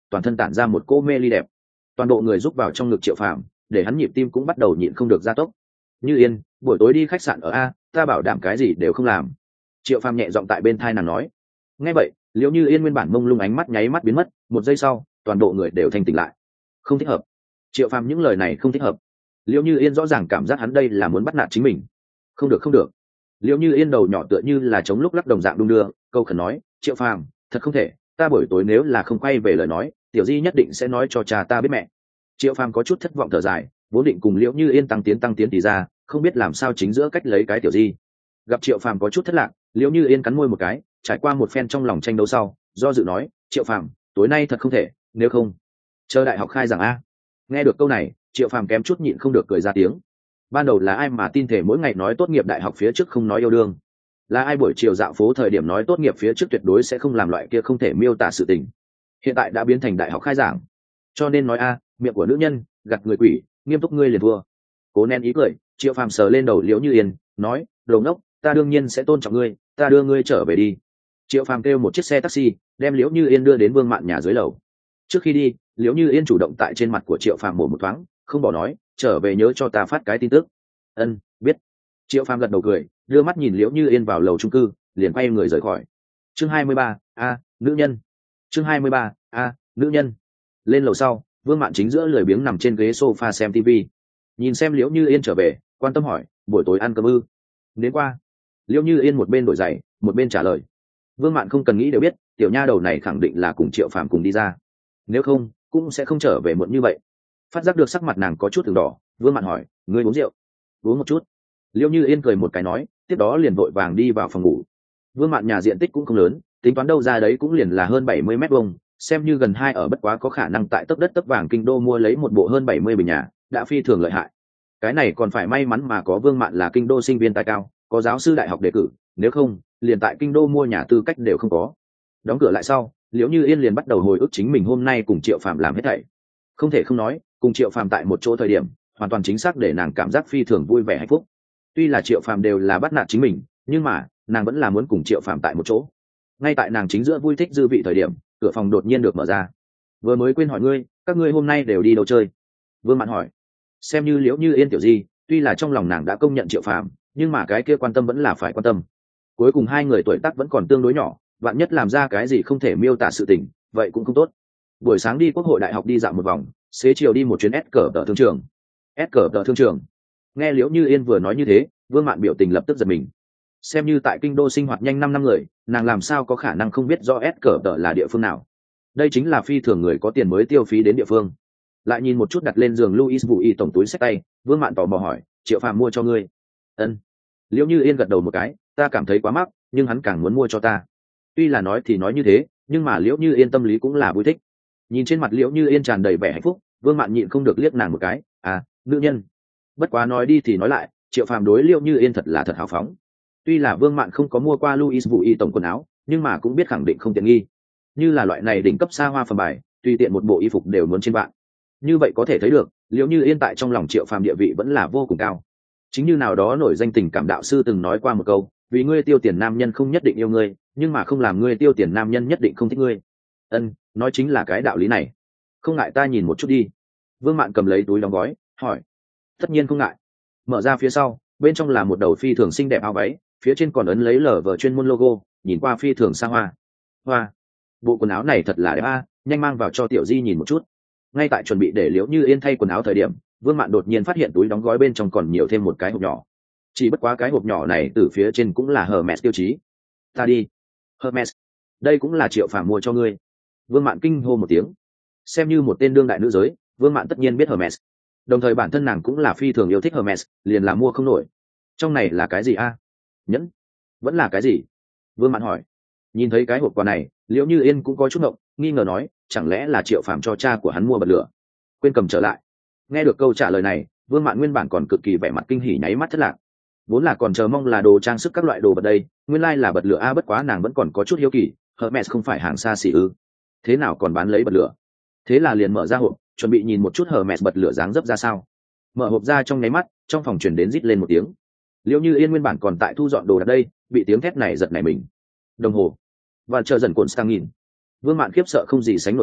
toàn thân tản ra một cỗ mê ly đẹp. Toàn bộ người rúc vào trong ngực Triệu Phàm, để hắn nhịp tim cũng bắt đầu nhịn không được gia tốc. Như Yên, buổi tối đi khách sạn ở a, ta bảo đảm cái gì đều không làm. Triệu Phàm nhẹ giọng tại bên thai nàng nói. Nghe vậy, Liễu Như Yên nguyên bản mông lung ánh mắt nháy mắt biến mất, một giây sau, toàn bộ người đều thanh tỉnh lại. Không thích hợp. Triệu Phàm những lời này không thích hợp. Liễu Như Yên rõ ràng cảm giác hắn đây là muốn bắt nạt chính mình. Không được không được. Liễu Như Yên đầu nhỏ tựa như là chống lúc lắc đồng dạng đung đưa, câu khẩn nói, Triệu Phàm, thật không thể, ta buổi tối nếu là không quay về lời nói, tiểu di nhất định sẽ nói cho cha ta biết mẹ. Triệu Phàm có chút thất vọng thở dài, vốn định cùng Liễu Như Yên tăng tiến thì ra, không biết làm sao chính giữa cách lấy cái tiểu di. Gặp Triệu Phàm có chút thất lạc, Liễu Như Yên cắn môi một cái, trải qua một phen trong lòng tranh đấu sau, do dự nói, Triệu Phàm, tối nay thật không thể, nếu không chờ đại học khai giảng a. Nghe được câu này, Triệu Phàm kém chút nhịn không được cười ra tiếng. Ban đầu là ai mà tin thể mỗi ngày nói tốt nghiệp đại học phía trước không nói yêu đương? Là ai buổi chiều dạo phố thời điểm nói tốt nghiệp phía trước tuyệt đối sẽ không làm loại kia không thể miêu tả sự tình? Hiện tại đã biến thành đại học khai giảng, cho nên nói a, miệng của nữ nhân gặt người quỷ, nghiêm túc ngươi liền thua. Cố nén ý cười, Triệu Phàm sờ lên đầu Liễu Như Yên, nói, đồ ngốc, ta đương nhiên sẽ tôn trọng ngươi, ta đưa ngươi trở về đi. Triệu Phàm kêu một chiếc xe taxi, đem Liễu Như Yên đưa đến Vương Mạn nhà dưới lầu. Trước khi đi, Liễu Như Yên chủ động tại trên mặt của Triệu Phàm mổ một thoáng, không bỏ nói, trở về nhớ cho ta phát cái tin tức. Ân, biết. Triệu Phàm gật đầu cười, đưa mắt nhìn Liễu Như Yên vào lầu chung cư, liền quay người rời khỏi. Chương 23, a, nữ nhân. Chương 23, a, nữ nhân. Lên lầu sau, Vương Mạn chính giữa lười biếng nằm trên ghế sofa xem TV. Nhìn xem Liễu Như Yên trở về, quan tâm hỏi, buổi tối ăn cơm ư? Đến qua. Liễu Như Yên một bên đổi giày, một bên trả lời. Vương Mạn không cần nghĩ đều biết, tiểu nha đầu này khẳng định là cùng Triệu Phàm cùng đi ra. Nếu không, cũng sẽ không trở về muộn như vậy. Phát giác được sắc mặt nàng có chút từng đỏ, Vương Mạn hỏi, ngươi uống rượu? Uống một chút. Liễu Như Yên cười một cái nói, tiếp đó liền vội vàng đi vào phòng ngủ. Vương Mạn nhà diện tích cũng không lớn, tính toán đâu ra đấy cũng liền là hơn 70 mét vuông, xem như gần hai ở bất quá có khả năng tại tấc đất tấc vàng kinh đô mua lấy một bộ hơn 70 bình nhà, đã phi thường lợi hại. Cái này còn phải may mắn mà có Vương Mạn là kinh đô sinh viên tài cao, có giáo sư đại học đề cử, nếu không, liền tại kinh đô mua nhà tư cách đều không có. Đóng cửa lại sau, Liễu Như Yên liền bắt đầu hồi ức chính mình hôm nay cùng Triệu Phàm làm hết thảy. Không thể không nói, cùng Triệu Phàm tại một chỗ thời điểm, hoàn toàn chính xác để nàng cảm giác phi thường vui vẻ hạnh phúc. Tuy là Triệu Phàm đều là bắt nạt chính mình, nhưng mà nàng vẫn là muốn cùng Triệu Phàm tại một chỗ. Ngay tại nàng chính giữa vui thích dư vị thời điểm, cửa phòng đột nhiên được mở ra. Vừa mới quên hỏi ngươi, các ngươi hôm nay đều đi đâu chơi? Vương Mạn hỏi. Xem như Liễu Như Yên tiểu di, tuy là trong lòng nàng đã công nhận Triệu Phàm, nhưng mà cái kia quan tâm vẫn là phải quan tâm. Cuối cùng hai người tuổi tác vẫn còn tương đối nhỏ, vạn nhất làm ra cái gì không thể miêu tả sự tình, vậy cũng không tốt. Buổi sáng đi Quốc hội đại học đi dạo một vòng, xế chiều đi một chuyến S cờ tờ thương trường. S cờ tờ thương trường. Nghe Liễu Như Yên vừa nói như thế, Vương Mạn biểu tình lập tức giật mình. Xem như tại kinh đô sinh hoạt nhanh 5 năm người, nàng làm sao có khả năng không biết rõ S cờ tờ là địa phương nào? Đây chính là phi thường người có tiền mới tiêu phí đến địa phương. Lại nhìn một chút đặt lên giường Louis Vuitton tổng túi xách tay, Vương Mạn tò mò hỏi, Triệu Phàm mua cho ngươi? Ân. Liễu Như Yên gật đầu một cái, ta cảm thấy quá mắc, nhưng hắn càng muốn mua cho ta. Tuy là nói thì nói như thế, nhưng mà Liễu Như Yên tâm lý cũng là vui thích. Nhìn trên mặt Liễu Như Yên tràn đầy vẻ hạnh phúc, Vương Mạn nhịn không được liếc nàng một cái, à, nữ nhân. Bất quá nói đi thì nói lại, Triệu Phàm đối Liễu Như Yên thật là thật hào phóng. Tuy là Vương Mạn không có mua qua Louis Vuitton tổng quần áo, nhưng mà cũng biết khẳng định không tiện nghi. Như là loại này đỉnh cấp xa hoa phẩm bài, tùy tiện một bộ y phục đều muốn trên vạn. Như vậy có thể thấy được, Liễu Như Yên tại trong lòng Triệu Phàm địa vị vẫn là vô cùng cao. Chính như nào đó nổi danh tình cảm đạo sư từng nói qua một câu, vì ngươi tiêu tiền nam nhân không nhất định yêu ngươi, nhưng mà không làm ngươi tiêu tiền nam nhân nhất định không thích ngươi. Ân, nói chính là cái đạo lý này. Không ngại ta nhìn một chút đi. Vương Mạn cầm lấy túi đóng gói, hỏi. Tất nhiên không ngại. Mở ra phía sau, bên trong là một đầu phi thường xinh đẹp áo váy, phía trên còn ấn lấy lở vở chuyên môn logo, nhìn qua phi thường xa hoa. Hoa, bộ quần áo này thật là đẹp a, nhanh mang vào cho tiểu di nhìn một chút. Ngay tại chuẩn bị để Liễu Như Yên thay quần áo thời điểm, Vương Mạn đột nhiên phát hiện túi đóng gói bên trong còn nhiều thêm một cái hộp nhỏ. Chỉ bất quá cái hộp nhỏ này từ phía trên cũng là Hermes tiêu chí. Ta đi. Hermes, đây cũng là Triệu Phàm mua cho ngươi. Vương Mạn kinh hô một tiếng. Xem như một tên đương đại nữ giới, Vương Mạn tất nhiên biết Hermes. Đồng thời bản thân nàng cũng là phi thường yêu thích Hermes, liền là mua không nổi. Trong này là cái gì a? Nhẫn? Vẫn là cái gì? Vương Mạn hỏi. Nhìn thấy cái hộp quà này, Liễu Như Yên cũng có chút ngộng, nghi ngờ nói, chẳng lẽ là Triệu Phàm cho cha của hắn mua bật lửa? Quên cầm trở lại. Nghe được câu trả lời này, Vương Mạn nguyên bản còn cực kỳ vẻ mặt kinh hỉ nháy mắt thất lạc. Vốn là còn chờ mong là đồ trang sức các loại đồ vật đây, nguyên lai là bật lửa a, bất quá nàng vẫn còn có chút hiếu kỳ, Hermes không phải hàng xa xỉ ư? Thế nào còn bán lấy bật lửa? Thế là liền mở ra hộp, chuẩn bị nhìn một chút Hermes bật lửa dáng dấp ra sao. Mở hộp ra trong nháy mắt, trong phòng truyền đến rít lên một tiếng. Liễu Như Yên nguyên bản còn tại thu dọn đồ đặt đây, bị tiếng thét này giật nảy mình. Đồng hồ. Và chờ dần cuộn sang nhìn. Vương Mạn khiếp sợ không gì sánh nổi nói,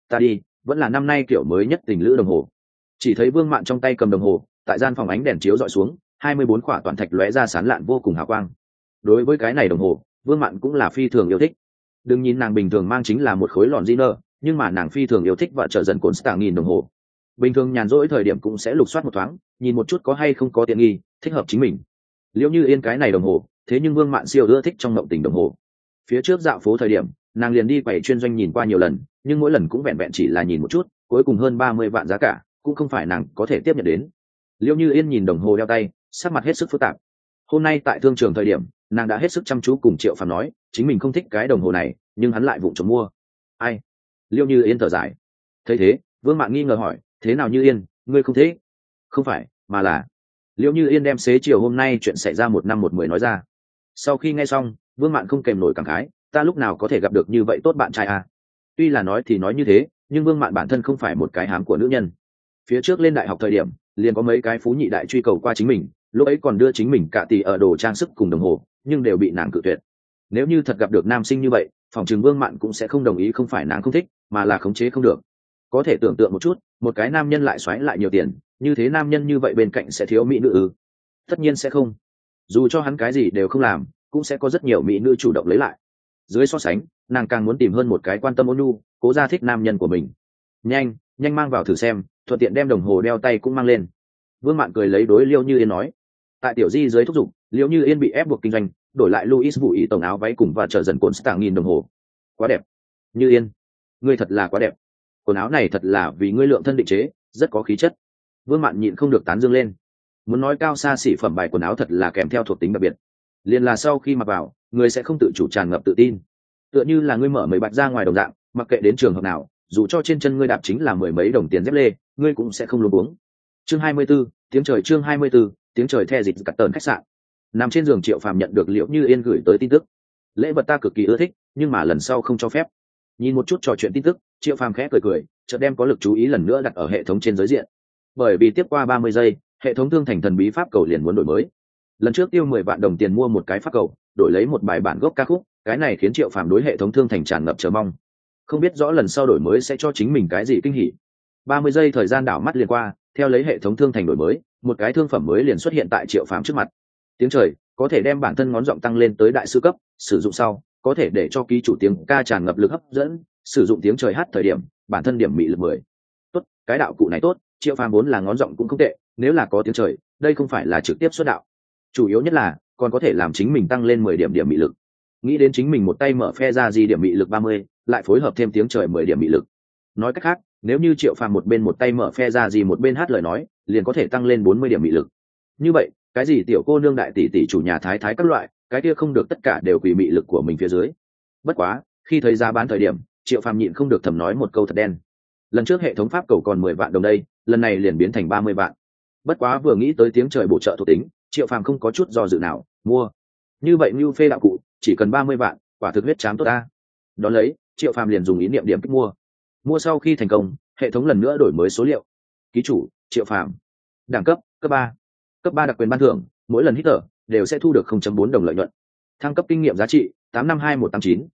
ta đi, vẫn là năm nay kiểu mới nhất tình lữ đồng hồ. Chỉ thấy Vương Mạn trong tay cầm đồng hồ, tại gian phòng ánh đèn chiếu dọi xuống, 24 khỏa toàn thạch lóe ra sáng lạn vô cùng hào quang. Đối với cái này đồng hồ, Vương Mạn cũng là phi thường yêu thích. Đừng nhìn nàng bình thường mang chính là một khối lòn Giner, nhưng mà nàng phi thường yêu thích và trợ dần cồn stạng nghìn đồng hồ. Bình thường nhàn rỗi thời điểm cũng sẽ lục soát một thoáng, nhìn một chút có hay không có tiện nghi, thích hợp chính mình. Liễu Như Yên cái này đồng hồ, thế nhưng Vương Mạn siêu ưa thích trong mộng tình đồng hồ. Phía trước dạo phố thời điểm, nàng liền đi quầy chuyên doanh nhìn qua nhiều lần, nhưng mỗi lần cũng vẹn vẹn chỉ là nhìn một chút, cuối cùng hơn 30 vạn giá cả, cũng không phải nàng có thể tiếp nhận đến. Liễu Như Yên nhìn đồng hồ đeo tay, sắc mặt hết sức phức tạp. Hôm nay tại thương trường thời điểm, nàng đã hết sức chăm chú cùng Triệu Phàm nói, chính mình không thích cái đồng hồ này, nhưng hắn lại vụng trộm mua. Ai? Liễu Như Yên thở dài. Thấy thế, Vương Mạn nghi ngờ hỏi, thế nào Như Yên, ngươi không thế? Không phải, mà là Liễu Như Yên đem xế chiều hôm nay chuyện xảy ra 1/10 nói ra. Sau khi nghe xong, Vương Mạn không kèm nổi cảm khái, ta lúc nào có thể gặp được như vậy tốt bạn trai à? Tuy là nói thì nói như thế, nhưng Vương Mạn bản thân không phải một cái hám của nữ nhân. Phía trước lên đại học thời điểm, liền có mấy cái phú nhị đại truy cầu qua chính mình, lúc ấy còn đưa chính mình cả tỷ ở đồ trang sức cùng đồng hồ, nhưng đều bị nàng cự tuyệt. Nếu như thật gặp được nam sinh như vậy, phòng trường Vương Mạn cũng sẽ không đồng ý, không phải nàng không thích, mà là khống chế không được. Có thể tưởng tượng một chút, một cái nam nhân lại xoáy lại nhiều tiền, như thế nam nhân như vậy bên cạnh sẽ thiếu mỹ nữ ư? Tất nhiên sẽ không. Dù cho hắn cái gì đều không làm, cũng sẽ có rất nhiều mỹ nữ chủ động lấy lại. Dưới so sánh, nàng càng muốn tìm hơn một cái quan tâm ôn nhu, cố ra thích nam nhân của mình. Nhanh nhanh mang vào thử xem, thuận tiện đem đồng hồ đeo tay cũng mang lên. Vương Mạn cười lấy đối Liễu Như Yên nói. Tại tiểu di dưới thúc giục, Liễu Như Yên bị ép buộc kinh doanh, đổi lại Louis Vũ ý tổng áo váy cùng và trợ dần cồn stạng nghìn đồng hồ. Quá đẹp. Như Yên, ngươi thật là quá đẹp. Quần áo này thật là vì ngươi lượng thân định chế, rất có khí chất. Vương Mạn nhịn không được tán dương lên. Muốn nói cao xa xỉ phẩm bài quần áo thật là kèm theo thuộc tính đặc biệt. Liền là sau khi mặc vào, người sẽ không tự chủ tràn ngập tự tin. Tựa như là ngươi mở mấy bạch ra ngoài đồng dạng, mặc kệ đến trường hợp nào, dù cho trên chân ngươi đạp chính là mười mấy đồng tiền dép lê, ngươi cũng sẽ không luống cuống. Chương 24, tiếng trời chương 24, tiếng trời the dịch cắt tờn khách sạn. Nằm trên giường Triệu Phàm nhận được Liễu Như Yên gửi tới tin tức. Lễ vật ta cực kỳ ưa thích, nhưng mà lần sau không cho phép. Nhìn một chút trò chuyện tin tức, Triệu Phàm khẽ cười cười, chợt đem có lực chú ý lần nữa đặt ở hệ thống trên giới diện. Bởi vì tiếp qua 30 giây, hệ thống thương thành thần bí pháp cầu liền muốn đổi mới. Lần trước tiêu 10 vạn đồng tiền mua một cái pháp cầu, đổi lấy một bài bản gốc ca khúc, cái này khiến Triệu Phàm đối hệ thống thương thành tràn ngập chờ mong. Không biết rõ lần sau đổi mới sẽ cho chính mình cái gì kinh hỉ. 30 giây thời gian đảo mắt liền qua, theo lấy hệ thống thương thành đổi mới, một cái thương phẩm mới liền xuất hiện tại Triệu Phàm trước mặt. Tiếng trời có thể đem bản thân ngón giọng tăng lên tới đại sư cấp, sử dụng sau có thể để cho ký chủ tiếng ca tràn ngập lực hấp dẫn, sử dụng tiếng trời hát thời điểm, bản thân điểm mị lực 10. Tốt, cái đạo cụ này tốt, Triệu Phàm vốn là ngón giọng cũng không tệ, nếu là có tiếng trời, đây không phải là trực tiếp xuất đạo. Chủ yếu nhất là còn có thể làm chính mình tăng lên 10 điểm mị lực. Nghĩ đến chính mình một tay mở phe ra gì điểm mị lực 30, lại phối hợp thêm tiếng trời 10 điểm mị lực. Nói cách khác, nếu như Triệu Phàm một bên một tay mở phe ra gì một bên hát lời nói, liền có thể tăng lên 40 điểm mị lực. Như vậy, cái gì tiểu cô nương đại tỷ tỷ chủ nhà thái thái các loại, cái kia không được tất cả đều quỳ mị lực của mình phía dưới. Bất quá, khi thấy giá bán thời điểm, Triệu Phàm nhịn không được thầm nói một câu thật đen. Lần trước hệ thống pháp cầu còn 10 vạn đồng đây, lần này liền biến thành 30 vạn. Bất quá vừa nghĩ tới tiếng trời bổ trợ thuộc tính, Triệu Phàm không có chút do dự nào, mua. Như vậy Nưu Phê đạo cụ, chỉ cần 30 vạn, quả thực huyết chám tốt ta. Đón lấy, Triệu Phàm liền dùng ý niệm điểm kích mua. Mua sau khi thành công, hệ thống lần nữa đổi mới số liệu. Ký chủ, Triệu Phàm. Đẳng cấp, cấp 3. Cấp 3 đặc quyền ban thưởng, mỗi lần hít thở đều sẽ thu được 0.4 đồng lợi nhuận. Thăng cấp kinh nghiệm giá trị, 852189,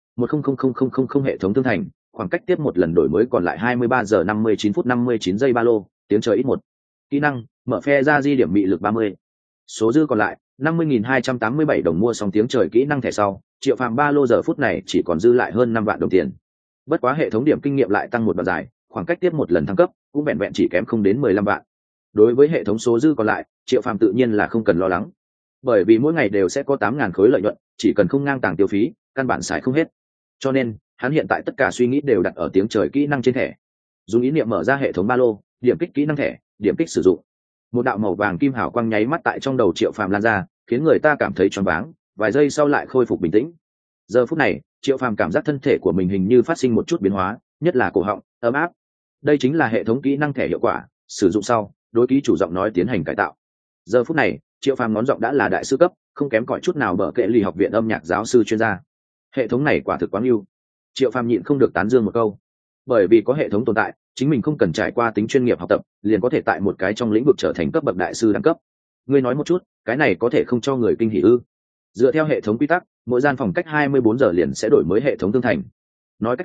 100000 hệ thống thương thành, khoảng cách tiếp một lần đổi mới còn lại 23 giờ 59 phút 59 giây ba lô, tiếng trời ít một. Kỹ năng, mở phe ra di điểm mị lực 30. Số dư còn lại 50.287 đồng. Mua xong tiếng trời kỹ năng thẻ sau, Triệu Phàm ba lô giờ phút này chỉ còn dư lại hơn 5 vạn đồng tiền. Bất quá hệ thống điểm kinh nghiệm lại tăng một đoạn dài, khoảng cách tiếp một lần thăng cấp cũng vẹn vẹn chỉ kém không đến 15 vạn. Đối với hệ thống số dư còn lại, Triệu Phàm tự nhiên là không cần lo lắng, bởi vì mỗi ngày đều sẽ có 8.000 khối lợi nhuận, chỉ cần không ngang tàng tiêu phí, căn bản xài không hết. Cho nên hắn hiện tại tất cả suy nghĩ đều đặt ở tiếng trời kỹ năng trên thẻ. Dùng ý niệm mở ra hệ thống ba lô, điểm kích kỹ năng thẻ, điểm kích sử dụng. Một đạo màu vàng kim hào quang nháy mắt tại trong đầu Triệu Phàm lan ra, khiến người ta cảm thấy choáng váng, vài giây sau lại khôi phục bình tĩnh. Giờ phút này, Triệu Phàm cảm giác thân thể của mình hình như phát sinh một chút biến hóa, nhất là cổ họng ấm áp. Đây chính là hệ thống kỹ năng thẻ hiệu quả, sử dụng sau, đối ký chủ giọng nói tiến hành cải tạo. Giờ phút này, Triệu Phàm ngón giọng đã là đại sư cấp, không kém cỏi chút nào bở kệ lì học viện âm nhạc giáo sư chuyên gia. Hệ thống này quả thực quá ưu. Triệu Phàm nhịn không được tán dương một câu. Bởi vì có hệ thống tồn tại, chính mình không cần trải qua tính chuyên nghiệp học tập, liền có thể tại một cái trong lĩnh vực trở thành cấp bậc đại sư đẳng cấp. Ngươi nói một chút, cái này có thể không cho người kinh hỉ ư? Dựa theo hệ thống quy tắc, mỗi gian phòng cách 24 giờ liền sẽ đổi mới hệ thống tương thành. Nói cách khác,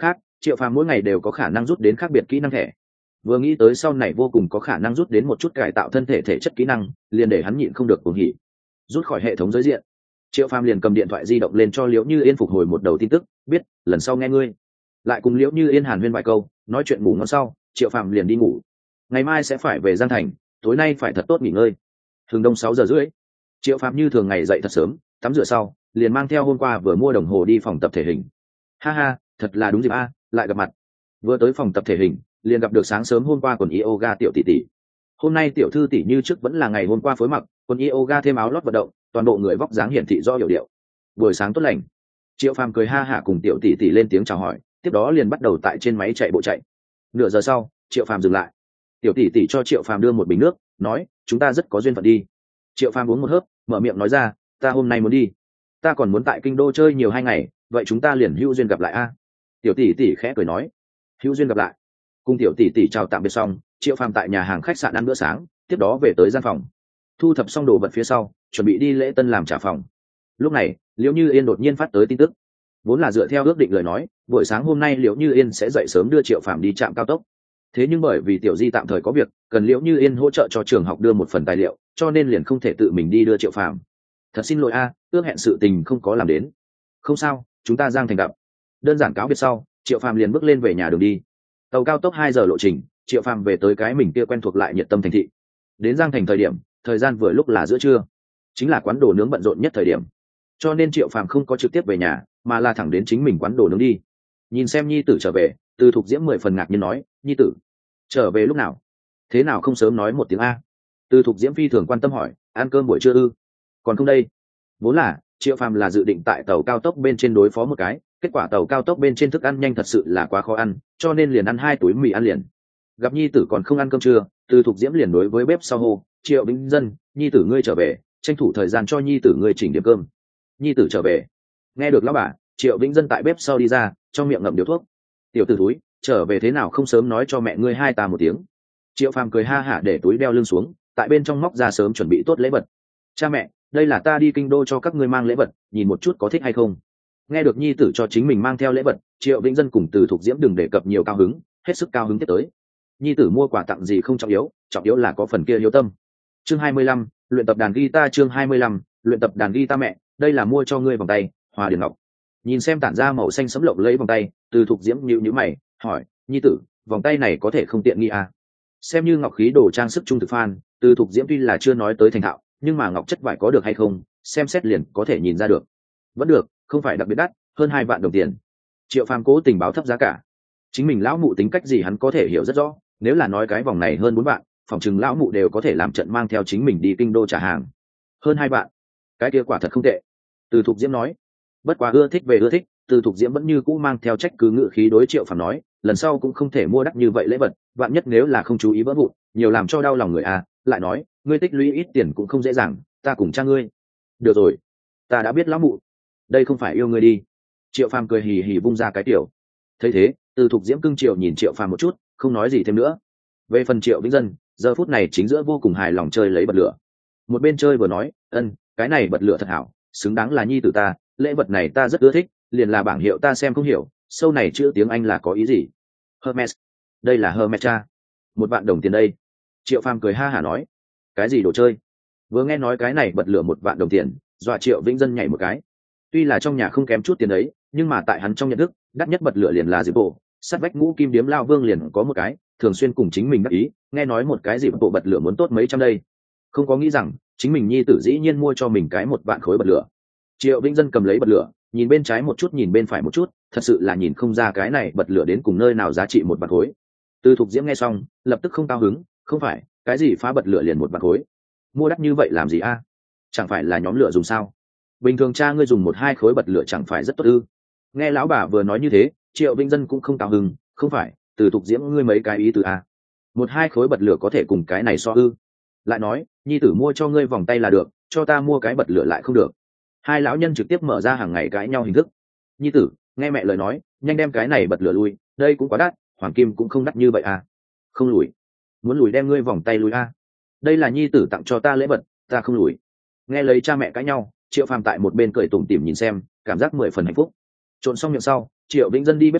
Triệu Phàm mỗi ngày đều có khả năng rút đến khác biệt kỹ năng thẻ, vừa nghĩ tới sau này vô cùng có khả năng rút đến một chút cải tạo thân thể thể chất kỹ năng, liền để hắn nhịn không được cuồng hỉ. Rút khỏi hệ thống giới diện, Triệu Phàm liền cầm điện thoại di động lên cho Liễu Như Yên phục hồi một đầu tin tức, biết lần sau nghe ngươi. Lại cùng Liễu Như Yên hàn huyên vài câu, nói chuyện ngủ ngon sau, Triệu Phàm liền đi ngủ. Ngày mai sẽ phải về Giang Thành, tối nay phải thật tốt nghỉ ngơi. Thường đông 6 giờ rưỡi, Triệu Phàm như thường ngày dậy thật sớm, tắm rửa sau, liền mang theo hôm qua vừa mua đồng hồ đi phòng tập thể hình. Ha ha, thật là đúng dịp a, lại gặp mặt. Vừa tới phòng tập thể hình, liền gặp được sáng sớm hôm qua quần yoga tiểu tỷ tỷ. Hôm nay tiểu thư tỷ như trước vẫn là ngày hôm qua phối mặc, quần yoga thêm áo lót vận động, toàn bộ người vóc dáng hiển thị rõ hiểu điệu. Buổi sáng tốt lành. Triệu Phàm cười ha hả cùng tiểu tỷ tỷ lên tiếng chào hỏi, tiếp đó liền bắt đầu tại trên máy chạy bộ chạy. Nửa giờ sau, Triệu Phàm dừng lại. Tiểu tỷ tỷ cho Triệu Phàm đưa một bình nước, nói, chúng ta rất có duyên phận đi. Triệu Phàm uống một hớp, mở miệng nói ra, ta hôm nay muốn đi, ta còn muốn tại kinh đô chơi nhiều 2 ngày, vậy chúng ta liền hữu duyên gặp lại a. Tiểu tỷ tỷ khẽ cười nói, hữu duyên gặp lại. Cùng tiểu tỷ tỷ chào tạm biệt xong, Triệu Phàm tại nhà hàng khách sạn ăn bữa sáng, tiếp đó về tới gian phòng, thu thập xong đồ vật phía sau, chuẩn bị đi lễ tân làm trả phòng. Lúc này, Liễu Như Yên đột nhiên phát tới tin tức, vốn là dựa theo ước định lời nói, buổi sáng hôm nay Liễu Như Yên sẽ dậy sớm đưa Triệu Phàm đi trạm cao tốc. Thế nhưng bởi vì tiểu di tạm thời có việc, cần Liễu Như Yên hỗ trợ cho trường học đưa một phần tài liệu, cho nên liền không thể tự mình đi đưa Triệu Phàm. Thật xin lỗi a, ước hẹn sự tình không có làm đến. Không sao, chúng ta Giang Thành gặp. Đơn giản cáo biệt sau, Triệu Phàm liền bước lên về nhà đường đi. Tàu cao tốc 2 giờ lộ trình, Triệu Phàm về tới cái mình kia quen thuộc lại nhiệt tâm thành thị. Đến Giang Thành thời điểm, thời gian vừa lúc là giữa trưa, chính là quán đồ nướng bận rộn nhất thời điểm. Cho nên Triệu Phàm không có trực tiếp về nhà, mà là thẳng đến chính mình quán đồ nướng đi. Nhìn xem nhi tử trở về, Từ Thục Diễm 10 phần ngạc nhiên nói, nhi tử trở về lúc nào? Thế nào không sớm nói một tiếng a? Từ Thục Diễm phi thường quan tâm hỏi, ăn cơm buổi trưa ư? Còn không đây. Vốn là Triệu Phàm là dự định tại tàu cao tốc bên trên đối phó một cái, kết quả tàu cao tốc bên trên thức ăn nhanh thật sự là quá khó ăn, cho nên liền ăn 2 túi mì ăn liền. Gặp nhi tử còn không ăn cơm trưa, Từ Thục Diễm liền đối với bếp sau hô, Triệu Vĩnh Dân, nhi tử ngươi trở về, tranh thủ thời gian cho nhi tử ngươi chỉnh điểm cơm. Nhi tử trở về. Nghe được lão bà, Triệu Vĩnh Dân tại bếp sau đi ra, trong miệng ngậm điếu thuốc. Tiểu tử thúi, trở về thế nào không sớm nói cho mẹ ngươi hai ta một tiếng. Triệu Phàm cười ha hả để túi đeo lưng xuống, tại bên trong móc ra sớm chuẩn bị tốt lễ vật. Cha mẹ, đây là ta đi kinh đô cho các ngươi mang lễ vật, nhìn một chút có thích hay không. Nghe được nhi tử cho chính mình mang theo lễ vật, Triệu Vĩnh Dân cùng Từ Thục Diễm đừng đề cập nhiều cao hứng, hết sức cao hứng tiếp tới. Nhi tử mua quà tặng gì không trọng yếu là có phần kia hiếu tâm. Chương 25, luyện tập đàn guitar. Chương 25, luyện tập đàn guitar. Mẹ, đây là mua cho ngươi vòng tay Hòa Điền Ngọc. Nhìn xem tản ra màu xanh sẫm lộng lẫy vòng tay, Từ Thục Diễm nhíu mày hỏi, nhi tử, vòng tay này có thể không tiện nghi à? Xem như ngọc khí đồ trang sức trung thực fan, Từ Thục Diễm tuy là chưa nói tới thành thạo, nhưng mà ngọc chất vải có được hay không, xem xét liền có thể nhìn ra được. Vẫn được, không phải đặc biệt đắt, hơn 2 vạn đồng tiền. Triệu Phàm cố tình báo thấp giá cả. Chính mình lão mụ tính cách gì hắn có thể hiểu rất rõ, nếu là nói cái vòng này hơn 4 vạn, phòng chừng lão mụ đều có thể làm trận mang theo chính mình đi kinh đô trả hàng. Hơn 2 vạn, cái kia quả thật không tệ. Từ Thục Diễm nói. Bất quá ưa thích về ưa thích, Từ Thục Diễm vẫn như cũ mang theo trách cứ ngự khí đối Triệu Phàm nói, lần sau cũng không thể mua đắt như vậy lễ vật, vạn nhất nếu là không chú ý vỡ vụn, nhiều làm cho đau lòng người à. Lại nói, ngươi tích lũy ít tiền cũng không dễ dàng, ta cùng cha ngươi. Được rồi, ta đã biết lão mụ, đây không phải yêu ngươi đi. Triệu Phàm cười hì hì vung ra cái tiểu. Thấy thế, Từ Thục Diễm cưng chiều nhìn Triệu Phàm một chút, không nói gì thêm nữa. Về phần Triệu Vĩnh Dân, giờ phút này chính giữa vô cùng hài lòng chơi lấy bật lửa. Một bên chơi vừa nói, cái này bật lửa thật hảo, xứng đáng là nhi tử ta, lễ vật này ta rất ưa thích, liền là bảng hiệu ta xem không hiểu, sâu này chữ tiếng Anh là có ý gì? Hermes, đây là Hermes cha. 1 vạn đồng tiền đây. Triệu Phàm cười ha hả nói, cái gì đồ chơi? Vừa nghe nói cái này bật lửa 1 vạn đồng tiền, dọa Triệu Vĩnh Dân nhảy một cái. Tuy là trong nhà không kém chút tiền đấy, nhưng mà tại hắn trong nhận thức, đắt nhất bật lửa liền là Diệp Bộ, sắt vách ngũ kim điếm lao vương liền có một cái, thường xuyên cùng chính mình đắc ý, nghe nói một cái Diệp Bộ bật lửa muốn tốt mấy trăm đây. Không có nghĩ rằng, chính mình nhi tử dĩ nhiên mua cho mình cái 1 vạn khối bật lửa. Triệu Vĩnh Dân cầm lấy bật lửa, nhìn bên trái một chút nhìn bên phải một chút, thật sự là nhìn không ra cái này bật lửa đến cùng nơi nào giá trị 1 vạn khối. Từ Thục Diễm nghe xong, lập tức không cao hứng, không phải, cái gì phá bật lửa liền 1 vạn khối, mua đắt như vậy làm gì a? Chẳng phải là nhóm lửa dùng sao? Bình thường cha ngươi dùng 1-2 khối bật lửa chẳng phải rất tốt ư? Nghe lão bà vừa nói như thế, Triệu Vĩnh Dân cũng không cao hứng, không phải, Từ Thục Diễm ngươi mấy cái ý từ a? 1-2 khối bật lửa có thể cùng cái này so ư? Lại nói, nhi tử mua cho ngươi vòng tay là được, cho ta mua cái bật lửa lại không được. Hai lão nhân trực tiếp mở ra hàng ngày cãi nhau hình thức. Nhi tử, nghe mẹ lời nói, nhanh đem cái này bật lửa lui, đây cũng quá đắt, hoàng kim cũng không đắt như vậy à? Không lùi, muốn lùi đem ngươi vòng tay lùi a. Đây là nhi tử tặng cho ta lễ vật, ta không lùi. Nghe lấy cha mẹ cãi nhau, Triệu Phàm tại một bên cười tủm tỉm nhìn xem, cảm giác 10 phần hạnh phúc. Trộn xong miệng sau, Triệu Vĩnh Dân đi bếp sau,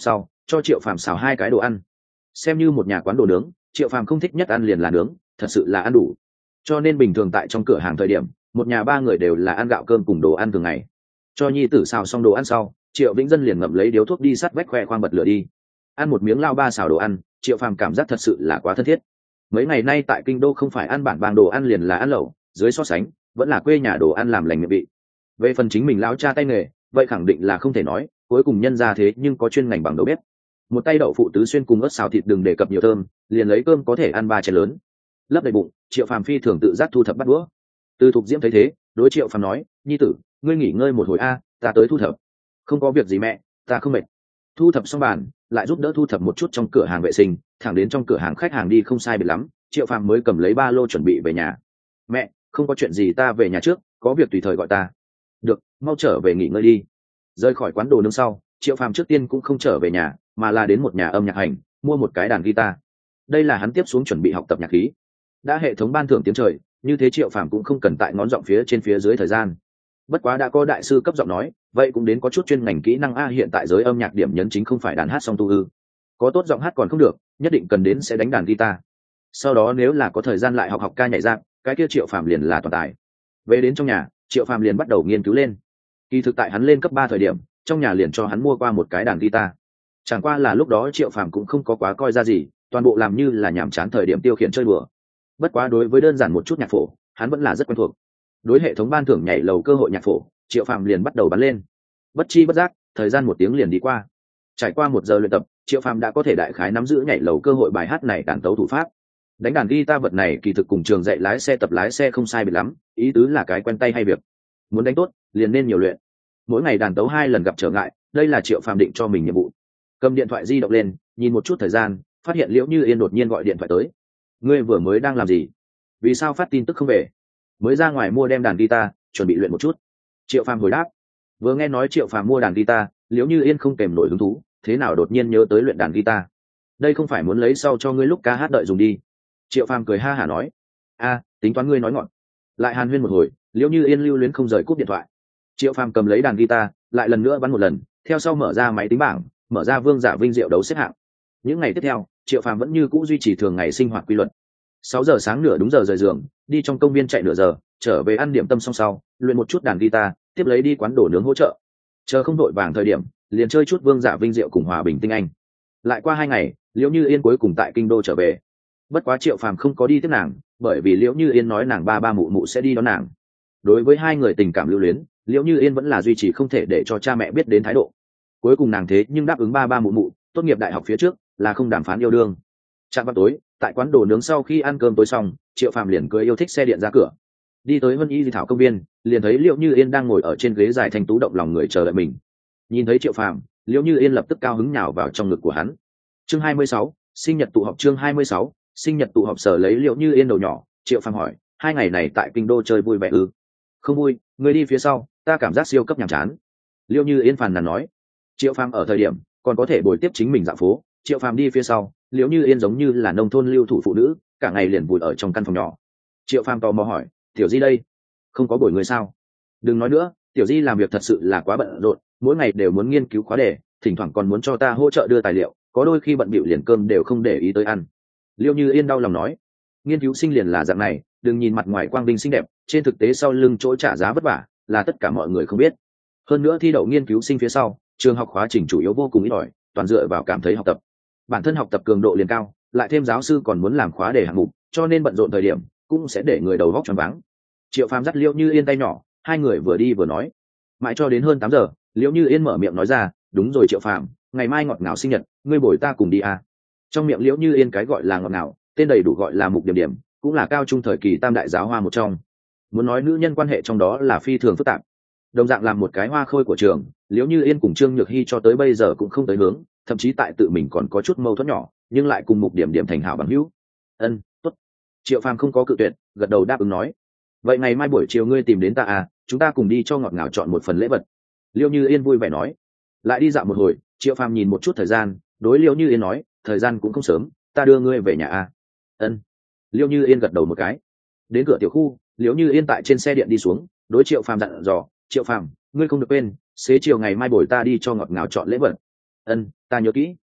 cho Triệu Phàm xào 2 cái đồ ăn. Xem như một nhà quán đồ nướng, Triệu Phàm không thích nhất ăn liền là nướng, thật sự là ăn đủ. Cho nên bình thường tại trong cửa hàng thời điểm, một nhà 3 người đều là ăn gạo cơm cùng đồ ăn thường ngày. Cho nhi tử xào xong đồ ăn sau, Triệu Vĩnh Dân liền ngậm lấy điếu thuốc đi sát vách khoe khoang bật lửa đi. Ăn một miếng lao ba xào đồ ăn, Triệu Phàm cảm giác thật sự là quá thân thiết. Mấy ngày nay tại kinh đô không phải ăn bản bàng đồ ăn liền là ăn lẩu, dưới so sánh vẫn là quê nhà đồ ăn làm lành miệng vị. Về phần chính mình lão cha tay nghề, vậy khẳng định là không thể nói, cuối cùng nhân ra thế nhưng có chuyên ngành bằng đầu bếp. Một tay đậu phụ tứ xuyên cùng ớt xào thịt đừng đề cập nhiều thơm, liền lấy cơm có thể ăn 3 chén lớn. Lấp đầy bụng, Triệu Phàm phi thường tự giác thu thập bát đũa. Từ Thục Diễm thấy thế, đối Triệu Phàm nói, nhi tử, ngươi nghỉ ngơi một hồi a, ta tới thu thập. Không có việc gì mẹ, ta không mệt. Thu thập xong bàn, lại giúp đỡ thu thập một chút trong cửa hàng vệ sinh, thẳng đến trong cửa hàng khách hàng đi không sai biệt lắm, Triệu Phàm mới cầm lấy ba lô chuẩn bị về nhà. Mẹ, không có chuyện gì, ta về nhà trước, có việc tùy thời gọi ta. Được, mau trở về nghỉ ngơi đi. Rời khỏi quán đồ nướng sau, Triệu Phàm trước tiên cũng không trở về nhà, mà là đến một nhà âm nhạc hành, mua một cái đàn guitar. Đây là hắn tiếp xuống chuẩn bị học tập nhạc khí. Đã hệ thống ban thưởng tiếng trời, như thế Triệu Phàm cũng không cần tại ngón giọng phía trên phía dưới thời gian. Bất quá đã có đại sư cấp giọng nói, vậy cũng đến có chút chuyên ngành kỹ năng a. Hiện tại giới âm nhạc điểm nhấn chính không phải đàn hát song tu ư? Có tốt giọng hát còn không được, nhất định cần đến sẽ đánh đàn guitar. Sau đó nếu là có thời gian lại học ca nhảy rap, cái kia Triệu Phàm liền là toàn tài. Về đến trong nhà, Triệu Phàm liền bắt đầu nghiên cứu lên. Kỳ thực tại hắn lên cấp 3 thời điểm, trong nhà liền cho hắn mua qua một cái đàn guitar. Chẳng qua là lúc đó Triệu Phàm cũng không có quá coi ra gì, toàn bộ làm như là nhàm chán thời điểm tiêu khiển chơi đùa. Bất quá đối với đơn giản một chút nhạc phổ, hắn vẫn là rất quen thuộc. Đối hệ thống ban thưởng nhảy lầu cơ hội nhạc phổ, Triệu Phàm liền bắt đầu bắn lên. Bất chi bất giác, thời gian 1 tiếng liền đi qua. Trải qua 1 giờ luyện tập, Triệu Phàm đã có thể đại khái nắm giữ nhảy lầu cơ hội bài hát này đàn tấu thủ pháp. Đánh đàn guitar vật này kỳ thực cùng trường dạy lái xe tập lái xe không sai biệt lắm, ý tứ là cái quen tay hay việc. Muốn đánh tốt, liền nên nhiều luyện. Mỗi ngày đàn tấu 2 lần gặp trở ngại, đây là Triệu Phàm định cho mình nhiệm vụ. Cầm điện thoại di động lên, nhìn một chút thời gian, phát hiện Liễu Như Yên đột nhiên gọi điện thoại tới. Ngươi vừa mới đang làm gì? Vì sao phát tin tức không về? Mới ra ngoài mua đem đàn guitar, chuẩn bị luyện một chút. Triệu Phàm hồi đáp. Vừa nghe nói Triệu Phàm mua đàn guitar, Liễu Như Yên không kèm nổi hứng thú, thế nào đột nhiên nhớ tới luyện đàn guitar? Đây không phải muốn lấy sau cho ngươi lúc ca hát đợi dùng đi. Triệu Phàm cười ha hả nói. A, tính toán ngươi nói ngọn. Lại hàn huyên một hồi, Liễu Như Yên lưu luyến không rời cúp điện thoại. Triệu Phàm cầm lấy đàn guitar, lại lần nữa bắn một lần, theo sau mở ra máy tính bảng, mở ra Vương Giả Vinh Diệu đấu xếp hạng. Những ngày tiếp theo, Triệu Phàm vẫn như cũ duy trì thường ngày sinh hoạt quy luật. 6 giờ sáng nửa đúng giờ rời giường, đi trong công viên chạy nửa giờ, trở về ăn điểm tâm xong sau, luyện một chút đàn guitar, tiếp lấy đi quán đồ nướng hỗ trợ. Chờ không đội vàng thời điểm, liền chơi chút Vương Giả Vinh Diệu cùng Hòa Bình Tinh Anh. Lại qua 2 ngày, Liễu Như Yên cuối cùng tại kinh đô trở về. Bất quá Triệu Phàm không có đi tiếp nàng, bởi vì Liễu Như Yên nói nàng ba mụ mụ sẽ đi đón nàng. Đối với 2 người tình cảm lưu luyến, Liễu Như Yên vẫn là duy trì không thể để cho cha mẹ biết đến thái độ. Cuối cùng nàng thế nhưng đáp ứng ba mụ mụ, tốt nghiệp đại học phía trước là không đàm phán yêu đương. Chạm vào tối, tại quán đồ nướng sau khi ăn cơm tối xong, Triệu Phàm liền cưỡi yêu thích xe điện ra cửa. Đi tới Vân Y Di Thảo công viên, liền thấy Liễu Như Yên đang ngồi ở trên ghế dài thanh tú động lòng người chờ đợi mình. Nhìn thấy Triệu Phàm, Liễu Như Yên lập tức cao hứng nhào vào trong ngực của hắn. Chương 26, sinh nhật tụ họp. Chương 26, sinh nhật tụ họp. Sở lấy Liễu Như Yên đầu nhỏ, Triệu Phàm hỏi, 2 ngày này tại kinh đô chơi vui vẻ ư? Không vui, người đi phía sau, ta cảm giác siêu cấp nhàm chán. Liễu Như Yên phàn nàn nói. Triệu Phàm ở thời điểm còn có thể bồi tiếp chính mình dạo phố, Triệu Phàm đi phía sau, Liễu Như Yên giống như là nông thôn lưu thủ phụ nữ, cả ngày liền vùi ở trong căn phòng nhỏ. Triệu Phàm tò mò hỏi, tiểu Di đây, không có bồi người sao? Đừng nói nữa, tiểu Di làm việc thật sự là quá bận rộn, mỗi ngày đều muốn nghiên cứu khóa đề, thỉnh thoảng còn muốn cho ta hỗ trợ đưa tài liệu, có đôi khi bận bịu liền cơm đều không để ý tới ăn. Liễu Như Yên đau lòng nói, nghiên cứu sinh liền là dạng này, đừng nhìn mặt ngoài quang vinh xinh đẹp, trên thực tế sau lưng chỗ trả giá vất vả, là tất cả mọi người không biết. Hơn nữa thi đậu nghiên cứu sinh phía sau, trường học khóa trình chủ yếu vô cùng ít ỏi, toàn dựa vào cảm thấy học tập. Bản thân học tập cường độ liền cao, lại thêm giáo sư còn muốn làm khóa đề hạng mục, cho nên bận rộn thời điểm cũng sẽ để người đầu óc choáng váng. Triệu Phàm dắt Liễu Như Yên tay nhỏ, 2 người vừa đi vừa nói. Mãi cho đến hơn 8 giờ, Liễu Như Yên mở miệng nói ra, đúng rồi Triệu Phàm, ngày mai ngọt ngào sinh nhật, ngươi bồi ta cùng đi à? Trong miệng Liễu Như Yên cái gọi là ngọt ngào, tên đầy đủ gọi là Mục Điểm Điểm, cũng là cao trung thời kỳ tam đại giáo hoa một trong. Muốn nói nữ nhân quan hệ trong đó là phi thường phức tạp. Đồng dạng làm một cái hoa khôi của trường, Liễu Như Yên cùng Trương Nhược Hy cho tới bây giờ cũng không tới hướng, thậm chí tại tự mình còn có chút mâu thuẫn nhỏ, nhưng lại cùng Mục Điểm Điểm thành hảo bằng hữu. Ân, tốt. Triệu Phàm không có cự tuyệt, gật đầu đáp ứng nói. Vậy ngày mai buổi chiều ngươi tìm đến ta à, chúng ta cùng đi cho ngọt ngào chọn một phần lễ vật. Liễu Như Yên vui vẻ nói. Lại đi dạo một hồi, Triệu Phàm nhìn một chút thời gian, đối Liễu Như Yên nói, thời gian cũng không sớm, ta đưa ngươi về nhà à. Ân. Liễu Như Yên gật đầu một cái. Đến cửa tiểu khu, Liễu Như Yên tại trên xe điện đi xuống, đối Triệu Phàm dặn dò, Triệu Phàm, ngươi không được quên, xế chiều ngày mai buổi ta đi cho ngọt ngào chọn lễ vật. Ân, ta nhớ kỹ.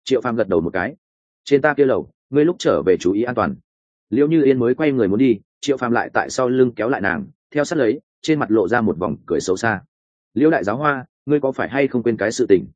Triệu phàm gật đầu một cái. Trên ta kia lầu, ngươi lúc trở về chú ý an toàn. Liễu Như Yên mới quay người muốn đi, Triệu phàm lại tại sau lưng kéo lại nàng, theo sát lấy, trên mặt lộ ra một vòng cười xấu xa. Liễu đại giáo hoa, ngươi có phải hay không quên cái sự tình?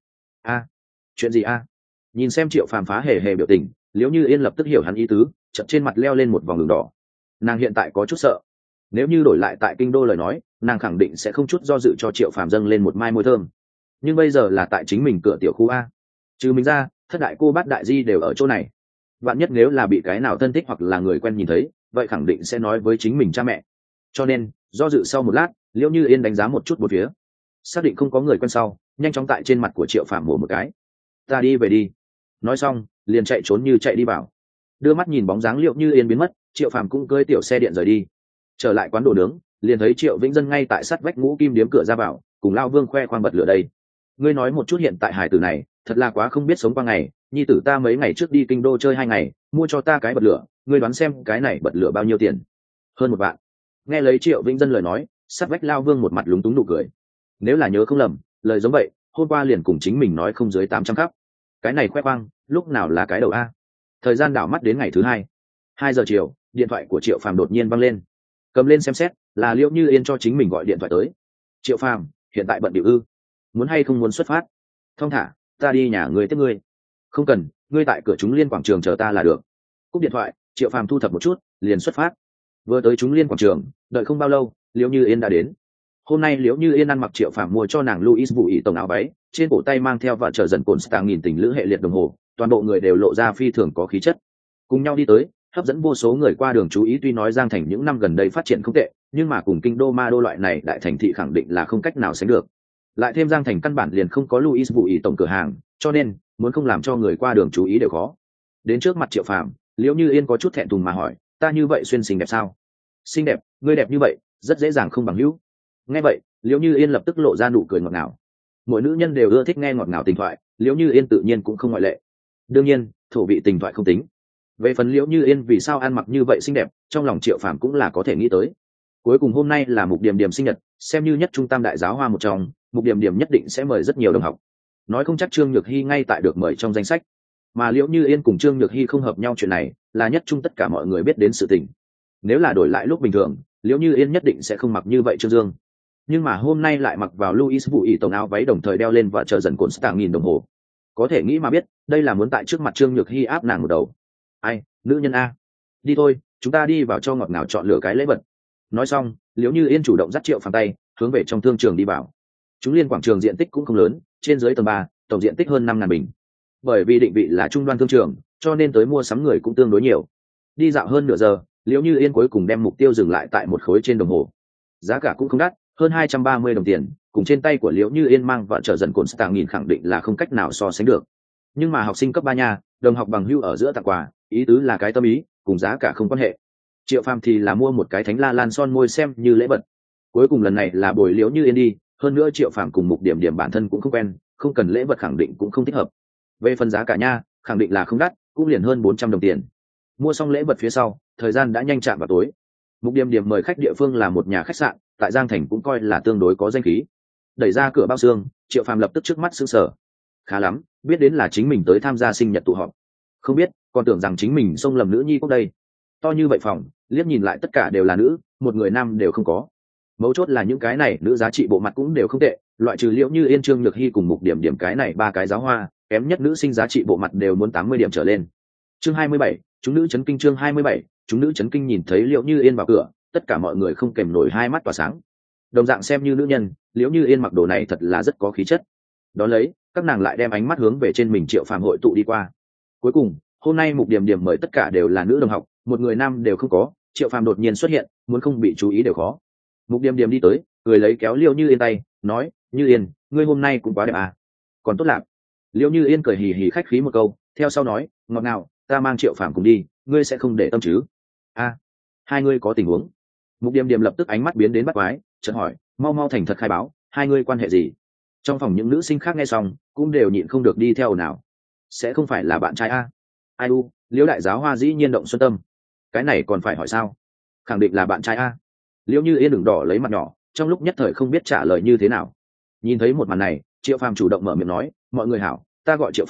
Chuyện gì a? Nhìn xem Triệu phàm phá hề hề biểu tình, Liễu Như Yên lập tức hiểu hắn ý tứ, chợt trên mặt leo lên một vòng đường đỏ. Nàng hiện tại có chút sợ, nếu như đổi lại tại kinh đô lời nói, nàng khẳng định sẽ không chút do dự cho Triệu phàm dâng lên một mai môi thơm. Nhưng bây giờ là tại chính mình cửa tiểu khu a, trừ mình ra, thất đại cô bát đại di đều ở chỗ này. Vạn nhất nếu là bị cái nào thân thích hoặc là người quen nhìn thấy, vậy khẳng định sẽ nói với chính mình cha mẹ. Cho nên do dự sau một lát, Liễu Như Yên đánh giá một chút bốn phía, xác định không có người quen sau, nhanh chóng tại trên mặt của Triệu phàm mổ một cái. Ta đi về đi. Nói xong liền chạy trốn như chạy đi vào. Đưa mắt nhìn bóng dáng Liễu Như Yên biến mất, Triệu phàm cũng cưỡi tiểu xe điện rời đi. Trở lại quán đồ nướng, liền thấy Triệu Vĩnh Dân ngay tại sát vách Ngũ Kim điếm cửa ra vào, cùng Lao Vương khoe khoang bật lửa đây. Ngươi nói một chút hiện tại hải tử này thật là quá không biết sống qua ngày. Nhi tử ta mấy ngày trước đi kinh đô chơi 2 ngày, mua cho ta cái bật lửa, ngươi đoán xem cái này bật lửa bao nhiêu tiền? Hơn 1 vạn. Nghe lấy Triệu Vĩnh Dân lời nói, sát vách Lao Vương một mặt lúng túng nụ cười. Nếu là nhớ không lầm, lời giống vậy, hôm qua liền cùng chính mình nói không dưới 800 khắp. Cái này khoe khoang, lúc nào là cái đầu a? Thời gian đảo mắt đến ngày thứ hai, 2 giờ chiều, điện thoại của Triệu phàm đột nhiên văng lên. Cầm lên xem xét, là Liễu Như Yên cho chính mình gọi điện thoại tới. Triệu phàm, hiện tại bận điệu ư? Muốn hay không muốn xuất phát? Thong thả, ta đi nhà ngươi tiếp ngươi. Không cần, ngươi tại cửa Chúng Liên quảng trường chờ ta là được. Cúp điện thoại, Triệu phàm thu thập một chút, liền xuất phát. Vừa tới Chúng Liên quảng trường, đợi không bao lâu, Liễu Như Yên đã đến. Hôm nay Liễu Như Yên ăn mặc Triệu phàm mua cho nàng Louis Vuitton tổng áo váy, trên cổ tay mang theo và chờ dần cồn stang nghìn tình lữ hệ liệt đồng hồ, toàn bộ người đều lộ ra phi thường có khí chất. Cùng nhau đi tới, hấp dẫn vô số người qua đường chú ý. Tuy nói Giang Thành những năm gần đây phát triển không tệ, nhưng mà cùng kinh đô ma đô loại này đại thành thị khẳng định là không cách nào sánh được. Lại thêm Giang Thành căn bản liền không có Louis Vuitton tổng cửa hàng, cho nên muốn không làm cho người qua đường chú ý đều khó. Đến trước mặt Triệu phàm, Liễu Như Yên có chút thẹn thùng mà hỏi, ta như vậy xuyên xinh đẹp sao? Xinh đẹp, ngươi đẹp như vậy, rất dễ dàng không bằng hữu. Nghe vậy, Liễu Như Yên lập tức lộ ra nụ cười ngọt ngào. Mỗi nữ nhân đều ưa thích nghe ngọt ngào tình thoại, Liễu Như Yên tự nhiên cũng không ngoại lệ. Đương nhiên, thổ vị tình thoại không tính. Về phần Liễu Như Yên vì sao ăn mặc như vậy xinh đẹp, trong lòng Triệu phàm cũng là có thể nghĩ tới. Cuối cùng hôm nay là Mục Điềm Điềm sinh nhật, xem như nhất trung tam đại giáo hoa một trong, Mục Điềm Điềm nhất định sẽ mời rất nhiều đồng học. Nói không chắc Trương Nhược Hy ngay tại được mời trong danh sách. Mà Liễu Như Yên cùng Trương Nhược Hy không hợp nhau chuyện này, là nhất trung tất cả mọi người biết đến sự tình. Nếu là đổi lại lúc bình thường, Liễu Như Yên nhất định sẽ không mặc như vậy Trương Dương. Nhưng mà hôm nay lại mặc vào Louis Vuitton áo váy, đồng thời đeo lên và chờ dần cồn stang nghìn đồng hồ. Có thể nghĩ mà biết, đây là muốn tại trước mặt Trương Nhược Hy áp nàng một đầu. Ai, nữ nhân a, đi thôi, chúng ta đi vào cho ngọt ngào chọn lựa cái lễ vật. Nói xong, Liễu Như Yên chủ động dắt Triệu phàm tay, hướng về trong thương trường đi vào. Chúng Liên quảng trường diện tích cũng không lớn, trên dưới tầng 3, tổng diện tích hơn 5.000 bình. Bởi vì định vị là trung đoan thương trường, cho nên tới mua sắm người cũng tương đối nhiều. Đi dạo hơn nửa giờ, Liễu Như Yên cuối cùng đem mục tiêu dừng lại tại một khối trên đồng hồ. Giá cả cũng không đắt, hơn 230 đồng tiền, cùng trên tay của Liễu Như Yên mang và trở dần cồn stang nghìn khẳng định là không cách nào so sánh được. Nhưng mà học sinh cấp 3 nha, đồng học bằng hữu ở giữa tặng quà, ý tứ là cái tâm ý, cùng giá cả không quan hệ. Triệu phàm thì là mua một cái Thánh La Lan son môi xem như lễ vật. Cuối cùng lần này là bồi Liễu Như Yên đi, hơn nữa Triệu phàm cùng Mục Điểm Điểm bản thân cũng không quen, không cần lễ vật khẳng định cũng không thích hợp. Về phần giá cả nha, khẳng định là không đắt, cũng liền hơn 400 đồng tiền. Mua xong lễ vật phía sau, thời gian đã nhanh chạm vào tối. Mục Điểm Điểm mời khách địa phương là một nhà khách sạn, tại Giang Thành cũng coi là tương đối có danh khí. Đẩy ra cửa bao xương, Triệu phàm lập tức trước mắt sững sờ. Khá lắm, biết đến là chính mình tới tham gia sinh nhật tụ họp. Không biết, còn tưởng rằng chính mình xông lầm nữ nhi cốc đây. To như vậy phòng, liếc nhìn lại tất cả đều là nữ, một người nam đều không có. Mấu chốt là những cái này nữ giá trị bộ mặt cũng đều không tệ, loại trừ Liễu Như Yên, Trương Nhược Hy cùng Mục Điểm Điểm cái này 3 cái giáo hoa, kém nhất nữ sinh giá trị bộ mặt đều muốn 80 điểm trở lên. Chương 27, chúng nữ chấn kinh. Chương 27, chúng nữ chấn kinh. Nhìn thấy Liễu Như Yên vào cửa, tất cả mọi người không kèm nổi hai mắt tỏa sáng. Đồng dạng xem như nữ nhân, Liễu Như Yên mặc đồ này thật là rất có khí chất. Đó lấy, các nàng lại đem ánh mắt hướng về trên mình Triệu phàm hội tụ đi qua. Cuối cùng, hôm nay Mục Điểm Điểm mời tất cả đều là nữ đồng học, một người nam đều không có. Triệu phàm đột nhiên xuất hiện, muốn không bị chú ý đều khó. Mục Điểm Điểm đi tới, cười lấy kéo Liễu Như Yên tay, nói, Như Yên, ngươi hôm nay cũng quá đẹp à. Còn tốt lạc. Liễu Như Yên cười hì hì khách khí một câu, theo sau nói, ngọt ngào, ta mang Triệu phàm cùng đi, ngươi sẽ không để tâm chứ? A, hai ngươi có tình huống. Mục Điểm Điểm lập tức ánh mắt biến đến bắt quái, chợt hỏi, mau mau thành thật khai báo, hai ngươi quan hệ gì? Trong phòng những nữ sinh khác nghe xong, cũng đều nhịn không được đi theo nào. Sẽ không phải là bạn trai a? Ai u, Liễu đại giáo hoa dĩ nhiên động xuân tâm. Cái này còn phải hỏi sao? Khẳng định là bạn trai a. Liễu Như Yên đừng đỏ lấy mặt nhỏ, trong lúc nhất thời không biết trả lời như thế nào. Nhìn thấy một màn này, Triệu phàm chủ động mở miệng nói, mọi người hảo, ta gọi Triệu phàm,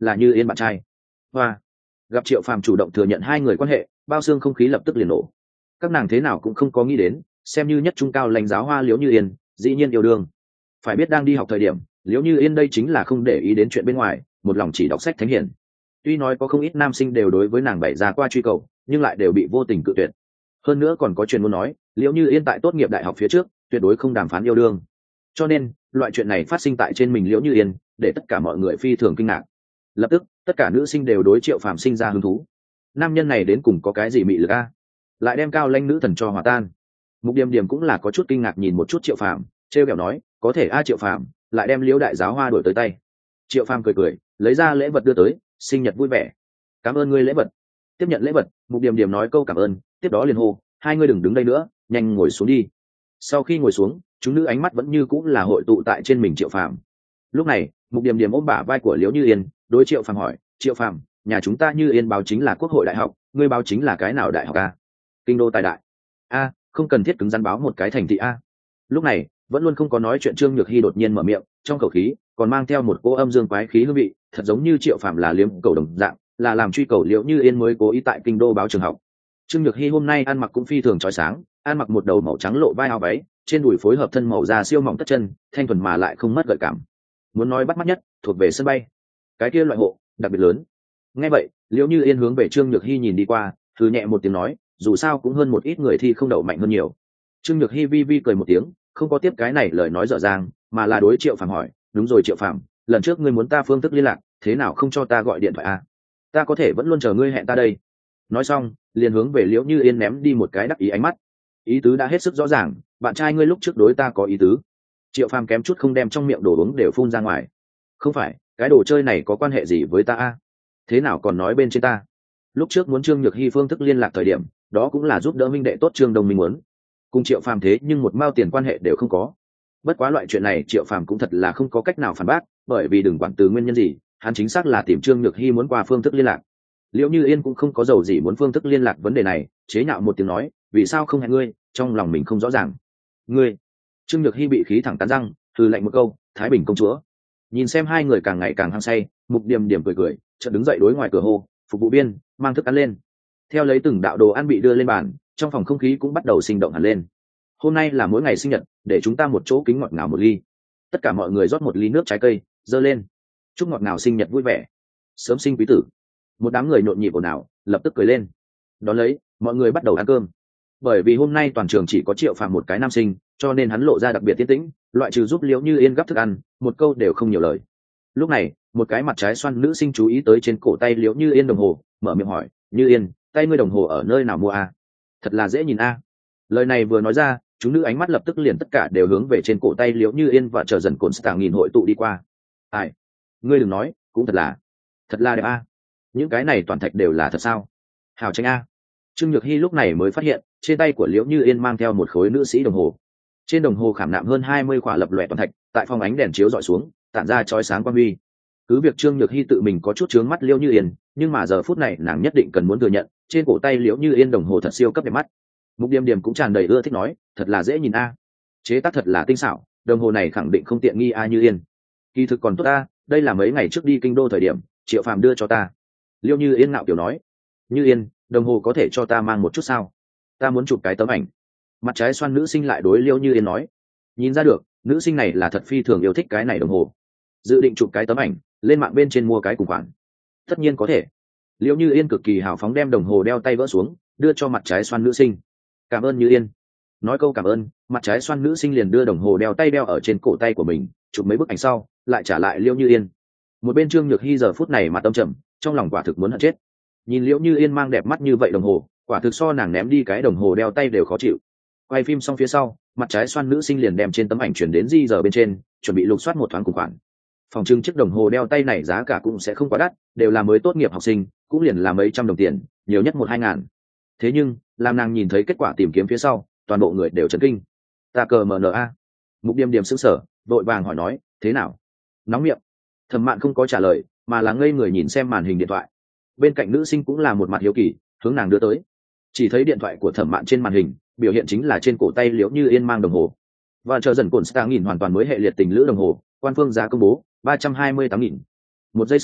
là Như Yên bạn trai. Hoa. Gặp Triệu Phàm chủ động thừa nhận hai người quan hệ, bao xương không khí lập tức liền nổ. Các nàng thế nào cũng không có nghĩ đến, xem như nhất trung cao lãnh giáo hoa Liễu Như Yên, dĩ nhiên yêu đương. Phải biết đang đi học thời điểm, Liễu Như Yên đây chính là không để ý đến chuyện bên ngoài, một lòng chỉ đọc sách thánh hiển. Tuy nói có không ít nam sinh đều đối với nàng bày ra qua truy cầu, nhưng lại đều bị vô tình cự tuyệt. Hơn nữa còn có truyền muốn nói, Liễu Như Yên tại tốt nghiệp đại học phía trước, tuyệt đối không đàm phán yêu đương. Cho nên, loại chuyện này phát sinh tại trên mình Liễu Như Yên, để tất cả mọi người phi thường kinh ngạc. Lập tức, tất cả nữ sinh đều đối Triệu Phàm sinh ra hứng thú. Nam nhân này đến cùng có cái gì mị lực a? Lại đem cao lãnh nữ thần cho hòa tan. Mục Điềm Điềm cũng là có chút kinh ngạc nhìn một chút Triệu Phàm, trêu ghẹo nói, có thể Triệu Phàm lại đem Liễu đại giáo hoa đổi tới tay. Triệu Phàm cười cười, lấy ra lễ vật đưa tới, sinh nhật vui vẻ. Cảm ơn ngươi lễ vật. Tiếp nhận lễ vật, Mục Điềm Điềm nói câu cảm ơn, tiếp đó liền hô, hai ngươi đừng đứng đây nữa, nhanh ngồi xuống đi. Sau khi ngồi xuống, chúng nữ ánh mắt vẫn như cũng là hội tụ tại trên mình Triệu Phàm. Lúc này, Mục Điềm Điềm ôm bả vai của Liễu Như Yên, đối Triệu Phàm hỏi, Triệu Phàm, nhà chúng ta Như Yên báo chính là Quốc hội đại học, ngươi báo chính là cái nào đại học a? Kinh đô tài đại. A, không cần thiết cứng rắn báo một cái thành thị a. Lúc này, vẫn luôn không có nói chuyện Trương Nhược Hy đột nhiên mở miệng, trong khẩu khí còn mang theo một cỗ âm dương quái khí hương vị, thật giống như Triệu Phàm là liếm cầu đồng dạng, là làm truy cầu Liễu Như Yên mới cố ý tại kinh đô báo trường học. Trương Nhược Hy hôm nay ăn mặc cũng phi thường chói sáng, ăn mặc một đầu màu trắng lộ vai áo váy, trên đùi phối hợp thân màu da siêu mỏng tất chân, thanh thuần mà lại không mất gợi cảm. Muốn nói bắt mắt nhất, thuộc về sân bay. Cái kia loại hộ, đặc biệt lớn. Nghe vậy, Liễu Như Yên hướng về Trương Nhược Hy nhìn đi qua, thư nhẹ một tiếng nói, dù sao cũng hơn một ít người thi không đậu mạnh hơn nhiều. Trương Nhược Hy vi vi cười một tiếng, không có tiếp cái này lời nói dở dang, mà là đối Triệu Phàm hỏi, đúng rồi Triệu Phàm, lần trước ngươi muốn ta phương thức liên lạc, thế nào không cho ta gọi điện thoại a? Ta có thể vẫn luôn chờ ngươi hẹn ta đây. Nói xong, liền hướng về Liễu Như Yên ném đi một cái đắc ý ánh mắt. Ý tứ đã hết sức rõ ràng, bạn trai ngươi lúc trước đối ta có ý tứ. Triệu Phàm kém chút không đem trong miệng đồ uống đều phun ra ngoài. Không phải, cái đồ chơi này có quan hệ gì với ta a? Thế nào còn nói bên trên ta? Lúc trước muốn Trương Nhược Hy phương thức liên lạc thời điểm, đó cũng là giúp đỡ minh đệ tốt Trương Đồng Minh muốn. Cùng Triệu Phàm thế nhưng một mao tiền quan hệ đều không có. Bất quá loại chuyện này Triệu Phàm cũng thật là không có cách nào phản bác, bởi vì đừng quản từ nguyên nhân gì, hắn chính xác là tìm Trương Nhược Hy muốn qua phương thức liên lạc. Liễu Như Yên cũng không có dầu gì muốn phương thức liên lạc vấn đề này, chế nhạo một tiếng nói, vì sao không hẹn ngươi, trong lòng mình không rõ ràng. Ngươi? Trương Nhược Hy bị khí thẳng cắn răng, hừ lạnh một câu, Thái Bình công chúa. Nhìn xem hai người càng ngày càng hăng say, Mục Điềm Điềm cười cười, chợt đứng dậy đối ngoài cửa hô, phục vụ viên, mang thức ăn lên. Theo lấy từng đạo đồ ăn bị đưa lên bàn, trong phòng không khí cũng bắt đầu sinh động hẳn lên. Hôm nay là mỗi ngày sinh nhật, để chúng ta một chỗ kính ngọt ngào một ly. Tất cả mọi người rót một ly nước trái cây, dơ lên. Chúc ngọt ngào sinh nhật vui vẻ, sớm sinh quý tử. Một đám người nhộn nhịp ồn ào, lập tức cười lên. Đón lấy, mọi người bắt đầu ăn cơm. Bởi vì hôm nay toàn trường chỉ có Triệu Phàm một cái nam sinh, cho nên hắn lộ ra đặc biệt tiến tĩnh, loại trừ giúp Liễu Như Yên gắp thức ăn, một câu đều không nhiều lời. Lúc này, một cái mặt trái xoan nữ sinh chú ý tới trên cổ tay Liễu Như Yên đồng hồ, mở miệng hỏi, Như Yên, tay ngươi đồng hồ ở nơi nào mua a? Thật là dễ nhìn a. Lời này vừa nói ra, chúng nữ ánh mắt lập tức liền tất cả đều hướng về trên cổ tay Liễu Như Yên và chờ dần cồn stạng nghìn hội tụ đi qua. Ai? Ngươi đừng nói, cũng thật là đẹp a. Những cái này toàn thạch đều là thật sao? Hào tranh a. Trương Nhược Hy lúc này mới phát hiện, trên tay của Liễu Như Yên mang theo một khối nữ sĩ đồng hồ. Trên đồng hồ khảm nạm hơn 20 khỏa lập lòe toàn thạch, tại phòng ánh đèn chiếu dọi xuống, tản ra chói sáng quang huy. Cứ việc Trương Nhược Hy tự mình có chút chướng mắt Liễu Như Yên, nhưng mà giờ phút này nàng nhất định cần muốn thừa nhận, trên cổ tay Liễu Như Yên đồng hồ thật siêu cấp đẹp mắt. Mục Điềm Điềm cũng tràn đầy ưa thích nói, thật là dễ nhìn a, chế tác thật là tinh xảo, đồng hồ này khẳng định không tiện nghi a Như Yên. Kỳ thực còn tốt a, đây là mấy ngày trước đi kinh đô thời điểm, Triệu Phàm đưa cho ta. Liễu Như Yên ngạo kiểu nói, Như Yên, đồng hồ có thể cho ta mang một chút sao? Ta muốn chụp cái tấm ảnh. Mặt trái xoan nữ sinh lại đối Liễu Như Yên nói, nhìn ra được, nữ sinh này là thật phi thường yêu thích cái này đồng hồ, dự định chụp cái tấm ảnh, lên mạng bên trên mua cái cùng khoản. Tất nhiên có thể. Liễu Như Yên cực kỳ hào phóng đem đồng hồ đeo tay vỡ xuống, đưa cho mặt trái xoan nữ sinh. Cảm ơn Như Yên. Nói câu cảm ơn, mặt trái xoan nữ sinh liền đưa đồng hồ đeo tay đeo ở trên cổ tay của mình, chụp mấy bức ảnh sau, lại trả lại Liễu Như Yên. Một bên Trương Nhược Hy giờ phút này mặt tâm trầm, trong lòng quả thực muốn hận chết. Nhìn Liễu Như Yên mang đẹp mắt như vậy đồng hồ, quả thực so nàng ném đi cái đồng hồ đeo tay đều khó chịu. Quay phim xong phía sau, mặt trái xoan nữ sinh liền đem trên tấm ảnh chuyển đến di giờ bên trên, chuẩn bị lục soát một thoáng cùng khoản. Phòng trưng chiếc đồng hồ đeo tay này giá cả cũng sẽ không quá đắt, đều là mới tốt nghiệp học sinh, cũng liền là mấy trăm đồng tiền, nhiều nhất 1-2 ngàn. Thế nhưng, làm nàng nhìn thấy kết quả tìm kiếm phía sau, toàn bộ người đều chấn kinh. Ta cờ MNA. Mục Điềm Điềm sững sờ, đội vàng hỏi nói, thế nào? Nóng miệng. Thẩm Mạn không có trả lời, mà là ngây người nhìn xem màn hình điện thoại. Bên cạnh nữ sinh cũng là một mặt hiếu kỳ, hướng nàng đưa tới. Chỉ thấy điện thoại của Thẩm Mạn trên màn hình, biểu hiện chính là trên cổ tay Liễu Như Yên mang đồng hồ. Và chờ dần cồn stạng nghìn hoàn toàn mới hệ liệt tình lữ đồng hồ, quan phương giá công bố 328.000. Một giây sau,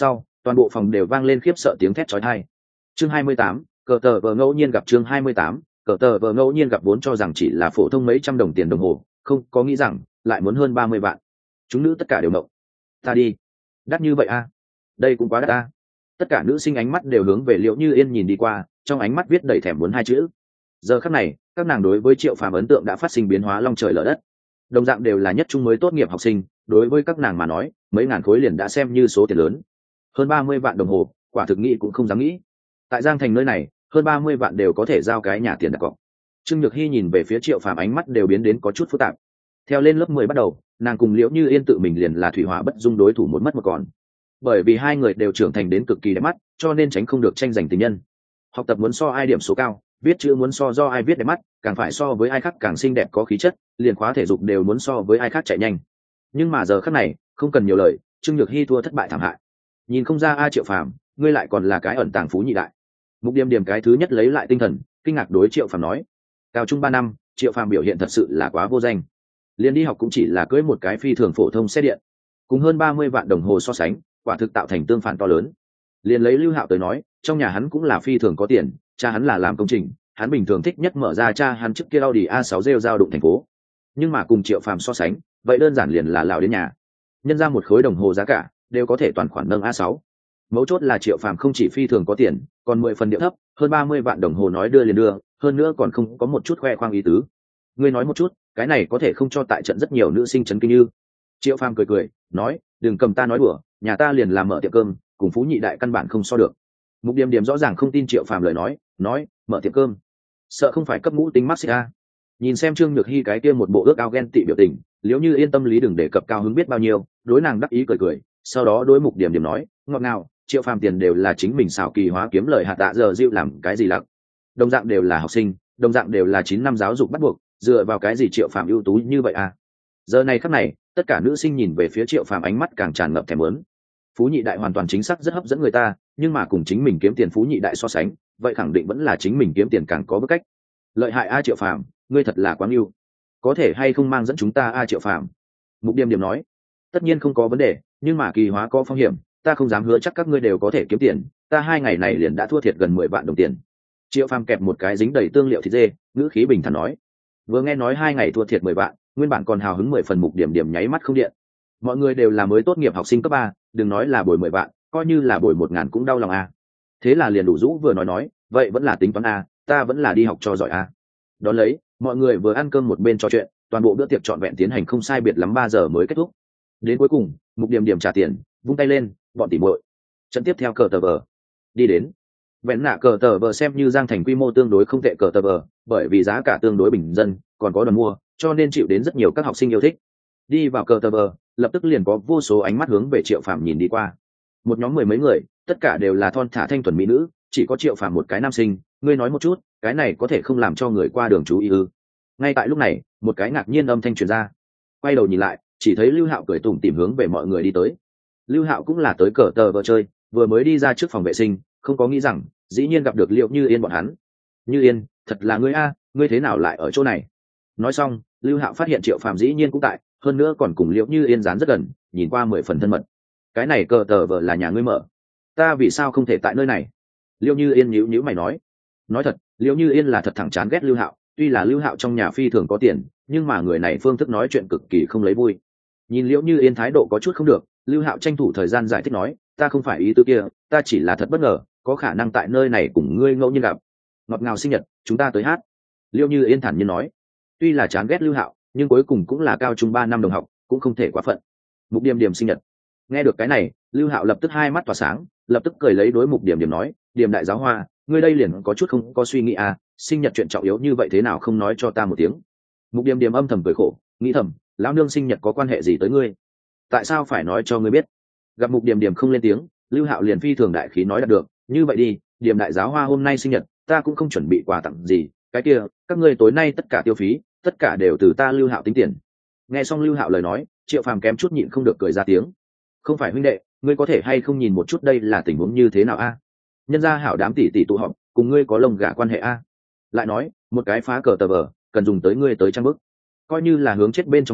Toàn bộ phòng đều vang lên khiếp sợ tiếng thét chói tai. Chương 28, cờ tờ vờ ngẫu nhiên gặp. Chương 28, cờ tờ vờ ngẫu nhiên gặp. Vốn cho rằng chỉ là phổ thông mấy trăm đồng tiền đồng hồ, không có nghĩ rằng lại muốn hơn 30 vạn. Chúng nữ tất cả đều ngộng. Ta đi, đắt như vậy a? Đây cũng quá đắt a. Tất cả nữ sinh ánh mắt đều hướng về Liễu Như Yên nhìn đi qua, trong ánh mắt viết đầy thèm muốn hai chữ. Giờ khắc này, các nàng đối với Triệu Phàm ấn tượng đã phát sinh biến hóa long trời lở đất. Đồng dạng đều là nhất trung mới tốt nghiệp học sinh, đối với các nàng mà nói, mấy ngàn khối liền đã xem như số tiền lớn. Hơn 30 vạn đồng hồ, quả thực nghĩ cũng không dám nghĩ. Tại Giang Thành nơi này, hơn 30 vạn đều có thể giao cái nhà tiền đặt cọc. Trương Nhược Hy nhìn về phía Triệu Phàm ánh mắt đều biến đến có chút phức tạp. Theo lên lớp 10 bắt đầu, nàng cùng Liễu Như Yên tự mình liền là thủy hỏa bất dung đối thủ một mất một còn. Bởi vì hai người đều trưởng thành đến cực kỳ đẹp mắt, cho nên tránh không được tranh giành tình nhân. Học tập muốn so ai điểm số cao, viết chữ muốn so do ai viết đẹp mắt, càng phải so với ai khác càng xinh đẹp có khí chất, liền khóa thể dục đều muốn so với ai khác chạy nhanh. Nhưng mà giờ khắc này, không cần nhiều lời, Trương Nhược Hy thua thất bại thảm hại. Nhìn không ra Triệu Phàm, ngươi lại còn là cái ẩn tàng phú nhị đại. Mục Điềm Điềm cái thứ nhất lấy lại tinh thần, kinh ngạc đối Triệu Phàm nói: cao trung 3 năm, Triệu Phàm biểu hiện thật sự là quá vô danh. Liên đi học cũng chỉ là cưỡi một cái phi thường phổ thông xe điện, cùng hơn 30 vạn đồng hồ so sánh, quả thực tạo thành tương phản to lớn. Liên lấy Lưu Hạo tới nói, trong nhà hắn cũng là phi thường có tiền, cha hắn là làm công trình, hắn bình thường thích nhất mở ra cha hắn trước kia Audi A6 rêu giao đụng thành phố. Nhưng mà cùng Triệu Phàm so sánh, vậy đơn giản liền là lão đến nhà. Nhân ra một khối đồng hồ giá cả, đều có thể toàn khoản nâng A6. Mấu chốt là Triệu Phàm không chỉ phi thường có tiền, còn 10 phần điệu thấp, hơn 30 vạn đồng hồ nói đưa liền đưa, hơn nữa còn không có một chút khoe khoang ý tứ. Ngươi nói một chút, cái này có thể không cho tại trận rất nhiều nữ sinh chấn kinh như. Triệu Phàm cười cười, nói, đừng cầm ta nói đùa, nhà ta liền làm mở tiệm cơm, cùng phú nhị đại căn bản không so được. Mục Điềm Điềm rõ ràng không tin Triệu Phàm lời nói, mở tiệm cơm, sợ không phải cấp ngũ tính mắc a. Nhìn xem Trương Nhược Hy cái kia một bộ ước ao ghen tị biểu tình, Liễu Như Yên tâm lý đừng đề cập cao hứng biết bao nhiêu, đối nàng đắc ý cười cười, sau đó đối Mục Điềm Điềm nói, ngọt ngào, Triệu Phàm tiền đều là chính mình xảo kỳ hóa kiếm lời hạ tạ giờ dịu làm cái gì lặc. Đồng dạng đều là học sinh, đồng dạng đều là 9 năm giáo dục bắt buộc, dựa vào cái gì Triệu Phàm ưu tú như vậy à? Giờ này khắc này, tất cả nữ sinh nhìn về phía Triệu Phàm ánh mắt càng tràn ngập thèm muốn. Phú nhị đại hoàn toàn chính xác rất hấp dẫn người ta, nhưng mà cùng chính mình kiếm tiền phú nhị đại so sánh, vậy khẳng định vẫn là chính mình kiếm tiền càng có bức cách. Lợi hại a Triệu Phàm, ngươi thật là quá yêu. Có thể hay không mang dẫn chúng ta a Triệu Phàm? Mục Điềm Điềm nói, tất nhiên không có vấn đề, nhưng mà kỳ hóa có phong hiểm, ta không dám hứa chắc các ngươi đều có thể kiếm tiền, ta 2 ngày này liền đã thua thiệt gần 10 vạn đồng tiền. Triệu Phàm kẹp một cái dính đầy tương liệu thịt dê, ngữ khí bình thản nói. Vừa nghe nói 2 ngày thua thiệt 10 vạn, nguyên bản còn hào hứng 10 phần. Mục Điềm Điềm nháy mắt không điện. Mọi người đều là mới tốt nghiệp học sinh cấp 3, đừng nói là bồi 10 vạn, coi như là bồi 1000 cũng đau lòng a. Thế là liền đủ rũ vừa nói, vậy vẫn là tính toán a, ta vẫn là đi học cho giỏi a. Đón lấy, mọi người vừa ăn cơm một bên trò chuyện, toàn bộ bữa tiệc trọn vẹn tiến hành không sai biệt lắm 3 giờ mới kết thúc. Đến cuối cùng, Mục Điềm Điềm trả tiền, vung tay lên, bọn tỉ muội. Trận tiếp theo cờ tờ vờ đi đến. Vẹn nạ cờ tờ vờ xem như Giang Thành quy mô tương đối không tệ cờ tờ vờ, bởi vì giá cả tương đối bình dân, còn có đoàn mua, cho nên chịu đến rất nhiều các học sinh yêu thích. Đi vào cờ tờ vờ, lập tức liền có vô số ánh mắt hướng về Triệu Phàm nhìn đi qua. Một nhóm 10 mấy người, tất cả đều là thon thả thanh thuần mỹ nữ, chỉ có Triệu Phàm một cái nam sinh. Ngươi nói một chút, cái này có thể không làm cho người qua đường chú ý ư? Ngay tại lúc này, một cái ngạc nhiên âm thanh truyền ra. Quay đầu nhìn lại, chỉ thấy Lưu Hạo cười tủm tỉm hướng về mọi người đi tới. Lưu Hạo cũng là tới cờ tờ vờ chơi, vừa mới đi ra trước phòng vệ sinh, không có nghĩ rằng dĩ nhiên gặp được Liễu Như Yên bọn hắn. Như Yên, thật là ngươi a, ngươi thế nào lại ở chỗ này? Nói xong, Lưu Hạo phát hiện Triệu Phàm dĩ nhiên cũng tại, hơn nữa còn cùng Liễu Như Yên dán rất gần, nhìn qua 10 phần thân mật. Cái này cờ tờ vờ là nhà ngươi mở, ta vì sao không thể tại nơi này? Liễu Như Yên nhíu nhíu mày nói. Nói thật, Liễu Như Yên là thật thẳng chán ghét Lưu Hạo, tuy là Lưu Hạo trong nhà phi thường có tiền, nhưng mà người này phương thức nói chuyện cực kỳ không lấy vui. Nhìn Liễu Như Yên thái độ có chút không được, Lưu Hạo tranh thủ thời gian giải thích nói, ta không phải ý tứ kia, ta chỉ là thật bất ngờ, có khả năng tại nơi này cùng ngươi ngẫu nhiên gặp. Ngọt ngào sinh nhật, chúng ta tới hát. Liễu Như Yên thản nhiên nói. Tuy là chán ghét Lưu Hạo, nhưng cuối cùng cũng là cao trung 3 năm đồng học, cũng không thể quá phận. Mục Điềm Điềm sinh nhật. Nghe được cái này, Lưu Hạo lập tức hai mắt tỏa sáng, lập tức cười lấy đối Mục Điềm Điềm nói, Điềm đại giáo hoa, ngươi đây liền có chút không có suy nghĩ à, sinh nhật chuyện trọng yếu như vậy thế nào không nói cho ta một tiếng? Mục Điềm Điềm âm thầm cười khổ, nghĩ thầm, lão nương sinh nhật có quan hệ gì tới ngươi? Tại sao phải nói cho ngươi biết? Gặp Mục Điềm Điềm không lên tiếng, Lưu Hạo liền phi thường đại khí nói đạt được, như vậy đi, Điềm đại giáo hoa hôm nay sinh nhật, ta cũng không chuẩn bị quà tặng gì, cái kia, các ngươi tối nay tất cả tiêu phí, tất cả đều từ ta Lưu Hạo tính tiền. Nghe xong Lưu Hạo lời nói, Triệu Phàm kém chút nhịn không được cười ra tiếng. Không phải huynh đệ, ngươi có thể hay không nhìn một chút đây là tình huống như thế nào a? Nhân gia hảo đám tỷ tỷ tụ họp, cùng ngươi có lông gà quan hệ a? Lại nói, một cái phá cờ tờ vờ, cần dùng tới ngươi tới trang bức, coi như là hướng chết bên trong tiêu,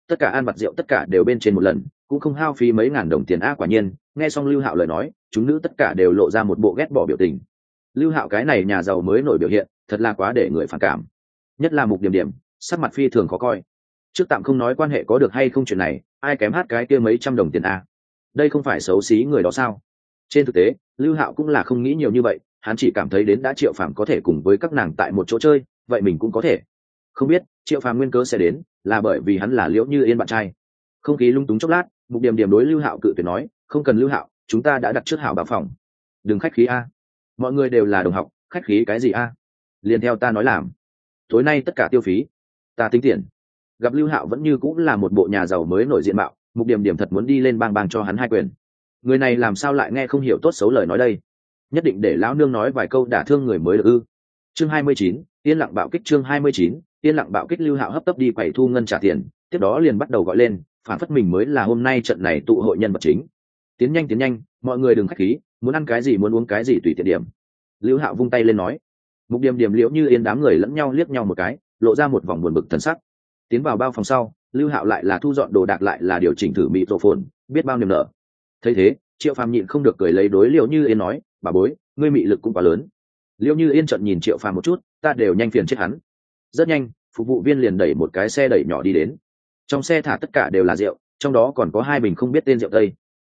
tất cả ăn vặt rượu tất cả đều bên trên một lần, cũng không hao phí mấy ngàn đồng tiền a. Quả nhiên nghe xong Lưu Hạo lời nói, chúng nữ tất cả đều lộ ra một bộ ghét bỏ biểu tình. Lưu Hạo cái này nhà giàu mới nổi biểu hiện thật là quá để người phản cảm, nhất là Mục Điểm Điểm sắc mặt phi thường khó coi. Trước tạm không nói quan hệ có được hay không chuyện này, ai kém hát cái kia mấy trăm đồng tiền a, đây không phải xấu xí người đó sao? Trên thực tế Lưu Hạo cũng là không nghĩ nhiều như vậy, hắn chỉ cảm thấy đến đã Triệu Phàm có thể cùng với các nàng tại một chỗ chơi, vậy mình cũng có thể. Không biết Triệu Phàm nguyên cớ sẽ đến là bởi vì hắn là Liễu Như Yên bạn trai. Không khí lung túng chốc lát, Mục Điểm Điểm đối Lưu Hạo cự tuyệt nói, không cần Lưu Hạo, chúng ta đã đặt trước hảo bảo phòng, đừng khách khí a, mọi người đều là đồng học, khách khí cái gì a, liền theo ta nói làm, tối nay tất cả tiêu phí ta tính tiền. Gặp Lưu Hạo vẫn như cũng là một bộ nhà giàu mới nổi diện mạo, Mục Điểm Điểm thật muốn đi lên bang bang cho hắn hai quyền. Người này làm sao lại nghe không hiểu tốt xấu lời nói đây, nhất định để lão nương nói vài câu đả thương người mới được ư. Chương 29, yên lặng bạo kích. Chương 29, yên lặng bạo kích. Lưu Hạo hấp tấp đi quầy thu ngân trả tiền, tiếp đó liền bắt đầu gọi lên, phản phất mình mới là hôm nay trận này tụ hội nhân vật chính. Tiến nhanh, mọi người đừng khách khí, muốn ăn cái gì muốn uống cái gì tùy tiện điểm. Lưu Hạo vung tay lên nói. Mục Điểm Điểm Liễu Như Yên đám người lẫn nhau liếc nhau một cái, lộ ra một vòng buồn bực thần sắc. Tiến vào bao phòng sau, Lưu Hạo lại là thu dọn đồ đạc lại là điều chỉnh thử microphone, biết bao niềm nở. Thấy thế, Triệu Phàm nhịn không được cười lấy đối Liễu Như Yên nói, bà bối, ngươi mị lực cũng quá lớn. Liễu Như Yên trợn nhìn Triệu Phàm một chút, ta đều nhanh phiền chết hắn. Rất nhanh, phục vụ viên liền đẩy một cái xe đẩy nhỏ đi đến. Trong xe thả tất cả đều là rượu, trong đó còn có 2 bình không biết tên rượu tây.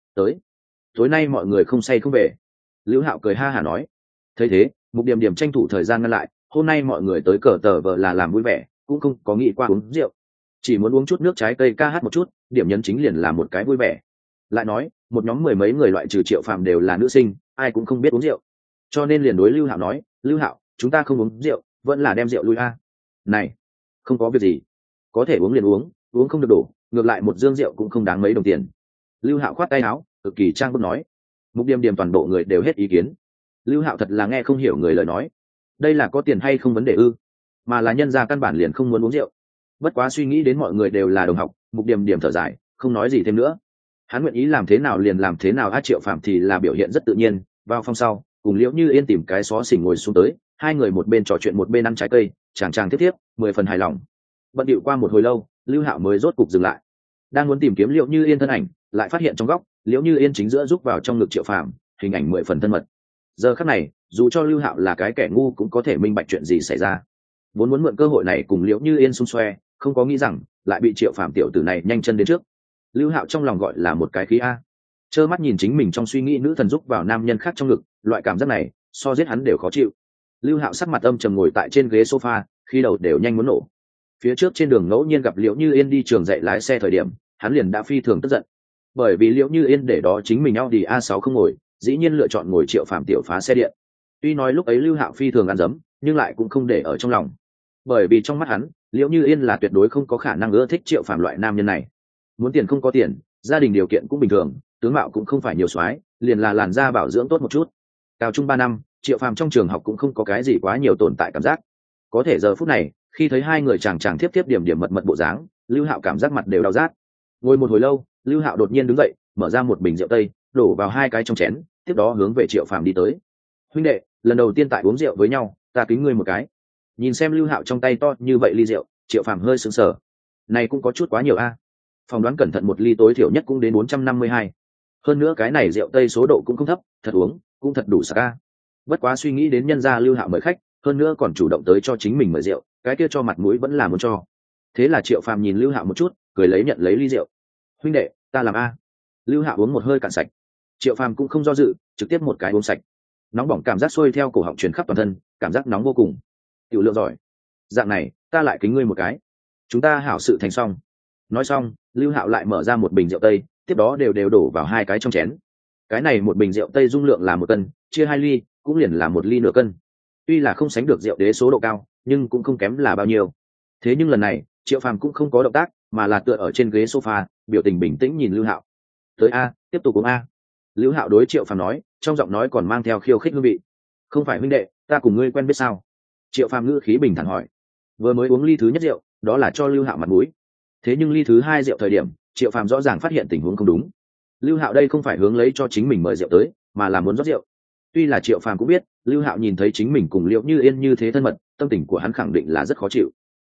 Tối nay mọi người không say không về. Lưu Hạo cười ha hả nói. Thấy thế, Mục Điểm Điểm tranh thủ thời gian ngăn lại, hôm nay mọi người tới cờ tờ vờ là làm vui vẻ, cũng không có nghĩ qua uống rượu, chỉ muốn uống chút nước trái cây ca hát một chút, điểm nhấn chính liền là một cái vui vẻ. Lại nói, một nhóm mười mấy người loại trừ Triệu Phàm đều là nữ sinh, ai cũng không biết uống rượu, cho nên liền đối Lưu Hạo nói, Lưu Hạo, chúng ta không uống rượu, vẫn là đem rượu lui a. Này, không có việc gì, có thể uống liền uống, uống không được đổ, ngược lại một dương rượu cũng không đáng mấy đồng tiền. Lưu Hạo khoát tay áo, cực kỳ trang bức nói. Mục Điểm Điểm toàn bộ người đều hết ý kiến. Lưu Hạo thật là nghe không hiểu người lời nói, đây là có tiền hay không vấn đề ư, mà là nhân gia căn bản liền không muốn uống rượu. Bất quá suy nghĩ đến mọi người đều là đồng học, Mục Điểm Điểm thở dài, không nói gì thêm nữa. Hắn nguyện ý làm thế nào liền làm thế nào. Triệu Phàm thì là biểu hiện rất tự nhiên, vào phòng sau cùng Liễu Như Yên tìm cái xó xỉnh ngồi xuống tới, hai người một bên trò chuyện một bên ăn trái cây, chàng tiếp 10 phần hài lòng. Bận điệu qua một hồi lâu, Lưu Hạo mới rốt cục dừng lại, đang muốn tìm kiếm Liễu Như Yên thân ảnh, lại phát hiện trong góc Liễu Như Yên chính giữa rúc vào trong ngực Triệu Phàm, hình ảnh 10 phần thân mật. Giờ khắc này, dù cho Lưu Hạo là cái kẻ ngu cũng có thể minh bạch chuyện gì xảy ra. Vốn muốn mượn cơ hội này cùng Liễu Như Yên xung xoe, không có nghĩ rằng lại bị Triệu Phàm tiểu tử này nhanh chân đến trước. Lưu Hạo trong lòng gọi là một cái khí a, trơ mắt nhìn chính mình trong suy nghĩ nữ thần rúc vào nam nhân khác trong ngực, loại cảm giác này so giết hắn đều khó chịu. Lưu Hạo sắc mặt âm trầm ngồi tại trên ghế sofa, khi đầu đều nhanh muốn nổ. Phía trước trên đường ngẫu nhiên gặp Liễu Như Yên đi trường dạy lái xe thời điểm, hắn liền đã phi thường tức giận, bởi vì Liễu Như Yên để đó chính mình Audi A6 không ngồi, dĩ nhiên lựa chọn ngồi Triệu Phàm tiểu phá xe điện. Tuy nói lúc ấy Lưu Hạo phi thường ăn dấm, nhưng lại cũng không để ở trong lòng, bởi vì trong mắt hắn, Liễu Như Yên là tuyệt đối không có khả năng ưa thích Triệu Phàm loại nam nhân này. Muốn tiền không có tiền, gia đình điều kiện cũng bình thường, tướng mạo cũng không phải nhiều soái, liền là làn da bảo dưỡng tốt một chút. Cao trung 3 năm, Triệu Phàm trong trường học cũng không có cái gì quá nhiều tồn tại cảm giác. Có thể giờ phút này, khi thấy hai người chàng tiếp điểm mật bộ dáng, Lưu Hạo cảm giác mặt đều đau rát. Ngồi một hồi lâu, Lưu Hạo đột nhiên đứng dậy, mở ra một bình rượu tây, đổ vào 2 cái trong chén, tiếp đó hướng về Triệu Phàm đi tới. Huynh đệ, lần đầu tiên tại uống rượu với nhau, ta kính ngươi một cái. Nhìn xem Lưu Hạo trong tay to như vậy ly rượu, Triệu Phàm hơi sững sờ. Này cũng có chút quá nhiều a. Phỏng đoán cẩn thận một ly tối thiểu nhất cũng đến 452. Hơn nữa cái này rượu tây số độ cũng không thấp, thật uống cũng thật đủ sạc a. Bất quá suy nghĩ đến nhân gia Lưu Hạo mời khách, hơn nữa còn chủ động tới cho chính mình mời rượu, cái kia cho mặt mũi vẫn là muốn cho. Thế là Triệu Phàm nhìn Lưu Hạo một chút, cười lấy nhận lấy ly rượu. Huynh đệ, ta làm a. Lưu Hạo uống một hơi cạn sạch. Triệu Phàm cũng không do dự, trực tiếp một cái uống sạch. Nóng bỏng cảm giác xuôi theo cổ họng truyền khắp toàn thân, cảm giác nóng vô cùng. Tiểu lượng giỏi. Dạng này, ta lại kính ngươi một cái. Chúng ta hảo sự thành xong. Nói xong, Lưu Hạo lại mở ra một bình rượu tây, tiếp đó đều đổ vào 2 cái trong chén. Cái này một bình rượu tây dung lượng là 1 cân, chia 2 ly, cũng liền là 1 ly nửa cân. Tuy là không sánh được rượu đế số độ cao, nhưng cũng không kém là bao nhiêu. Thế nhưng lần này, Triệu Phàm cũng không có động tác, mà là tựa ở trên ghế sofa, biểu tình bình tĩnh nhìn Lưu Hạo. Tới a, tiếp tục uống a. Lưu Hạo đối Triệu Phàm nói, trong giọng nói còn mang theo khiêu khích hương vị. Không phải huynh đệ, ta cùng ngươi quen biết sao? Triệu Phàm ngữ khí bình thản hỏi. Vừa mới uống ly thứ nhất rượu, đó là cho Lưu Hạo mặt mũi. Thế nhưng ly thứ 2 rượu thời điểm, Triệu Phàm rõ ràng phát hiện tình huống không đúng. Lưu Hạo đây không phải hướng lấy cho chính mình mời rượu tới, mà là muốn rót rượu. Tuy là Triệu Phàm cũng biết, Lưu Hạo nhìn thấy chính mình cùng Liễu Như Yên như thế thân mật, tâm tình của hắn khẳng định là rất khó chịu.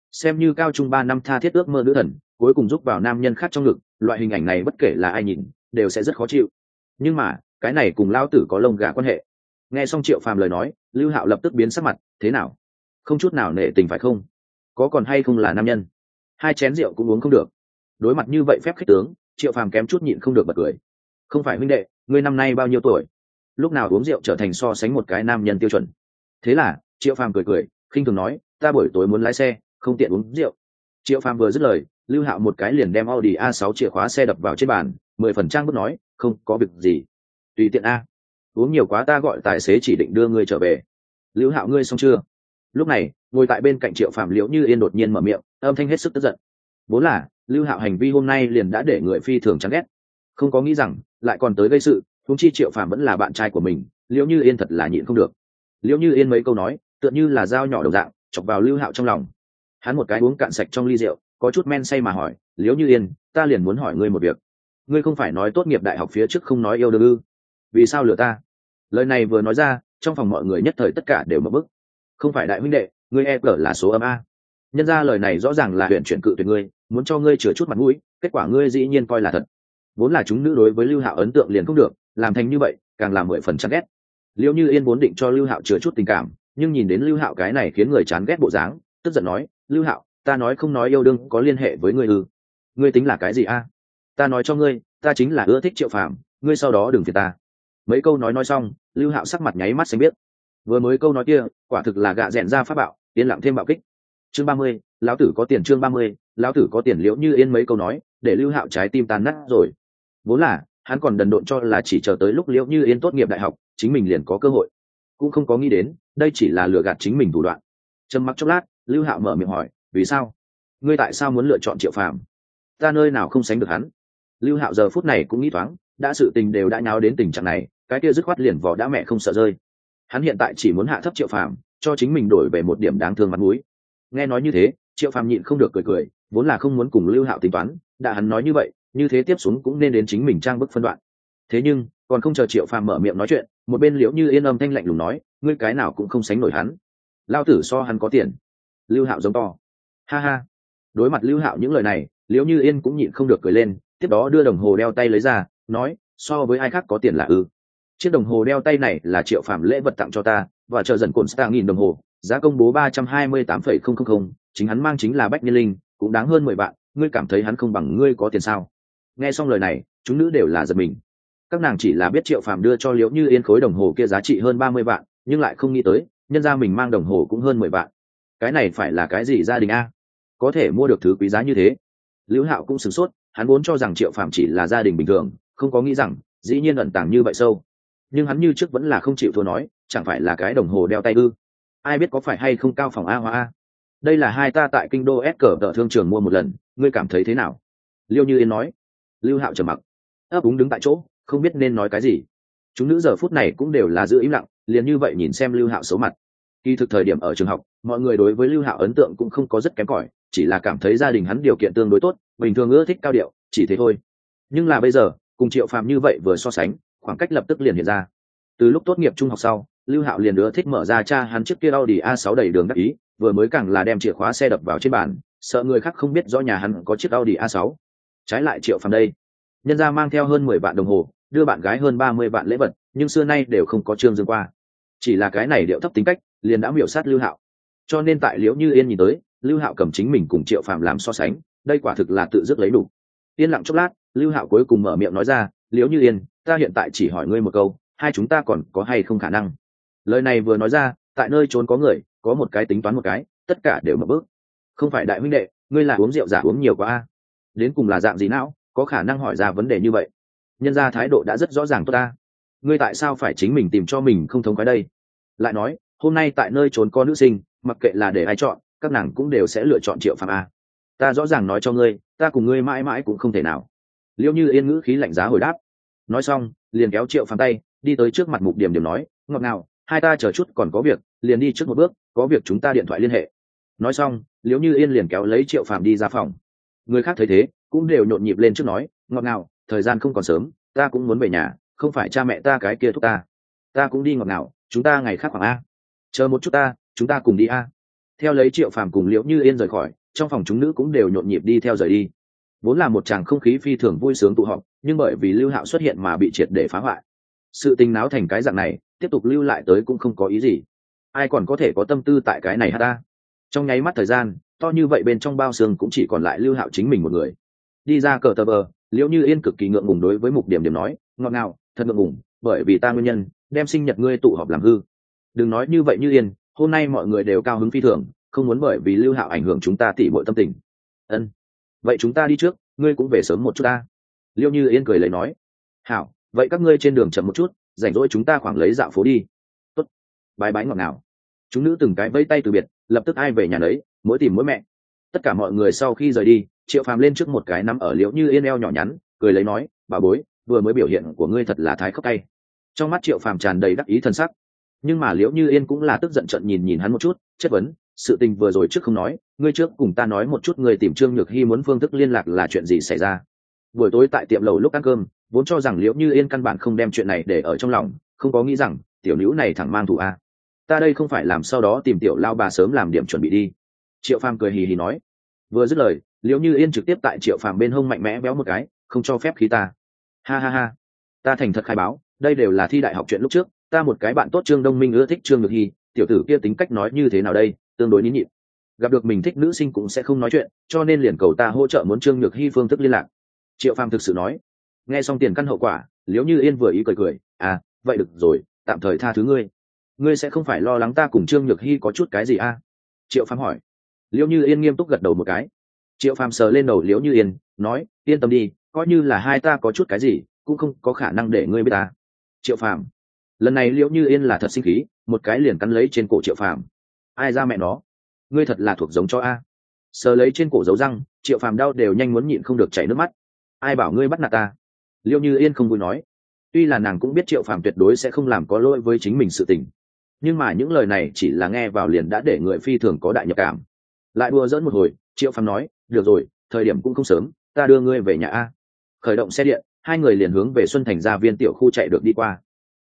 xem như cao trung 3 năm tha thiết ước mơ nữ thần cuối cùng giúp vào nam nhân khác trong ngực, loại hình ảnh này bất kể là ai nhìn đều sẽ rất khó chịu. Nhưng mà cái này cùng lao tử có lông gà quan hệ. Nghe xong Triệu Phàm lời nói, Lưu Hạo lập tức biến sắc mặt. Thế nào, không chút nào nể tình phải không? Có còn hay không là nam nhân? 2 chén rượu cũng uống không được. Đối mặt như vậy phép khích tướng, Triệu Phàm kém chút nhịn không được bật cười. Không phải huynh đệ, ngươi năm nay bao nhiêu tuổi? Lúc nào uống rượu trở thành so sánh một cái nam nhân tiêu chuẩn? Thế là Triệu Phàm cười cười, khinh thường nói, ta buổi tối muốn lái xe, không tiện uống rượu. Triệu Phàm vừa dứt lời, Lưu Hạo một cái liền đem Audi A6 chìa khóa xe đập vào trên bàn, 10% trang bước nói, không có việc gì, tùy tiện a. Uống nhiều quá ta gọi tài xế chỉ định đưa ngươi trở về. Lưu Hạo ngươi xong chưa? Lúc này ngồi tại bên cạnh Triệu Phàm Liễu Như Yên đột nhiên mở miệng, âm thanh hết sức tức giận. Vốn là Lưu Hạo hành vi hôm nay liền đã để người phi thường chán ghét, không có nghĩ rằng lại còn tới gây sự. Huống chi Triệu Phàm vẫn là bạn trai của mình, Liễu Như Yên thật là nhịn không được. Liễu Như Yên mấy câu nói tựa như là dao nhỏ đồng dạng chọc vào Lưu Hạo trong lòng. Hắn một cái uống cạn sạch trong ly rượu, có chút men say mà hỏi, Liễu Như Yên, ta liền muốn hỏi ngươi một việc. Ngươi không phải nói tốt nghiệp đại học phía trước không nói yêu đương ư? Vì sao lừa ta? Lời này vừa nói ra, trong phòng mọi người nhất thời tất cả đều mở bức. Không phải đại huynh đệ, ngươi e cờ là số âm a. Nhân ra lời này rõ ràng là huyện chuyển cự tuyệt ngươi, muốn cho ngươi chừa chút mặt mũi, kết quả ngươi dĩ nhiên coi là thật. Vốn là chúng nữ đối với Lưu Hạo ấn tượng liền không được, làm thành như vậy càng làm 10% chán ghét. Liễu Như Yên vốn định cho Lưu Hạo chừa chút tình cảm, nhưng nhìn đến Lưu Hạo cái này khiến người chán ghét bộ dáng, tức giận nói, Lưu Hạo, ta nói không nói yêu đương có liên hệ với ngươi ư? Ngươi tính là cái gì a? Ta nói cho ngươi, ta chính là ưa thích Triệu Phàm, ngươi sau đó đừng phiền ta. Mấy câu nói xong, Lưu Hạo sắc mặt nháy mắt xanh biết. Vừa mới câu nói kia quả thực là gạ rẽn ra pháp bạo, yên lặng thêm bạo kích. Chương 30, lão tử có tiền. Chương 30, lão tử có tiền. Liễu Như Yên mấy câu nói để Lưu Hạo trái tim tan nát rồi. Vốn là hắn còn đần độn cho là chỉ chờ tới lúc Liễu Như Yên tốt nghiệp đại học chính mình liền có cơ hội, cũng không có nghĩ đến đây chỉ là lừa gạt chính mình thủ đoạn. Trầm mặc chốc lát, Lưu Hạo mở miệng hỏi, vì sao? Ngươi tại sao muốn lựa chọn Triệu Phàm? Ta nơi nào không sánh được hắn? Lưu Hạo giờ phút này cũng nghĩ thoáng, đã sự tình đều đã nháo đến tình trạng này, cái kia dứt khoát liền vỏ đã mẹ không sợ rơi. Hắn hiện tại chỉ muốn hạ thấp Triệu Phàm, cho chính mình đổi về một điểm đáng thương mặt mũi. Nghe nói như thế, Triệu Phàm nhịn không được cười cười, vốn là không muốn cùng Lưu Hạo tính toán, đã hắn nói như vậy, như thế tiếp xuống cũng nên đến chính mình trang bức phân đoạn. Thế nhưng còn không chờ Triệu Phàm mở miệng nói chuyện, một bên Liễu Như Yên âm thanh lạnh lùng nói, ngươi cái nào cũng không sánh nổi hắn, lao tử so hắn có tiền. Lưu Hạo giống to, ha ha. Đối mặt Lưu Hạo những lời này, Liễu Như Yên cũng nhịn không được cười lên, tiếp đó đưa đồng hồ đeo tay lấy ra, nói, so với ai khác có tiền là ư? Chiếc đồng hồ đeo tay này là Triệu Phàm lễ vật tặng cho ta, và chờ dần cồn star nghìn đồng hồ, giá công bố 328,000, chính hắn mang chính là bách niên linh, cũng đáng hơn 10 vạn, ngươi cảm thấy hắn không bằng ngươi có tiền sao? Nghe xong lời này, chúng nữ đều là giật mình. Các nàng chỉ là biết Triệu Phàm đưa cho Liễu Như Yên khối đồng hồ kia giá trị hơn 30 vạn, nhưng lại không nghĩ tới nhân ra mình mang đồng hồ cũng hơn 10 vạn. Cái này phải là cái gì gia đình a, có thể mua được thứ quý giá như thế? Lưu Hạo cũng sửng sốt, hắn vốn cho rằng Triệu Phàm chỉ là gia đình bình thường, không có nghĩ rằng dĩ nhiên ẩn tàng như vậy sâu. Nhưng hắn như trước vẫn là không chịu thua nói, chẳng phải là cái đồng hồ đeo tay ư? Ai biết có phải hay không cao phòng a hoa a? Đây là hai ta tại kinh đô S cờ tờ thương trường mua một lần, ngươi cảm thấy thế nào? Liêu Như Yên nói. Lưu Hạo trầm mặc, ấp úng đứng tại chỗ, không biết nên nói cái gì. Chúng nữ giờ phút này cũng đều là giữ im lặng, liền như vậy nhìn xem Lưu Hạo xấu mặt. Kỳ thực thời điểm ở trường học, mọi người đối với Lưu Hạo ấn tượng cũng không có rất kém cỏi, chỉ là cảm thấy gia đình hắn điều kiện tương đối tốt, bình thường ưa thích cao điệu, chỉ thế thôi. Nhưng là bây giờ, cùng Triệu Phàm như vậy vừa so sánh, khoảng cách lập tức liền hiện ra. Từ lúc tốt nghiệp trung học sau, Lưu Hạo liền ưa thích mở ra cha hắn chiếc kia Audi A6 đầy đường đắc ý, vừa mới càng là đem chìa khóa xe đập vào trên bàn, sợ người khác không biết rõ nhà hắn có chiếc Audi A6. Trái lại Triệu Phàm đây, nhân gia mang theo hơn 10 vạn đồng hồ, đưa bạn gái hơn 30 vạn lễ vật, nhưng xưa nay đều không có trương dương qua. Chỉ là cái này điệu thấp tính cách, liền đã miểu sát Lưu Hạo. Cho nên tại Liễu Như Yên nhìn tới, Lưu Hạo cầm chính mình cùng Triệu Phàm làm so sánh, đây quả thực là tự dứt lấy đủ. Yên lặng chốc lát, Lưu Hạo cuối cùng mở miệng nói ra, Liễu Như Yên, ta hiện tại chỉ hỏi ngươi một câu, hai chúng ta còn có hay không khả năng? Lời này vừa nói ra, tại nơi trốn có người, có một cái tính toán một cái, tất cả đều mở bước. Không phải đại huynh đệ, ngươi là uống rượu giả uống nhiều quá a? Đến cùng là dạng gì não, có khả năng hỏi ra vấn đề như vậy? Nhân ra thái độ đã rất rõ ràng tốt ta. Ngươi tại sao phải chính mình tìm cho mình không thống khoái đây? Lại nói, hôm nay tại nơi trốn có nữ sinh, mặc kệ là để ai chọn, các nàng cũng đều sẽ lựa chọn Triệu Phàm a. Ta rõ ràng nói cho ngươi, ta cùng ngươi mãi mãi cũng không thể nào. Liễu Như Yên ngữ khí lạnh giá hồi đáp. Nói xong, liền kéo Triệu Phàm tay, đi tới trước mặt Mục Điểm Điểm nói, ngọt ngào, hai ta chờ chút còn có việc, liền đi trước một bước, có việc chúng ta điện thoại liên hệ. Nói xong, Liễu Như Yên liền kéo lấy Triệu Phàm đi ra phòng. Người khác thấy thế, cũng đều nhộn nhịp lên trước nói, ngọt ngào, thời gian không còn sớm, ta cũng muốn về nhà, không phải cha mẹ ta cái kia thúc ta cũng đi ngọt ngào, chúng ta ngày khác khoảng a. Chờ một chút ta, chúng ta cùng đi a. Theo lấy Triệu Phàm cùng Liễu Như Yên rời khỏi, trong phòng chúng nữ cũng đều nhộn nhịp đi theo rời đi. Vốn là một tràng không khí phi thường vui sướng tụ họp, nhưng bởi vì Lưu Hạo xuất hiện mà bị triệt để phá hoại. Sự tình náo thành cái dạng này, tiếp tục lưu lại tới cũng không có ý gì. Ai còn có thể có tâm tư tại cái này hả ta? Trong nháy mắt thời gian, to như vậy bên trong bao xương cũng chỉ còn lại Lưu Hạo chính mình một người. Đi ra cờ tờ bờ, Liễu Như Yên cực kỳ ngượng ngùng đối với Mục Điểm Điểm nói, ngọt ngào, thật ngượng ngùng, bởi vì ta nguyên nhân, đem sinh nhật ngươi tụ họp làm hư. Đừng nói như vậy Như Yên, hôm nay mọi người đều cao hứng phi thường, không muốn bởi vì Lưu Hạo ảnh hưởng chúng ta tỉ muội tâm tình. Ân, vậy chúng ta đi trước, ngươi cũng về sớm một chút ta. Liễu Như Yên cười lấy nói, hảo, vậy các ngươi trên đường chậm một chút, rảnh rỗi chúng ta khoảng lấy dạo phố đi. Tốt, bái bái ngọt ngào. Chúng nữ từng cái vẫy tay từ biệt, lập tức ai về nhà đấy, mỗi tìm mỗi mẹ. Tất cả mọi người sau khi rời đi, Triệu Phàm lên trước một cái nắm ở Liễu Như Yên eo nhỏ nhắn, cười lấy nói, bà bối, vừa mới biểu hiện của ngươi thật là thái khốc cay. Trong mắt Triệu Phàm tràn đầy đắc ý thần sắc, nhưng mà Liễu Như Yên cũng là tức giận trận nhìn nhìn hắn một chút, chất vấn, sự tình vừa rồi trước không nói, ngươi trước cùng ta nói một chút ngươi tìm Trương Nhược Hy muốn phương thức liên lạc là chuyện gì xảy ra. Buổi tối tại tiệm lầu lúc ăn cơm, vốn cho rằng Liễu Như Yên căn bản không đem chuyện này để ở trong lòng, không có nghĩ rằng tiểu nữ này thẳng mang thù a. Ta đây không phải làm sau đó tìm tiểu lao bà sớm làm điểm chuẩn bị đi. Triệu Phàm cười hì hì nói. Vừa dứt lời, Liễu Như Yên trực tiếp tại Triệu Phàm bên hông mạnh mẽ véo một cái, không cho phép khí ta. Ha ha ha, ta thành thật khai báo, đây đều là thi đại học chuyện lúc trước, ta một cái bạn tốt Trương Đông Minh ưa thích Trương Nhược Hy, tiểu tử kia tính cách nói như thế nào đây, tương đối nín nhịn. Gặp được mình thích nữ sinh cũng sẽ không nói chuyện, cho nên liền cầu ta hỗ trợ muốn Trương Nhược Hy phương thức liên lạc. Triệu Phàm thực sự nói. Nghe xong tiền căn hậu quả, Liễu Như Yên vừa ý cười cười, à, vậy được rồi, tạm thời tha thứ ngươi. Ngươi sẽ không phải lo lắng ta cùng Trương Nhược Hy có chút cái gì à? Triệu Phàm hỏi. Liễu Như Yên nghiêm túc gật đầu một cái. Triệu Phàm sờ lên đầu Liễu Như Yên, nói, yên tâm đi, coi như là hai ta có chút cái gì, cũng không có khả năng để ngươi biết ta. Triệu Phàm. Lần này Liễu Như Yên là thật sinh khí, một cái liền cắn lấy trên cổ Triệu Phàm. Ai ra mẹ nó, ngươi thật là thuộc giống cho a. Sờ lấy trên cổ dấu răng, Triệu Phàm đau đều nhanh muốn nhịn không được chảy nước mắt. Ai bảo ngươi bắt nạt ta? Liễu Như Yên không vui nói. Tuy là nàng cũng biết Triệu Phàm tuyệt đối sẽ không làm có lỗi với chính mình sự tình, nhưng mà những lời này chỉ là nghe vào liền đã để người phi thường có đại nhập cảm. Lại đùa dẫn một hồi, Triệu Phàm nói, được rồi, thời điểm cũng không sớm, ta đưa ngươi về nhà a. Khởi động xe điện, hai người liền hướng về Xuân Thành gia viên tiểu khu chạy được đi qua.